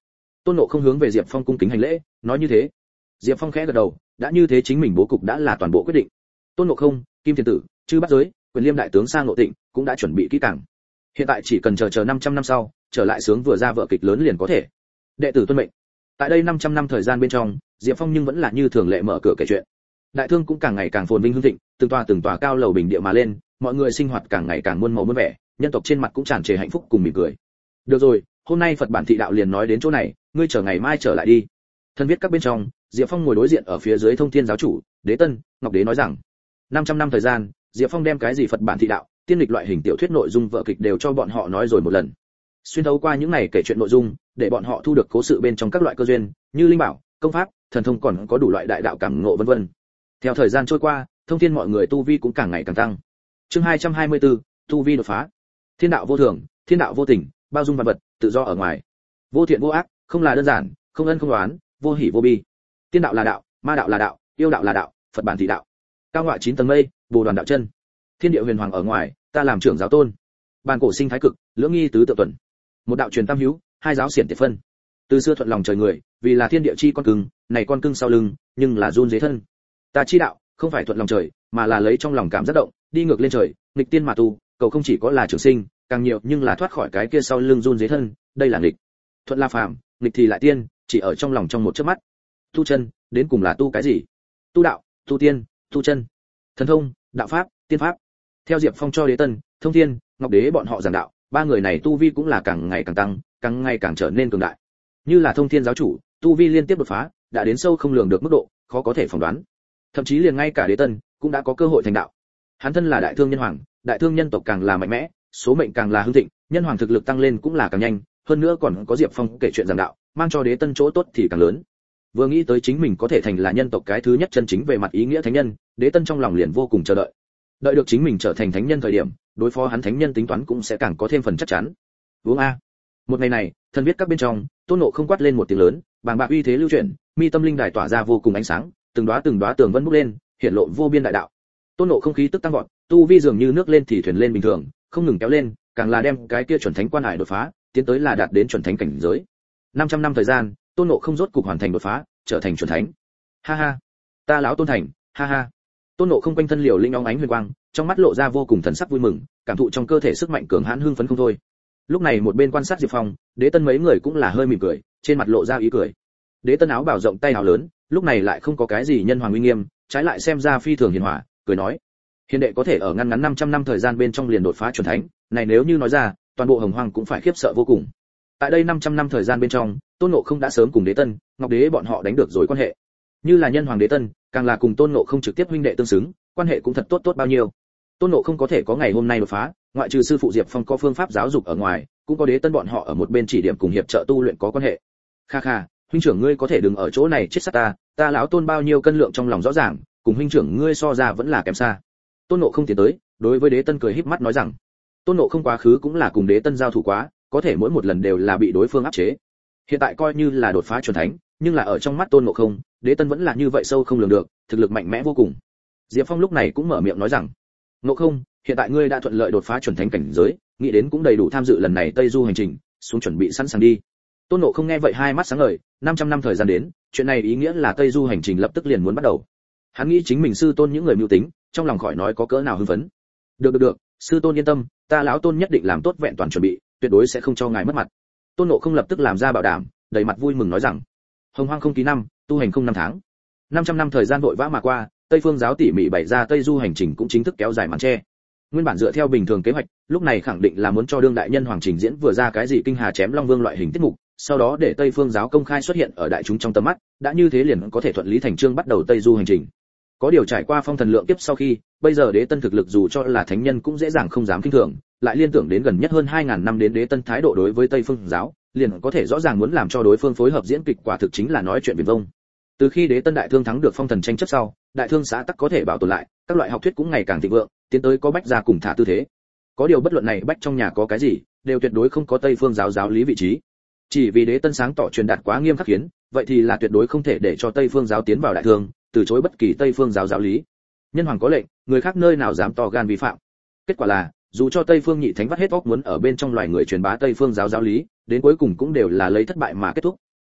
Tôn Ngộ Không hướng về Diệp Phong cung kính hành lễ, nói như thế. Diệp Phong khẽ gật đầu, đã như thế chính mình bố cục đã là toàn bộ quyết định. Tôn Ngộ Không, Kim Thiên Tử, Chư Bát Giới, Quyền Liêm đại tướng Sang Ngộ Tịnh cũng đã chuẩn bị kỹ càng. Hiện tại chỉ cần chờ 500 năm sau, trở lại sướng vừa ra vở kịch lớn liền có thể. Đệ tử tuân mệnh. Tại đây 500 năm thời gian bên trong, Diệp Phong nhưng vẫn là như thường lệ mở cửa kể chuyện. Đại thương cũng càng ngày càng phồn vinh hưng thịnh, từng tòa cao lầu bình địa mà lên, mọi người sinh hoạt càng ngày càng muôn màu muôn vẻ, nhân tộc trên mặt cũng tràn trề hạnh phúc cùng mỉm cười. Được rồi, hôm nay Phật bản thị đạo liền nói đến chỗ này, ngươi chờ ngày mai trở lại đi. Thân viết các bên trong, Diệp Phong ngồi đối diện ở phía dưới Thông Thiên giáo chủ, Đế Tân, Ngọc Đế nói rằng, 500 năm thời gian, Diệp Phong đem cái gì Phật bản thị đạo, tiên lịch loại hình tiểu thuyết nội dung vở kịch đều cho bọn họ nói rồi một lần. Xuyên thấu qua những này kể chuyện nội dung, để bọn họ thu được cố sự bên trong các loại cơ duyên, như linh bảo, công pháp, thần thông còn có đủ loại đại đạo cảm ngộ vân vân. Theo thời gian trôi qua, Thông Thiên mọi người tu vi cũng càng ngày càng tăng. Chương 224, tu vi đột phá. Thiên đạo vô thường, thiên đạo vô tình, bao dung vạn vật, tự do ở ngoài. Vô thiện vô ác, không là đơn giản, không ân không đoán, vô hỉ vô bi. Tiên đạo là đạo, ma đạo là đạo, yêu đạo là đạo, Phật bản thị đạo. Cao ngọa 9 tầng mây, Bồ đoàn đạo chân. Thiên địa huyền hoàng ở ngoài, ta làm trưởng giáo tôn. Bàn cổ sinh thái cực, lưỡng nghi tứ tự tuần. Một đạo truyền tam hữu, hai giáo xiển tiệt phân. Từ xưa thuận lòng trời người, vì là thiên địa chi con cưng, này con cưng sau lưng, nhưng là run dế thân. Ta chi đạo, không phải thuận lòng trời, mà là lấy trong lòng cảm giác động, đi ngược lên trời, nghịch tiên mà tu, cầu không chỉ có là trường sinh, càng nhiều nhưng là thoát khỏi cái kia sau lưng run dế thân, đây là nghịch. Thuận là phàm, nghịch thì lại tiên, chỉ ở trong lòng trong một chớp mắt. Tu chân, đến cùng là tu cái gì? Tu đạo, tu tiên, tu chân. Thần thông, đạo pháp, tiên pháp. Theo Diệp Phong cho Đế Tân, Thông Thiên, Ngọc Đế bọn họ giảng đạo, ba người này tu vi cũng là càng ngày càng tăng, càng ngày càng trở nên cường đại. Như là Thông Thiên giáo chủ, tu vi liên tiếp đột phá, đã đến sâu không lường được mức độ, khó có thể phỏng đoán. Thậm chí liền ngay cả Đế Tân cũng đã có cơ hội thành đạo. Hắn thân là đại thương nhân hoàng, đại thương nhân tộc càng là mạnh mẽ, số mệnh càng là hưng thịnh, nhân hoàng thực lực tăng lên cũng là càng nhanh, hơn nữa còn có Diệp Phong kể chuyện giảng đạo, mang cho Đế Tân chỗ tốt thì càng lớn. Vừa nghĩ tới chính mình có thể thành là nhân tộc cái thứ nhất chân chính về mặt ý nghĩa thánh nhân, Đế Tân trong lòng liền vô cùng chờ đợi. Đợi được chính mình trở thành thánh nhân thời điểm, đối phó hắn thánh nhân tính toán cũng sẽ càng có thêm phần chắc chắn. Uống a. Một ngày này, thân viết các bên trong, Tôn Ngộ Không quát lên một tiếng lớn, bàng bạc uy thế lưu chuyển, mi tâm linh đài tỏa ra vô cùng ánh sáng, từng đóa tường vân bốc lên, hiện lộ vô biên đại đạo. Tôn Ngộ Không khí tức tăng vọt, tu vi dường như nước lên thì thuyền lên bình thường, không ngừng kéo lên, càng là đem cái kia chuẩn thánh quan hải đột phá, tiến tới là đạt đến chuẩn thánh cảnh giới. 500 năm thời gian, Tôn Ngộ Không rốt cục hoàn thành đột phá, trở thành chuẩn thánh. Ha ha, ta lão Tôn thành, ha ha. Tôn Ngộ Không quanh thân liều linh óng ánh huyền quang, trong mắt lộ ra vô cùng thần sắc vui mừng, cảm thụ trong cơ thể sức mạnh cường hãn hưng phấn không thôi. Lúc này một bên quan sát Diệp Phong, Đế Tân mấy người cũng là hơi mỉm cười, trên mặt lộ ra ý cười. Đế Tân áo bào rộng tay áo lớn, lúc này lại không có cái gì nhân hoàng uy nghiêm, trái lại xem ra phi thường hiền hòa, cười nói: "Hiền đệ có thể ở ngăn ngắn 500 năm thời gian bên trong liền đột phá chuẩn thánh, này nếu như nói ra, toàn bộ Hồng Hoang cũng phải khiếp sợ vô cùng." Tại đây 500 năm thời gian bên trong, Tôn Ngộ Không đã sớm cùng Đế Tân, Ngọc Đế bọn họ đánh được rồi quan hệ. Như là nhân hoàng Đế Tân, càng là cùng Tôn Ngộ Không trực tiếp huynh đệ tương xứng, quan hệ cũng thật tốt bao nhiêu. Tôn Ngộ Không có thể có ngày hôm nay đột phá, ngoại trừ sư phụ Diệp Phong có phương pháp giáo dục ở ngoài, cũng có Đế Tân bọn họ ở một bên chỉ điểm cùng hiệp trợ tu luyện có quan hệ. Kha kha, huynh trưởng ngươi có thể đừng ở chỗ này chết sát ta, ta lão Tôn bao nhiêu cân lượng trong lòng rõ ràng, cùng huynh trưởng ngươi so ra vẫn là kém xa. Tôn Ngộ Không tiến tới, đối với Đế Tân cười híp mắt nói rằng, Tôn Ngộ Không quá khứ cũng là cùng Đế Tân giao thủ quá, có thể mỗi một lần đều là bị đối phương áp chế. Hiện tại coi như là đột phá chuẩn thánh, nhưng là ở trong mắt Tôn Ngộ Không, Đế Tân vẫn là như vậy sâu không lường được, thực lực mạnh mẽ vô cùng. Diệp Phong lúc này cũng mở miệng nói rằng, Ngộ Không, hiện tại ngươi đã thuận lợi đột phá chuẩn thánh cảnh giới, nghĩ đến cũng đầy đủ tham dự lần này Tây Du hành trình, xuống chuẩn bị sẵn sàng đi. Tôn Ngộ Không nghe vậy hai mắt sáng ngời, 500 năm thời gian đến, chuyện này ý nghĩa là Tây Du hành trình lập tức liền muốn bắt đầu. Hắn nghĩ chính mình sư tôn những người mưu tính, trong lòng khỏi nói có cỡ nào hưng phấn. Được, sư tôn yên tâm, ta lão Tôn nhất định làm tốt vẹn toàn chuẩn bị, tuyệt đối sẽ không cho ngài mất mặt. Tôn Ngộ Không lập tức làm ra bảo đảm, đầy mặt vui mừng nói rằng, Hồng Hoang không ký năm, tu hành không năm tháng. 500 năm thời gian vội vã mà qua, Tây Phương giáo tỉ mỉ bày ra Tây Du hành trình cũng chính thức kéo dài màn che. Nguyên bản dựa theo bình thường kế hoạch, lúc này khẳng định là muốn cho đương đại nhân hoàng trình diễn vừa ra cái gì kinh hà chém long vương loại hình tiết mục, sau đó để Tây Phương giáo công khai xuất hiện ở đại chúng trong tầm mắt, đã như thế liền có thể thuận lý thành chương bắt đầu Tây Du hành trình. Có điều trải qua phong thần lượng kiếp sau khi, bây giờ Đế Tân thực lực dù cho là thánh nhân cũng dễ dàng không dám kinh thường, lại liên tưởng đến gần nhất hơn 2000 năm đến Đế Tân thái độ đối với Tây Phương giáo, liền có thể rõ ràng muốn làm cho đối phương phối hợp diễn kịch quả thực chính là nói chuyện viển vông. Từ khi Đế Tân đại thương thắng được phong thần tranh chấp sau, đại thương xã tắc có thể bảo tồn lại, các loại học thuyết cũng ngày càng thịnh vượng, tiến tới có bách gia cùng thả tư thế. Có điều bất luận này bách trong nhà có cái gì, đều tuyệt đối không có Tây Phương giáo giáo lý vị trí. Chỉ vì Đế Tân sáng tỏ truyền đạt quá nghiêm khắc khiến, vậy thì là tuyệt đối không thể để cho Tây Phương giáo tiến vào đại thương, từ chối bất kỳ Tây Phương giáo giáo lý. Nhân hoàng có lệnh, người khác nơi nào dám to gan vi phạm. Kết quả là, dù cho Tây Phương nhị thánh vắt hết óc muốn ở bên trong loài người truyền bá Tây Phương giáo giáo lý, đến cuối cùng cũng đều là lấy thất bại mà kết thúc.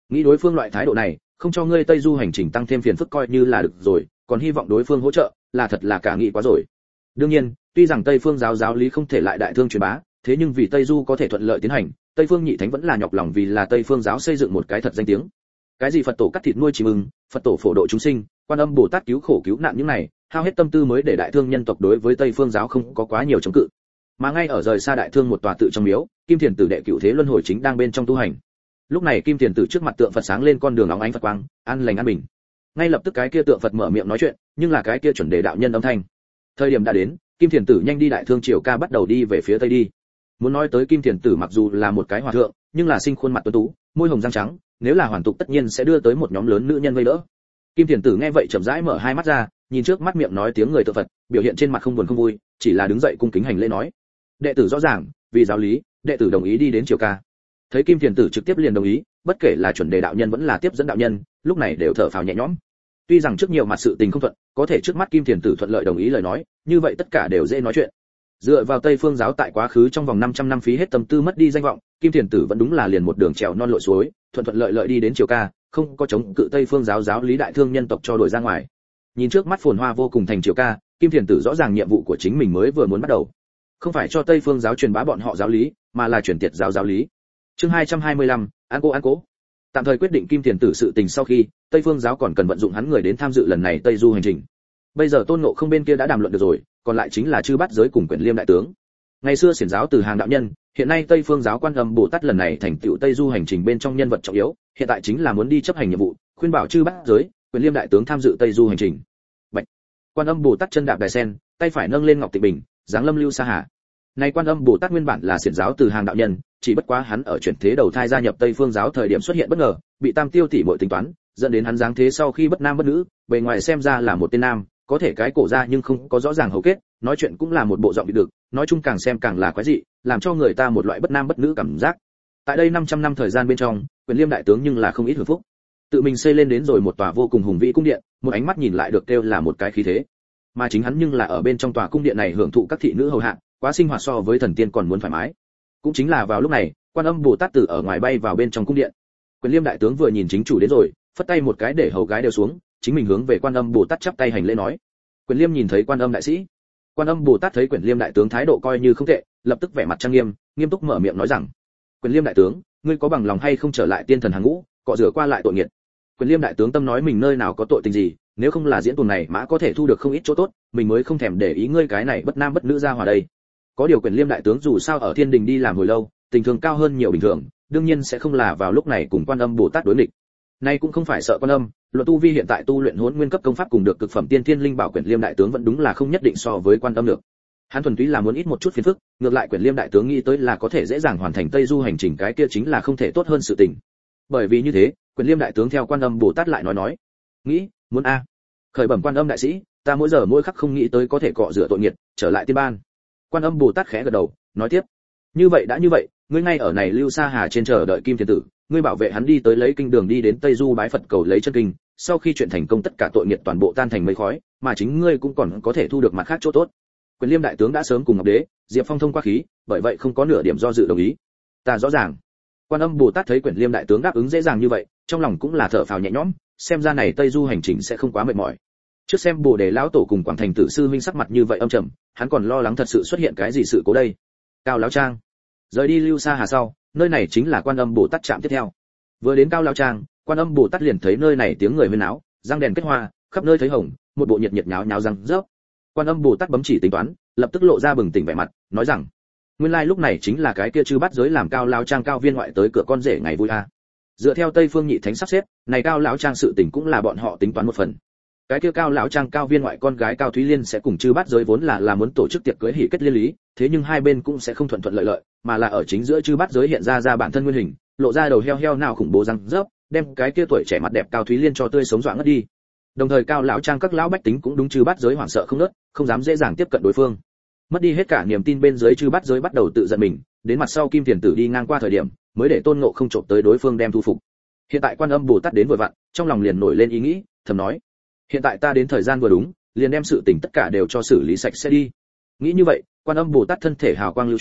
nghĩ đối phương loại thái độ này không cho ngươi Tây Du hành trình tăng thêm phiền phức coi như là được rồi, còn hy vọng đối phương hỗ trợ, là thật là cả nghĩ quá rồi. Đương nhiên, tuy rằng Tây Phương giáo lý không thể lại đại thương truyền bá, thế nhưng vì Tây Du có thể thuận lợi tiến hành, Tây Phương Nhị Thánh vẫn là nhọc lòng vì là Tây Phương giáo xây dựng một cái thật danh tiếng. Cái gì Phật tổ cắt thịt nuôi chim ưng, Phật tổ phổ độ chúng sinh, Quan Âm Bồ Tát cứu khổ cứu nạn những này, hao hết tâm tư mới để đại thương nhân tộc đối với Tây Phương giáo không có quá nhiều chống cự. Mà ngay ở rời xa đại thương một tòa tự trong miếu, Kim Thiền Tử đệ cựu thế luân hồi chính đang bên trong tu hành. Lúc này Kim Thiền Tử trước mặt tượng Phật sáng lên con đường óng ánh Phật quang, an lành an bình. Ngay lập tức cái kia tượng Phật mở miệng nói chuyện, nhưng là cái kia chuẩn đề đạo nhân âm thanh. Thời điểm đã đến, Kim Thiền Tử nhanh đi đại thương triều ca bắt đầu đi về phía tây đi. Muốn nói tới Kim Thiền Tử mặc dù là một cái hòa thượng, nhưng là sinh khuôn mặt tuấn tú, môi hồng răng trắng, nếu là hoàn tục tất nhiên sẽ đưa tới một nhóm lớn nữ nhân vây đỡ. Kim Thiền Tử nghe vậy chậm rãi mở hai mắt ra, nhìn trước mắt miệng nói tiếng người tượng Phật, biểu hiện trên mặt không buồn không vui, chỉ là đứng dậy cung kính hành lễ nói: đệ tử rõ ràng, vì giáo lý, đệ tử đồng ý đi đến triều ca. Thấy Kim Thiền Tử trực tiếp liền đồng ý, bất kể là chuẩn đề đạo nhân vẫn là tiếp dẫn đạo nhân, lúc này đều thở phào nhẹ nhõm. Tuy rằng trước nhiều mặt sự tình không thuận, có thể trước mắt Kim Thiền Tử thuận lợi đồng ý lời nói, như vậy tất cả đều dễ nói chuyện. Dựa vào Tây Phương giáo tại quá khứ trong vòng 500 năm phí hết tâm tư mất đi danh vọng, Kim Thiền Tử vẫn đúng là liền một đường trèo non lội suối, thuận lợi lợi đi đến triều ca, không có chống cự Tây Phương giáo lý đại thương nhân tộc cho đuổi ra ngoài. Nhìn trước mắt phồn hoa vô cùng thành triều ca, Kim Thiền Tử rõ ràng nhiệm vụ của chính mình mới vừa muốn bắt đầu. Không phải cho Tây Phương giáo truyền bá bọn họ giáo lý, mà là truyền tiệt giáo lý. Chương 225, an cố. Tạm thời quyết định Kim Thiền Tử sự tình sau khi, Tây Phương giáo còn cần vận dụng hắn người đến tham dự lần này Tây Du hành trình. Bây giờ Tôn Ngộ Không bên kia đã đàm luận được rồi, còn lại chính là chư bát giới cùng Quyển Liêm đại tướng. Ngày xưa xiển giáo từ hàng đạo nhân, hiện nay Tây Phương giáo Quan Âm Bồ Tát lần này thành tựu Tây Du hành trình bên trong nhân vật trọng yếu, hiện tại chính là muốn đi chấp hành nhiệm vụ, khuyên bảo chư bát giới, Quyển Liêm đại tướng tham dự Tây Du hành trình. Bạch. Quan Âm Bồ Tát chân đạp đài sen, tay phải nâng lên ngọc tịnh bình, dáng lâm lưu sa hà. Này Quan Âm Bồ Tát nguyên bản là xiển giáo từ hàng đạo nhân, chỉ bất quá hắn ở chuyển thế đầu thai gia nhập Tây Phương giáo thời điểm xuất hiện bất ngờ, bị Tam Tiêu tỷ muội tính toán, dẫn đến hắn giáng thế sau khi bất nam bất nữ, bề ngoài xem ra là một tên nam, có thể cái cổ ra nhưng không có rõ ràng hầu kết, nói chuyện cũng là một bộ giọng bị được, nói chung càng xem càng là quái dị, làm cho người ta một loại bất nam bất nữ cảm giác. Tại đây 500 năm thời gian bên trong, Quyển Liêm đại tướng nhưng là không ít hưởng phúc. Tự mình xây lên đến rồi một tòa vô cùng hùng vĩ cung điện, một ánh mắt nhìn lại được kêu là một cái khí thế. Mà chính hắn nhưng là ở bên trong tòa cung điện này hưởng thụ các thị nữ hầu hạ, quá sinh hoạt so với thần tiên còn muốn thoải mái. Cũng chính là vào lúc này, Quan Âm Bồ Tát từ ở ngoài bay vào bên trong cung điện. Quyển Liêm đại tướng vừa nhìn chính chủ đến rồi, phất tay một cái để hầu gái đều xuống, chính mình hướng về Quan Âm Bồ Tát chắp tay hành lễ nói. Quyển Liêm nhìn thấy Quan Âm đại sĩ. Quan Âm Bồ Tát thấy Quyển Liêm đại tướng thái độ coi như không tệ, lập tức vẻ mặt trang nghiêm, nghiêm túc mở miệng nói rằng: Quyển Liêm đại tướng, ngươi có bằng lòng hay không trở lại tiên thần hàng ngũ, cọ rửa qua lại tội nghiệp. Quyển Liêm đại tướng tâm nói mình nơi nào có tội tình gì, nếu không là diễn tuồng này mã có thể thu được không ít chỗ tốt, mình mới không thèm để ý ngươi cái này bất nam bất nữ ra hòa đây. Có điều Quyển Liêm đại tướng dù sao ở thiên đình đi làm hồi lâu, tình thường cao hơn nhiều bình thường, đương nhiên sẽ không là vào lúc này cùng Quan Âm Bồ Tát đối nghịch. Nay cũng không phải sợ Quan Âm, luận tu vi hiện tại tu luyện Hỗn Nguyên cấp công pháp cùng được cực phẩm tiên thiên linh bảo Quyển Liêm đại tướng vẫn đúng là không nhất định so với Quan Âm được. Hắn thuần túy là muốn ít một chút phiền phức, ngược lại Quyển Liêm đại tướng nghĩ tới là có thể dễ dàng hoàn thành Tây Du hành trình, cái kia chính là không thể tốt hơn sự tình. Bởi vì như thế, Quyển Liêm đại tướng theo Quan Âm Bồ Tát lại nói, nghĩ, muốn a. Khởi bẩm Quan Âm đại sĩ, ta mỗi giờ mỗi khắc không nghĩ tới có thể cọ rửa tội nghiệp, trở lại tiên ban. Quan Âm Bồ Tát khẽ gật đầu, nói tiếp, như vậy đã như vậy, ngươi ngay ở này lưu sa hà trên chờ đợi Kim Thiền Tử, ngươi bảo vệ hắn đi tới lấy kinh đường đi đến Tây Du bái Phật cầu lấy chân kinh, sau khi chuyện thành công tất cả tội nghiệp toàn bộ tan thành mây khói, mà chính ngươi cũng còn có thể thu được mặt khác chỗ tốt. Quyển Liêm đại tướng đã sớm cùng Ngọc Đế, Diệp Phong thông qua khí, bởi vậy không có nửa điểm do dự đồng ý. Ta rõ ràng. Quan Âm Bồ Tát thấy Quyển Liêm đại tướng đáp ứng dễ dàng như vậy, trong lòng cũng là thở phào nhẹ nhõm, xem ra này Tây Du hành trình sẽ không quá mệt mỏi. Trước xem Bồ Đề lão tổ cùng Quảng Thành Tử sư huynh sắc mặt như vậy âm trầm, hắn còn lo lắng thật sự xuất hiện cái gì sự cố đây. Cao lão trang. Rời đi lưu sa hà sau, nơi này chính là Quan Âm Bồ Tát trạm tiếp theo. Vừa đến Cao lão trang, Quan Âm Bồ Tát liền thấy nơi này tiếng người huyên náo, răng đèn kết hoa, khắp nơi thấy hồng, một bộ nhiệt nháo nháo răng rớp. Quan Âm Bồ Tát bấm chỉ tính toán, lập tức lộ ra bừng tỉnh vẻ mặt, nói rằng: nguyên lai lúc này chính là cái kia chư bắt giới làm Cao lão trang cao viên ngoại tới cửa con rể ngày vui a. Dựa theo Tây Phương Nhị Thánh sắp xếp, này Cao lão trang sự tình cũng là bọn họ tính toán một phần. Cái kia Cao lão trang cao viên ngoại con gái Cao Thúy Liên sẽ cùng chư bát giới vốn là muốn tổ chức tiệc cưới hỷ kết liên lý, thế nhưng hai bên cũng sẽ không thuận lợi, mà là ở chính giữa chư bát giới hiện ra bản thân nguyên hình, lộ ra đầu heo nào khủng bố răng rớp, đem cái kia tuổi trẻ mặt đẹp Cao Thúy Liên cho tươi sống dọa ngất đi. Đồng thời Cao lão trang các lão bách tính cũng đúng chư bát giới hoảng sợ không nớt, không dám dễ dàng tiếp cận đối phương. Mất đi hết cả niềm tin bên dưới chư bát giới bắt đầu tự giận mình, đến mặt sau Kim Thiền Tử đi ngang qua thời điểm, mới để Tôn Ngộ Không trộm tới đối phương đem thu phục. Hiện tại Quan Âm Bồ Tát đến vừa vặn, trong lòng liền nổi lên ý nghĩ, thầm nói: hiện tại ta đến thời gian vừa đúng, liền đem sự tình tất cả đều cho xử lý sạch sẽ đi. Nghĩ như vậy, Quan Âm Bồ Tát thân thể hào quang lưu chuyển,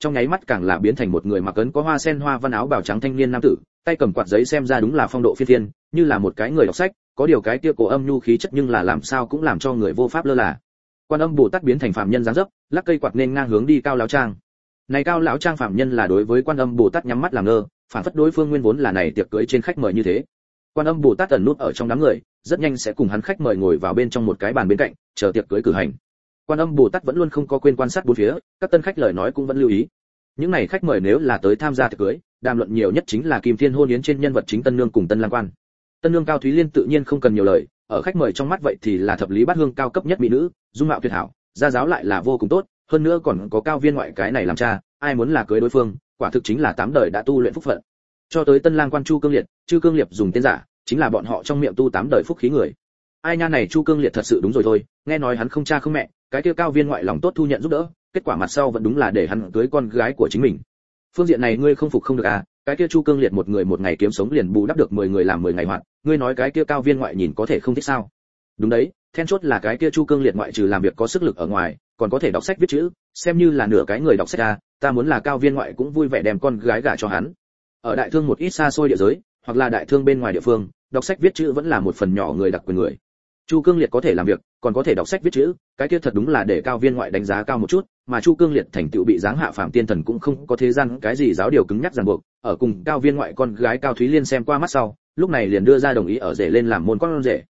trong nháy mắt càng là biến thành một người mặc ấn có hoa sen hoa văn áo bào trắng thanh niên nam tử, tay cầm quạt giấy xem ra đúng là phong độ phi thiên, như là một cái người đọc sách, có điều cái kia cổ âm nhu khí chất nhưng là làm sao cũng làm cho người vô pháp lơ là. Quan Âm Bồ Tát biến thành phàm nhân dáng dấp, lắc cây quạt nên ngang hướng đi Cao lão trang. Này Cao lão trang phàm nhân là đối với Quan Âm Bồ Tát nhắm mắt làm ngơ, phản phất đối phương nguyên vốn là này tiệc cưới trên khách mời như thế. Quan Âm Bồ Tát ẩn nút ở trong đám người, rất nhanh sẽ cùng hắn khách mời ngồi vào bên trong một cái bàn bên cạnh, chờ tiệc cưới cử hành. Quan Âm Bồ Tát vẫn luôn không có quên quan sát bốn phía, các tân khách lời nói cũng vẫn lưu ý. Những này khách mời nếu là tới tham gia tiệc cưới, đàm luận nhiều nhất chính là Kim Thiên hôn yến trên nhân vật chính tân nương cùng tân lang quan. Tân nương Cao Thúy Liên tự nhiên không cần nhiều lời, ở khách mời trong mắt vậy thì là thập lý bát hương cao cấp nhất mỹ nữ, dung mạo tuyệt hảo, gia giáo lại là vô cùng tốt, hơn nữa còn có Cao Viên ngoại cái này làm cha, ai muốn là cưới đối phương, quả thực chính là tám đời đã tu luyện phúc phận. Cho tới tân lang quan Chu Cương Liệt, Chư Cương Liệt dùng tên giả, chính là bọn họ trong miệng tu tám đời phúc khí người. Ai nha này Chu Cương Liệt thật sự đúng rồi thôi, nghe nói hắn không cha không mẹ, cái kia Cao Viên ngoại lòng tốt thu nhận giúp đỡ, kết quả mặt sau vẫn đúng là để hắn cưới con gái của chính mình. Phương diện này ngươi không phục không được à, cái kia Chu Cương Liệt một người một ngày kiếm sống liền bù đắp được 10 người làm 10 ngày hoạt, ngươi nói cái kia Cao Viên ngoại nhìn có thể không thích sao? Đúng đấy, then chốt là cái kia Chu Cương Liệt ngoại trừ làm việc có sức lực ở ngoài, còn có thể đọc sách viết chữ, xem như là nửa cái người đọc sách à, ta muốn là Cao Viên ngoại cũng vui vẻ đem con gái gả cho hắn. Ở đại thương một ít xa xôi địa giới, hoặc là đại thương bên ngoài địa phương, đọc sách viết chữ vẫn là một phần nhỏ người đặc quyền người. Chu Cương Liệt có thể làm việc, còn có thể đọc sách viết chữ, cái kia thật đúng là để Cao Viên ngoại đánh giá cao một chút, mà Chu Cương Liệt thành tựu bị giáng hạ phàm tiên thần cũng không có thế gian cái gì giáo điều cứng nhắc ràng buộc, ở cùng Cao Viên ngoại con gái Cao Thúy Liên xem qua mắt sau, lúc này liền đưa ra đồng ý ở rể lên làm môn con rể.